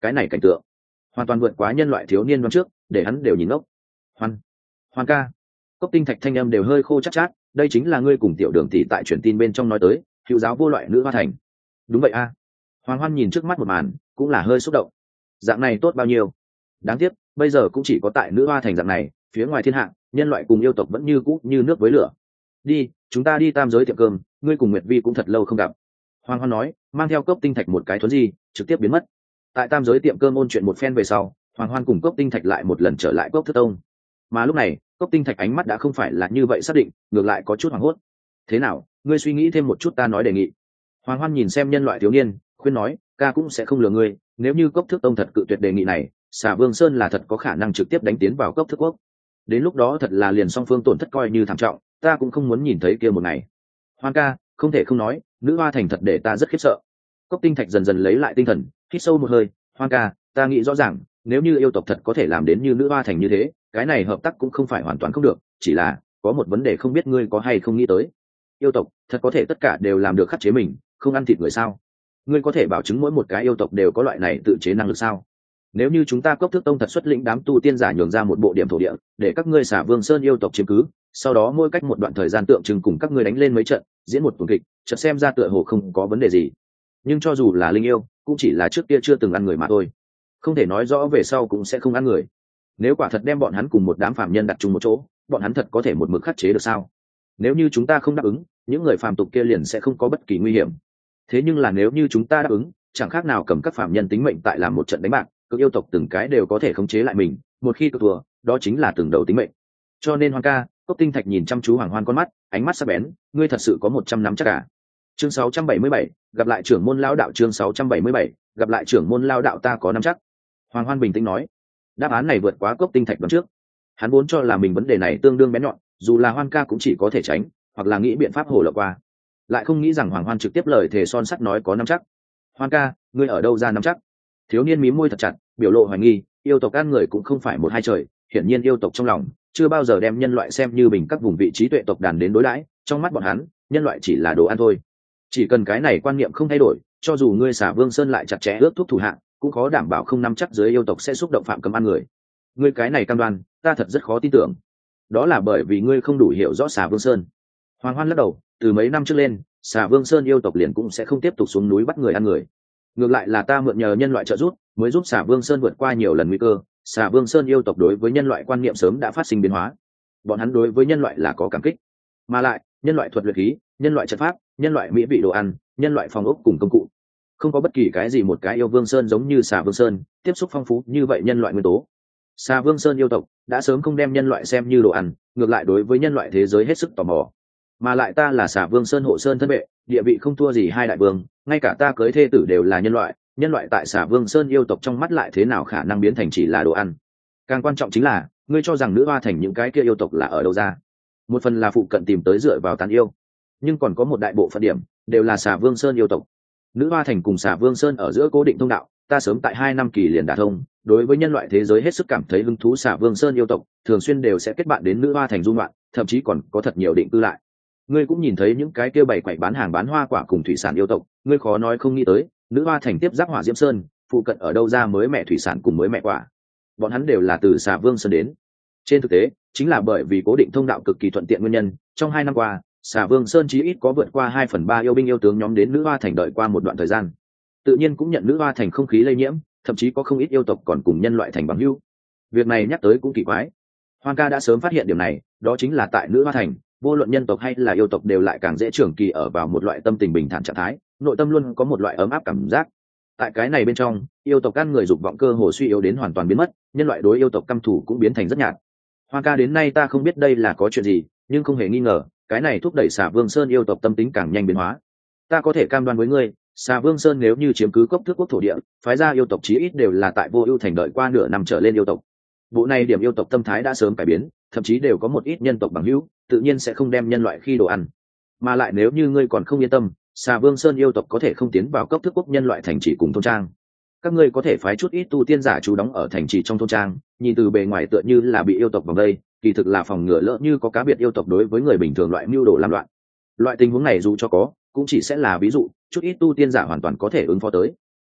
cái này cảnh tượng hoàn toàn vượt quá nhân loại thiếu niên năm trước, để hắn đều nhìn ngốc. Hoan, Hoan ca. Cốc Tinh Thạch thanh âm đều hơi khô chát chát, đây chính là ngươi cùng tiểu đường tỷ tại truyền tin bên trong nói tới, hữu giáo vô loại nữ hoa thành. Đúng vậy a. Hoàng Hoan nhìn trước mắt một màn, cũng là hơi xúc động. Dạng này tốt bao nhiêu. Đáng tiếc, bây giờ cũng chỉ có tại nữ hoa thành dạng này, phía ngoài thiên hạ, nhân loại cùng yêu tộc vẫn như cũ như nước với lửa. Đi, chúng ta đi tam giới tiệm cơm, ngươi cùng Nguyệt Vi cũng thật lâu không gặp. Hoàng Hoan nói, mang theo Cốc Tinh Thạch một cái thuấn di, trực tiếp biến mất. Tại tam giới tiệm cơm ôn chuyện một phen về sau, Hoàng Hoan cùng Cốc Tinh Thạch lại một lần trở lại Cốc Thức Tông. Mà lúc này, Cốc Tinh Thạch ánh mắt đã không phải là như vậy xác định, ngược lại có chút hoảng hốt. Thế nào, ngươi suy nghĩ thêm một chút ta nói đề nghị. Hoàng Hoan nhìn xem nhân loại thiếu niên, khuyên nói, ca cũng sẽ không lừa ngươi, nếu như Cốc Thức Tông thật cự tuyệt đề nghị này, Xà Vương Sơn là thật có khả năng trực tiếp đánh tiến vào Cốc Thức Quốc. Đến lúc đó thật là liền song phương tổn thất coi như thảm trọng, ta cũng không muốn nhìn thấy kia một ngày. Hoan ca, không thể không nói, nữ hoa thành thật để ta rất khiếp sợ. Cốc Tinh Thạch dần dần lấy lại tinh thần, hít sâu một hơi. Hoan ca, ta nghĩ rõ ràng, nếu như yêu tộc thật có thể làm đến như nữ hoa thành như thế, cái này hợp tác cũng không phải hoàn toàn không được, chỉ là có một vấn đề không biết ngươi có hay không nghĩ tới. Yêu tộc thật có thể tất cả đều làm được khắc chế mình, không ăn thịt người sao? Ngươi có thể bảo chứng mỗi một cái yêu tộc đều có loại này tự chế năng lực sao? Nếu như chúng ta Cốc Thức Tông thật xuất lĩnh đám tu tiên giả nhường ra một bộ điểm thổ địa, để các ngươi Xà Vương Sơn yêu tộc chiếm cứ, sau đó mỗi cách một đoạn thời gian tượng trưng cùng các ngươi đánh lên mấy trận, diễn một tuần kịch, chợt xem ra tựa hồ không có vấn đề gì. Nhưng cho dù là linh yêu, cũng chỉ là trước kia chưa từng ăn người mà thôi, không thể nói rõ về sau cũng sẽ không ăn người. Nếu quả thật đem bọn hắn cùng một đám phàm nhân đặt chung một chỗ, bọn hắn thật có thể một mực khắc chế được sao? Nếu như chúng ta không đáp ứng, những người phàm tục kia liền sẽ không có bất kỳ nguy hiểm. Thế nhưng là nếu như chúng ta đáp ứng, chẳng khác nào cầm các phàm nhân tính mệnh tại làm một trận đánh bạc, cực yêu tộc từng cái đều có thể khống chế lại mình, một khi cực thua, đó chính là từng đầu tính mệnh. Cho nên Hoan ca, Cốc Tinh Thạch nhìn chăm chú Hoàng Hoan con mắt, ánh mắt sắc bén, ngươi thật sự có một trăm năm chắc cả. Chương sáu trăm bảy mươi bảy, gặp lại trưởng môn lao đạo. Chương sáu trăm bảy mươi bảy, gặp lại trưởng môn lao đạo, ta có năm chắc. Hoàng Hoan bình tĩnh nói, đáp án này vượt quá Cốc Tinh Thạch đoán trước. Hắn vốn cho là mình vấn đề này tương đương bén nhọn, dù là Hoan ca cũng chỉ có thể tránh, hoặc là nghĩ biện pháp hồ lộ qua. Lại không nghĩ rằng Hoàng Hoan trực tiếp lời thề son sắt nói có năm chắc. Hoan ca, ngươi ở đâu ra năm chắc? Thiếu niên mím môi thật chặt, biểu lộ hoài nghi, yêu tộc ăn người cũng không phải một hai trời, hiển nhiên yêu tộc trong lòng chưa bao giờ đem nhân loại xem như bình các vùng vị trí tuệ tộc đàn đến đối đãi, trong mắt bọn hắn, nhân loại chỉ là đồ ăn thôi. Chỉ cần cái này quan niệm không thay đổi, cho dù ngươi Xà Vương Sơn lại chặt chẽ ước thúc thủ hạng, cũng khó đảm bảo không nắm chắc dưới yêu tộc sẽ xúc động phạm cấm ăn người. Ngươi cái này cam đoan, ta thật rất khó tin tưởng. Đó là bởi vì ngươi không đủ hiểu rõ Xà Vương Sơn. Hoàng Hoan lắc đầu, từ mấy năm trước lên, Xà Vương Sơn yêu tộc liền cũng sẽ không tiếp tục xuống núi bắt người ăn người. Ngược lại là ta mượn nhờ nhân loại trợ giúp, mới giúp Xà Vương Sơn vượt qua nhiều lần nguy cơ. Xà Vương Sơn yêu tộc đối với nhân loại quan niệm sớm đã phát sinh biến hóa. Bọn hắn đối với nhân loại là có cảm kích, mà lại nhân loại thuật luyện khí, nhân loại trận pháp, nhân loại mỹ vị đồ ăn, nhân loại phòng ốc cùng công cụ, không có bất kỳ cái gì một cái yêu Vương Sơn giống như Xà Vương Sơn tiếp xúc phong phú như vậy nhân loại nguyên tố. Xà Vương Sơn yêu tộc đã sớm không đem nhân loại xem như đồ ăn, ngược lại đối với nhân loại thế giới hết sức tò mò. Mà lại ta là Xà Vương Sơn hộ sơn thân vệ, địa vị không thua gì hai đại vương, ngay cả ta cưới thê tử đều là nhân loại, nhân loại tại Xà Vương Sơn yêu tộc trong mắt lại thế nào khả năng biến thành chỉ là đồ ăn? Càng quan trọng chính là, ngươi cho rằng nữ hoa thành những cái kia yêu tộc là ở đâu ra? Một phần là phụ cận tìm tới dựa vào tán yêu, nhưng còn có một đại bộ phận điểm đều là Xà Vương Sơn yêu tộc. Nữ hoa thành cùng Xà Vương Sơn ở giữa cố định thông đạo, ta sớm tại hai năm kỳ liền đả thông, đối với nhân loại thế giới hết sức cảm thấy hứng thú. Xà Vương Sơn yêu tộc thường xuyên đều sẽ kết bạn đến nữ hoa thành du ngoạn, thậm chí còn có thật nhiều định cư lại. Ngươi cũng nhìn thấy những cái kia bày quậy bán hàng bán hoa quả cùng thủy sản yêu tộc, ngươi khó nói không nghĩ tới, nữ hoa thành tiếp giáp Hỏa Diễm Sơn, phụ cận ở đâu ra mới mẹ thủy sản cùng mới mẹ quả? Bọn hắn đều là từ Xà Vương Sơn đến. Trên thực tế, chính là bởi vì cố định thông đạo cực kỳ thuận tiện nguyên nhân, trong hai năm qua, Xà Vương Sơn chí ít có vượt qua hai phần ba yêu binh yêu tướng nhóm đến nữ hoa thành đợi qua một đoạn thời gian. Tự nhiên cũng nhận nữ hoa thành không khí lây nhiễm, thậm chí có không ít yêu tộc còn cùng nhân loại thành bằng hữu. Việc này nhắc tới cũng kỳ quái. Hoan ca đã sớm phát hiện điểm này, đó chính là tại nữ hoa thành, vô luận nhân tộc hay là yêu tộc đều lại càng dễ trưởng kỳ ở vào một loại tâm tình bình thản trạng thái, nội tâm luôn có một loại ấm áp cảm giác. Tại cái này bên trong, yêu tộc ăn người dục vọng cơ hồ suy yếu đến hoàn toàn biến mất, nhân loại đối yêu tộc căm thù cũng biến thành rất nhạt. Hoan ca đến nay ta không biết đây là có chuyện gì, nhưng không hề nghi ngờ, cái này thúc đẩy Xà Vương Sơn yêu tộc tâm tính càng nhanh biến hóa. Ta có thể cam đoan với ngươi, Xà Vương Sơn nếu như chiếm cứ Cốc Thức Quốc thổ địa, phái ra yêu tộc chí ít đều là tại Vô Ưu thành đợi qua nửa năm trở lên yêu tộc. Bộ này điểm yêu tộc tâm thái đã sớm cải biến, thậm chí đều có một ít nhân tộc bằng hữu, tự nhiên sẽ không đem nhân loại khi đồ ăn. Mà lại nếu như ngươi còn không yên tâm, Xà Vương Sơn yêu tộc có thể không tiến vào Cốc Thức Quốc nhân loại thành trì cùng thôn trang. Các ngươi có thể phái chút ít tu tiên giả trú đóng ở thành trì trong thôn trang, nhìn từ bề ngoài tựa như là bị yêu tộc vòng đây, kỳ thực là phòng ngừa lỡ như có cá biệt yêu tộc đối với người bình thường loại mưu đồ làm loạn. Loại tình huống này dù cho có, cũng chỉ sẽ là ví dụ, chút ít tu tiên giả hoàn toàn có thể ứng phó tới.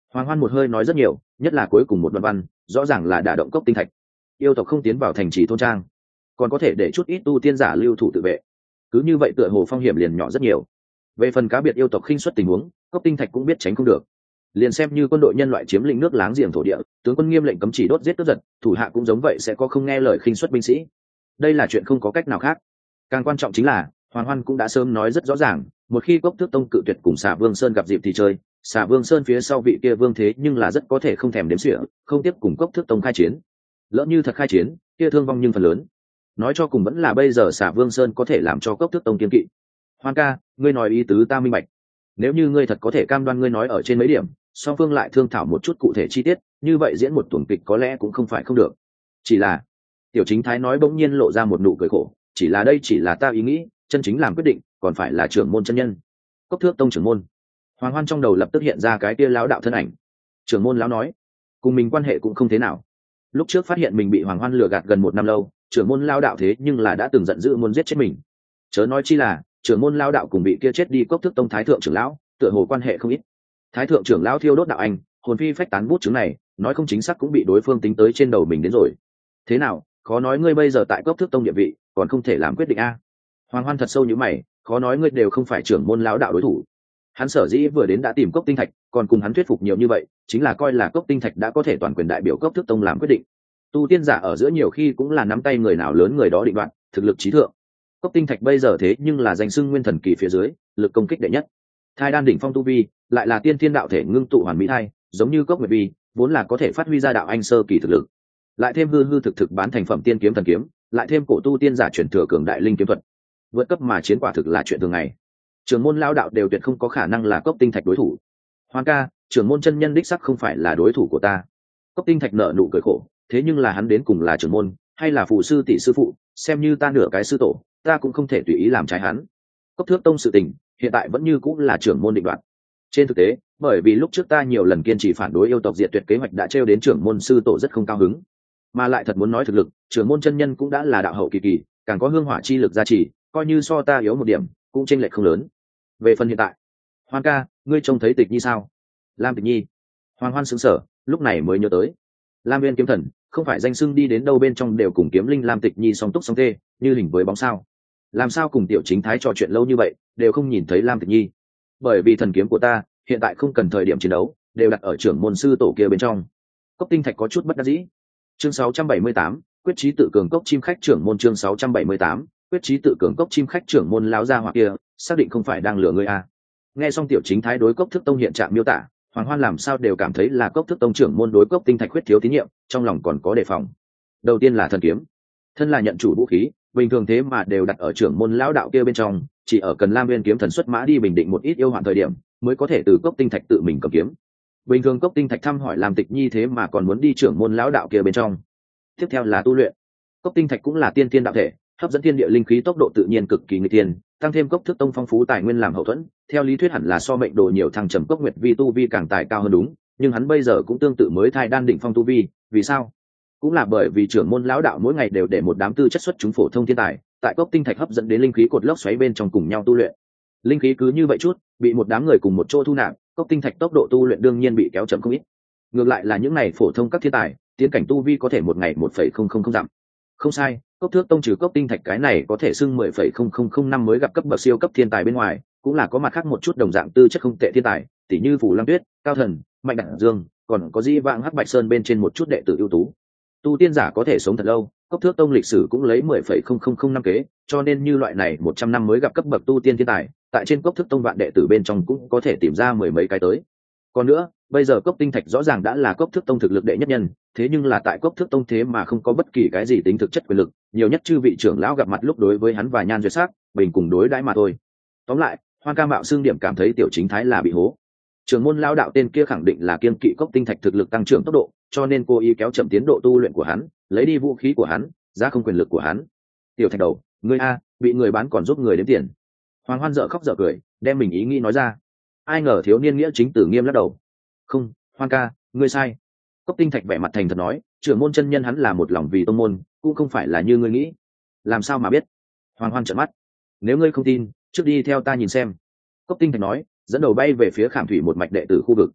Hoàng Hoan một hơi nói rất nhiều, nhất là cuối cùng một đoạn văn rõ ràng là đả động cốc tinh thạch. Yêu tộc không tiến vào thành trì thôn trang, còn có thể để chút ít tu tiên giả lưu thủ tự vệ, cứ như vậy tựa hồ phong hiểm liền nhỏ rất nhiều. Về phần cá biệt yêu tộc khinh suất tình huống, cốc tinh thạch cũng biết tránh không được. Liền xem như quân đội nhân loại chiếm lĩnh nước láng giềng thổ địa, tướng quân nghiêm lệnh cấm chỉ đốt giết cướp giật, thủ hạ cũng giống vậy sẽ có không nghe lời khinh suất binh sĩ. Đây là chuyện không có cách nào khác. Càng quan trọng chính là Hoàng Hoan cũng đã sớm nói rất rõ ràng, một khi Cốc Thước Tông cự tuyệt cùng Xà Vương Sơn gặp dịp thì chơi, Xà Vương Sơn phía sau vị kia vương thế nhưng là rất có thể không thèm đếm xỉa, không tiếp cùng Cốc Thước Tông khai chiến. Lỡ như thật khai chiến, kia thương vong nhưng phần lớn. Nói cho cùng vẫn là bây giờ Xà Vương Sơn có thể làm cho Cốc Thước Tông kiên kỵ. Hoan ca, ngươi nói ý tứ ta minh bạch. Nếu như ngươi thật có thể cam đoan ngươi nói ở trên mấy điểm, song phương lại thương thảo một chút cụ thể chi tiết, như vậy diễn một tuần kịch có lẽ cũng không phải không được. Chỉ là, Tiểu Chính Thái nói bỗng nhiên lộ ra một nụ cười khổ, chỉ là đây chỉ là ta ý nghĩ, chân chính làm quyết định còn phải là trưởng môn chân nhân. Cốc Thước Tông trưởng môn. Hoàng Hoan trong đầu lập tức hiện ra cái kia lão đạo thân ảnh. Trưởng môn lão nói, cùng mình quan hệ cũng không thế nào. Lúc trước phát hiện mình bị Hoàng Hoan lừa gạt gần một năm lâu, trưởng môn lão đạo thế nhưng là đã từng giận dữ muốn giết chết mình. Chớ nói chi là, trưởng môn lão đạo cùng bị kia chết đi Cốc Thước Tông thái thượng trưởng lão, tựa hồ quan hệ không ít. Thái thượng trưởng lão thiêu đốt đạo anh, hồn phi phách tán bút chứng này, nói không chính xác cũng bị đối phương tính tới trên đầu mình đến rồi. Thế nào, khó nói ngươi bây giờ tại Cốc Thước Tông địa vị, còn không thể làm quyết định a? Hoàng Hoan thật sâu như mày, khó nói ngươi đều không phải trưởng môn lão đạo đối thủ. Hắn sở dĩ vừa đến đã tìm Cốc Tinh Thạch, còn cùng hắn thuyết phục nhiều như vậy, chính là coi là Cốc Tinh Thạch đã có thể toàn quyền đại biểu Cốc Thước Tông làm quyết định. Tu tiên giả ở giữa nhiều khi cũng là nắm tay người nào lớn người đó định đoạt, thực lực trí thượng. Cốc Tinh Thạch bây giờ thế nhưng là danh xưng nguyên thần kỳ phía dưới, lực công kích đệ nhất. Thai đan đỉnh phong tu vi, lại là tiên thiên đạo thể ngưng tụ hoàn mỹ thai, giống như Cốc Nguyệt Vi, vốn là có thể phát huy ra đạo anh sơ kỳ thực lực. Lại thêm hư hư thực thực bán thành phẩm tiên kiếm thần kiếm, lại thêm cổ tu tiên giả chuyển thừa cường đại linh kiếm thuật, vượt cấp mà chiến quả thực là chuyện thường ngày. Trưởng môn lão đạo đều tuyệt không có khả năng là Cốc Tinh Thạch đối thủ. Hoàng ca, trưởng môn chân nhân đích sắc không phải là đối thủ của ta. Cốc Tinh Thạch nở nụ cười khổ, thế nhưng là hắn đến cùng là trưởng môn, hay là phụ sư tỷ sư phụ, xem như ta nửa cái sư tổ, ta cũng không thể tùy ý làm trái hắn. Cốc Thước Tông sự tình, hiện tại vẫn như cũng là trưởng môn định đoạt. Trên thực tế, bởi vì lúc trước ta nhiều lần kiên trì phản đối yêu tộc diệt tuyệt kế hoạch đã trêu đến trưởng môn sư tổ rất không cao hứng. Mà lại thật muốn nói thực lực, trưởng môn chân nhân cũng đã là đạo hậu kỳ kỳ, càng có hương hỏa chi lực gia trì, coi như so ta yếu một điểm, cũng chênh lệch không lớn. Về phần hiện tại, Hoan ca, ngươi trông thấy Tịch Nhi sao? Lam Tịch Nhi. Hoàng Hoan sững sờ, lúc này mới nhớ tới. Lam Viên kiếm thần, không phải danh xưng đi đến đâu bên trong đều cùng kiếm linh Lam Tịch Nhi song túc song tê, như hình với bóng sao? Làm sao cùng Tiểu Chính Thái trò chuyện lâu như vậy, đều không nhìn thấy Lam Tịch Nhi? Bởi vì thần kiếm của ta, hiện tại không cần thời điểm chiến đấu, đều đặt ở trưởng môn sư tổ kia bên trong. Cốc Tinh Thạch có chút bất đắc dĩ. Chương sáu trăm bảy mươi tám, quyết chí tự cường cốc chim khách trưởng môn chương sáu trăm bảy mươi tám, quyết chí tự cường cốc chim khách trưởng môn lão gia hỏa kia, xác định không phải đang lừa ngươi à? Nghe xong Tiểu Chính Thái đối Cốc Thước Tông hiện trạng miêu tả, Hoàng Hoan làm sao đều cảm thấy là Cốc Thước Tông trưởng môn đối Cốc Tinh Thạch khuyết thiếu tín nhiệm, trong lòng còn có đề phòng. Đầu tiên là thần kiếm, thân là nhận chủ vũ khí, bình thường thế mà đều đặt ở trưởng môn lão đạo kia bên trong, chỉ ở cần Lam Nguyên kiếm thần xuất mã đi bình định một ít yêu hoạn thời điểm, mới có thể từ Cốc Tinh Thạch tự mình cầm kiếm. Bình thường Cốc Tinh Thạch thăm hỏi làm Tịch Nhi thế mà còn muốn đi trưởng môn lão đạo kia bên trong. Tiếp theo là tu luyện. Cốc Tinh Thạch cũng là tiên tiên đạo thể, hấp dẫn thiên địa linh khí tốc độ tự nhiên cực kỳ nguy tiên, tăng thêm Cốc Thước Tông phong phú tài nguyên làm hậu thuẫn, theo lý thuyết hẳn là so mệnh đồ nhiều thăng trầm Cốc Nguyệt Vi tu vi càng tài cao hơn đúng, nhưng hắn bây giờ cũng tương tự mới thai đan đỉnh phong tu vi, vì sao? Cũng là bởi vì trưởng môn lão đạo mỗi ngày đều để một đám tư chất xuất chúng phổ thông thiên tài, tại Cốc Tinh Thạch hấp dẫn đến linh khí cột lốc xoáy bên trong cùng nhau tu luyện. Linh khí cứ như vậy chút, bị một đám người cùng một chỗ thu nạp, Cốc Tinh Thạch tốc độ tu luyện đương nhiên bị kéo chậm không ít. Ngược lại là những này phổ thông các thiên tài, tiến cảnh tu vi có thể một ngày một phẩy không không không dặm. Không sai, Cốc Thước Tông trừ Cốc Tinh Thạch cái này có thể xưng mười phẩy không không không năm mới gặp cấp bậc siêu cấp thiên tài bên ngoài, cũng là có mặt khác một chút đồng dạng tư chất không tệ thiên tài, tỷ như Phù Lăng Tuyết, Cao Thần, Mạnh Đẳng Dương, còn có Di Vãng Hắc Bạch Sơn bên trên một chút đệ tử ưu tú. Tu tiên giả có thể sống thật lâu, Cốc Thước Tông lịch sử cũng lấy mười phẩy không không không năm kế, cho nên như loại này một trăm năm mới gặp cấp bậc tu tiên thiên tài, tại trên Cốc Thước Tông vạn đệ tử bên trong cũng có thể tìm ra mười mấy cái tới. Còn nữa, bây giờ Cốc Tinh Thạch rõ ràng đã là Cốc Thước Tông thực lực đệ nhất nhân, thế nhưng là tại Cốc Thước Tông thế mà không có bất kỳ cái gì tính thực chất quyền lực, nhiều nhất chư vị trưởng lão gặp mặt lúc đối với hắn và Nhan Duyệt Sắc, bình cùng đối đãi mà thôi. Tóm lại, Hoan ca mạo xương điểm cảm thấy Tiểu Chính Thái là bị hố. Trưởng môn lão đạo tên kia khẳng định là kiên kỵ Cốc Tinh Thạch thực lực tăng trưởng tốc độ, cho nên cố ý kéo chậm tiến độ tu luyện của hắn, lấy đi vũ khí của hắn, giá không quyền lực của hắn. Tiểu Thạch đầu, ngươi a, bị người bán còn giúp người đếm tiền. Hoàng Hoan dở khóc dở cười, đem mình ý nghĩ nói ra. Ai ngờ thiếu niên nghĩa chính tử nghiêm lắc đầu. Không, Hoan ca, ngươi sai. Cốc Tinh Thạch vẻ mặt thành thật nói, trưởng môn chân nhân hắn là một lòng vì tông môn, cũng không phải là như ngươi nghĩ. Làm sao mà biết? Hoàng Hoan trợn mắt. Nếu ngươi không tin, trước đi theo ta nhìn xem. Cốc Tinh Thạch nói, dẫn đầu bay về phía Khảm Thủy một mạch đệ tử khu vực.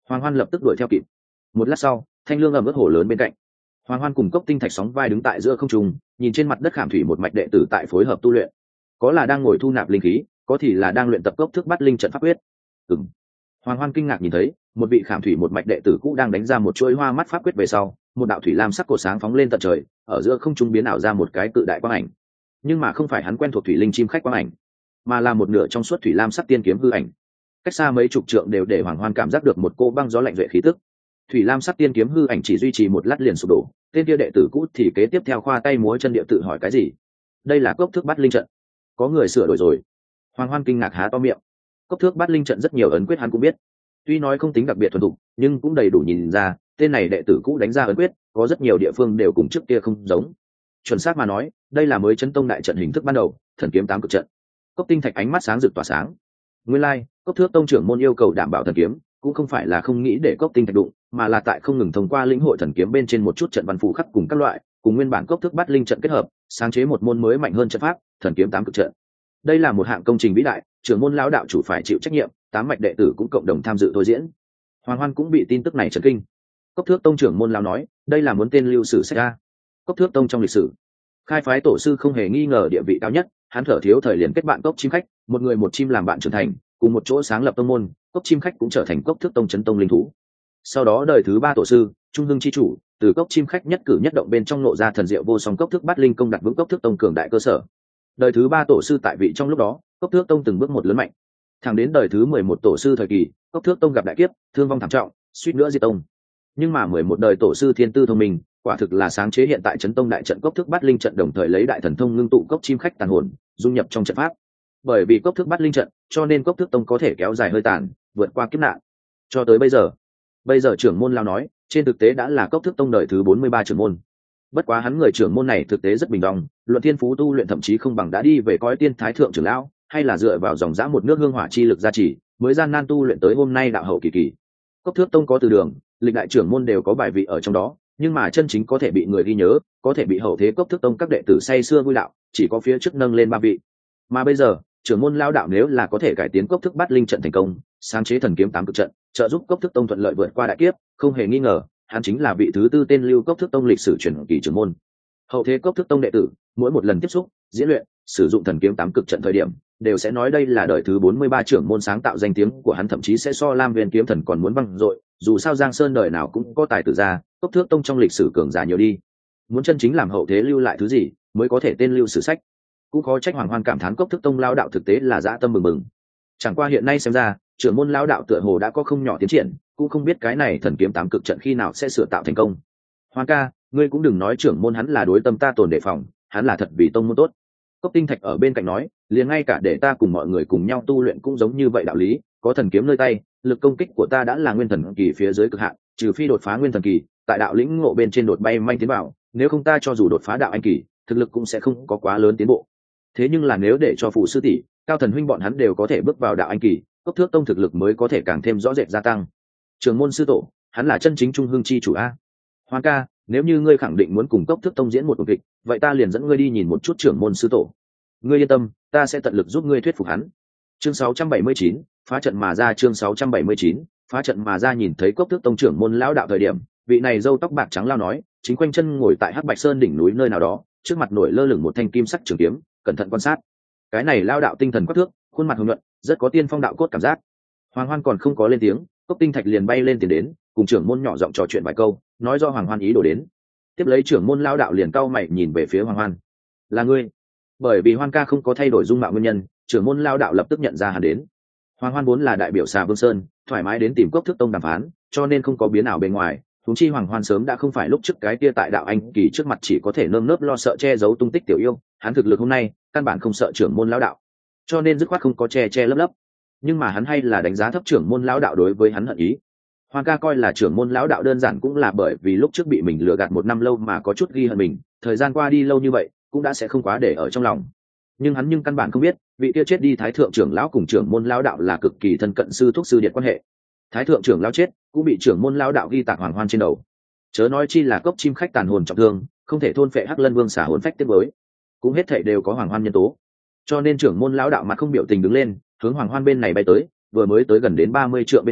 Hoàng Hoan lập tức đuổi theo kịp. Một lát sau, thanh lương ẩm ướt hồ lớn bên cạnh, Hoàng Hoan cùng Cốc Tinh Thạch sóng vai đứng tại giữa không trung, nhìn trên mặt đất khảm thủy một mạch đệ tử tại phối hợp tu luyện. Có là đang ngồi thu nạp linh khí, có thì là đang luyện tập cốc thức bắt linh trận pháp quyết. Ừm. Hoàng Hoan kinh ngạc nhìn thấy, một vị khảm thủy một mạch đệ tử cũ đang đánh ra một chuỗi hoa mắt pháp quyết về sau, một đạo thủy lam sắc cổ sáng phóng lên tận trời, ở giữa không trung biến ảo ra một cái cự đại quang ảnh. Nhưng mà không phải hắn quen thuộc thủy linh chim khách quang ảnh, mà là một nửa trong suốt thủy lam sắc tiên kiếm hư ảnh. Cách xa mấy chục trượng đều để Hoàng Hoan cảm giác được một cô băng gió lạnh duệ khí tức. Thủy lam sắc tiên kiếm hư ảnh chỉ duy trì một lát liền sụp đổ, tên kia đệ tử cũ thì kế tiếp theo khoa tay múa chân địa tự hỏi cái gì. Đây là cốc thức bắt linh trận, có người sửa đổi rồi. Hoàng Hoan kinh ngạc há to miệng. Cốc thước bắt linh trận rất nhiều ấn quyết hắn cũng biết, tuy nói không tính đặc biệt thuần thục, nhưng cũng đầy đủ nhìn ra tên này đệ tử cũ đánh ra ấn quyết có rất nhiều địa phương đều cùng trước kia không giống. Chuẩn xác mà nói, đây là mới chấn tông đại trận hình thức ban đầu, thần kiếm tám cực trận. Cốc Tinh Thạch ánh mắt sáng rực tỏa sáng. Nguyên lai, like, Cốc Thước tông trưởng môn yêu cầu đảm bảo thần kiếm, cũng không phải là không nghĩ để Cốc Tinh Thạch đụng, mà là tại không ngừng thông qua lĩnh hội thần kiếm bên trên một chút trận văn phù khắc cùng các loại, cùng nguyên bản Cốc Thước bắt linh trận kết hợp, sáng chế một môn mới mạnh hơn trận pháp, thần kiếm tám cực trận. Đây là một hạng công trình vĩ đại, trưởng môn lão đạo chủ phải chịu trách nhiệm, tám mạch đệ tử cũng cộng đồng tham dự thôi diễn. Hoàng Hoan cũng bị tin tức này chấn kinh. Cốc Thước tông trưởng môn lão nói, đây là muốn tên lưu sử sách ra. Cốc Thước tông trong lịch sử, khai phái tổ sư không hề nghi ngờ địa vị cao nhất, hắn thở thiếu thời liền kết bạn Cốc Chim Khách, một người một chim làm bạn trưởng thành, cùng một chỗ sáng lập tông môn, Cốc Chim Khách cũng trở thành Cốc Thước tông chấn tông linh thú. Sau đó đời thứ ba tổ sư, Trung Hưng chi chủ, từ Cốc Chim Khách nhất cử nhất động bên trong nộ ra thần diệu vô song Cốc Thước bắt linh công đặt vững Cốc Thước tông cường đại cơ sở. Đời thứ ba tổ sư tại vị trong lúc đó, Cốc Thước tông từng bước một lớn mạnh. Thẳng đến đời thứ mười một tổ sư thời kỳ, Cốc Thước tông gặp đại kiếp, thương vong thảm trọng, suýt nữa diệt tông. Nhưng mà mười một đời tổ sư thiên tư thông minh, quả thực là sáng chế hiện tại chấn tông đại trận Cốc Thước bắt linh trận, đồng thời lấy đại thần thông ngưng tụ Cốc Chim Khách tàn hồn, dung nhập trong trận pháp. Bởi vì Cốc Thước bắt linh trận, cho nên Cốc Thước tông có thể kéo dài hơi tàn, vượt qua kiếp nạn. Cho tới bây giờ, bây giờ trưởng môn lao nói, trên thực tế đã là Cốc Thước tông đời thứ bốn mươi ba trưởng môn. Bất quá hắn người trưởng môn này thực tế rất bình đồng, luận thiên phú tu luyện thậm chí không bằng đã đi về cõi tiên thái thượng trưởng lão, hay là dựa vào dòng dã một nước hương hỏa chi lực gia trì, mới gian nan tu luyện tới hôm nay đạo hậu kỳ kỳ. Cốc Thước tông có từ đường, lịch đại trưởng môn đều có bài vị ở trong đó, nhưng mà chân chính có thể bị người ghi nhớ, có thể bị hậu thế Cốc Thước tông các đệ tử say xưa vui đạo, chỉ có phía trước nâng lên ba vị. Mà bây giờ, trưởng môn lao đạo nếu là có thể cải tiến Cốc Thước bắt linh trận thành công, sáng chế thần kiếm tám cực trận, trợ giúp Cốc Thước tông thuận lợi vượt qua đại kiếp, không hề nghi ngờ, hắn chính là vị thứ tư tên lưu Cốc Thước tông lịch sử truyền kỳ trưởng môn. Hậu thế Cốc Thước tông đệ tử, mỗi một lần tiếp xúc, diễn luyện, sử dụng thần kiếm tám cực trận thời điểm, đều sẽ nói đây là đời thứ bốn mươi ba trưởng môn sáng tạo, danh tiếng của hắn thậm chí sẽ so Lam Viên kiếm thần còn muốn vang dội, dù sao Giang Sơn đời nào cũng có tài tử ra, Cốc Thước tông trong lịch sử cường giả nhiều đi. Muốn chân chính làm hậu thế lưu lại thứ gì, mới có thể tên lưu sử sách. Cũng khó trách Hoàng Hoan cảm thán Cốc Thước tông lão đạo thực tế là dã tâm mừng mừng. Chẳng qua hiện nay xem ra, trưởng môn lão đạo tựa hồ đã có không nhỏ tiến triển, cũng không biết cái này thần kiếm tám cực trận khi nào sẽ sửa tạo thành công. Hoàng ca, ngươi cũng đừng nói trưởng môn hắn là đối tâm ta tồn đề phòng, hắn là thật vì tông môn tốt. Cốc Tinh Thạch ở bên cạnh nói, liền ngay cả để ta cùng mọi người cùng nhau tu luyện cũng giống như vậy đạo lý, có thần kiếm nơi tay, lực công kích của ta đã là nguyên thần kỳ phía dưới cực hạn, trừ phi đột phá nguyên thần kỳ, tại đạo lĩnh ngộ bên trên đột bay manh tiến vào, nếu không ta cho dù đột phá đạo anh kỳ, thực lực cũng sẽ không có quá lớn tiến bộ. Thế nhưng là nếu để cho phụ sư tỷ, Cao Thần huynh bọn hắn đều có thể bước vào đạo anh kỳ, Cốc Thước tông thực lực mới có thể càng thêm rõ rệt gia tăng. Trường môn sư tổ, hắn là chân chính Trung Hưng chi chủ a. Hoàng ca, nếu như ngươi khẳng định muốn cùng Cốc Thước tông diễn một cuộc kịch, vậy ta liền dẫn ngươi đi nhìn một chút trưởng môn sư tổ. Ngươi yên tâm, ta sẽ tận lực giúp ngươi thuyết phục hắn. Chương sáu trăm bảy mươi chín, phá trận mà ra. Chương sáu trăm bảy mươi chín, phá trận mà ra. Nhìn thấy Cốc Thước tông trưởng môn lão đạo thời điểm, vị này râu tóc bạc trắng lao nói, chính quanh chân ngồi tại Hắc Bạch Sơn đỉnh núi nơi nào đó, trước mặt nổi lơ lửng một thanh kim sắc trường kiếm, cẩn thận quan sát. Cái này lao đạo tinh thần quắc thước, khuôn mặt hồng nhuận, rất có tiên phong đạo cốt cảm giác. Hoàng Hoan còn không có lên tiếng, Cốc Tinh Thạch liền bay lên tiền đến, cùng trưởng môn nhỏ giọng trò chuyện vài câu, nói do Hoàng Hoan ý đồ đến. Tiếp lấy trưởng môn lao đạo liền cau mày nhìn về phía Hoàng Hoan. Là ngươi? Bởi vì Hoan ca không có thay đổi dung mạo nguyên nhân, trưởng môn lao đạo lập tức nhận ra hắn đến. Hoàng Hoan vốn là đại biểu Xà Vương Sơn, thoải mái đến tìm Cốc Thước tông đàm phán, cho nên không có biến nào bên ngoài. Huống chi Hoàng Hoan sớm đã không phải lúc trước cái kia tại đạo anh kỳ trước mặt chỉ có thể nơm nớp lo sợ che giấu tung tích tiểu yêu, hắn thực lực hôm nay căn bản không sợ trưởng môn lão đạo, cho nên dứt khoát không có che che lấp lấp. Nhưng mà hắn hay là đánh giá thấp trưởng môn lão đạo đối với hắn hận ý. Hoàng ca coi là trưởng môn lão đạo đơn giản cũng là bởi vì lúc trước bị mình lừa gạt một năm lâu mà có chút ghi hận mình, thời gian qua đi lâu như vậy cũng đã sẽ không quá để ở trong lòng. Nhưng hắn nhưng căn bản không biết, vị kia chết đi thái thượng trưởng lão cùng trưởng môn lão đạo là cực kỳ thân cận sư thúc sư điệt quan hệ. Thái thượng trưởng lão chết, cũng bị trưởng môn lão đạo ghi tạc Hoàng Hoan trên đầu. Chớ nói chi là Cốc Chim Khách tàn hồn trọng thương, không thể thôn phệ Hắc Lân Vương xả hồn phách tiếp với, cũng hết thảy đều có Hoàng Hoan nhân tố. Cho nên trưởng môn lão đạo mặt không biểu tình đứng lên, hướng Hoàng Hoan bên này bay tới, vừa mới tới gần đến ba mươi trượng bên trong,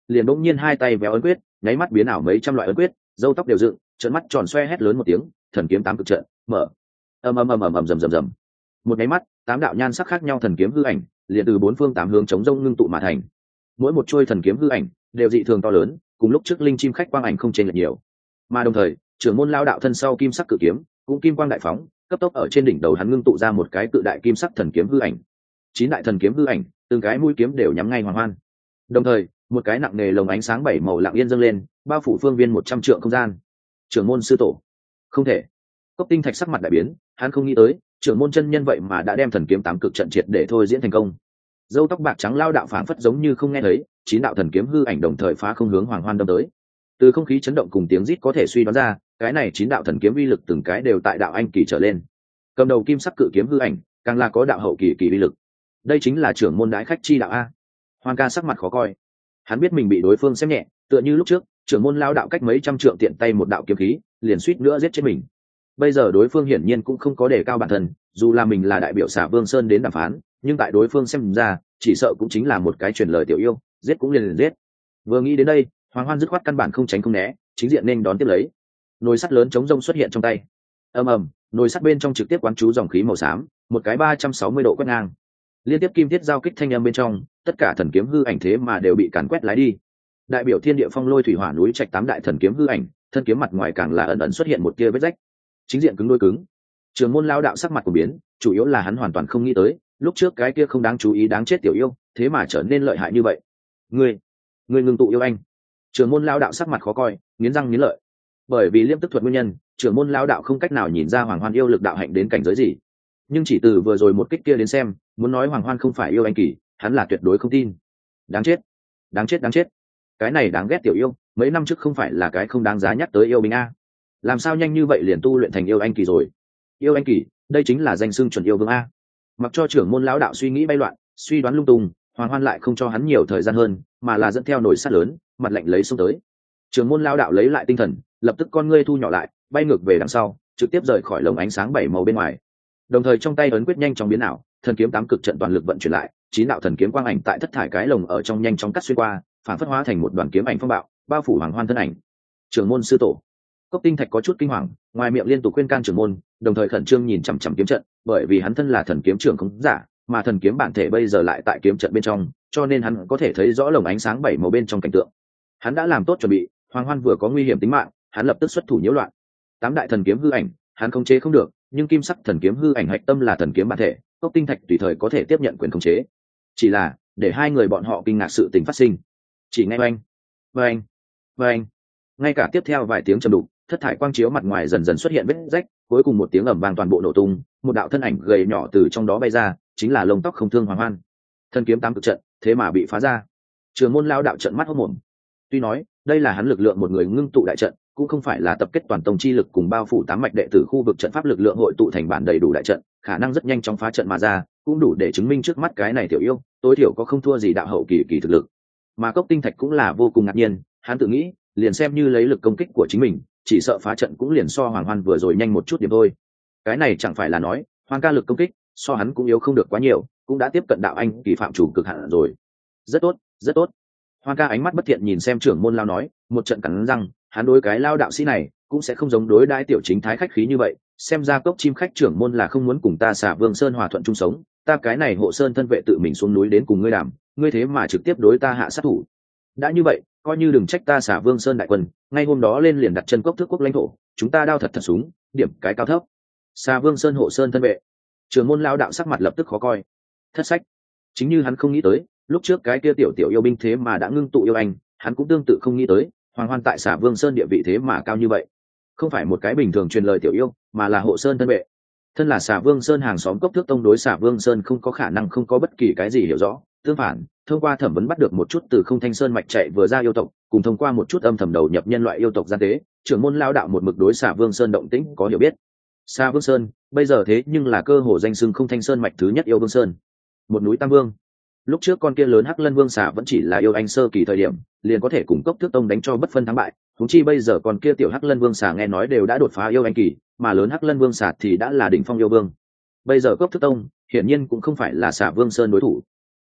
liền bỗng nhiên hai tay véo ấn quyết, nháy mắt biến ảo mấy trăm loại ấn quyết, râu tóc đều dựng, trợn mắt tròn xoe hét lớn một tiếng, thần kiếm tám cực trận mở. Ầm ầm ầm ầm ầm rầm rầm rầm. Một nháy mắt, tám đạo nhan sắc khác nhau thần kiếm hư ảnh liền từ bốn phương tám hướng chống rông ngưng tụ mà thành. Mỗi một chuôi thần kiếm hư ảnh đều dị thường to lớn, cùng lúc trước linh chim khách quang ảnh không chênh lệch nhiều. Mà đồng thời, trưởng môn lao đạo thân sau kim sắc cự kiếm cũng kim quang đại phóng, cấp tốc ở trên đỉnh đầu hắn ngưng tụ ra một cái cự đại kim sắc thần kiếm hư ảnh. Chín đại thần kiếm hư ảnh, từng cái mũi kiếm đều nhắm ngay Hoàng Hoan. Đồng thời, một cái nặng nề lồng ánh sáng bảy màu lặng yên dâng lên, bao phủ phương viên một trăm trượng không gian. Trưởng môn sư tổ, không thể. Cốc Tinh Thạch sắc mặt đại biến, hắn không nghĩ tới, trưởng môn chân nhân vậy mà đã đem thần kiếm tám cực trận triệt để thôi diễn thành công. Dâu tóc bạc trắng lao đạo phảng phất giống như không nghe thấy, chín đạo thần kiếm hư ảnh đồng thời phá không hướng Hoàng Hoan đâm tới. Từ không khí chấn động cùng tiếng rít có thể suy đoán ra, cái này chín đạo thần kiếm uy lực từng cái đều tại đạo anh kỳ trở lên. Cầm đầu kim sắc cự kiếm hư ảnh, càng là có đạo hậu kỳ kỳ uy lực. Đây chính là trưởng môn đãi khách chi đạo a. Hoàng ca sắc mặt khó coi, hắn biết mình bị đối phương xem nhẹ, tựa như lúc trước trưởng môn lao đạo cách mấy trăm trượng tiện tay một đạo kiếm khí liền suýt nữa giết chết mình. Bây giờ đối phương hiển nhiên cũng không có đề cao bản thân, dù là mình là đại biểu Xà Vương Sơn đến đàm phán, nhưng tại đối phương xem ra chỉ sợ cũng chính là một cái truyền lời tiểu yêu, giết cũng liền liền giết. Vừa nghĩ đến đây, Hoàng Hoan dứt khoát căn bản không tránh không né, chính diện nên đón tiếp lấy. Nồi sắt lớn chống rông xuất hiện trong tay, ầm ầm, nồi sắt bên trong trực tiếp quán chú dòng khí màu xám, một cái ba trăm sáu mươi độ quét ngang. Liên tiếp kim thiết giao kích thanh âm bên trong, tất cả thần kiếm hư ảnh thế mà đều bị càn quét lái đi. Đại biểu thiên địa phong lôi thủy hỏa núi trạch tám đại thần kiếm hư ảnh, thân kiếm mặt ngoài càng là ẩn ẩn xuất hiện một tia vết rách. Chính diện cứng đôi cứng. Trường môn lao đạo sắc mặt của biến, chủ yếu là hắn hoàn toàn không nghĩ tới, lúc trước cái kia không đáng chú ý đáng chết tiểu yêu, thế mà trở nên lợi hại như vậy. Ngươi, ngươi ngưng tụ yêu anh. Trường môn lao đạo sắc mặt khó coi, nghiến răng nghiến lợi. Bởi vì liêm tức thuật nguyên nhân, trường môn lao đạo không cách nào nhìn ra Hoàng Hoan yêu lực đạo hạnh đến cảnh giới gì. Nhưng chỉ từ vừa rồi một kích kia đến xem, muốn nói Hoàng Hoan không phải yêu anh kỳ, hắn là tuyệt đối không tin. Đáng chết, đáng chết đáng chết. Cái này đáng ghét tiểu yêu, mấy năm trước không phải là cái không đáng giá nhắc tới yêu binh a. Làm sao nhanh như vậy liền tu luyện thành yêu anh kỳ rồi? Yêu anh kỳ, đây chính là danh xưng chuẩn yêu vương a. Mặc cho trưởng môn lão đạo suy nghĩ bay loạn, suy đoán lung tung, Hoàng Hoan lại không cho hắn nhiều thời gian hơn, mà là dẫn theo nồi sắt lớn, mặt lạnh lấy xuống tới. Trưởng môn lão đạo lấy lại tinh thần, lập tức con ngươi thu nhỏ lại, bay ngược về đằng sau, trực tiếp rời khỏi lồng ánh sáng bảy màu bên ngoài. Đồng thời trong tay ấn quyết nhanh chóng biến ảo, thần kiếm tám cực trận toàn lực vận chuyển lại, chín đạo thần kiếm quang ảnh tại thất thải cái lồng ở trong nhanh chóng cắt xuyên qua, phản phất hóa thành một đoàn kiếm ảnh phong bạo, bao phủ Hoàng Hoan thân ảnh. Trưởng môn sư tổ. Cốc Tinh Thạch có chút kinh hoàng, ngoài miệng liên tục khuyên can trưởng môn, đồng thời khẩn trương nhìn chằm chằm kiếm trận, bởi vì hắn thân là thần kiếm trưởng không giả, mà thần kiếm bản thể bây giờ lại tại kiếm trận bên trong, cho nên hắn có thể thấy rõ lồng ánh sáng bảy màu bên trong cảnh tượng. Hắn đã làm tốt chuẩn bị, Hoàng Hoan vừa có nguy hiểm tính mạng, hắn lập tức xuất thủ nhiễu loạn. Tám đại thần kiếm hư ảnh, hắn không chế không được, nhưng kim sắc thần kiếm hư ảnh hạch tâm là thần kiếm bản thể, Cốc Tinh Thạch tùy thời có thể tiếp nhận quyền khống chế. Chỉ là, để hai người bọn họ kinh ngạc sự tình phát sinh. Chỉ nghe oanh, oanh, oanh, ngay cả tiếp theo vài tiếng trầm đục, thất thải quang chiếu mặt ngoài dần dần xuất hiện vết rách, cuối cùng một tiếng ầm vang toàn bộ nổ tung, một đạo thân ảnh gầy nhỏ từ trong đó bay ra, chính là lông tóc không thương Hoàng Hoan. Thân kiếm tám cực trận, thế mà bị phá ra. Trường môn lao đạo trận mắt hốt mồm. Tuy nói, đây là hắn lực lượng một người ngưng tụ đại trận, cũng không phải là tập kết toàn tông chi lực cùng bao phủ tám mạch đệ tử khu vực trận pháp lực lượng hội tụ thành bản đầy đủ đại trận, khả năng rất nhanh chóng phá trận mà ra, cũng đủ để chứng minh trước mắt cái này tiểu yêu, tối thiểu có không thua gì đạo hậu kỳ kỳ thực lực. Mà Cốc Tinh Thạch cũng là vô cùng ngạc nhiên, hắn tự nghĩ, liền xem như lấy lực công kích của chính mình, chỉ sợ phá trận cũng liền so Hoàng Hoan vừa rồi nhanh một chút điểm thôi. Cái này chẳng phải là nói, Hoàng ca lực công kích, so hắn cũng yếu không được quá nhiều, cũng đã tiếp cận đạo anh kỳ phạm chủ cực hạn rồi. Rất tốt, rất tốt. Hoàng ca ánh mắt bất thiện nhìn xem trưởng môn lao nói, một trận cắn răng, hắn đối cái lao đạo sĩ này cũng sẽ không giống đối đãi tiểu chính thái khách khí như vậy, xem ra Cốc chim khách trưởng môn là không muốn cùng ta Xà Vương Sơn hòa thuận chung sống, ta cái này hộ sơn thân vệ tự mình xuống núi đến cùng ngươi đàm, ngươi thế mà trực tiếp đối ta hạ sát thủ. Đã như vậy, coi như đừng trách ta Xà Vương Sơn đại quân, ngay hôm đó lên liền đặt chân Cốc Thước quốc lãnh thổ, chúng ta đao thật thật súng, điểm cái cao thấp. Xà Vương Sơn hộ sơn thân vệ. Trưởng môn lao đạo sắc mặt lập tức khó coi. Thất sách. Chính như hắn không nghĩ tới, lúc trước cái kia tiểu tiểu yêu binh thế mà đã ngưng tụ yêu anh, hắn cũng tương tự không nghĩ tới, Hoàng Hoan tại Xà Vương Sơn địa vị thế mà cao như vậy. Không phải một cái bình thường truyền lời tiểu yêu, mà là hộ sơn thân vệ. Thân là Xà Vương Sơn hàng xóm Cốc Thước tông đối Xà Vương Sơn không có khả năng không có bất kỳ cái gì hiểu rõ, tương phản, thông qua thẩm vấn bắt được một chút từ Không Thanh Sơn mạch chạy vừa ra yêu tộc, cùng thông qua một chút âm thầm đầu nhập nhân loại yêu tộc gian tế, trưởng môn lao đạo một mực đối Xà Vương Sơn động tĩnh có hiểu biết. Xà Vương Sơn, bây giờ thế nhưng là cơ hồ danh xưng Không Thanh Sơn mạch thứ nhất yêu vương sơn, một núi tam vương. Lúc trước con kia lớn Hắc Lân Vương xà vẫn chỉ là yêu anh sơ kỳ thời điểm, liền có thể cùng Cốc Thước tông đánh cho bất phân thắng bại, huống chi bây giờ con kia tiểu Hắc Lân Vương xà nghe nói đều đã đột phá yêu anh kỳ, mà lớn Hắc Lân Vương xà thì đã là đỉnh phong yêu vương. Bây giờ Cốc Thước tông hiển nhiên cũng không phải là Xà Vương Sơn đối thủ.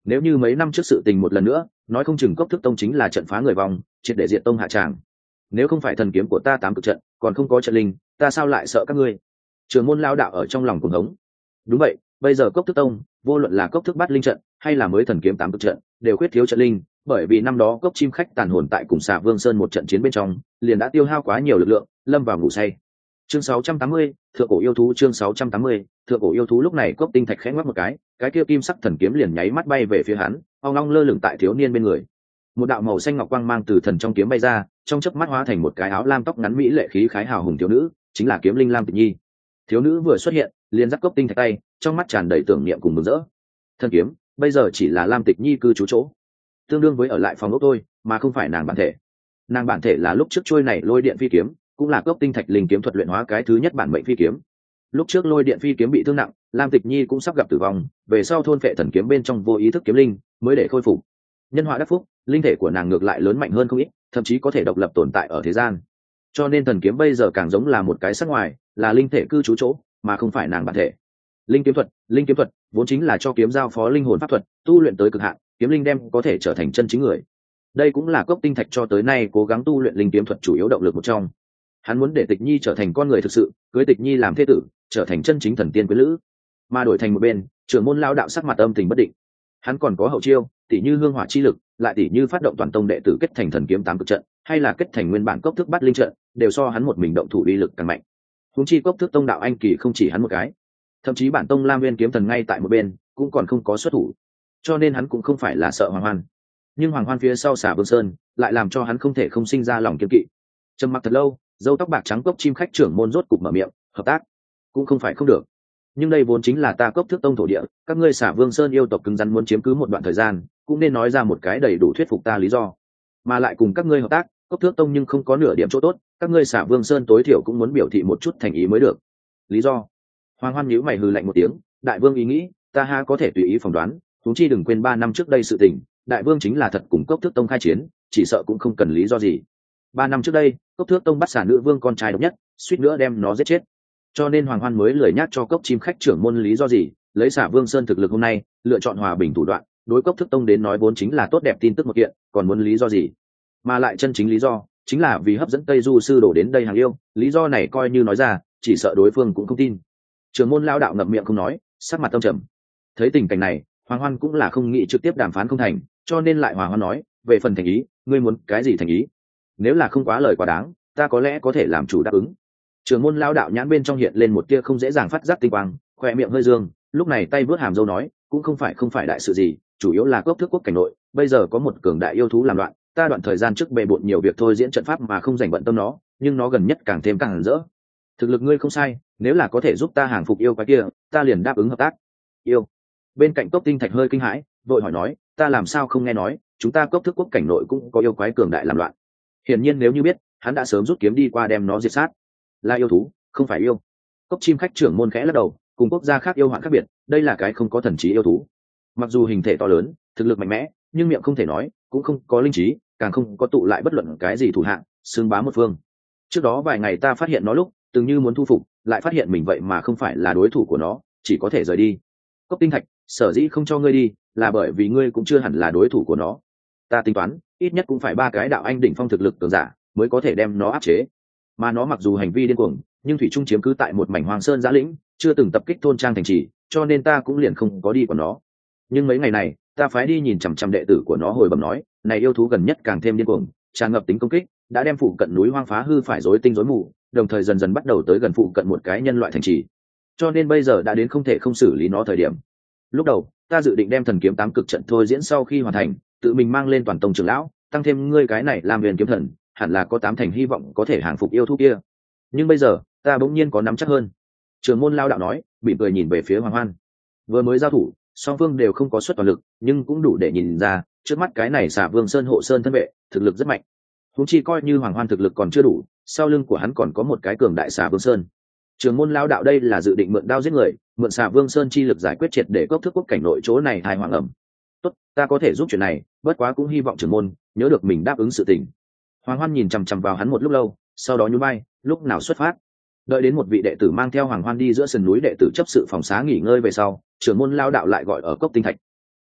nếu như mấy năm trước sự tình một lần nữa nói không chừng cốc thức tông chính là trận phá người vòng triệt để diện tông hạ tràng. Nếu không phải thần kiếm của ta tám cực trận còn không có trận linh, ta sao lại sợ các ngươi? Trưởng môn lao đạo ở trong lòng cuồng hống. Đúng vậy, bây giờ cốc thức tông vô luận là cốc thức bát linh trận hay là mới thần kiếm tám cực trận đều khuyết thiếu trận linh, bởi vì năm đó cốc chim khách tàn hồn tại cùng xà vương sơn một trận chiến bên trong liền đã tiêu hao quá nhiều lực lượng, lâm vào ngủ say. Chương sáu trăm tám mươi, thượng cổ yêu thú. Chương sáu trăm tám mươi, thượng cổ yêu thú. Lúc này cốc tinh thạch khẽ ngoắc một cái, cái kia kim sắc thần kiếm liền nháy mắt bay về phía hắn, ong ong lơ lửng tại thiếu niên bên người. Một đạo màu xanh ngọc quang mang từ thần trong kiếm bay ra, trong chớp mắt hóa thành một cái áo lam tóc ngắn mỹ lệ khí khái hào hùng thiếu nữ, chính là kiếm linh Lam Tịch Nhi. Thiếu nữ vừa xuất hiện, liền giáp cốc tinh thạch tay, trong mắt tràn đầy tưởng niệm cùng mừng rỡ. Thần kiếm bây giờ chỉ là Lam Tịch Nhi cư trú chỗ, tương đương với ở lại phòng ốc tôi, mà không phải nàng bản thể. Nàng bản thể là lúc trước trôi này lôi điện phi kiếm, cũng là cốc tinh thạch linh kiếm thuật luyện hóa cái thứ nhất bản mệnh phi kiếm. Lúc trước lôi điện phi kiếm bị thương nặng, Lam Tịch Nhi cũng sắp gặp tử vong, về sau thôn phệ thần kiếm bên trong vô ý thức kiếm linh mới để khôi phục. Nhân họa đắc phúc, linh thể của nàng ngược lại lớn mạnh hơn không ít, thậm chí có thể độc lập tồn tại ở thế gian. Cho nên thần kiếm bây giờ càng giống là một cái sắc ngoài, là linh thể cư trú chỗ, mà không phải nàng bản thể. Linh kiếm thuật, linh kiếm thuật vốn chính là cho kiếm giao phó linh hồn pháp thuật, tu luyện tới cực hạn, kiếm linh đem có thể trở thành chân chính người. Đây cũng là cốc tinh thạch cho tới nay cố gắng tu luyện linh kiếm thuật chủ yếu động lực một trong. Hắn muốn để Tịch Nhi trở thành con người thực sự, cưới Tịch Nhi làm thế tử, trở thành chân chính thần tiên quý lữ. Mà đổi thành một bên, trưởng môn lao đạo sắc mặt âm tình bất định. Hắn còn có hậu chiêu, tỷ như hương hỏa chi lực, lại tỷ như phát động toàn tông đệ tử kết thành thần kiếm tám cực trận, hay là kết thành nguyên bản cốc thức bắt linh trận, đều so hắn một mình động thủ uy lực càng mạnh. Huống chi cốc thức tông đạo anh kỳ không chỉ hắn một cái, thậm chí bản tông Lam Nguyên kiếm thần ngay tại một bên cũng còn không có xuất thủ, cho nên hắn cũng không phải là sợ Hoàng Hoan. Nhưng Hoàng Hoan phía sau Xà Vương Sơn lại làm cho hắn không thể không sinh ra lòng kiên kỵ. Trầm mặc thật lâu, dâu tóc bạc trắng cốc chim khách trưởng môn rốt cục mở miệng, hợp tác cũng không phải không được, nhưng đây vốn chính là ta cốc thức tông thổ địa, các ngươi Xà Vương Sơn yêu tộc cứng rắn muốn chiếm cứ một đoạn thời gian, cũng nên nói ra một cái đầy đủ thuyết phục ta lý do. Mà lại cùng các ngươi hợp tác, cốc thước tông nhưng không có nửa điểm chỗ tốt, các ngươi Xà Vương Sơn tối thiểu cũng muốn biểu thị một chút thành ý mới được. Lý do? Hoàng Hoan nhíu mày hừ lạnh một tiếng, đại vương ý nghĩ ta ha có thể tùy ý phỏng đoán, chúng chi đừng quên ba năm trước đây sự tình, đại vương chính là thật cùng cốc thước tông khai chiến, chỉ sợ cũng không cần lý do gì. Ba năm trước đây cốc thước tông bắt xả nữ vương con trai độc nhất, suýt nữa đem nó giết chết, cho nên Hoàng Hoan mới lười nhắc cho cốc chim khách trưởng môn lý do gì, lấy Xả Vương Sơn thực lực hôm nay lựa chọn hòa bình thủ đoạn, đối cốc thước tông đến nói vốn chính là tốt đẹp tin tức một kiện, còn muốn lý do gì? Mà lại chân chính lý do chính là vì hấp dẫn Tây Du sư đổ đến đây hàng yêu, lý do này coi như nói ra chỉ sợ đối phương cũng không tin. Trưởng môn lao đạo ngậm miệng không nói, sắc mặt tâm trầm. Thấy tình cảnh này, Hoàng Hoan cũng là không nghĩ trực tiếp đàm phán không thành, cho nên lại Hoàng Hoan nói, về phần thành ý, ngươi muốn cái gì thành ý? Nếu là không quá lời quá đáng, ta có lẽ có thể làm chủ đáp ứng. Trưởng môn lao đạo nhãn bên trong hiện lên một tia không dễ dàng phát giác tinh quang, khoe miệng hơi dương, lúc này tay vớt hàm dâu nói, cũng không phải không phải đại sự gì, chủ yếu là cốc thước quốc cảnh nội bây giờ có một cường đại yêu thú làm loạn, ta đoạn thời gian trước bề bộn nhiều việc thôi diễn trận pháp mà không dành bận tâm nó, nhưng nó gần nhất càng thêm càng hẳn rỡ. Thực lực ngươi không sai, nếu là có thể giúp ta hàng phục yêu quái kia, ta liền đáp ứng hợp tác. Yêu? Bên cạnh cốc tinh thạch hơi kinh hãi, vội hỏi nói, ta làm sao không nghe nói, chúng ta cốc thước quốc cảnh nội cũng có yêu quái cường đại làm loạn. Hiển nhiên nếu như biết, hắn đã sớm rút kiếm đi qua đem nó diệt sát. Là yêu thú, không phải yêu. Cốc chim khách trưởng môn khẽ lắc đầu, cùng quốc gia khác yêu hoạn khác biệt, đây là cái không có thần trí yêu thú. Mặc dù hình thể to lớn, thực lực mạnh mẽ, nhưng miệng không thể nói, cũng không có linh trí, càng không có tụ lại bất luận cái gì thủ hạng, xương bá một phương. Trước đó vài ngày ta phát hiện nó lúc từng như muốn thu phục, lại phát hiện mình vậy mà không phải là đối thủ của nó, chỉ có thể rời đi. Cốc tinh thạch, sở dĩ không cho ngươi đi là bởi vì ngươi cũng chưa hẳn là đối thủ của nó. Ta tính toán ít nhất cũng phải ba cái đạo anh đỉnh phong thực lực cường giả mới có thể đem nó áp chế, mà nó mặc dù hành vi điên cuồng, nhưng thủy trung chiếm cứ tại một mảnh hoàng sơn giã lĩnh, chưa từng tập kích thôn trang thành trì, cho nên ta cũng liền không có đi của nó. Nhưng mấy ngày này ta phái đi nhìn chằm chằm đệ tử của nó hồi bẩm nói, này yêu thú gần nhất càng thêm điên cuồng, tràn ngập tính công kích, đã đem phụ cận núi hoang phá hư phải rối tinh rối mù, đồng thời dần dần bắt đầu tới gần phụ cận một cái nhân loại thành trì, cho nên bây giờ đã đến không thể không xử lý nó thời điểm. Lúc đầu ta dự định đem thần kiếm tám cực trận thôi diễn sau khi hoàn thành, tự mình mang lên toàn tông trưởng lão, tăng thêm ngươi cái này làm huyền kiếm thần, hẳn là có tám thành hy vọng có thể hàng phục yêu thú kia. Nhưng bây giờ ta bỗng nhiên có nắm chắc hơn. Trường môn lao đạo nói, bị cười nhìn về phía Hoàng Hoan. Vừa mới giao thủ, song phương đều không có xuất toàn lực, nhưng cũng đủ để nhìn ra trước mắt cái này Xà Vương Sơn hộ sơn thân vệ thực lực rất mạnh. Huống chi coi như Hoàng Hoan thực lực còn chưa đủ, sau lưng của hắn còn có một cái cường đại Xà Vương Sơn. Trường môn lao đạo đây là dự định mượn đao giết người, mượn Xà Vương Sơn chi lực giải quyết triệt để cốc thước quốc cảnh nội chỗ này hài hoàng ẩm. Tốt, ta có thể giúp chuyện này, bất quá cũng hy vọng trưởng môn nhớ được mình đáp ứng sự tình. Hoàng Hoan nhìn chằm chằm vào hắn một lúc lâu, sau đó nhún vai, lúc nào xuất phát? Đợi đến một vị đệ tử mang theo Hoàng Hoan đi giữa sườn núi đệ tử chấp sự phòng xá nghỉ ngơi về sau, trưởng môn lao đạo lại gọi ở cốc tinh thạch.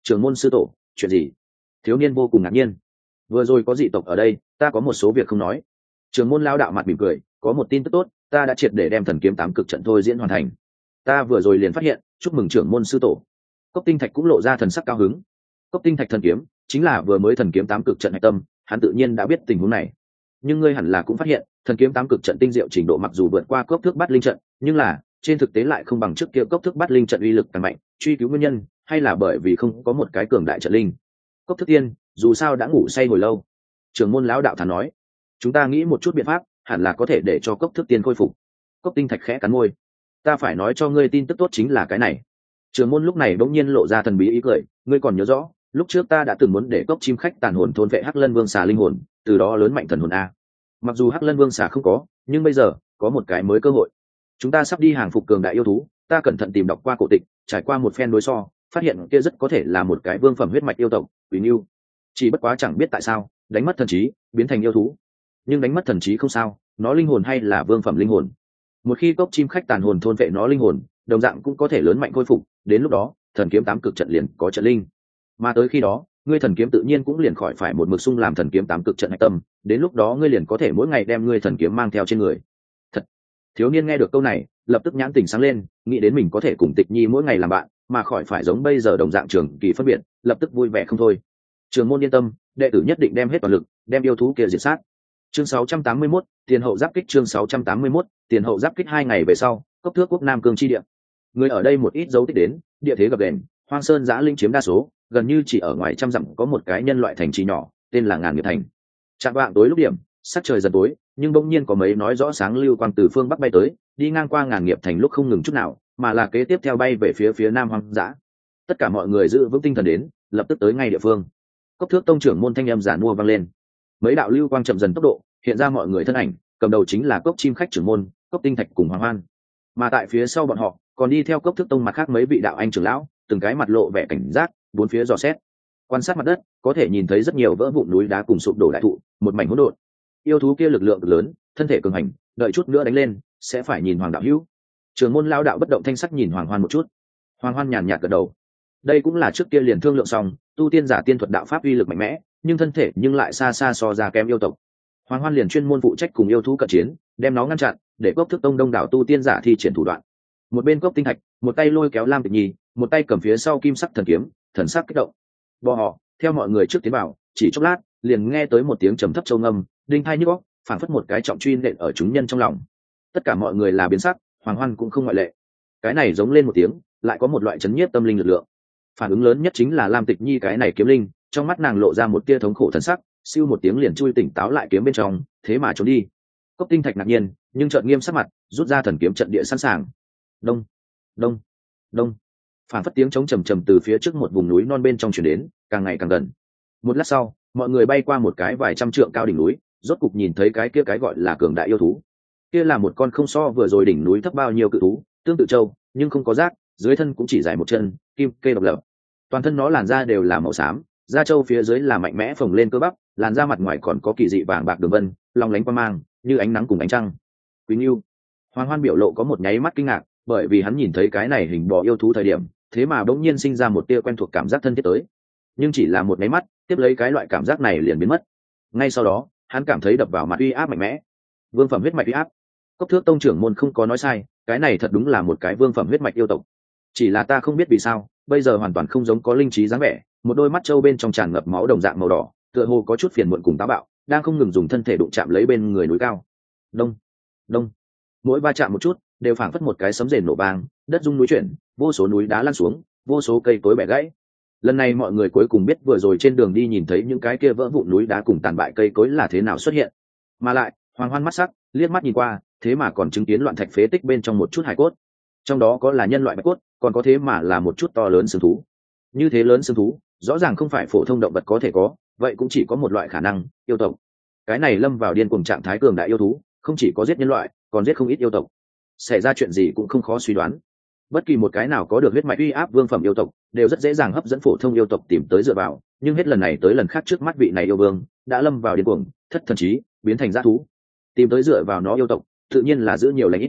Trưởng môn sư tổ, chuyện gì? Thiếu niên vô cùng ngạc nhiên. Vừa rồi có dị tộc ở đây, ta có một số việc không nói. Trưởng môn lao đạo mặt mỉm cười, có một tin tức tốt, ta đã triệt để đem thần kiếm tám cực trận thôi diễn hoàn thành. Ta vừa rồi liền phát hiện, chúc mừng trưởng môn sư tổ. Cốc Tinh Thạch cũng lộ ra thần sắc cao hứng. Cốc Tinh Thạch thần kiếm chính là vừa mới thần kiếm tám cực trận hạch tâm, hắn tự nhiên đã biết tình huống này. Nhưng ngươi hẳn là cũng phát hiện, thần kiếm tám cực trận tinh diệu trình độ mặc dù vượt qua cốc thước bát linh trận, nhưng là trên thực tế lại không bằng trước kia cốc thước bát linh trận uy lực càng mạnh. Truy cứu nguyên nhân, hay là bởi vì không có một cái cường đại trận linh. Cốc Thước Tiên dù sao đã ngủ say hồi lâu. Trưởng môn lão đạo thản nói, chúng ta nghĩ một chút biện pháp, hẳn là có thể để cho Cốc Thước Tiên khôi phục. Cốc Tinh Thạch khẽ cắn môi, ta phải nói cho ngươi tin tức tốt chính là cái này. Trưởng môn lúc này bỗng nhiên lộ ra thần bí ý cười, ngươi còn nhớ rõ lúc trước ta đã từng muốn để cốc chim khách tàn hồn thôn vệ hắc lân vương xà linh hồn, từ đó lớn mạnh thần hồn a. Mặc dù hắc lân vương xà không có, nhưng bây giờ có một cái mới cơ hội. Chúng ta sắp đi hàng phục cường đại yêu thú, ta cẩn thận tìm đọc qua cổ tịch, trải qua một phen đối so, phát hiện kia rất có thể là một cái vương phẩm huyết mạch yêu tộc, Quỷ Nưu. Chỉ bất quá chẳng biết tại sao, đánh mất thần trí, biến thành yêu thú. Nhưng đánh mất thần trí không sao, nó linh hồn hay là vương phẩm linh hồn. Một khi cốc chim khách tàn hồn thôn vệ nó linh hồn, đồng dạng cũng có thể lớn mạnh khôi phục, đến lúc đó, thần kiếm tám cực trận liền có trận linh. Mà tới khi đó, ngươi thần kiếm tự nhiên cũng liền khỏi phải một mực sung làm thần kiếm tám cực trận hạch tâm, đến lúc đó ngươi liền có thể mỗi ngày đem ngươi thần kiếm mang theo trên người. Thật. Thiếu niên nghe được câu này, lập tức nhãn tình sáng lên, nghĩ đến mình có thể cùng Tịch Nhi mỗi ngày làm bạn, mà khỏi phải giống bây giờ đồng dạng trường kỳ phân biệt, lập tức vui vẻ không thôi. Trường môn yên tâm, đệ tử nhất định đem hết toàn lực, đem yêu thú kia diệt sát. Chương sáu trăm tám mươi mốt, tiền hậu giáp kích. Chương sáu trăm tám mươi mốt, tiền hậu giáp kích. Hai ngày về sau, cốc thước quốc Nam Cương chi địa. Người ở đây một ít dấu tích đến, địa thế gập ghềnh, hoang sơn giã linh chiếm đa số, gần như chỉ ở ngoài trăm dặm có một cái nhân loại thành trì nhỏ, tên là Ngàn Nghiệp Thành. Chạm vạng tối lúc điểm, sắc trời dần tối, nhưng bỗng nhiên có mấy nói rõ sáng lưu quang từ phương bắc bay tới, đi ngang qua Ngàn Nghiệp Thành lúc không ngừng chút nào, mà là kế tiếp theo bay về phía phía nam hoang dã. Tất cả mọi người giữ vững tinh thần đến, lập tức tới ngay địa phương. Cốc thước tông trưởng môn thanh âm giản mua vang lên. Mấy đạo lưu quang chậm dần tốc độ, hiện ra mọi người thân ảnh, cầm đầu chính là Cốc chim khách trưởng môn, Cốc Tinh Thạch cùng Hoàng Hoan. Mà tại phía sau bọn họ, còn đi theo Cốc thước tông mặt khác mấy vị đạo anh trưởng lão, từng cái mặt lộ vẻ cảnh giác, bốn phía dò xét. Quan sát mặt đất, có thể nhìn thấy rất nhiều vỡ vụn núi đá cùng sụp đổ đại thụ, một mảnh hỗn độn. Yêu thú kia lực lượng cực lớn, thân thể cường hành, đợi chút nữa đánh lên, sẽ phải nhìn Hoàng đạo hữu. Trưởng môn lão đạo bất động thanh sắc nhìn Hoàng Hoan một chút. Hoàng Hoan nhàn nhạt gật đầu. Đây cũng là trước kia liền thương lượng xong, tu tiên giả tiên thuật đạo pháp uy lực mạnh mẽ, nhưng thân thể nhưng lại xa xa so ra kém yêu tộc. Hoàng Hoan liền chuyên môn phụ trách cùng yêu thú cận chiến, đem nó ngăn chặn, để Cốc Thước tông đông đảo tu tiên giả thi triển thủ đoạn. Một bên Cốc Tinh Thạch, một tay lôi kéo Lam Tịch Nhi, một tay cầm phía sau kim sắc thần kiếm, thần sắc kích động. Bò họ, theo mọi người trước tiến vào, chỉ chốc lát, liền nghe tới một tiếng trầm thấp châu ngâm, đinh tai nhức óc, phảng phất một cái trọng truy nện ở chúng nhân trong lòng. Tất cả mọi người là biến sắc, Hoàng Hoan cũng không ngoại lệ. Cái này giống lên một tiếng, lại có một loại chấn nhiếp tâm linh lực lượng. Phản ứng lớn nhất chính là Lam Tịch Nhi cái này kiếm linh, trong mắt nàng lộ ra một tia thống khổ thần sắc, siêu một tiếng liền chui tỉnh táo lại kiếm bên trong, thế mà trốn đi. Cốc Tinh Thạch ngạc nhiên, nhưng chợt nghiêm sắc mặt, rút ra thần kiếm trận địa sẵn sàng. Đông, đông, đông. Phản phất tiếng trống trầm trầm từ phía trước một vùng núi non bên trong truyền đến, càng ngày càng gần. Một lát sau, mọi người bay qua một cái vài trăm trượng cao đỉnh núi, rốt cục nhìn thấy cái kia cái gọi là cường đại yêu thú. Kia là một con không so vừa rồi đỉnh núi thấp bao nhiêu cự thú, tương tự trâu, nhưng không có rác, dưới thân cũng chỉ dài một chân, kim kê độc lập. Toàn thân nó làn da đều là màu xám, da trâu phía dưới là mạnh mẽ phồng lên cơ bắp, làn da mặt ngoài còn có kỳ dị vàng bạc đường vân, long lánh quang mang, như ánh nắng cùng ánh trăng. Quý Nưu. Hoàng Hoan biểu lộ có một nháy mắt kinh ngạc, bởi vì hắn nhìn thấy cái này hình bò yêu thú thời điểm, thế mà bỗng nhiên sinh ra một tia quen thuộc cảm giác thân thiết tới. Nhưng chỉ là một nháy mắt, tiếp lấy cái loại cảm giác này liền biến mất. Ngay sau đó, hắn cảm thấy đập vào mặt uy áp mạnh mẽ. Vương phẩm huyết mạch uy áp. Cốc thước tông trưởng môn không có nói sai, cái này thật đúng là một cái vương phẩm huyết mạch yêu tộc. Chỉ là ta không biết vì sao, bây giờ hoàn toàn không giống có linh trí dáng vẻ, một đôi mắt trâu bên trong tràn ngập máu đồng dạng màu đỏ, tựa hồ có chút phiền muộn cùng táo bạo, đang không ngừng dùng thân thể đụng chạm lấy bên người núi cao. Đông, đông. Mỗi va chạm một chút, đều phảng phất một cái sấm rền nổ vang, đất rung núi chuyển, vô số núi đá lăn xuống, vô số cây cối bẻ gãy. Lần này mọi người cuối cùng biết vừa rồi trên đường đi nhìn thấy những cái kia vỡ vụn núi đá cùng tàn bại cây cối là thế nào xuất hiện. Mà lại, Hoàng Hoan mắt sắc, liếc mắt nhìn qua, thế mà còn chứng kiến loạn thạch phế tích bên trong một chút hải cốt. Trong đó có là nhân loại bạch cốt, còn có thế mà là một chút to lớn xương thú. Như thế lớn xương thú, rõ ràng không phải phổ thông động vật có thể có, vậy cũng chỉ có một loại khả năng, yêu tộc. Cái này lâm vào điên cuồng trạng thái cường đại yêu thú, không chỉ có giết nhân loại, còn giết không ít yêu tộc. Xảy ra chuyện gì cũng không khó suy đoán. Bất kỳ một cái nào có được huyết mạch uy áp vương phẩm yêu tộc, đều rất dễ dàng hấp dẫn phổ thông yêu tộc tìm tới dựa vào, nhưng hết lần này tới lần khác trước mắt vị này yêu vương đã lâm vào điên cuồng, thất thần trí, biến thành dã thú. Tìm tới dựa vào nó yêu tộc, tự nhiên là giữ nhiều lành ít.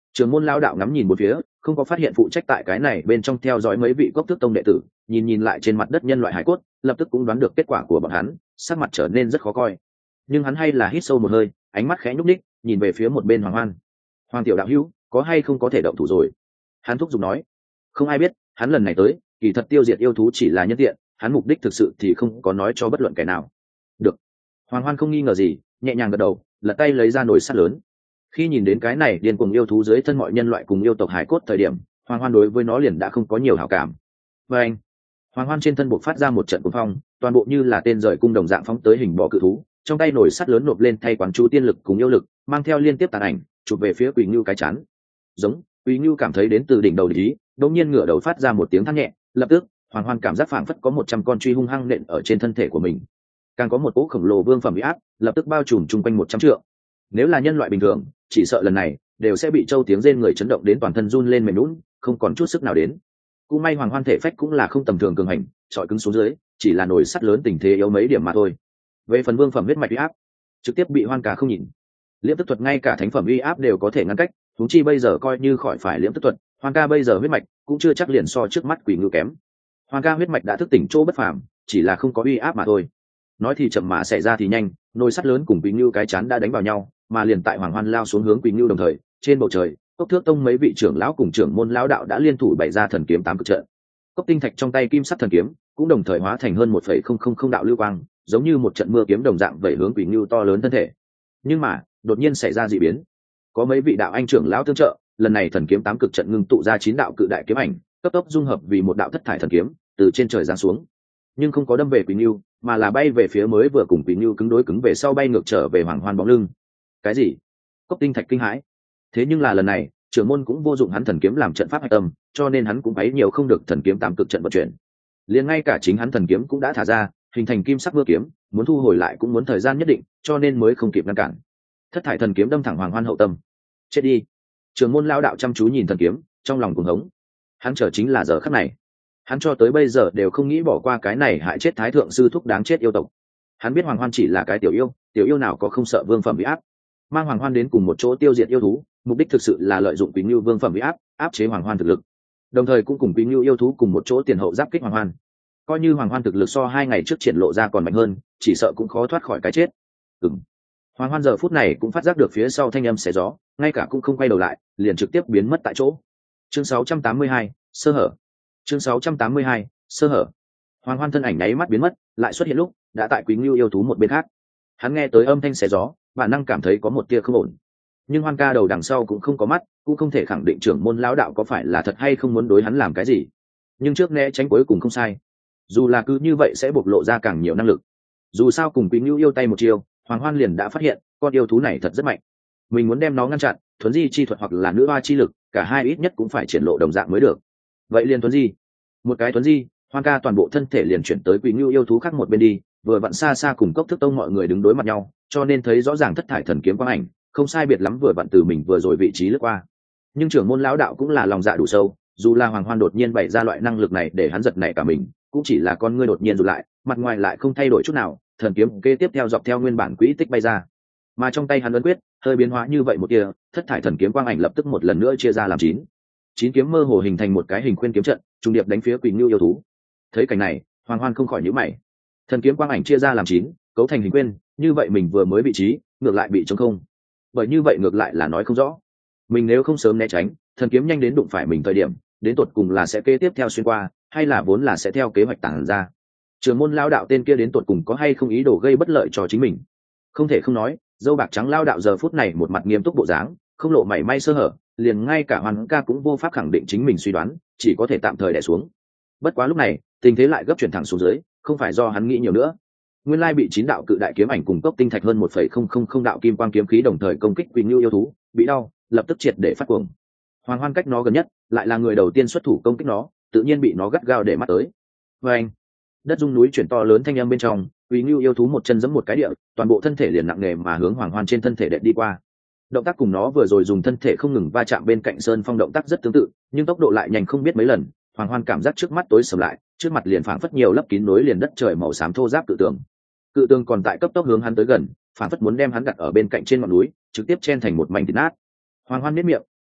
Trưởng môn lão đạo ngắm nhìn một phía, không có phát hiện phụ trách tại cái này bên trong theo dõi mấy vị cốc tước tông đệ tử, nhìn nhìn lại trên mặt đất nhân loại hải cốt, lập tức cũng đoán được kết quả của bọn hắn, sắc mặt trở nên rất khó coi. Nhưng hắn hay là hít sâu một hơi, ánh mắt khẽ nhúc nhích, nhìn về phía một bên Hoàng Hoan. Hoàng tiểu đạo hữu, có hay không có thể động thủ rồi? Hắn thúc giục nói. Không ai biết, hắn lần này tới, kỳ thật tiêu diệt yêu thú chỉ là nhân tiện, hắn mục đích thực sự thì không có nói cho bất luận kẻ nào. Được. Hoàng Hoan không nghi ngờ gì, nhẹ nhàng gật đầu, lật tay lấy ra nồi sắt lớn. Khi nhìn đến cái này điên cuồng yêu thú dưới thân mọi nhân loại cùng yêu tộc hải cốt thời điểm, Hoàng Hoan đối với nó liền đã không có nhiều hảo cảm. Và anh, Hoàng Hoan trên thân buộc phát ra một trận cuồng phong, toàn bộ như là tên rời cung đồng dạng phóng tới hình bò cự thú, trong tay nồi sắt lớn nộp lên thay quán chú tiên lực cùng yêu lực, mang theo liên tiếp tàn ảnh, chụp về phía Quỳ Ngưu cái chán. Giống, Quỳ Ngưu cảm thấy đến từ đỉnh đầu ý, đột nhiên ngửa đầu phát ra một tiếng than nhẹ, lập tức, Hoàng Hoan cảm giác phảng phất có một trăm con truy hung hăng nện ở trên thân thể của mình. Càng có một cỗ khổng lồ vương phẩm uy áp, lập tức bao trùm chung quanh một trăm trượng. Nếu là nhân loại bình thường, chỉ sợ lần này đều sẽ bị châu tiếng rên người chấn động đến toàn thân run lên mềm nhũn, không còn chút sức nào đến. Cũng may Hoàng Hoan thể phách cũng là không tầm thường cường hành, trọi cứng xuống dưới, chỉ là nổi sắt lớn tình thế yếu mấy điểm mà thôi. Về phần vương phẩm huyết mạch uy áp, trực tiếp bị Hoan Ca không nhìn. Liễm tức thuật ngay cả thánh phẩm uy áp đều có thể ngăn cách, huống chi bây giờ coi như khỏi phải liễm tức thuật, Hoan Ca bây giờ huyết mạch cũng chưa chắc liền so trước mắt Quỷ Ngưu kém. Hoan Ca huyết mạch đã thức tỉnh chỗ bất phàm, chỉ là không có uy áp mà thôi. Nói thì chậm mà xảy ra thì nhanh, nồi sắt lớn cùng Quỷ Ngưu cái chán đã đánh vào nhau, mà liền tại Hoàng Hoan lao xuống hướng Quỷ Ngưu đồng thời, trên bầu trời, Cốc Thước Tông mấy vị trưởng lão cùng trưởng môn lão đạo đã liên thủ bày ra thần kiếm tám cực trận. Cốc tinh thạch trong tay kim sắc thần kiếm cũng đồng thời hóa thành hơn một phẩy không không không đạo lưu quang, giống như một trận mưa kiếm đồng dạng vẩy hướng Quỷ Ngưu to lớn thân thể. Nhưng mà, đột nhiên xảy ra dị biến. Có mấy vị đạo anh trưởng lão tương trợ, lần này thần kiếm tám cực trận ngưng tụ ra chín đạo cự đại kiếm ảnh, cấp tốc dung hợp vì một đạo thất thải thần kiếm, từ trên trời giáng xuống. Nhưng không có đâm về Quỷ Ngưu, mà là bay về phía mới vừa cùng Quỷ Ngưu cứng đối cứng về sau bay ngược trở về Hoàng Hoan bóng lưng. Cái gì? Cốc tinh thạch kinh hãi. Thế nhưng là lần này, trưởng môn cũng vô dụng hắn thần kiếm làm trận pháp hạch tâm, cho nên hắn cũng bấy nhiều không được thần kiếm tám cực trận vận chuyển. Liền ngay cả chính hắn thần kiếm cũng đã thả ra, hình thành kim sắc mưa kiếm, muốn thu hồi lại cũng muốn thời gian nhất định, cho nên mới không kịp ngăn cản. Thất thải thần kiếm đâm thẳng Hoàng Hoan hậu tâm. Chết đi! Trưởng môn lão đạo chăm chú nhìn thần kiếm, trong lòng cuồng hống. Hắn chờ chính là giờ khắc này. Hắn cho tới bây giờ đều không nghĩ bỏ qua cái này hại chết thái thượng sư thúc đáng chết yêu tộc. Hắn biết Hoàng Hoan chỉ là cái tiểu yêu, tiểu yêu nào có không sợ vương phẩm bị áp. Mang Hoàng Hoan đến cùng một chỗ tiêu diệt yêu thú, mục đích thực sự là lợi dụng Quý Ngưu vương phẩm bị áp, áp chế Hoàng Hoan thực lực. Đồng thời cũng cùng Quý Ngưu yêu thú cùng một chỗ tiền hậu giáp kích Hoàng Hoan. Coi như Hoàng Hoan thực lực so hai ngày trước triển lộ ra còn mạnh hơn, chỉ sợ cũng khó thoát khỏi cái chết. Ừm. Hoàng Hoan giờ phút này cũng phát giác được phía sau thanh âm xé gió, ngay cả cũng không quay đầu lại, liền trực tiếp biến mất tại chỗ. Chương sáu trăm tám mươi hai, sơ hở. Chương sáu trăm tám mươi hai, sơ hở. Hoàng Hoan thân ảnh nháy mắt biến mất, lại xuất hiện lúc đã tại Quý Ngưu yêu thú một bên khác. Hắn nghe tới âm thanh xé gió, bản năng cảm thấy có một tia không ổn. Nhưng Hoan Ca đầu đằng sau cũng không có mắt, cũng không thể khẳng định trưởng môn lão đạo có phải là thật hay không muốn đối hắn làm cái gì. Nhưng trước né tránh cuối cùng không sai. Dù là cứ như vậy sẽ bộc lộ ra càng nhiều năng lực. Dù sao cùng Quý Ngưu yêu tay một chiều, Hoàng Hoan liền đã phát hiện con yêu thú này thật rất mạnh. Mình muốn đem nó ngăn chặn, thuấn di chi thuật hoặc là nữ hoa chi lực, cả hai ít nhất cũng phải triển lộ đồng dạng mới được. Vậy liền thuấn di. Một cái thuấn di, Hoan Ca toàn bộ thân thể liền chuyển tới Quý Ngưu yêu thú khác một bên đi, vừa vặn xa xa cùng Cốc Thức Tông mọi người đứng đối mặt nhau, cho nên thấy rõ ràng thất thải thần kiếm quang ảnh, không sai biệt lắm vừa vặn từ mình vừa rồi vị trí lướt qua. Nhưng trưởng môn lão đạo cũng là lòng dạ đủ sâu, dù là Hoàng Hoan đột nhiên bày ra loại năng lực này để hắn giật nảy cả mình, cũng chỉ là con ngươi đột nhiên rụt lại, mặt ngoài lại không thay đổi chút nào, thần kiếm kế tiếp theo dọc theo nguyên bản quỹ tích bay ra. Mà trong tay hắn ấn quyết, hơi biến hóa như vậy một tia, thất thải thần kiếm quang ảnh lập tức một lần nữa chia ra làm chín. Chín kiếm mơ hồ hình thành một cái hình khuyên kiếm trận, trùng điệp đánh phía Quỷ Ngưu yêu thú. Thấy cảnh này, Hoàng Hoan không khỏi nhíu mày. Thần kiếm quang ảnh chia ra làm chín, cấu thành hình khuyên, như vậy mình vừa mới vị trí, ngược lại bị trống không. Bởi như vậy ngược lại là nói không rõ. Mình nếu không sớm né tránh, thần kiếm nhanh đến đụng phải mình thời điểm, đến tột cùng là sẽ kế tiếp theo xuyên qua, hay là vốn là sẽ theo kế hoạch tàng ra. Trưởng môn lão đạo tên kia đến tột cùng có hay không ý đồ gây bất lợi cho chính mình. Không thể không nói, dâu bạc trắng lão đạo giờ phút này một mặt nghiêm túc bộ dáng, không lộ mảy may sơ hở, liền ngay cả Hoàn Ca cũng vô pháp khẳng định chính mình suy đoán, chỉ có thể tạm thời đè xuống. Bất quá lúc này, tình thế lại gấp chuyển thẳng xuống dưới, không phải do hắn nghĩ nhiều nữa. Nguyên lai bị chín đạo cự đại kiếm ảnh cùng cốc tinh thạch hơn một phẩy không không không đạo kim quang kiếm khí đồng thời công kích Quỷ Ngưu yêu thú, bị đau, lập tức triệt để phát cuồng. Hoàng Hoan cách nó gần nhất, lại là người đầu tiên xuất thủ công kích nó, tự nhiên bị nó gắt gao để mắt tới. Và anh, đất rung núi chuyển to lớn thanh âm bên trong, Quỷ Ngưu yêu thú một chân giẫm một cái địa, toàn bộ thân thể liền nặng nề mà hướng Hoàng Hoan trên thân thể đệm đi qua. Động tác cùng nó vừa rồi dùng thân thể không ngừng va chạm bên cạnh sơn phong động tác rất tương tự, nhưng tốc độ lại nhanh không biết mấy lần. Hoàng Hoan cảm giác trước mắt tối sầm lại, trước mặt liền phảng phất nhiều lấp kín nối liền đất trời màu xám thô ráp cự tường. Cự tường còn tại cấp tốc hướng hắn tới gần, phảng phất muốn đem hắn đặt ở bên cạnh trên ngọn núi, trực tiếp chen thành một mảnh thịt nát. Hoàng Hoan miết miệng,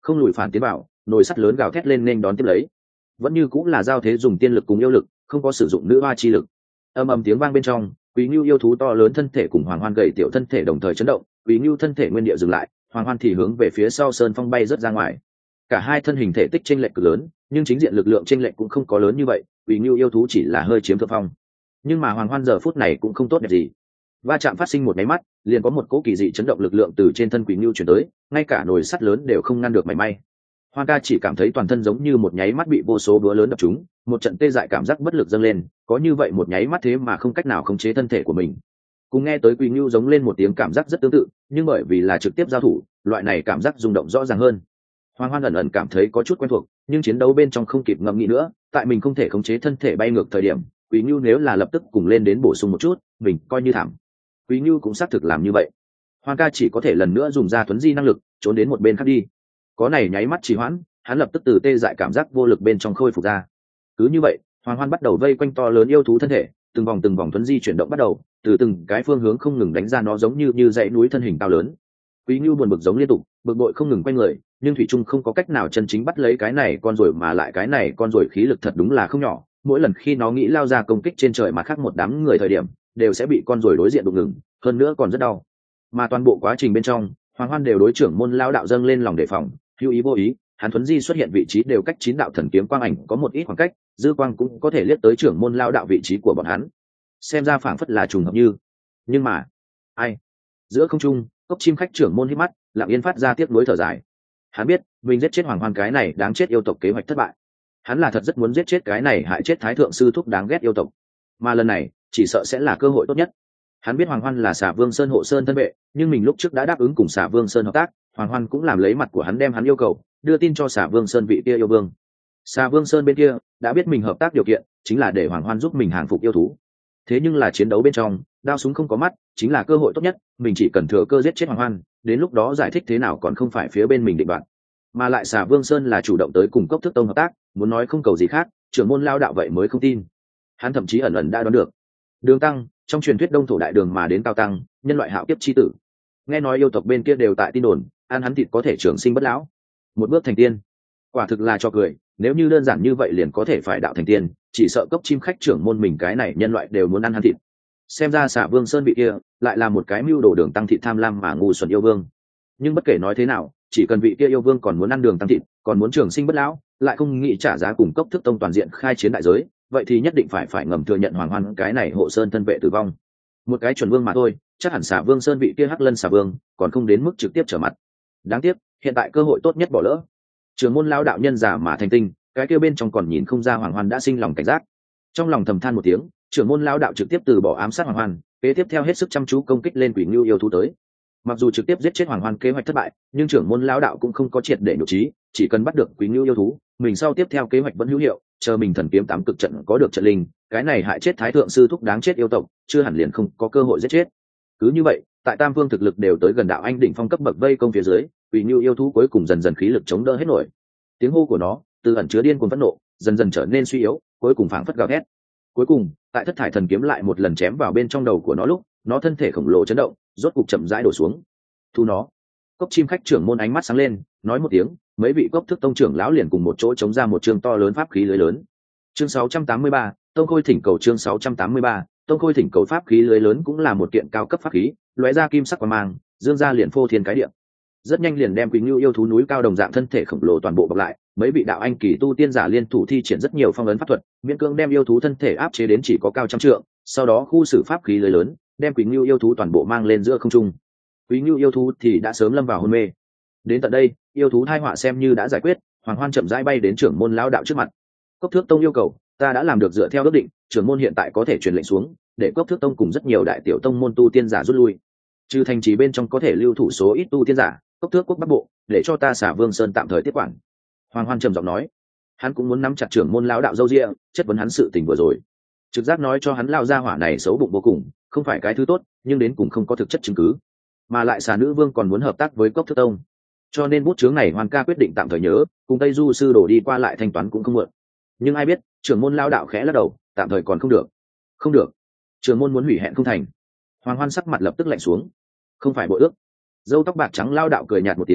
không lùi phản tiến vào, nồi sắt lớn gào thét lên nên đón tiếp lấy. Vẫn như cũng là giao thế dùng tiên lực cùng yêu lực, không có sử dụng nữ hoa chi lực. Âm ầm tiếng vang bên trong, Quý Ngưu yêu thú to lớn thân thể cùng Hoàng Hoan gầy tiểu thân thể đồng thời chấn động, Quý Ngưu thân thể nguyên địa dừng lại, Hoàng Hoan thì hướng về phía sau sơn phong bay rất ra ngoài. Cả hai thân hình thể tích chênh lệch cực lớn, nhưng chính diện lực lượng chênh lệch cũng không có lớn như vậy, Quý Ngưu yêu thú chỉ là hơi chiếm thượng phong. Nhưng mà Hoàng Hoan giờ phút này cũng không tốt đẹp gì. Va chạm phát sinh một cái mắt, liền có một cỗ kỳ dị chấn động lực lượng từ trên thân Quý Ngưu truyền tới, ngay cả nồi sắt lớn đều không ngăn được mảy may. Hoan ca chỉ cảm thấy toàn thân giống như một nháy mắt bị vô số búa lớn đập trúng, một trận tê dại cảm giác bất lực dâng lên, có như vậy một nháy mắt thế mà không cách nào khống chế thân thể của mình. Cùng nghe tới Quý Ngưu giống lên một tiếng cảm giác rất tương tự, nhưng bởi vì là trực tiếp giao thủ, loại này cảm giác rung động rõ ràng hơn. Hoàng Hoan ẩn ẩn cảm thấy có chút quen thuộc, nhưng chiến đấu bên trong không kịp ngẫm nghĩ nữa, tại mình không thể khống chế thân thể bay ngược thời điểm, Quý Ngưu nếu là lập tức cùng lên đến bổ sung một chút, mình coi như thảm. Quý Ngưu cũng xác thực làm như vậy. Hoan ca chỉ có thể lần nữa dùng ra thuấn di năng lực, trốn đến một bên khác đi. Có này nháy mắt trì hoãn, hắn lập tức từ tê dại cảm giác vô lực bên trong khôi phục ra. Cứ như vậy, Hoàng Hoan bắt đầu vây quanh to lớn yêu thú thân thể, từng vòng từng vòng thuấn di chuyển động bắt đầu, từ từng cái phương hướng không ngừng đánh ra nó giống như như dãy núi thân hình cao lớn. Quý Ngưu buồn bực giống liên tục, bực bội không ngừng quay người, nhưng thủy trung không có cách nào chân chính bắt lấy cái này con rồi, mà lại cái này con rồi khí lực thật đúng là không nhỏ, mỗi lần khi nó nghĩ lao ra công kích trên trời mà khác một đám người thời điểm, đều sẽ bị con rồi đối diện đụng ngừng, hơn nữa còn rất đau. Mà toàn bộ quá trình bên trong, Hoàng Hoan đều đối trưởng môn lão đạo dâng lên lòng đề phòng, hữu ý vô ý, hắn thuấn di xuất hiện vị trí đều cách chín đạo thần kiếm quang ảnh có một ít khoảng cách, dư quang cũng có thể liếc tới trưởng môn lão đạo vị trí của bọn hắn. Xem ra phảng phất là trùng hợp như. Nhưng mà, ai? Giữa không trung, cốc chim khách trưởng môn hít mắt, lặng yên phát ra tiếc nuối thở dài. Hắn biết, mình giết chết Hoàng Hoan cái này đáng chết yêu tộc kế hoạch thất bại. Hắn là thật rất muốn giết chết cái này hại chết thái thượng sư thúc đáng ghét yêu tộc. Mà lần này, chỉ sợ sẽ là cơ hội tốt nhất. Hắn biết Hoàng Hoan là Xà Vương Sơn hộ sơn thân vệ, nhưng mình lúc trước đã đáp ứng cùng Xà Vương Sơn hợp tác, Hoàng Hoan cũng làm lấy mặt của hắn đem hắn yêu cầu, đưa tin cho Xà Vương Sơn vị kia yêu vương. Xà Vương Sơn bên kia đã biết mình hợp tác điều kiện, chính là để Hoàng Hoan giúp mình hàng phục yêu thú. Thế nhưng là chiến đấu bên trong, đao súng không có mắt, chính là cơ hội tốt nhất, mình chỉ cần thừa cơ giết chết Hoàng Hoan, đến lúc đó giải thích thế nào còn không phải phía bên mình định đoạt. Mà lại Xà Vương Sơn là chủ động tới cùng Cốc Thức Tông hợp tác, muốn nói không cầu gì khác, trưởng môn lao đạo vậy mới không tin. Hắn thậm chí ẩn ẩn đã đoán được. Đường Tăng, trong truyền thuyết Đông Thổ đại đường mà đến cao tăng, nhân loại hạo kiếp chi tử. Nghe nói yêu tộc bên kia đều tại tin đồn, ăn hắn thịt có thể trường sinh bất lão, một bước thành tiên. Quả thực là cho cười, nếu như đơn giản như vậy liền có thể phải đạo thành tiên, chỉ sợ cốc chim khách trưởng môn mình cái này nhân loại đều muốn ăn hắn thịt. Xem ra Xà Vương Sơn vị kia lại là một cái mưu đồ Đường Tăng thịt tham lam mà ngu xuẩn yêu vương. Nhưng bất kể nói thế nào, chỉ cần vị kia yêu vương còn muốn ăn Đường Tăng thịt, còn muốn trường sinh bất lão, lại không nghĩ trả giá cùng Cốc Thức Tông toàn diện khai chiến đại giới, vậy thì nhất định phải phải ngầm thừa nhận Hoàng Hoan cái này hộ sơn thân vệ tử vong. Một cái chuẩn vương mà thôi, chắc hẳn Xà Vương Sơn vị kia Hắc Lân Xà Vương còn không đến mức trực tiếp trở mặt. Đáng tiếc, hiện tại cơ hội tốt nhất bỏ lỡ. Trưởng môn lão đạo nhân giả mà thành tinh, cái kia bên trong còn nhìn không ra Hoàng Hoan đã sinh lòng cảnh giác. Trong lòng thầm than một tiếng, trưởng môn lão đạo trực tiếp từ bỏ ám sát Hoàng Hoan, kế tiếp theo hết sức chăm chú công kích lên Quỷ Ngưu yêu thú tới. Mặc dù trực tiếp giết chết Hoàng Hoan kế hoạch thất bại, nhưng trưởng môn lão đạo cũng không có triệt để nhục trí, chỉ cần bắt được Quỷ Ngưu yêu thú, mình sau tiếp theo kế hoạch vẫn hữu hiệu, chờ mình thần kiếm tám cực trận có được trận linh, cái này hại chết thái thượng sư thúc đáng chết yêu tộc, chưa hẳn liền không có cơ hội giết chết. Cứ như vậy, tại tam phương thực lực đều tới gần đạo anh đỉnh phong cấp bậc vây công phía dưới, Quỷ Ngưu yêu thú cuối cùng dần dần khí lực chống đỡ hết nổi. Tiếng hô của nó từ ẩn chứa điên cuồng phẫn nộ, dần dần trở nên suy yếu, cuối cùng phảng phất gào thét. Cuối cùng, tại thất thải thần kiếm lại một lần chém vào bên trong đầu của nó lúc, nó thân thể khổng lồ chấn động, rốt cục chậm rãi đổ xuống. Thu nó. Cốc chim khách trưởng môn ánh mắt sáng lên, nói một tiếng, mấy vị Cốc Thức Tông trưởng lão liền cùng một chỗ chống ra một chương to lớn pháp khí lưới lớn. Chương sáu trăm tám mươi ba, Tông Khôi thỉnh cầu chương sáu trăm tám mươi ba, Tông Khôi thỉnh cầu pháp khí lưới lớn cũng là một kiện cao cấp pháp khí, lóe ra kim sắc quang mang, dương ra liền phô thiên cái địa. Rất nhanh liền đem Quỷ Ngưu yêu thú núi cao đồng dạng thân thể khổng lồ toàn bộ bọc lại, mấy vị đạo anh kỳ tu tiên giả liên thủ thi triển rất nhiều phong ấn pháp thuật, miễn cưỡng đem yêu thú thân thể áp chế đến chỉ có cao trăm trượng, sau đó khu xử pháp khí lưới lớn, đem Quỷ Ngưu yêu thú toàn bộ mang lên giữa không trung. Quỷ Ngưu yêu thú thì đã sớm lâm vào hôn mê. Đến tận đây, yêu thú tai họa xem như đã giải quyết, Hoàng Hoan chậm rãi bay đến trưởng môn lão đạo trước mặt. Cốc Thước Tông yêu cầu, ta đã làm được dựa theo ước định, trưởng môn hiện tại có thể truyền lệnh xuống, để Cốc Thước Tông cùng rất nhiều đại tiểu tông môn tu tiên giả rút lui. Trừ thành trì bên trong có thể lưu thủ số ít tu tiên giả, Cốc Thước quốc bắc bộ, để cho ta Xà Vương Sơn tạm thời tiếp quản. Hoàng Hoan trầm giọng nói, hắn cũng muốn nắm chặt trưởng môn lão đạo dâu ria, chất vấn hắn sự tình vừa rồi. Trực giác nói cho hắn lao ra hỏa này xấu bụng vô cùng, không phải cái thứ tốt, nhưng đến cùng không có thực chất chứng cứ. Mà lại Xà Nữ Vương còn muốn hợp tác với Cốc Thước Tông, cho nên bút chướng này Hoàn ca quyết định tạm thời nhớ, cùng Tây Du sư đổ đi qua lại thanh toán cũng không muộn. Nhưng ai biết, trưởng môn lão đạo khẽ lắc đầu, tạm thời còn không được. Không được. Trưởng môn muốn hủy hẹn không thành. Hoàng Hoan sắc mặt lập tức lạnh xuống. Không phải bội ước. Dâu tóc bạc trắng lao đạo cười nhạt một tiếng,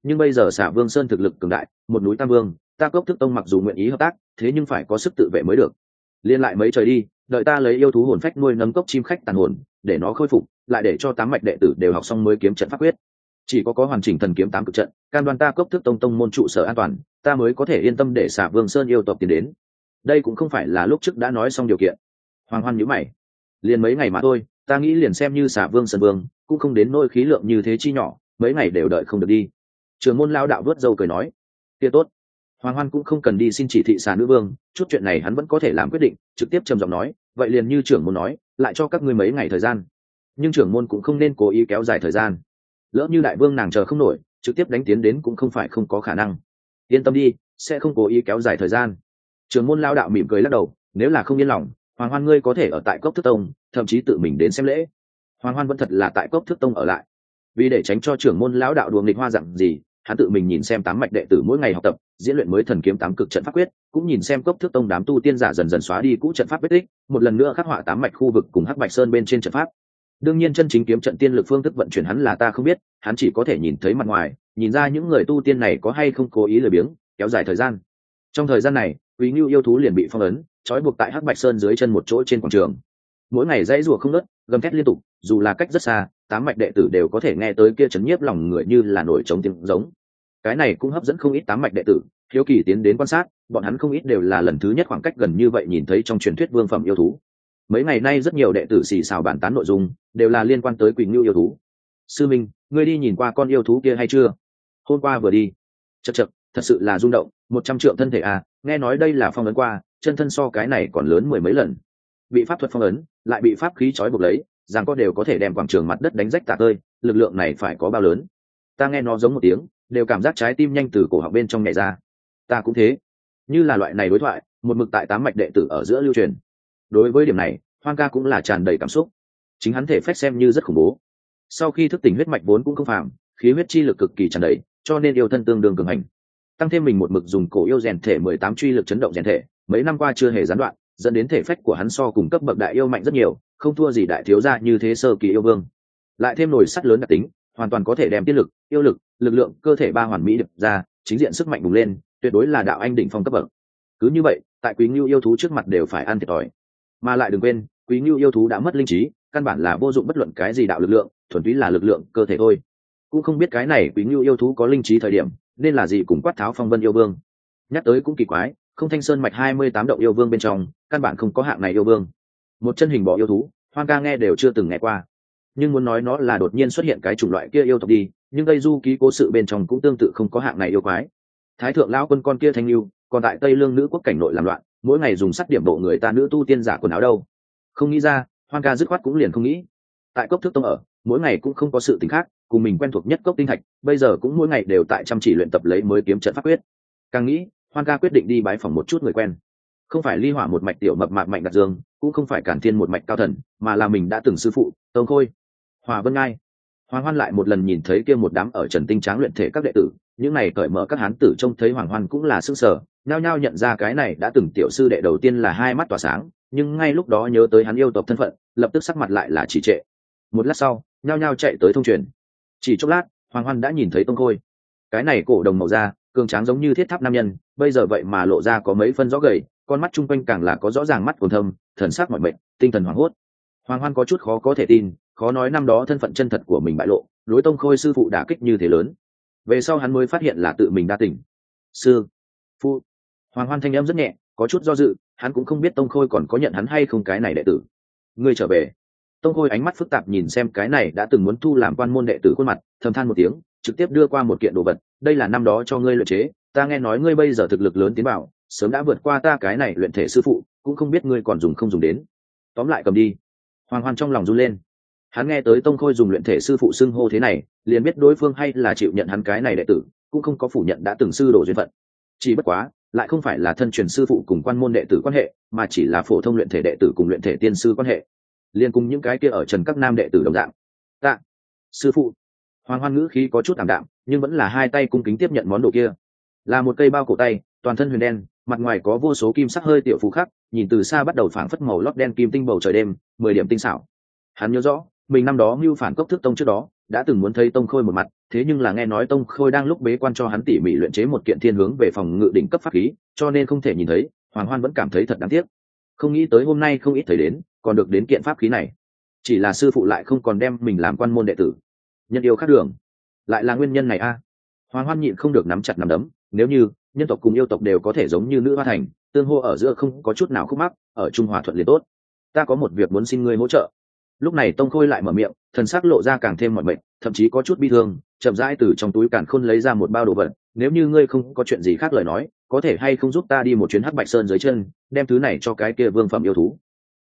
nhưng bây giờ xả vương sơn thực lực cường đại, một núi tam vương, ta cốc thức tông mặc dù nguyện ý hợp tác, thế nhưng phải có sức tự vệ mới được. Liên lại mấy trời đi, đợi ta lấy yêu thú hồn phách nuôi nấng cốc chim khách tàn hồn, để nó khôi phục, lại để cho tám mạch đệ tử đều học xong mới kiếm trận pháp quyết. Chỉ có có hoàn chỉnh thần kiếm tám cực trận, cam đoan ta cốc thức tông tông môn trụ sở an toàn, ta mới có thể yên tâm để xả vương sơn yêu tộc tiến đến. Đây cũng không phải là lúc trước đã nói xong điều kiện. Hoàng Hoan nhíu mày, liền mấy ngày mà thôi, ta nghĩ liền xem như xả vương sơn vương, cũng không đến nỗi khí lượng như thế chi nhỏ, mấy ngày đều đợi không được đi. Trường môn lao đạo vớt dâu cười nói, kia tốt. Hoàng Hoan cũng không cần đi xin chỉ thị xà nữ vương, chút chuyện này hắn vẫn có thể làm quyết định, trực tiếp trầm giọng nói, vậy liền như trưởng môn nói, lại cho các ngươi mấy ngày thời gian. Nhưng trưởng môn cũng không nên cố ý kéo dài thời gian. Lỡ như đại vương nàng chờ không nổi, trực tiếp đánh tiến đến cũng không phải không có khả năng. Yên tâm đi, sẽ không cố ý kéo dài thời gian. Trưởng môn lao đạo mỉm cười lắc đầu, nếu là không yên lòng, Hoàng Hoan ngươi có thể ở tại Cốc Thức Tông, thậm chí tự mình đến xem lễ. Hoàng Hoan vẫn thật là tại Cốc Thức Tông ở lại, vì để tránh cho trưởng môn lão đạo đùa nghịch hoa dặn gì, hắn tự mình nhìn xem tám mạch đệ tử mỗi ngày học tập diễn luyện mới thần kiếm tám cực trận pháp quyết, cũng nhìn xem Cốc Thức Tông đám tu tiên giả dần dần xóa đi cũ trận pháp vết tích, một lần nữa khắc họa tám mạch khu vực cùng hắc bạch sơn bên trên trận pháp. Đương nhiên chân chính kiếm trận tiên lực phương thức vận chuyển hắn là ta không biết, hắn chỉ có thể nhìn thấy mặt ngoài, nhìn ra những người tu tiên này có hay không cố ý lười biếng kéo dài thời gian. Trong thời gian này, Quý Ngưu yêu thú liền bị phong ấn, trói buộc tại hắc bạch sơn dưới chân một chỗ trên quảng trường. Mỗi ngày dãy rủa không ngớt, gầm thét liên tục, dù là cách rất xa, tám mạch đệ tử đều có thể nghe tới kia chấn nhiếp lòng người như là nổi trống tiếng giống. Cái này cũng hấp dẫn không ít tám mạch đệ tử hiếu kỳ tiến đến quan sát, bọn hắn không ít đều là lần thứ nhất khoảng cách gần như vậy nhìn thấy trong truyền thuyết vương phẩm yêu thú. Mấy ngày nay rất nhiều đệ tử xì xào bàn tán nội dung đều là liên quan tới Quỳnh Ngưu yêu thú. Sư minh, ngươi đi nhìn qua con yêu thú kia hay chưa? Hôm qua vừa đi. Chậc chậc, thật sự là rung động, một trăm trượng thân thể à, nghe nói đây là phong ấn qua, chân thân so cái này còn lớn mười mấy lần. Bị pháp thuật phong ấn, lại bị pháp khí trói buộc lấy, rằng có đều có thể đem quảng trường mặt đất đánh rách tả tơi, lực lượng này phải có bao lớn. Ta nghe nó giống một tiếng, đều cảm giác trái tim nhanh từ cổ họng bên trong nhảy ra. Ta cũng thế. Như là loại này đối thoại, một mực tại tám mạch đệ tử ở giữa lưu truyền. Đối với điểm này, Hoang ca cũng là tràn đầy cảm xúc. Chính hắn thể phách xem như rất khủng bố. Sau khi thức tỉnh huyết mạch vốn cũng không phàm, khí huyết chi lực cực kỳ tràn đầy, cho nên yêu thân tương đương cường hành. Tăng thêm mình một mực dùng cổ yêu rèn thể mười tám truy lực chấn động rèn thể, mấy năm qua chưa hề gián đoạn, dẫn đến thể phách của hắn so cùng cấp bậc đại yêu mạnh rất nhiều, không thua gì đại thiếu gia như thế sơ kỳ yêu vương. Lại thêm nồi sắt lớn đặc tính, hoàn toàn có thể đem tiết lực, yêu lực, lực lượng cơ thể ba hoàn mỹ đập ra, chính diện sức mạnh bùng lên, tuyệt đối là đạo anh đỉnh phong cấp bậc. Cứ như vậy, tại Quý Ngưu yêu thú trước mặt đều phải ăn thiệt thòi. Mà lại đừng quên, Quý Ngưu yêu thú đã mất linh trí, căn bản là vô dụng bất luận cái gì đạo lực lượng, thuần túy là lực lượng cơ thể thôi. Cũng không biết cái này Quý Ngưu yêu thú có linh trí thời điểm, nên là gì cùng quát tháo phong vân yêu vương. Nhắc tới cũng kỳ quái, không thanh sơn mạch hai mươi tám động yêu vương bên trong, căn bản không có hạng này yêu vương. Một chân hình bò yêu thú, Hoang ca nghe đều chưa từng nghe qua. Nhưng muốn nói nó là đột nhiên xuất hiện cái chủng loại kia yêu tộc đi, nhưng Tây Du ký cố sự bên trong cũng tương tự không có hạng này yêu quái. Thái thượng lão quân con kia thanh lưu, còn tại Tây Lương nữ quốc cảnh nội làm loạn, mỗi ngày dùng sắt điểm bộ người ta nữ tu tiên giả quần áo đâu. Không nghĩ ra, Hoang ca dứt khoát cũng liền không nghĩ. Tại Cốc Thức Tông ở, mỗi ngày cũng không có sự tình khác, cùng mình quen thuộc nhất Cốc Tinh Thạch, bây giờ cũng mỗi ngày đều tại chăm chỉ luyện tập lấy mới kiếm trận pháp quyết. Càng nghĩ, Hoang ca quyết định đi bái phỏng một chút người quen. Không phải Ly Hỏa một mạch tiểu mập mạp mạnh đặt dương, cũng không phải Càn Thiên một mạch cao thần, mà là mình đã từng sư phụ, Tông Khôi. Hòa Vân Ngai. Hoàng Hoan lại một lần nhìn thấy kia một đám ở Trần Tinh Tráng luyện thể các đệ tử, những này cởi mở các hán tử trông thấy Hoàng Hoan cũng là sững sờ, nhao nhao nhận ra cái này đã từng tiểu sư đệ đầu tiên là hai mắt tỏa sáng, nhưng ngay lúc đó nhớ tới hắn yêu tộc thân phận, lập tức sắc mặt lại là chỉ trệ. Một lát sau, nhao nhao chạy tới thông truyền. Chỉ chốc lát, Hoàng Hoan đã nhìn thấy Tông Khôi. Cái này cổ đồng màu da, cường tráng giống như thiết tháp nam nhân, bây giờ vậy mà lộ ra có mấy phân rõ gầy, con mắt chung quanh càng là có rõ ràng mắt còn thâm, thần sắc mỏi mệt, tinh thần hoảng hốt. Hoàng Hoan có chút khó có thể tin, khó nói năm đó thân phận chân thật của mình bại lộ, đối Tông Khôi sư phụ đả kích như thế lớn. Về sau hắn mới phát hiện là tự mình đa tình. Sư phụ. Hoàng Hoan thanh âm rất nhẹ, có chút do dự, hắn cũng không biết Tông Khôi còn có nhận hắn hay không cái này đệ tử. Ngươi trở về. Tông Khôi ánh mắt phức tạp nhìn xem cái này đã từng muốn thu làm quan môn đệ tử khuôn mặt, thầm than một tiếng, trực tiếp đưa qua một kiện đồ vật, đây là năm đó cho ngươi luyện chế, ta nghe nói ngươi bây giờ thực lực lớn tiến bảo, sớm đã vượt qua ta cái này luyện thể sư phụ, cũng không biết ngươi còn dùng không dùng đến. Tóm lại cầm đi. Hoàng Hoan trong lòng run lên. Hắn nghe tới Tông Khôi dùng luyện thể sư phụ xưng hô thế này, liền biết đối phương hay là chịu nhận hắn cái này đệ tử, cũng không có phủ nhận đã từng sư đồ duyên phận. Chỉ bất quá, lại không phải là thân truyền sư phụ cùng quan môn đệ tử quan hệ, mà chỉ là phổ thông luyện thể đệ tử cùng luyện thể tiên sư quan hệ. Liên cùng những cái kia ở Trần các nam đệ tử đồng dạng. Tạ, sư phụ. Hoàng Hoan ngữ khí có chút ảm đạm, nhưng vẫn là hai tay cung kính tiếp nhận món đồ kia. Là một cây bao cổ tay, toàn thân huyền đen, mặt ngoài có vô số kim sắc hơi tiểu phù khắc, nhìn từ xa bắt đầu phảng phất màu lót đen kim tinh bầu trời đêm, mười điểm tinh xảo. Hắn nhớ rõ, mình năm đó mưu phản Cốc Thức Tông trước đó, đã từng muốn thấy Tông Khôi một mặt, thế nhưng là nghe nói tông khôi đang lúc bế quan cho hắn tỉ mỉ luyện chế một kiện thiên hướng về phòng ngự đỉnh cấp pháp khí, cho nên không thể nhìn thấy. Hoàng Hoan vẫn cảm thấy thật đáng tiếc, không nghĩ tới hôm nay không ít thấy đến còn được đến kiện pháp khí này. Chỉ là sư phụ lại không còn đem mình làm quan môn đệ tử, nhân yêu khác đường, lại là nguyên nhân này a. À. Hoàng Hoan nhịn không được nắm chặt nắm đấm, nếu như nhân tộc cùng yêu tộc đều có thể giống như nữ hoa thành, tương hô ở giữa không có chút nào khúc mắc, ở trung hòa thuận liền tốt. Ta có một việc muốn xin ngươi hỗ trợ. Lúc này tông khôi lại mở miệng, thần sắc lộ ra càng thêm mỏi mệt, thậm chí có chút bi thương, chậm rãi từ trong túi càn khôn lấy ra một bao đồ vật. Nếu như ngươi không có chuyện gì khác lời nói, có thể hay không giúp ta đi một chuyến hắc bạch sơn dưới chân, đem thứ này cho cái kia vương phẩm yêu thú.